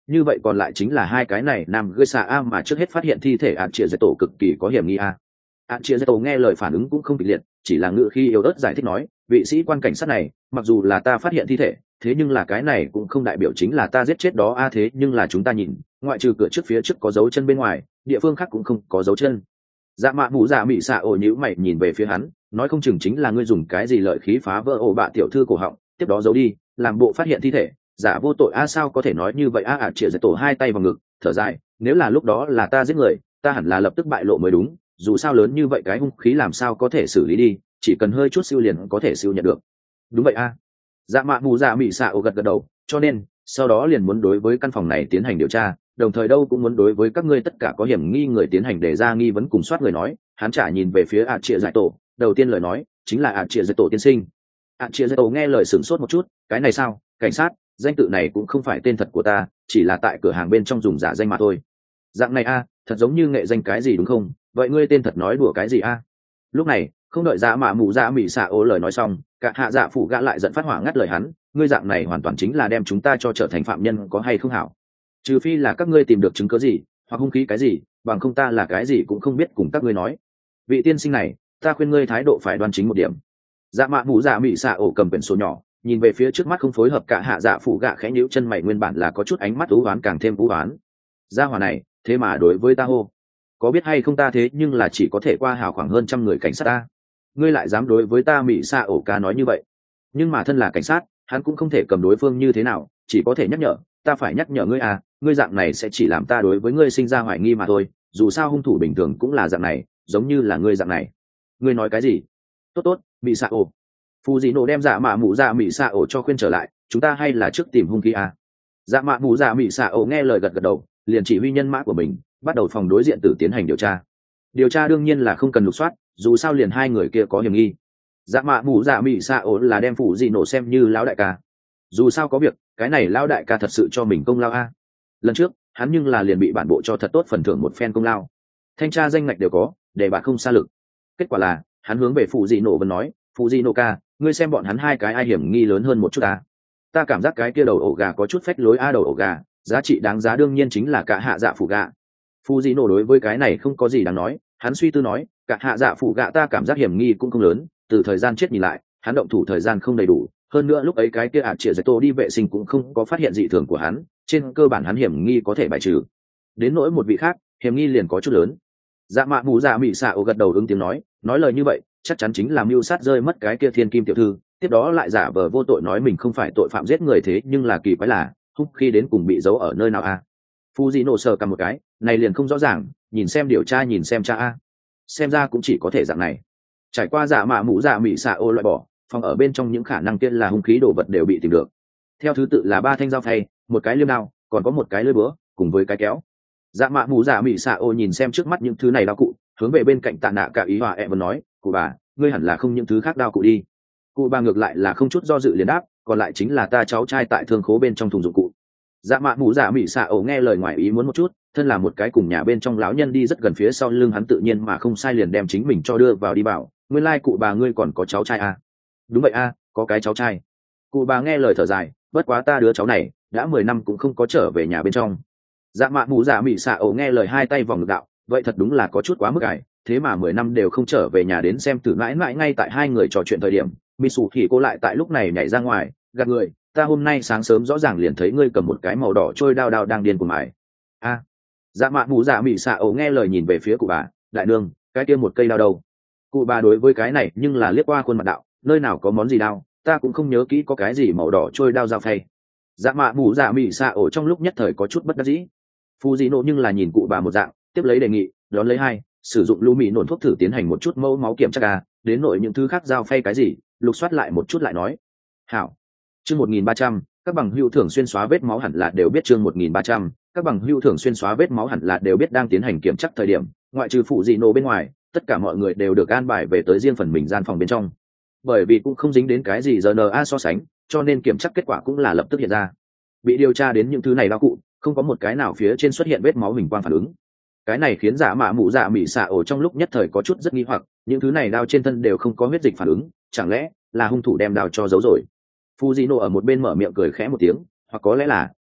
như vậy còn lại chính là hai cái này nam gây xạ a mà trước hết phát hiện thi thể ạn chia dạy tổ cực kỳ có hiểm nghi a. ạn chia dạy tổ nghe lời phản ứng cũng không kịch liệt, chỉ là ngữ khi yếu ớt giải thích nói, vị sĩ quan cảnh sát này, mặc dù là ta phát hiện thi thể, thế nhưng là cái này cũng không đại biểu chính là ta giết chết đó a, thế nhưng là chúng ta nhìn, ngoại trừ cửa trước phía trước có dấu chân bên ngoài, địa phương khác cũng không có dấu chân. Dạ mạ mù dạ mị xạ ổ nhữ mày nhìn về phía hắn, nói không chừng chính là ngươi dùng cái gì lợi khí phá vỡ ổ bạ tiểu thư cổ họng, tiếp đó giấu đi, làm bộ phát hiện thi thể, giả vô tội a. Sao có thể nói như vậy a? ả chĩa dạy tổ hai tay vào ngực, thở dài, nếu là lúc đó là ta giết người, ta hẳn là lập tức bại lộ mới đúng, dù sao lớn như vậy cái hung khí làm sao có thể xử lý đi, chỉ cần hơi chút siêu liền có thể siêu nhận được. Đúng vậy a. Dạ mạ mù dạ mị xạ ổ gật gật đầu, cho nên sau đó liền muốn đối với căn phòng này tiến hành điều tra, đồng thời đâu cũng muốn đối với các ngươi tất cả có hiểm nghi người tiến hành đề ra nghi vấn cùng soát người nói. Hắn trả nhìn về phía ả chĩa dạy tổ, đầu tiên lời nói chính là ả chĩa dạy tổ tiên sinh. ả chĩa dạy tổ nghe lời sửng sốt một chút, cái này sao, cảnh sát, danh tự này cũng không phải tên thật của ta, chỉ là tại cửa hàng bên trong dùng giả danh mà thôi. Dạng này a, thật giống như nghệ danh cái gì đúng không? Vậy ngươi tên thật nói đùa cái gì a? Lúc này không đợi dạ mạ mù dạ mị xạ ố lời nói xong, cả hạ dạ phụ gã lại giận phát hỏa ngắt lời hắn, ngươi dạng này hoàn toàn chính là đem chúng ta cho trở thành phạm nhân có hay không hảo? Trừ phi là các ngươi tìm được chứng cứ gì hoặc hung khí cái gì, bằng không ta là cái gì cũng không biết cùng các ngươi nói. Vị tiên sinh này, ta khuyên ngươi thái độ phải đoan chính một điểm. Dạ mạ mù dạ mị xạ ổ cầm quyển sổ nhỏ, nhìn về phía trước mắt không phối hợp cả hạ dạ phụ gã khẽ nhíu chân mày, nguyên bản là có chút ánh mắt ú oán càng thêm ú oán. Gia hỏa này thế mà đối với ta hô, có biết hay không ta thế nhưng là chỉ có thể qua hào khoảng hơn trăm người cảnh sát ta, ngươi lại dám đối với ta mị xạ ổ ca nói như vậy. Nhưng mà thân là cảnh sát, hắn cũng không thể cầm đối phương như thế nào, chỉ có thể nhắc nhở, ta phải nhắc nhở ngươi à, ngươi dạng này sẽ chỉ làm ta đối với ngươi sinh ra hoài nghi mà thôi, dù sao hung thủ bình thường cũng là dạng này, giống như là ngươi dạng này. Ngươi nói cái gì? Tốt tốt, mị xạ ổ. Phù dị nổ đem dạ mạ mụ dạ mị xạ ổ cho khuyên trở lại, chúng ta hay là trước tìm hung khí à? Dạ mạ mụ dạ mị xạ ổ nghe lời gật gật đầu, liền chỉ huy nhân mã của mình bắt đầu phòng đối diện tử tiến hành điều tra. Điều tra đương nhiên là không cần lục soát, dù sao liền hai người kia có hiểm nghi. Dạ mạ mù dạ mị xạ ổ là đem phụ dị nổ xem như lão đại ca, dù sao có việc cái này lão đại ca thật sự cho mình công lao a. Lần trước hắn nhưng là liền bị bản bộ cho thật tốt phần thưởng một phen công lao, thanh tra danh ngạch đều có, để bạn không xa lực. Kết quả là hắn hướng về phụ dị nổ vẫn nói, phụ dị nổ ca, ngươi xem bọn hắn hai cái ai hiểm nghi lớn hơn một chút ta. Ta cảm giác cái kia đầu ổ gà có chút phách lối a. Đầu ổ gà giá trị đáng giá đương nhiên chính là cả hạ dạ phụ gà. Phụ dị nổ đối với cái này không có gì đáng nói, hắn suy tư nói, cả hạ dạ phụ gạ ta cảm giác hiểm nghi cũng không lớn, từ thời gian chết nhìn lại hắn động thủ thời gian không đầy đủ, hơn nữa lúc ấy cái kia ả chĩa dạy tô đi vệ sinh cũng không có phát hiện dị thường của hắn, trên cơ bản hắn hiểm nghi có thể bài trừ. Đến nỗi một vị khác hiểm nghi liền có chút lớn. Dạ mạ mù dạ mị xạ ổ gật đầu ứng tiếng nói, nói lời như vậy chắc chắn chính là mưu sát rơi mất cái kia thiên kim tiểu thư, tiếp đó lại giả vờ vô tội nói mình không phải tội phạm giết người. Thế nhưng là kỳ quái là hung khi đến cùng bị giấu ở nơi nào a? À? Phu di nổ sờ cầm một cái, này liền không rõ ràng, nhìn xem điều tra nhìn xem cha a. Xem ra cũng chỉ có thể dạng này. Trải qua dạ mạ mũ dạ mị xạ ô loại bỏ, phòng ở bên trong những khả năng kia là hung khí đồ vật đều bị tìm được. Theo thứ tự là ba thanh dao phay, một cái liêm đao, còn có một cái lưỡi búa cùng với cái kéo. Dạ mạ mũ dạ mị xạ ô nhìn xem trước mắt những thứ này đao cụ, hướng về bên cạnh tạ nạ cả ý hòa em vẫn nói, cụ bà, ngươi hẳn là không những thứ khác đao cụ đi. Cụ bà ngược lại là không chút do dự liền đáp, còn lại chính là ta cháu trai tại thương khố bên trong thùng dụng cụ. Dạ mạ mũ dạ mị xạ ổ nghe lời ngoài ý muốn một chút, thân là một cái cùng nhà bên trong lão nhân đi rất gần phía sau lưng hắn tự nhiên mà không sai liền đem chính mình cho đưa vào đi bảo, nguyên lai cụ bà ngươi còn có cháu trai à? Đúng vậy a, à, có cái cháu trai. Cụ bà nghe lời thở dài, bất quá ta đứa cháu này đã mười năm cũng không có trở về nhà bên trong. Dạ mạ mũ dạ mị xạ ổ nghe lời hai tay vòng ngực đạo, vậy thật đúng là có chút quá mức ải, thế mà mười năm đều không trở về nhà đến xem thử. Mãi mãi ngay tại hai người trò chuyện thời điểm, mị sủ thì cô lại tại lúc này nhảy ra ngoài, gạt người, ta hôm nay sáng sớm rõ ràng liền thấy ngươi cầm một cái màu đỏ trôi đao đao đang điên cùng mải. A. À. Dạ mạ mũ dạ mị xạ ổ nghe lời nhìn về phía cụ bà, đại nương, cái kia một cây đao đâu? Cụ bà đối với cái này nhưng là liếc qua khuôn mặt đạo, nơi nào có món gì đao, ta cũng không nhớ kỹ có cái gì màu đỏ trôi đao dao phay. Dạ mạ mũ dạ mị xạ ổ trong lúc nhất thời có chút bất đắc dĩ. Phu dị nộ nhưng là nhìn cụ bà một dạng, tiếp lấy đề nghị, đón lấy hai, sử dụng lưu mị nổn thuốc thử tiến hành một chút mẫu máu kiểm tra à, đến nội những thứ khác dao phay cái gì, lục soát lại một chút lại nói. Hảo. Chương một nghìn ba trăm, các bằng hữu thường xuyên xóa vết máu hẳn là đều biết. Chương một nghìn ba trăm, các bằng hữu thường xuyên xóa vết máu hẳn là đều biết đang tiến hành kiểm tra thời điểm, ngoại trừ phụ dị nộ bên ngoài, tất cả mọi người đều được an bài về tới riêng phần mình gian phòng bên trong. Bởi vì cũng không dính đến cái gì rờ en a so sánh, cho nên kiểm tra kết quả cũng là lập tức hiện ra. Bị điều tra đến những thứ này đao cụ, không có một cái nào phía trên xuất hiện vết máu hình quang phản ứng. Cái này khiến giả mạ mụ dạ mị xạ ổ trong lúc nhất thời có chút rất nghi hoặc, những thứ này đao trên thân đều không có huyết dịch phản ứng, chẳng lẽ là hung thủ đem đao cho giấu rồi? Fujino ở một bên mở miệng cười khẽ một tiếng, hoặc có lẽ là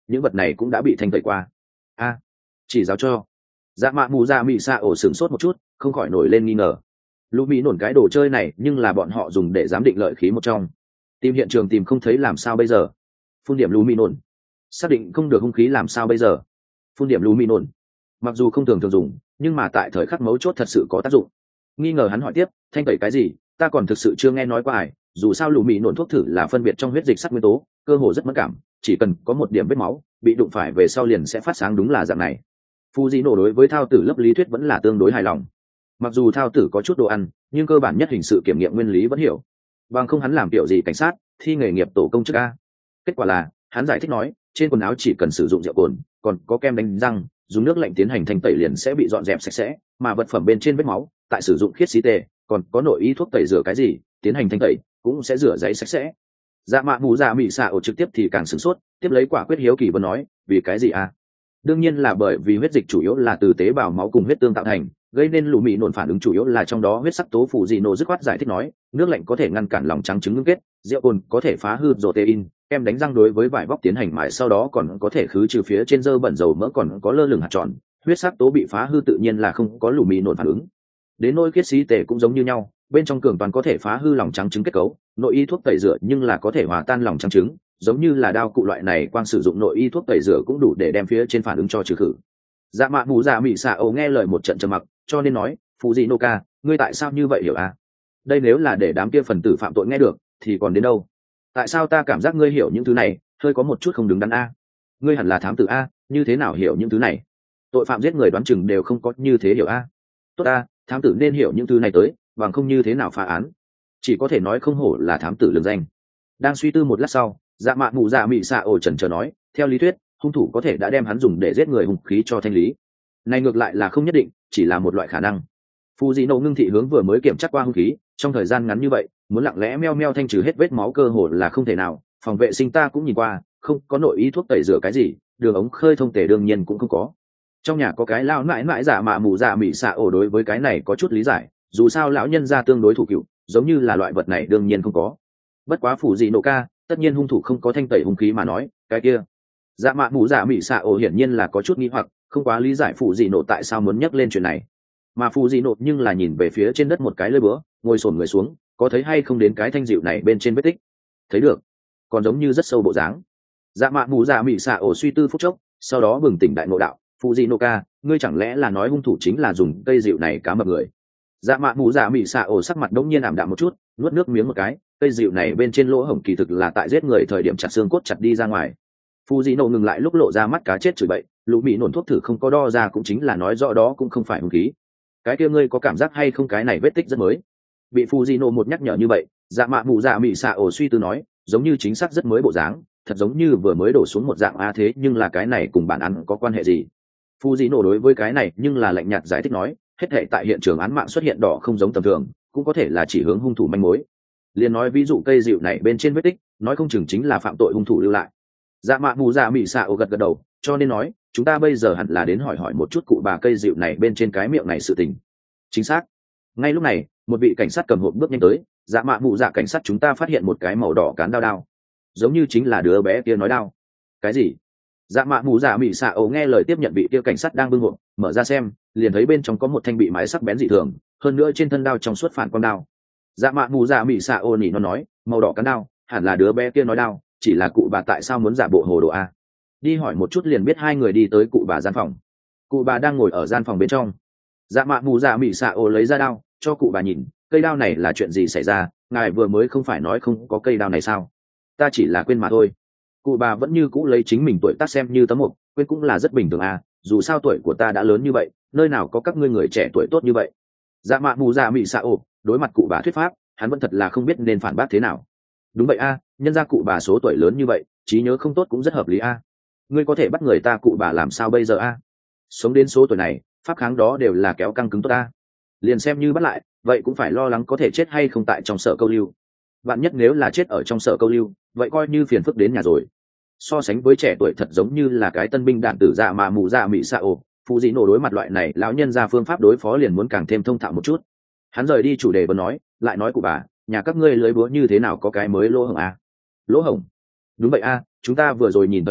những vật này cũng đã bị thanh tẩy qua. A, chỉ giáo cho. Dạ mạ mù dạ mị xạ ổ sửng sốt một chút, không khỏi nổi lên nghi ngờ. Lũ mỹ nổn cái đồ chơi này nhưng là bọn họ dùng để giám định lợi khí một trong. Tìm hiện trường tìm không thấy làm sao bây giờ? Phun điểm lũ mỹ nổn. Xác định không được hung khí làm sao bây giờ? Phun điểm lũ mỹ nổn. Mặc dù không thường thường dùng, nhưng mà tại thời khắc mấu chốt thật sự có tác dụng. Nghi ngờ hắn hỏi tiếp, thanh tẩy cái gì? Ta còn thực sự chưa nghe nói qua ải. Dù sao lũ mỹ nổn thuốc thử là phân biệt trong huyết dịch sắc nguyên tố, cơ hồ rất mất cảm, chỉ cần có một điểm vết máu bị đụng phải về sau liền sẽ phát sáng, đúng là dạng này. Phu Di nổ đối với thao tử lớp lý thuyết vẫn là tương đối hài lòng. Mặc dù thao tử có chút đồ ăn, nhưng cơ bản nhất hình sự kiểm nghiệm nguyên lý vẫn hiểu. Bằng không hắn làm kiểu gì cảnh sát, thi nghề nghiệp tổ công chức a. Kết quả là, hắn giải thích nói, trên quần áo chỉ cần sử dụng rượu cồn, còn có kem đánh răng, dùng nước lạnh tiến hành thanh tẩy liền sẽ bị dọn dẹp sạch sẽ, mà vật phẩm bên trên vết máu, tại sử dụng khiết xí tê, còn có nội y thuốc tẩy rửa cái gì, tiến hành thanh tẩy, cũng sẽ rửa giấy sạch sẽ. Dạ mạ mù dạ mị xạ ổ trực tiếp thì càng sửng sốt, tiếp lấy quả quyết hiếu kỳ vấn nói, vì cái gì a? Đương nhiên là bởi vì huyết dịch chủ yếu là từ tế bào máu cùng huyết tương tạo thành, gây nên lũ mỹ nổn phản ứng chủ yếu là trong đó huyết sắc tố phụ dị nổ. Dứt khoát giải thích nói, nước lạnh có thể ngăn cản lòng trắng trứng ngưng kết, rượu cồn có thể phá hư protein, kem đánh răng đối với vải vóc tiến hành mài sau đó còn có thể khứ trừ phía trên dơ bẩn dầu mỡ còn có lơ lửng hạt tròn, huyết sắc tố bị phá hư tự nhiên là không có lũ mỹ nổn phản ứng. Đến nỗi khiết xí tề cũng giống như nhau, bên trong cường toàn có thể phá hư lòng trắng trứng kết cấu, nội y thuốc tẩy rửa nhưng là có thể hòa tan lòng trắng trứng, giống như là đao cụ loại này quang sử dụng nội y thuốc tẩy rửa cũng đủ để đem phía trên phản ứng cho trừ khử. Dạ mạ mù dạ mị xạ ổ nghe lời một trận trầm mặc, cho nên nói, phụ dị nô ca, ngươi tại sao như vậy hiểu à? Đây nếu là để đám kia phần tử phạm tội nghe được thì còn đến đâu? Tại sao ta cảm giác ngươi hiểu những thứ này hơi có một chút không đứng đắn a? Ngươi hẳn là thám tử a, như thế nào hiểu những thứ này? Tội phạm giết người đoán chừng đều không có như thế hiểu a. Tốt a, thám tử nên hiểu những thứ này tới, bằng không như thế nào phá án? Chỉ có thể nói không hổ là thám tử lừng danh. Đang suy tư một lát sau, dạ mạ mù dạ mị xạ ổ chần chờ nói, theo lý thuyết hung thủ có thể đã đem hắn dùng để giết người hung khí cho thanh lý, này ngược lại là không nhất định, chỉ là một loại khả năng. Phù dị nổ ngưng thị hướng vừa mới kiểm tra qua hung khí, trong thời gian ngắn như vậy muốn lặng lẽ meo meo thanh trừ hết vết máu cơ hồ là không thể nào. Phòng vệ sinh ta cũng nhìn qua, không có nội ý thuốc tẩy rửa cái gì, đường ống khơi thông tề đương nhiên cũng không có. Trong nhà có cái lão mãi mãi giả mạ mù dạ mị xạ ổ đối với cái này có chút lý giải, dù sao lão nhân gia tương đối thủ cựu, giống như là loại vật này đương nhiên không có. Bất quá phù dị nổ ca, tất nhiên hung thủ không có thanh tẩy hung khí mà nói, cái kia dạ mạ mù dạ mị xạ ổ hiển nhiên là có chút nghi hoặc, không quá lý giải phù dị nổ tại sao muốn nhắc lên chuyện này. Mà phù dị nổ nhưng là nhìn về phía trên đất một cái lơi búa, ngồi xổm người xuống, có thấy hay không đến cái thanh dịu này bên trên vết tích? Thấy được, còn giống như rất sâu bộ dáng. Dạ mạ mù dạ mị xạ ổ suy tư phút chốc, sau đó bừng tỉnh đại ngộ đạo, phù dị nổ ca, ngươi chẳng lẽ là nói hung thủ chính là dùng cây dịu này cá mập người? Dạ mạ mù dạ mị xạ ổ sắc mặt đống nhiên ảm đạm một chút, nuốt nước miếng một cái, cây dịu này bên trên lỗ hổng kỳ thực là tại giết người thời điểm chặt xương cốt chặt đi ra ngoài. Phù dị nổ ngừng lại lúc lộ ra mắt cá chết chửi bậy, lũ bị nổn thuốc thử không có đo ra cũng chính là nói rõ đó cũng không phải hung khí. Cái kia ngươi có cảm giác hay không cái này vết tích rất mới? Bị phù dị nổ một nhắc nhở như vậy, dạ mạ mù dạ mị xạ ổ suy tư nói, giống như chính xác rất mới bộ dáng, thật giống như vừa mới đổ xuống một dạng a thế nhưng là cái này cùng bản án có quan hệ gì? Phù dị nổ đối với cái này nhưng là lạnh nhạt giải thích nói, hết thảy tại hiện trường án mạng xuất hiện đỏ không giống tầm thường, cũng có thể là chỉ hướng hung thủ manh mối. Liên nói ví dụ cây dịu này bên trên vết tích, nói không chừng chính là phạm tội hung thủ lưu lại. Dạ mạ mù dạ mị xạ ổ gật gật đầu, cho nên nói chúng ta bây giờ hẳn là đến hỏi hỏi một chút cụ bà cây dịu này bên trên cái miệng này sự tình. Chính xác. Ngay lúc này một vị cảnh sát cầm hộp bước nhanh tới. Dạ mạ mù dạ cảnh sát, chúng ta phát hiện một cái màu đỏ cán đao đao, giống như chính là đứa bé kia nói đao. Cái gì? Dạ mạ mù dạ mị xạ ổ nghe lời tiếp nhận vị kia cảnh sát đang bưng hộp, mở ra xem, liền thấy bên trong có một thanh bị mái sắc bén dị thường, hơn nữa trên thân đao trong suốt phản quang đao. Dạ mạ mù dạ mị xạ ổ nỉ nó nói, màu đỏ cán đao, hẳn là đứa bé kia nói đao, chỉ là cụ bà tại sao muốn giả bộ hồ đồ a? Đi hỏi một chút liền biết. Hai người đi tới cụ bà gian phòng. Cụ bà đang ngồi ở gian phòng bên trong. Dạ mạ mù dạ mị xạ ổ lấy ra đao cho cụ bà nhìn, cây đao này là chuyện gì xảy ra, ngài vừa mới không phải nói không có cây đao này sao? Ta chỉ là quên mà thôi. Cụ bà vẫn như cũ lấy chính mình tuổi tác xem như tấm mục, quên cũng là rất bình thường à, dù sao tuổi của ta đã lớn như vậy, nơi nào có các ngươi người trẻ tuổi tốt như vậy. Dạ mạ mù dạ mị xạ ổ đối mặt cụ bà thuyết pháp, hắn vẫn thật là không biết nên phản bác thế nào. Đúng vậy a, nhân ra cụ bà số tuổi lớn như vậy, trí nhớ không tốt cũng rất hợp lý a. Ngươi có thể bắt người ta cụ bà làm sao bây giờ a? Sống đến số tuổi này, pháp kháng đó đều là kéo căng cứng tốt a. Liền xem như bắt lại, vậy cũng phải lo lắng có thể chết hay không tại trong sở câu lưu. Bạn nhất nếu là chết ở trong sở câu lưu, vậy coi như phiền phức đến nhà rồi. So sánh với trẻ tuổi thật giống như là cái tân binh đạn tử dạ mà mù dạ mị xạ ổ, phụ dị nổ đối mặt loại này lão nhân ra phương pháp đối phó liền muốn càng thêm thông thạo một chút. Hắn rời đi chủ đề vẫn nói, lại nói cụ bà, nhà các ngươi lưới búa như thế nào có cái mới lỗ hổng a? Lỗ hổng? Đúng vậy a, chúng ta vừa rồi nhìn thời điểm,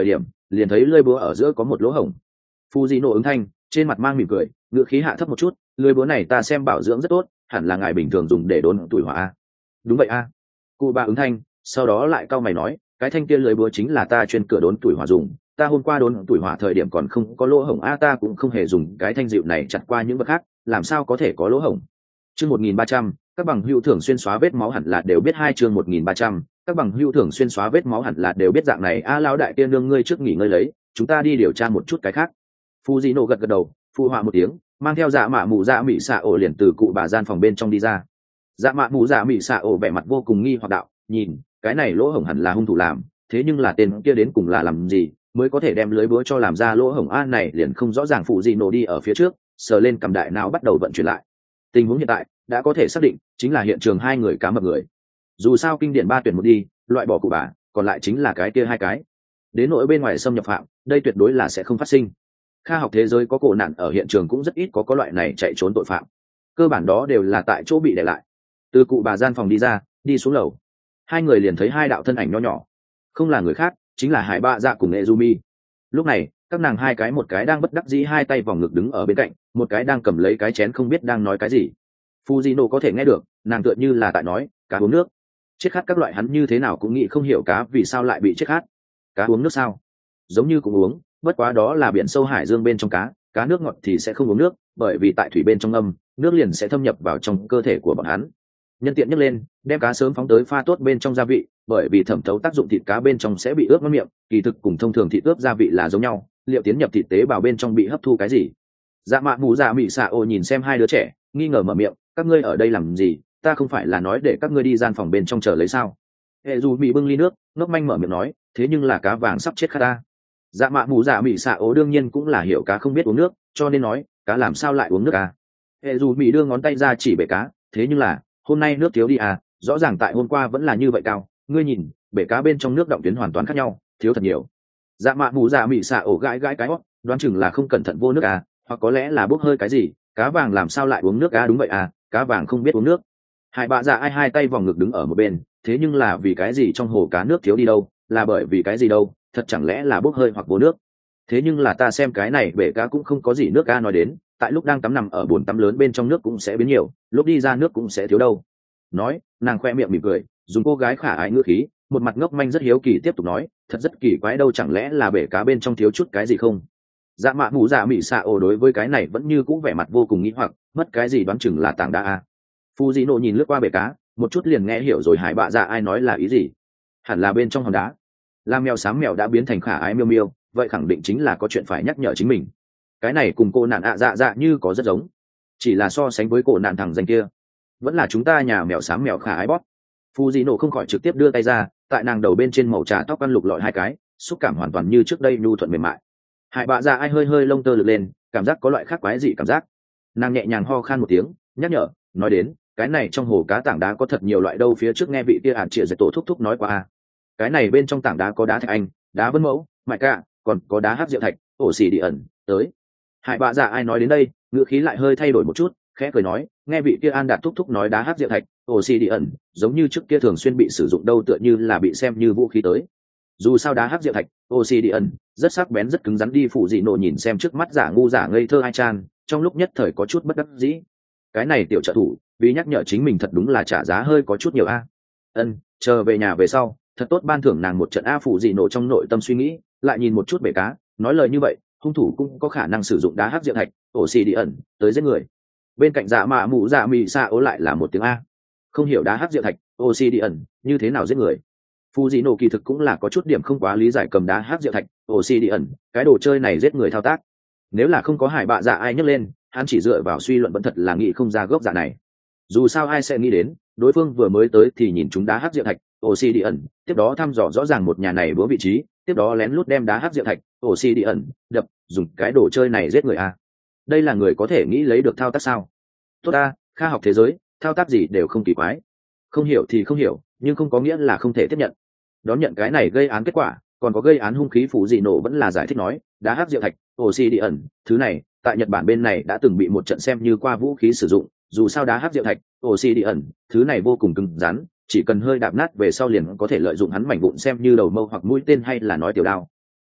liền thấy lưỡi búa ở giữa có một lỗ hổng. Phu Di nổ ứng thanh, trên mặt mang mỉm cười, ngựa khí hạ thấp một chút, lưỡi búa này ta xem bảo dưỡng rất tốt, hẳn là ngài bình thường dùng để đốn tuổi hỏa a. Đúng vậy a. Cụ bà ứng thanh, sau đó lại cau mày nói, cái thanh kia lưỡi búa chính là ta chuyên cửa đốn tuổi hỏa dùng, ta hôm qua đốn tuổi hỏa thời điểm còn không có lỗ hổng a, ta cũng không hề dùng cái thanh dịu này chặt qua những vật khác, làm sao có thể có lỗ hổng. Chương một nghìn ba trăm, các bằng hữu thường xuyên xóa vết máu hẳn là đều biết hai chương một nghìn ba trăm, các bằng hữu thường xuyên xóa vết máu hẳn là đều biết dạng này a. Lão đại tiên nương ngươi trước nghỉ ngơi lấy, chúng ta đi điều tra một chút cái khác. Fujino gật gật đầu, phụ họa một tiếng, mang theo dạ mạ mù dạ mị xạ ổ liền từ cụ bà gian phòng bên trong đi ra. Dạ mạ mù dạ mị xạ ổ vẻ mặt vô cùng nghi hoặc đạo, nhìn cái này lỗ hổng hẳn là hung thủ làm, thế nhưng là tên kia đến cùng là làm gì mới có thể đem lưới búa cho làm ra lỗ hổng a này liền không rõ ràng. Fujino đi ở phía trước, sờ lên cầm đại não bắt đầu vận chuyển lại. Tình huống hiện tại đã có thể xác định chính là hiện trường hai người cá mập người. Dù sao kinh điển ba tuyển một đi, loại bỏ cụ bà, còn lại chính là cái kia hai cái. Đến nỗi bên ngoài xâm nhập phạm, đây tuyệt đối là sẽ không phát sinh. Kha học thế giới có cổ nạn ở hiện trường cũng rất ít có có loại này chạy trốn tội phạm, cơ bản đó đều là tại chỗ bị để lại. Từ cụ bà gian phòng đi ra, đi xuống lầu, hai người liền thấy hai đạo thân ảnh nho nhỏ, không là người khác, chính là Hải Bạ Dạ cùng Nezumi. Lúc này các nàng hai cái, một cái đang bất đắc dĩ hai tay vòng ngực đứng ở bên cạnh, một cái đang cầm lấy cái chén không biết đang nói cái gì. Fujino có thể nghe được, nàng tựa như là tại nói cá uống nước. Chết khát các loại hắn như thế nào cũng nghĩ không hiểu cá vì sao lại bị chết khát. Cá uống nước sao? Giống như cũng uống, bất quá đó là biển sâu hải dương bên trong cá, cá nước ngọt thì sẽ không uống nước, bởi vì tại thủy bên trong âm, nước liền sẽ thâm nhập vào trong cơ thể của bọn hắn. Nhân tiện nhấc lên, đem cá sớm phóng tới pha tốt bên trong gia vị, bởi vì thẩm thấu tác dụng thịt cá bên trong sẽ bị ướp ngon miệng, kỳ thực cùng thông thường thịt ướp gia vị là giống nhau, liệu tiến nhập thịt tế bào bên trong bị hấp thu cái gì. Dạ mạ mù dạ mị xạ ô nhìn xem hai đứa trẻ, nghi ngờ mở miệng, các ngươi ở đây làm gì, ta không phải là nói để các ngươi đi gian phòng bên trong chờ lấy sao. Hệ dù bị bưng ly nước, ngốc manh mở miệng nói, thế nhưng là cá vàng sắp chết khát ta. Dạ mạ mù dạ mị xạ ô đương nhiên cũng là hiểu cá không biết uống nước, cho nên nói cá làm sao lại uống nước à. Hệ dù bị đưa ngón tay ra chỉ bể cá, thế nhưng là hôm nay nước thiếu đi à, rõ ràng tại hôm qua vẫn là như vậy cao, ngươi nhìn bể cá bên trong nước động tuyến hoàn toàn khác nhau, thiếu thật nhiều. Dạ mạ mù dạ mị xạ ổ gãi gãi cái hót, đoán chừng là không cẩn thận vô nước à, hoặc có lẽ là bốc hơi cái gì, cá vàng làm sao lại uống nước à. Đúng vậy à, cá vàng không biết uống nước. Hai bạ dạ ai hai tay vòng ngực đứng ở một bên, thế nhưng là vì cái gì trong hồ cá nước thiếu đi đâu, là bởi vì cái gì đâu, thật chẳng lẽ là bốc hơi hoặc vô nước. Thế nhưng là ta xem cái này bể cá cũng không có gì nước a. Nói đến tại lúc đang tắm nằm ở bồn tắm lớn bên trong nước cũng sẽ biến nhiều, lúc đi ra nước cũng sẽ thiếu đâu. Nói nàng khoe miệng mỉm cười, dùng cô gái khả ái ngữ khí, một mặt ngốc manh rất hiếu kỳ tiếp tục nói, thật rất kỳ quái đâu, chẳng lẽ là bể cá bên trong thiếu chút cái gì không. Dạ mạ mù dạ mị xạ ồ đối với cái này vẫn như cũ vẻ mặt vô cùng nghĩ hoặc, mất cái gì đoán chừng là tảng đá a. Fujino nhìn lướt qua bể cá, một chút liền nghe hiểu rồi Hải Bạ Dạ ai nói là ý gì. Hẳn là bên trong hòn đá. Lam mèo xám mèo đã biến thành khả ái miêu miêu, vậy khẳng định chính là có chuyện phải nhắc nhở chính mình. Cái này cùng cô nạn ạ dạ dạ như có rất giống, chỉ là so sánh với cô nạn thằng danh kia, vẫn là chúng ta nhà mèo xám mèo khả ái bóp. Fujino không khỏi trực tiếp đưa tay ra, tại nàng đầu bên trên màu trà tóc ăn lục lọi hai cái, xúc cảm hoàn toàn như trước đây nhu thuận mềm mại. Hải Bạ Dạ ai hơi hơi lông tơ lực lên, cảm giác có loại khác quái dị cảm giác. Nàng nhẹ nhàng ho khan một tiếng, nhắc nhở, nói đến cái này trong hồ cá tảng đá có thật nhiều loại đâu, phía trước nghe vị kia ản chĩa dệt tổ thúc thúc nói qua a. Cái này bên trong tảng đá có đá thạch anh, đá vân mẫu, mại cạ, còn có đá hát rượu thạch, ổ xì đi ẩn tới. Hải Bạ Dạ ai nói đến đây, ngữ khí lại hơi thay đổi một chút, khẽ cười nói, nghe vị kia an đạt thúc thúc nói đá hát rượu thạch, ổ xì đi ẩn giống như trước kia thường xuyên bị sử dụng đâu, tựa như là bị xem như vũ khí tới. Dù sao đá hát rượu thạch, ổ xì đi ẩn rất sắc bén rất cứng rắn đi. Phụ dị nộ nhìn xem trước mắt giả ngu giả ngây thơ ai chan, trong lúc nhất thời có chút bất đắc dĩ. Cái này tiểu trợ thủ vì nhắc nhở chính mình thật đúng là trả giá hơi có chút nhiều a. Ân, chờ về nhà về sau thật tốt ban thưởng nàng một trận a. Phụ dị nộ trong nội tâm suy nghĩ, lại nhìn một chút bể cá, nói lời như vậy hung thủ cũng có khả năng sử dụng đá hắc diệu thạch, ổ xì đi ẩn tới giết người. Bên cạnh dạ mạ mụ dạ mị xa ố lại là một tiếng a, không hiểu đá hắc diệu thạch, ổ xì đi ẩn như thế nào giết người. Phu dị nổ kỳ thực cũng là có chút điểm không quá lý giải cầm đá hắc diệu thạch, ổ xì đi ẩn cái đồ chơi này giết người thao tác. Nếu là không có Hải Bạ Dạ ai nhấc lên, hắn chỉ dựa vào suy luận vẫn thật là nghĩ không ra gốc dạ này. Dù sao ai sẽ nghĩ đến đối phương vừa mới tới thì nhìn chúng đá hắc diệu thạch, ổ xì đi ẩn, tiếp đó thăm dò rõ ràng một nhà này bữa vị trí, tiếp đó lén lút đem đá hắc diệu thạch, ổ xì đi ẩn đập, dùng cái đồ chơi này giết người a. Đây là người có thể nghĩ lấy được thao tác sao? Tốt a, Kha học thế giới thao tác gì đều không kỳ quái, không hiểu thì không hiểu, nhưng không có nghĩa là không thể tiếp nhận. Đón nhận cái này gây án kết quả, còn có gây án hung khí phụ dị nổ vẫn là giải thích nói, đá hắc diệu thạch, ổ xì đi ẩn thứ này tại Nhật Bản bên này đã từng bị một trận xem như qua vũ khí sử dụng. Dù sao đá hắc diệu thạch, ổ xì đi ẩn thứ này vô cùng cứng rắn, chỉ cần hơi đạp nát về sau liền có thể lợi dụng hắn mảnh vụn xem như đầu mâu hoặc mũi tên hay là nói tiểu đao.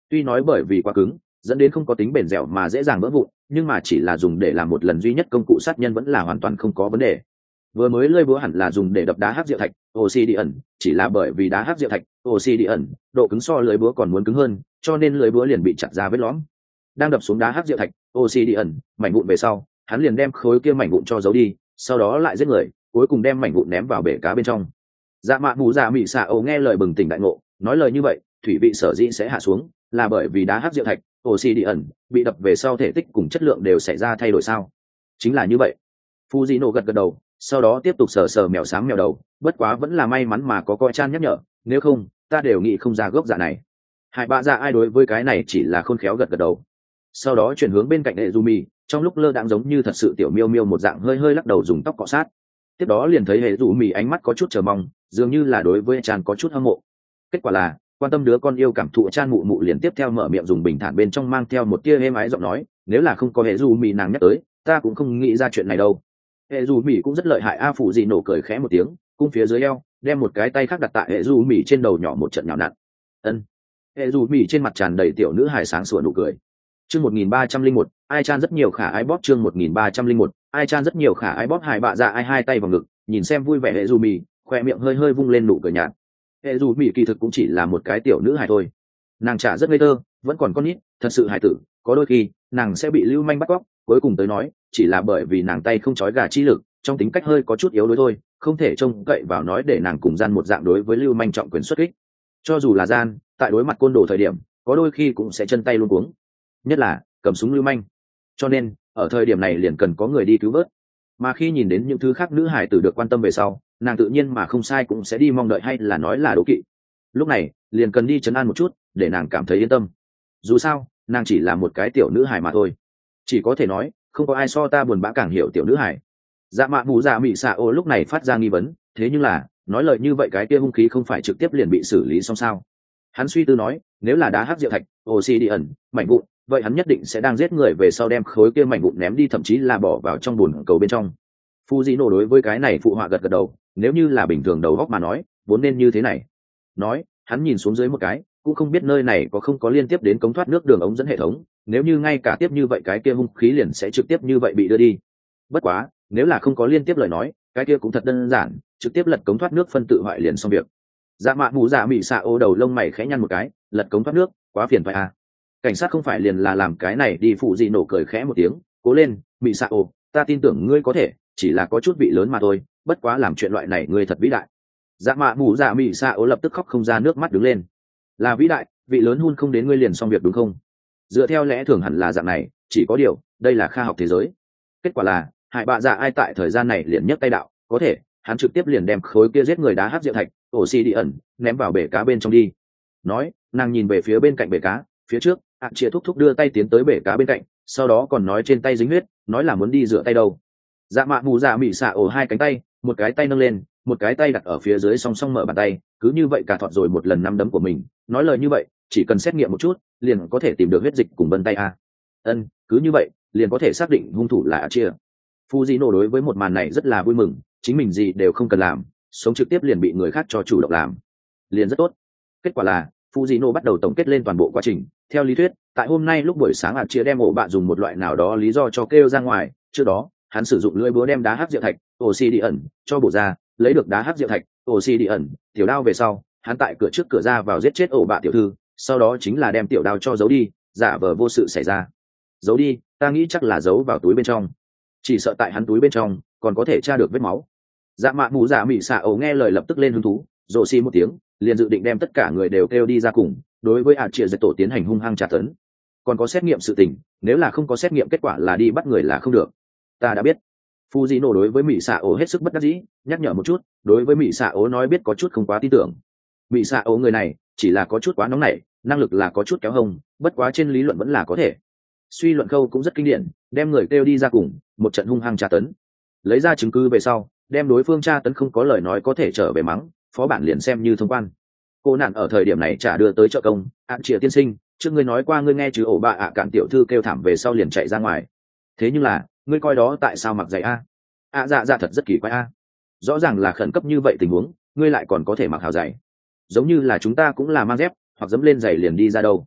tuy nói bởi vì quá cứng dẫn đến không có tính bền dẻo mà dễ dàng vỡ vụn, nhưng mà chỉ là dùng để làm một lần duy nhất công cụ sát nhân vẫn là hoàn toàn không có vấn đề. Vừa mới lơi búa hẳn là dùng để đập đá hắc diệu thạch Obsidian, chỉ là bởi vì đá hắc diệu thạch Obsidian độ cứng so lưới búa còn muốn cứng hơn, cho nên lưới búa liền bị chặt ra vết lõm. Đang đập xuống đá hắc diệu thạch Obsidian mảnh vụn về sau, hắn liền đem khối kia mảnh vụn cho giấu đi, sau đó lại giết người, cuối cùng đem mảnh vụn ném vào bể cá bên trong. Dạ mạ mù dạ mị xạ ổ nghe lời bừng tỉnh đại ngộ, nói lời như vậy thủy vị sở dĩ sẽ hạ xuống là bởi vì đá hắc diệu thạch Obsidian bị đập về sau thể tích cùng chất lượng đều xảy ra thay đổi sao? Chính là như vậy. Fujino gật gật đầu, sau đó tiếp tục sờ sờ mèo xám mèo đầu, bất quá vẫn là may mắn mà có coi chan nhắc nhở, nếu không ta đều nghĩ không ra gốc dạ này. Hải bạ dạ ai đối với cái này chỉ là khôn khéo gật gật đầu, sau đó chuyển hướng bên cạnh Ezumi, trong lúc lơ đãng giống như thật sự tiểu miêu miêu một dạng hơi hơi lắc đầu dùng tóc cọ sát. Tiếp đó liền thấy Ezumi ánh mắt có chút chờ mong, dường như là đối với chan có chút hâm mộ. Kết quả là quan tâm đứa con yêu cảm thụ chan mụ mụ liền tiếp theo mở miệng dùng bình thản bên trong mang theo một tia êm ái giọng nói, nếu là không có Ezumi nàng nhắc tới ta cũng không nghĩ ra chuyện này đâu. Hệ dù mỹ cũng rất lợi hại. A Phủ Dị nổ cười khẽ một tiếng, cung phía dưới eo đem một cái tay khác đặt tại hệ dù mỹ trên đầu nhỏ một trận nhào nặn. Ân. Hệ dù mỹ trên mặt tràn đầy tiểu nữ hài sáng sủa nụ cười. Chương một nghìn ba trăm linh một, ai chan rất nhiều khả ái bóp. Chương một nghìn ba trăm linh một, ai chan rất nhiều khả ái bóp. Hải bạ dạ ai hai tay vào ngực, nhìn xem vui vẻ hệ dù mỹ, khoe miệng hơi hơi vung lên nụ cười nhạt. Hệ dù mỹ kỳ thực cũng chỉ là một cái tiểu nữ hài thôi, nàng chả rất ngây thơ, vẫn còn con nít, thật sự hài tử, có đôi khi nàng sẽ bị lưu manh bắt cóc, cuối cùng tới nói chỉ là bởi vì nàng tay không trói gà chi lực, trong tính cách hơi có chút yếu đuối thôi, không thể trông cậy vào nói để nàng cùng gian một dạng đối với lưu manh trọng quyền xuất kích. Cho dù là gian tại đối mặt côn đồ thời điểm có đôi khi cũng sẽ chân tay luôn cuống, nhất là cầm súng lưu manh, cho nên ở thời điểm này liền cần có người đi cứu vớt. Mà khi nhìn đến những thứ khác nữ hải tử được quan tâm về sau, nàng tự nhiên mà không sai cũng sẽ đi mong đợi hay là nói là đố kỵ, lúc này liền cần đi chấn an một chút để nàng cảm thấy yên tâm. Dù sao nàng chỉ là một cái tiểu nữ hải mà thôi, chỉ có thể nói không có ai so ta buồn bã càng hiểu tiểu nữ hải. Dạ mạ mù dạ mị xạ ô lúc này phát ra nghi vấn, thế nhưng là nói lời như vậy cái kia hung khí không phải trực tiếp liền bị xử lý xong sao? Hắn suy tư nói, nếu là đá hắc diệu thạch Obsidian mảnh vụn, vậy hắn nhất định sẽ đang giết người về sau đem khối kia mảnh vụn ném đi, thậm chí là bỏ vào trong bùn cầu bên trong. Fujino đối với cái này phụ họa gật gật đầu, nếu như là bình thường đầu góc mà nói vốn nên như thế này. Nói hắn nhìn xuống dưới một cái, cũng không biết nơi này có không có liên tiếp đến cống thoát nước đường ống dẫn hệ thống, nếu như ngay cả tiếp như vậy cái kia hung khí liền sẽ trực tiếp như vậy bị đưa đi. Bất quá nếu là không có liên tiếp lời nói cái kia cũng thật đơn giản, trực tiếp lật cống thoát nước phân tự hoại liền xong việc. Dạ mạ mù dạ mị xạ ô đầu lông mày khẽ nhăn một cái, lật cống thoát nước quá phiền phải à, cảnh sát không phải liền là làm cái này đi. Phụ gì nổ cười khẽ một tiếng, cố lên mị xạ ô, ta tin tưởng ngươi có thể, chỉ là có chút vị lớn mà thôi, bất quá làm chuyện loại này ngươi thật vĩ đại. Dạ mạ mù dạ mị xạ ô lập tức khóc không ra nước mắt đứng lên, là vĩ đại, vị lớn hun không đến ngươi liền xong việc đúng không? Dựa theo lẽ thường hẳn là dạng này, chỉ có điều đây là khoa học thế giới. Kết quả là hải bạ dạ ai tại thời gian này liền nhấc tay đạo, có thể hắn trực tiếp liền đem khối kia giết người đá hắc diệu thạch Obsidian ném vào bể cá bên trong đi. Nói nàng nhìn về phía bên cạnh bể cá phía trước, ạ chia thúc thúc đưa tay tiến tới bể cá bên cạnh, sau đó còn nói trên tay dính huyết, nói là muốn đi rửa tay đâu. Dạ mạ mù dạ mị xạ ổ hai cánh tay, một cái tay nâng lên, một cái tay đặt ở phía dưới song song mở bàn tay, cứ như vậy cả thọt rồi một lần nắm đấm của mình, nói lời như vậy chỉ cần xét nghiệm một chút liền có thể tìm được huyết dịch cùng vân tay a. Ân, cứ như vậy liền có thể xác định hung thủ là ạ chia. Fujino đối với một màn này rất là vui mừng, chính mình gì đều không cần làm, sống trực tiếp liền bị người khác cho chủ động làm, liền rất tốt. Kết quả là Fujino bắt đầu tổng kết lên toàn bộ quá trình. Theo lý thuyết tại hôm nay lúc buổi sáng ạ chia đem ổ bạ dùng một loại nào đó lý do cho kêu ra ngoài, trước đó hắn sử dụng lưỡi búa đem đá hắc diệu thạch Obsidian cho bổ ra, lấy được đá hắc diệu thạch Obsidian tiểu đao về sau, hắn tại cửa trước cửa ra vào giết chết ổ bạ tiểu thư, sau đó chính là đem tiểu đao cho giấu đi, giả vờ vô sự xảy ra. Giấu đi, ta nghĩ chắc là giấu vào túi bên trong, chỉ sợ tại hắn túi bên trong còn có thể tra được vết máu. Dạ mạ mù dạ mị xạ ổ nghe lời lập tức lên hứng thú, rồ xi một tiếng liền dự định đem tất cả người đều kêu đi ra cùng đối với ạ chia dệt tổ tiến hành hung hăng tra tấn. Còn có xét nghiệm sự tình, nếu là không có xét nghiệm kết quả là đi bắt người là không được. Ta đã biết. Fujino đối với Mị Xạ Ố hết sức bất đắc dĩ, nhắc nhở một chút, đối với Mị Xạ Ố nói biết có chút không quá tin tưởng. Mị Xạ Ố người này chỉ là có chút quá nóng nảy, năng lực là có chút kéo hông, bất quá trên lý luận vẫn là có thể. Suy luận khâu cũng rất kinh điển, đem người kêu đi ra cùng một trận hung hăng tra tấn, lấy ra chứng cứ về sau, đem đối phương tra tấn không có lời nói có thể trở về mắng, phó bản liền xem như thông quan. Cô nạn ở thời điểm này trả đưa tới trợ công, Ạn Trịa tiên sinh, trước ngươi nói qua ngươi nghe chứ ổ bạ ạ cạn tiểu thư kêu thảm về sau liền chạy ra ngoài. Thế nhưng là ngươi coi đó tại sao mặc giày a? À dạ dạ thật rất kỳ quái a. Rõ ràng là khẩn cấp như vậy tình huống, ngươi lại còn có thể mặc hào giày, giống như là chúng ta cũng là mang dép hoặc dẫm lên giày liền đi ra đâu.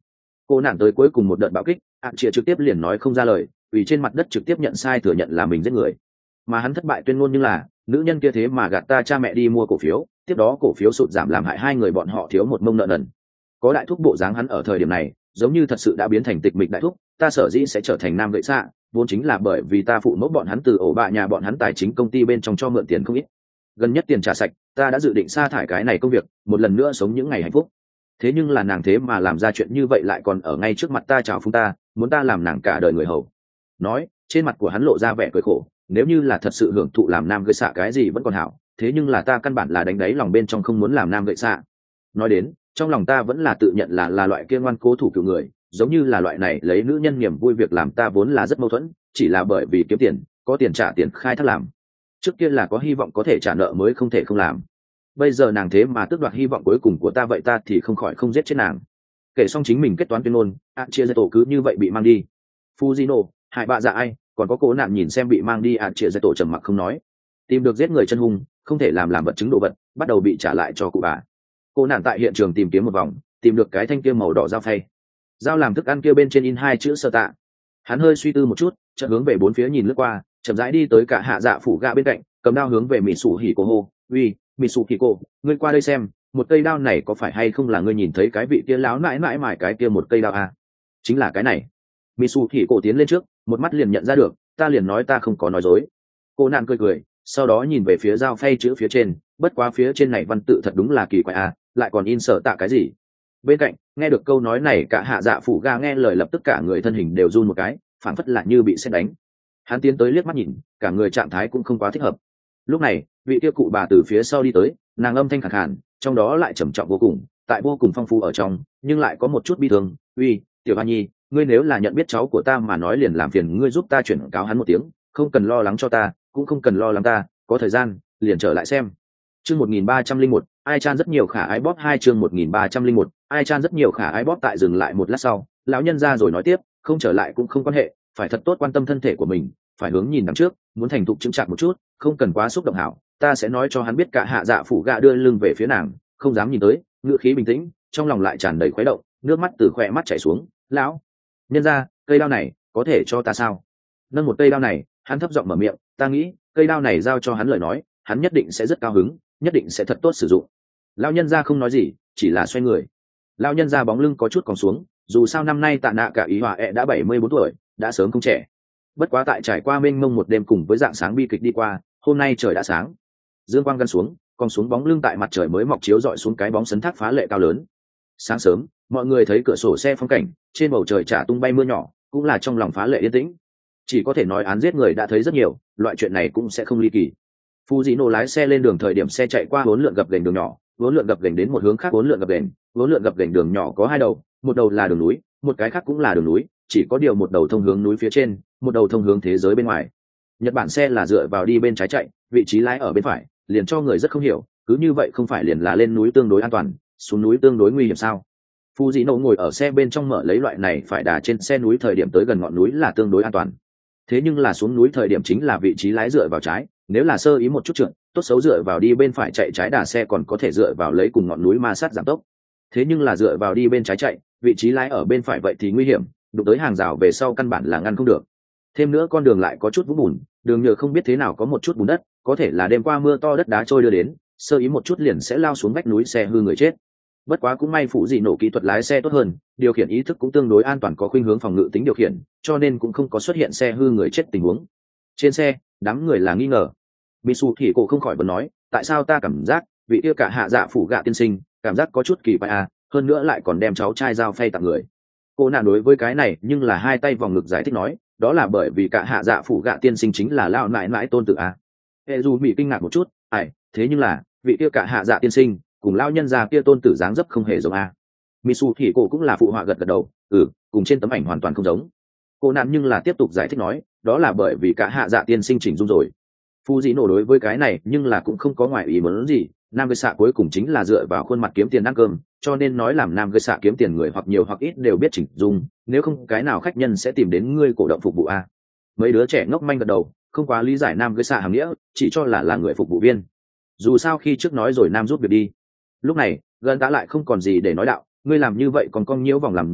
Cô nạn tới cuối cùng một đợt bạo kích, ạn chia trực tiếp liền nói không ra lời, vì trên mặt đất trực tiếp nhận sai thừa nhận là mình giết người. Mà hắn thất bại tuyên ngôn như là nữ nhân kia thế mà gạt ta cha mẹ đi mua cổ phiếu, tiếp đó cổ phiếu sụt giảm làm hại hai người bọn họ thiếu một mông nợ nần. Có đại thúc bộ dáng hắn ở thời điểm này giống như thật sự đã biến thành tịch mịch đại thúc. Ta sở dĩ sẽ trở thành nam gậy xạ vốn chính là bởi vì ta phụ mẫu bọn hắn từ ổ bạ nhà bọn hắn tài chính công ty bên trong cho mượn tiền không ít, gần nhất tiền trả sạch, ta đã dự định sa thải cái này công việc, một lần nữa sống những ngày hạnh phúc. Thế nhưng là nàng thế mà làm ra chuyện như vậy lại còn ở ngay trước mặt ta chào phúng ta, muốn ta làm nàng cả đời người hầu. Nói, trên mặt của hắn lộ ra vẻ cười khổ, nếu như là thật sự hưởng thụ làm nam gậy xạ cái gì vẫn còn hảo, thế nhưng là ta căn bản là đánh đáy lòng bên trong không muốn làm nam gậy xạ. Nói đến, trong lòng ta vẫn là tự nhận là là loại kia ngoan cố thủ cựu người, giống như là loại này lấy nữ nhân niềm vui việc làm ta vốn là rất mâu thuẫn, chỉ là bởi vì kiếm tiền, có tiền trả tiền khai thác làm. Trước kia là có hy vọng có thể trả nợ mới không thể không làm. Bây giờ nàng thế mà tước đoạt hy vọng cuối cùng của ta, vậy ta thì không khỏi không giết chết nàng. Kể xong chính mình kết toán tuyên ngôn, ạ chia dây tổ cứ như vậy bị mang đi. Fujino, hại bạ dạ ai, còn có cố nạn nhìn xem bị mang đi, ạ chia dây tổ trầm mặc không nói. Tìm được giết người chân hung, không thể làm làm vật chứng đồ vật, bắt đầu bị trả lại cho cụ bà. Cô nạn tại hiện trường tìm kiếm một vòng, tìm được cái thanh kia màu đỏ dao phay. Dao làm thức ăn kia bên trên in hai chữ sơ tạ. Hắn hơi suy tư một chút, chợt hướng về bốn phía nhìn lướt qua, chậm rãi đi tới cả hạ dạ phủ gạ bên cạnh, cầm đao hướng về mỹ sủ hỉ cô hô, uy, mỹ sủ hỉ cô, ngươi qua đây xem, một cây đao này có phải hay không là ngươi nhìn thấy cái vị kia láo mãi mãi mải cái kia một cây đao à? Chính là cái này. Mỹ sủ hỉ cô tiến lên trước, một mắt liền nhận ra được, ta liền nói ta không có nói dối. Cô nạn cười cười, sau đó nhìn về phía dao phay chữ phía trên, bất quá phía trên này văn tự thật đúng là kỳ quái à, lại còn in sở tạ cái gì. Bên cạnh, nghe được câu nói này cả hạ dạ phủ ga nghe lời lập tức cả người thân hình đều run một cái, phảng phất là như bị sét đánh. Hắn tiến tới liếc mắt nhìn, cả người trạng thái cũng không quá thích hợp. Lúc này, vị kia cụ bà từ phía sau đi tới, nàng âm thanh khàn khàn, trong đó lại trầm trọng vô cùng, tại vô cùng phong phú ở trong, nhưng lại có một chút bi thương. Uy, tiểu Hoa Nhi, ngươi nếu là nhận biết cháu của ta mà nói liền làm phiền ngươi giúp ta chuyển cáo hắn một tiếng, không cần lo lắng cho ta, cũng không cần lo lắng ta, có thời gian liền trở lại xem. Chương một nghìn ba trăm lẻ một, ai chan rất nhiều khả ái bóp hai chương một nghìn ba trăm lẻ một, ai chan rất nhiều khả ái bóp tại dừng lại một lát sau, lão nhân ra rồi nói tiếp, không trở lại cũng không quan hệ, phải thật tốt quan tâm thân thể của mình, phải hướng nhìn đằng trước, muốn thành thục chững chạc một chút, không cần quá xúc động hảo, ta sẽ nói cho hắn biết cả hạ dạ phủ gạ đưa lưng về phía nàng, không dám nhìn tới, ngựa khí bình tĩnh, trong lòng lại tràn đầy khuấy động, nước mắt từ khóe mắt chảy xuống, lão nhân ra, cây đao này có thể cho ta sao? Nâng một cây đao này, hắn thấp giọng mở miệng, ta nghĩ cây đao này giao cho hắn lời nói, hắn nhất định sẽ rất cao hứng, nhất định sẽ thật tốt sử dụng. Lão nhân gia không nói gì, chỉ là xoay người. Lão nhân gia bóng lưng có chút còng xuống, dù sao năm nay tạ nạ cả ý hòa ẹ đã bảy mươi bốn tuổi, đã sớm không trẻ. Bất quá tại trải qua mênh mông một đêm cùng với dạng sáng bi kịch đi qua, hôm nay trời đã sáng. Dương quang gân xuống, còn xuống bóng lưng tại mặt trời mới mọc chiếu rọi xuống cái bóng sấn thác phá lệ cao lớn. Sáng sớm, mọi người thấy cửa sổ xe phong cảnh, trên bầu trời trả tung bay mưa nhỏ, cũng là trong lòng phá lệ yên tĩnh. Chỉ có thể nói án giết người đã thấy rất nhiều, loại chuyện này cũng sẽ không ly kỳ. Fujino lái xe lên đường thời điểm xe chạy qua bốn lượn gập ghềnh đường nhỏ, bốn lượn gập ghềnh đến một hướng khác bốn lượn gập ghềnh, bốn lượn gập ghềnh đường nhỏ có hai đầu, một đầu là đường núi, một cái khác cũng là đường núi, chỉ có điều một đầu thông hướng núi phía trên, một đầu thông hướng thế giới bên ngoài. Nhật Bản xe là dựa vào đi bên trái chạy, vị trí lái ở bên phải, liền cho người rất không hiểu, cứ như vậy không phải liền là lên núi tương đối an toàn, xuống núi tương đối nguy hiểm sao? Fujino ngồi ở xe bên trong mở lấy loại này phải đà trên xe núi thời điểm tới gần ngọn núi là tương đối an toàn. Thế nhưng là xuống núi thời điểm chính là vị trí lái dựa vào trái, nếu là sơ ý một chút trượt, tốt xấu dựa vào đi bên phải chạy trái đà xe còn có thể dựa vào lấy cùng ngọn núi ma sát giảm tốc. Thế nhưng là dựa vào đi bên trái chạy, vị trí lái ở bên phải vậy thì nguy hiểm, đụng tới hàng rào về sau căn bản là ngăn không được. Thêm nữa con đường lại có chút vũng bùn, đường nhựa không biết thế nào có một chút bùn đất, có thể là đêm qua mưa to đất đá trôi đưa đến, sơ ý một chút liền sẽ lao xuống vách núi xe hư người chết. Bất quá cũng may phụ gì nổ kỹ thuật lái xe tốt hơn, điều khiển ý thức cũng tương đối an toàn, có khuynh hướng phòng ngự tính điều khiển, cho nên cũng không có xuất hiện xe hư người chết tình huống. Trên xe, đám người là nghi ngờ. Mitsu thì cô không khỏi bật nói, tại sao ta cảm giác vị kia cả hạ dạ phủ gạ tiên sinh, cảm giác có chút kỳ quái à, hơn nữa lại còn đem cháu trai dao phay tặng người. Cô nàng đối với cái này nhưng là hai tay vòng ngực giải thích nói, đó là bởi vì cả hạ dạ phủ gạ tiên sinh chính là lao nại nãi tôn tử à. Hệ dù bị kinh ngạc một chút, ai, thế nhưng là vị kia cả hạ dạ tiên sinh cùng lao nhân già kia tôn tử dáng dấp không hề giống à. Mitsu thì cô cũng là phụ họa gật gật đầu, ừ, cùng trên tấm ảnh hoàn toàn không giống. Cô nạn nhưng là tiếp tục giải thích nói, đó là bởi vì cả hạ dạ tiên sinh chỉnh dung rồi. Phu dĩ nổ đối với cái này nhưng là cũng không có ngoại ý muốn gì, nam gây xạ cuối cùng chính là dựa vào khuôn mặt kiếm tiền ăn cơm, cho nên nói làm nam gây xạ kiếm tiền người hoặc nhiều hoặc ít đều biết chỉnh dung, nếu không cái nào khách nhân sẽ tìm đến ngươi cổ động phục vụ a. Mấy đứa trẻ ngốc manh gật đầu, không quá lý giải nam gây xạ hàm nghĩa, chỉ cho là là người phục vụ viên. Dù sao khi trước nói rồi nam rút việc đi. Lúc này gần đã lại không còn gì để nói đạo, ngươi làm như vậy còn cong nhiễu vòng làm gì,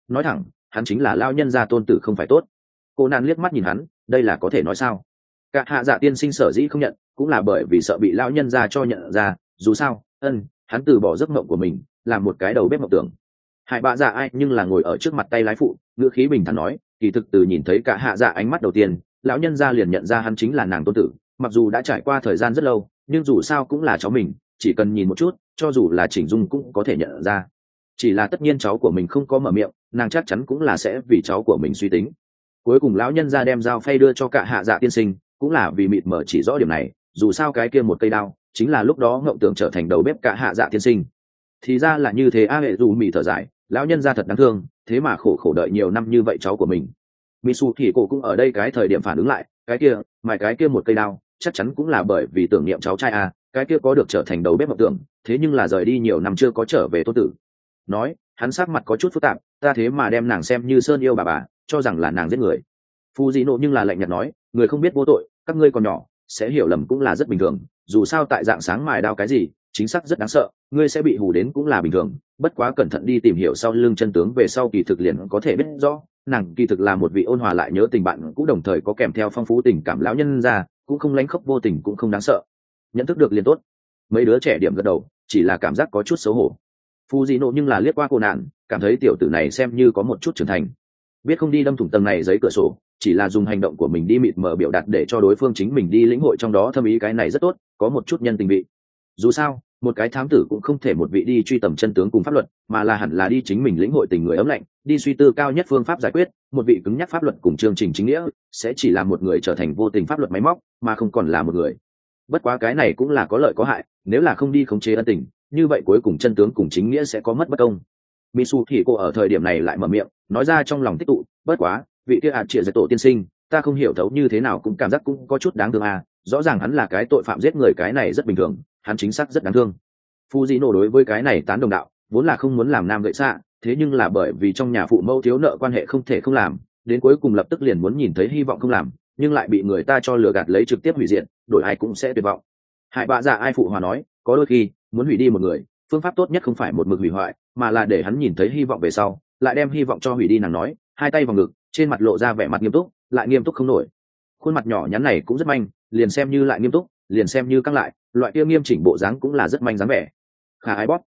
nói thẳng hắn chính là lao nhân gia tôn tử không phải tốt. Cô nạn liếc mắt nhìn hắn, đây là có thể nói sao? Cả hạ dạ tiên sinh sở dĩ không nhận cũng là bởi vì sợ bị lão nhân gia cho nhận ra, dù sao ân hắn từ bỏ giấc mộng của mình làm một cái đầu bếp mộng tưởng. Hải bạ dạ ai nhưng là ngồi ở trước mặt tay lái phụ, ngữ khí bình thản nói, kỳ thực từ nhìn thấy cả hạ dạ ánh mắt đầu tiên, lão nhân gia liền nhận ra hắn chính là nàng tôn tử, mặc dù đã trải qua thời gian rất lâu, nhưng dù sao cũng là cháu mình, chỉ cần nhìn một chút, cho dù là chỉnh dung cũng có thể nhận ra. Chỉ là tất nhiên cháu của mình không có mở miệng, nàng chắc chắn cũng là sẽ vì cháu của mình suy tính. Cuối cùng lão nhân gia đem dao phay đưa cho cả hạ dạ tiên sinh, cũng là vì mịt mờ chỉ rõ điểm này, dù sao cái kia một cây đao chính là lúc đó ngộng tưởng trở thành đầu bếp cả hạ dạ tiên sinh. Thì ra là như thế. A hệ dù mỉ thở dài, lão nhân gia thật đáng thương, thế mà khổ khổ đợi nhiều năm như vậy cháu của mình. Mitsu thì cổ cũng ở đây cái thời điểm phản ứng lại, cái kia mài cái kia một cây đao chắc chắn cũng là bởi vì tưởng niệm cháu trai a, cái kia có được trở thành đầu bếp mộng tưởng, thế nhưng là rời đi nhiều năm chưa có trở về tôn tử. Nói hắn sắc mặt có chút phức tạp, ta thế mà đem nàng xem như sơn yêu bà bà, cho rằng là nàng giết người. Phu dị nộ nhưng là lạnh nhạt nói, người không biết vô tội, các ngươi còn nhỏ sẽ hiểu lầm cũng là rất bình thường, dù sao tại dạng sáng mài đao cái gì chính xác rất đáng sợ, ngươi sẽ bị hù đến cũng là bình thường, bất quá cẩn thận đi tìm hiểu sau lưng chân tướng về sau kỳ thực liền có thể biết rõ, nàng kỳ thực là một vị ôn hòa lại nhớ tình bạn cũng đồng thời có kèm theo phong phú tình cảm lão nhân ra, cũng không lánh khóc vô tình cũng không đáng sợ. Nhận thức được liền tốt. Mấy đứa trẻ điểm gật đầu, chỉ là cảm giác có chút xấu hổ. Phu dị nộ nhưng là liếc qua cô nạn, cảm thấy tiểu tử này xem như có một chút trưởng thành, biết không đi đâm thủng tầng này giấy cửa sổ, chỉ là dùng hành động của mình đi mịt mờ biểu đạt để cho đối phương chính mình đi lĩnh hội trong đó thâm ý, cái này rất tốt, có một chút nhân tình vị. Dù sao một cái thám tử cũng không thể một vị đi truy tầm chân tướng cùng pháp luật, mà là hẳn là đi chính mình lĩnh hội tình người ấm lạnh, đi suy tư cao nhất phương pháp giải quyết. Một vị cứng nhắc pháp luật cùng chương trình chính nghĩa sẽ chỉ làm một người trở thành vô tình pháp luật máy móc, mà không còn là một người. Bất quá cái này cũng là có lợi có hại, nếu là không đi khống chế ân tình, như vậy cuối cùng chân tướng cùng chính nghĩa sẽ có mất bất công. Mitsu thì cô ở thời điểm này lại mở miệng, nói ra trong lòng tích tụ, bất quá vị kia ạt triệt giải tổ tiên sinh, ta không hiểu thấu như thế nào cũng cảm giác cũng có chút đáng thương à, rõ ràng hắn là cái tội phạm giết người, cái này rất bình thường, hắn chính xác rất đáng thương. Fujino đối với cái này tán đồng đạo, vốn là không muốn làm nam gậy xạ, thế nhưng là bởi vì trong nhà phụ mẫu thiếu nợ quan hệ không thể không làm, đến cuối cùng lập tức liền muốn nhìn thấy hy vọng không làm, nhưng lại bị người ta cho lừa gạt lấy trực tiếp hủy diệt, đổi ai cũng sẽ tuyệt vọng. Hại bạ dạ ai phụ hòa nói, có đôi khi muốn hủy đi một người, phương pháp tốt nhất không phải một mực hủy hoại, mà là để hắn nhìn thấy hy vọng về sau, lại đem hy vọng cho hủy đi. Nàng nói, hai tay vào ngực, trên mặt lộ ra vẻ mặt nghiêm túc, lại nghiêm túc không nổi. Khuôn mặt nhỏ nhắn này cũng rất manh, liền xem như lại nghiêm túc, liền xem như căng lại, loại kia nghiêm chỉnh bộ dáng cũng là rất manh dáng vẻ. Khả ai bóp,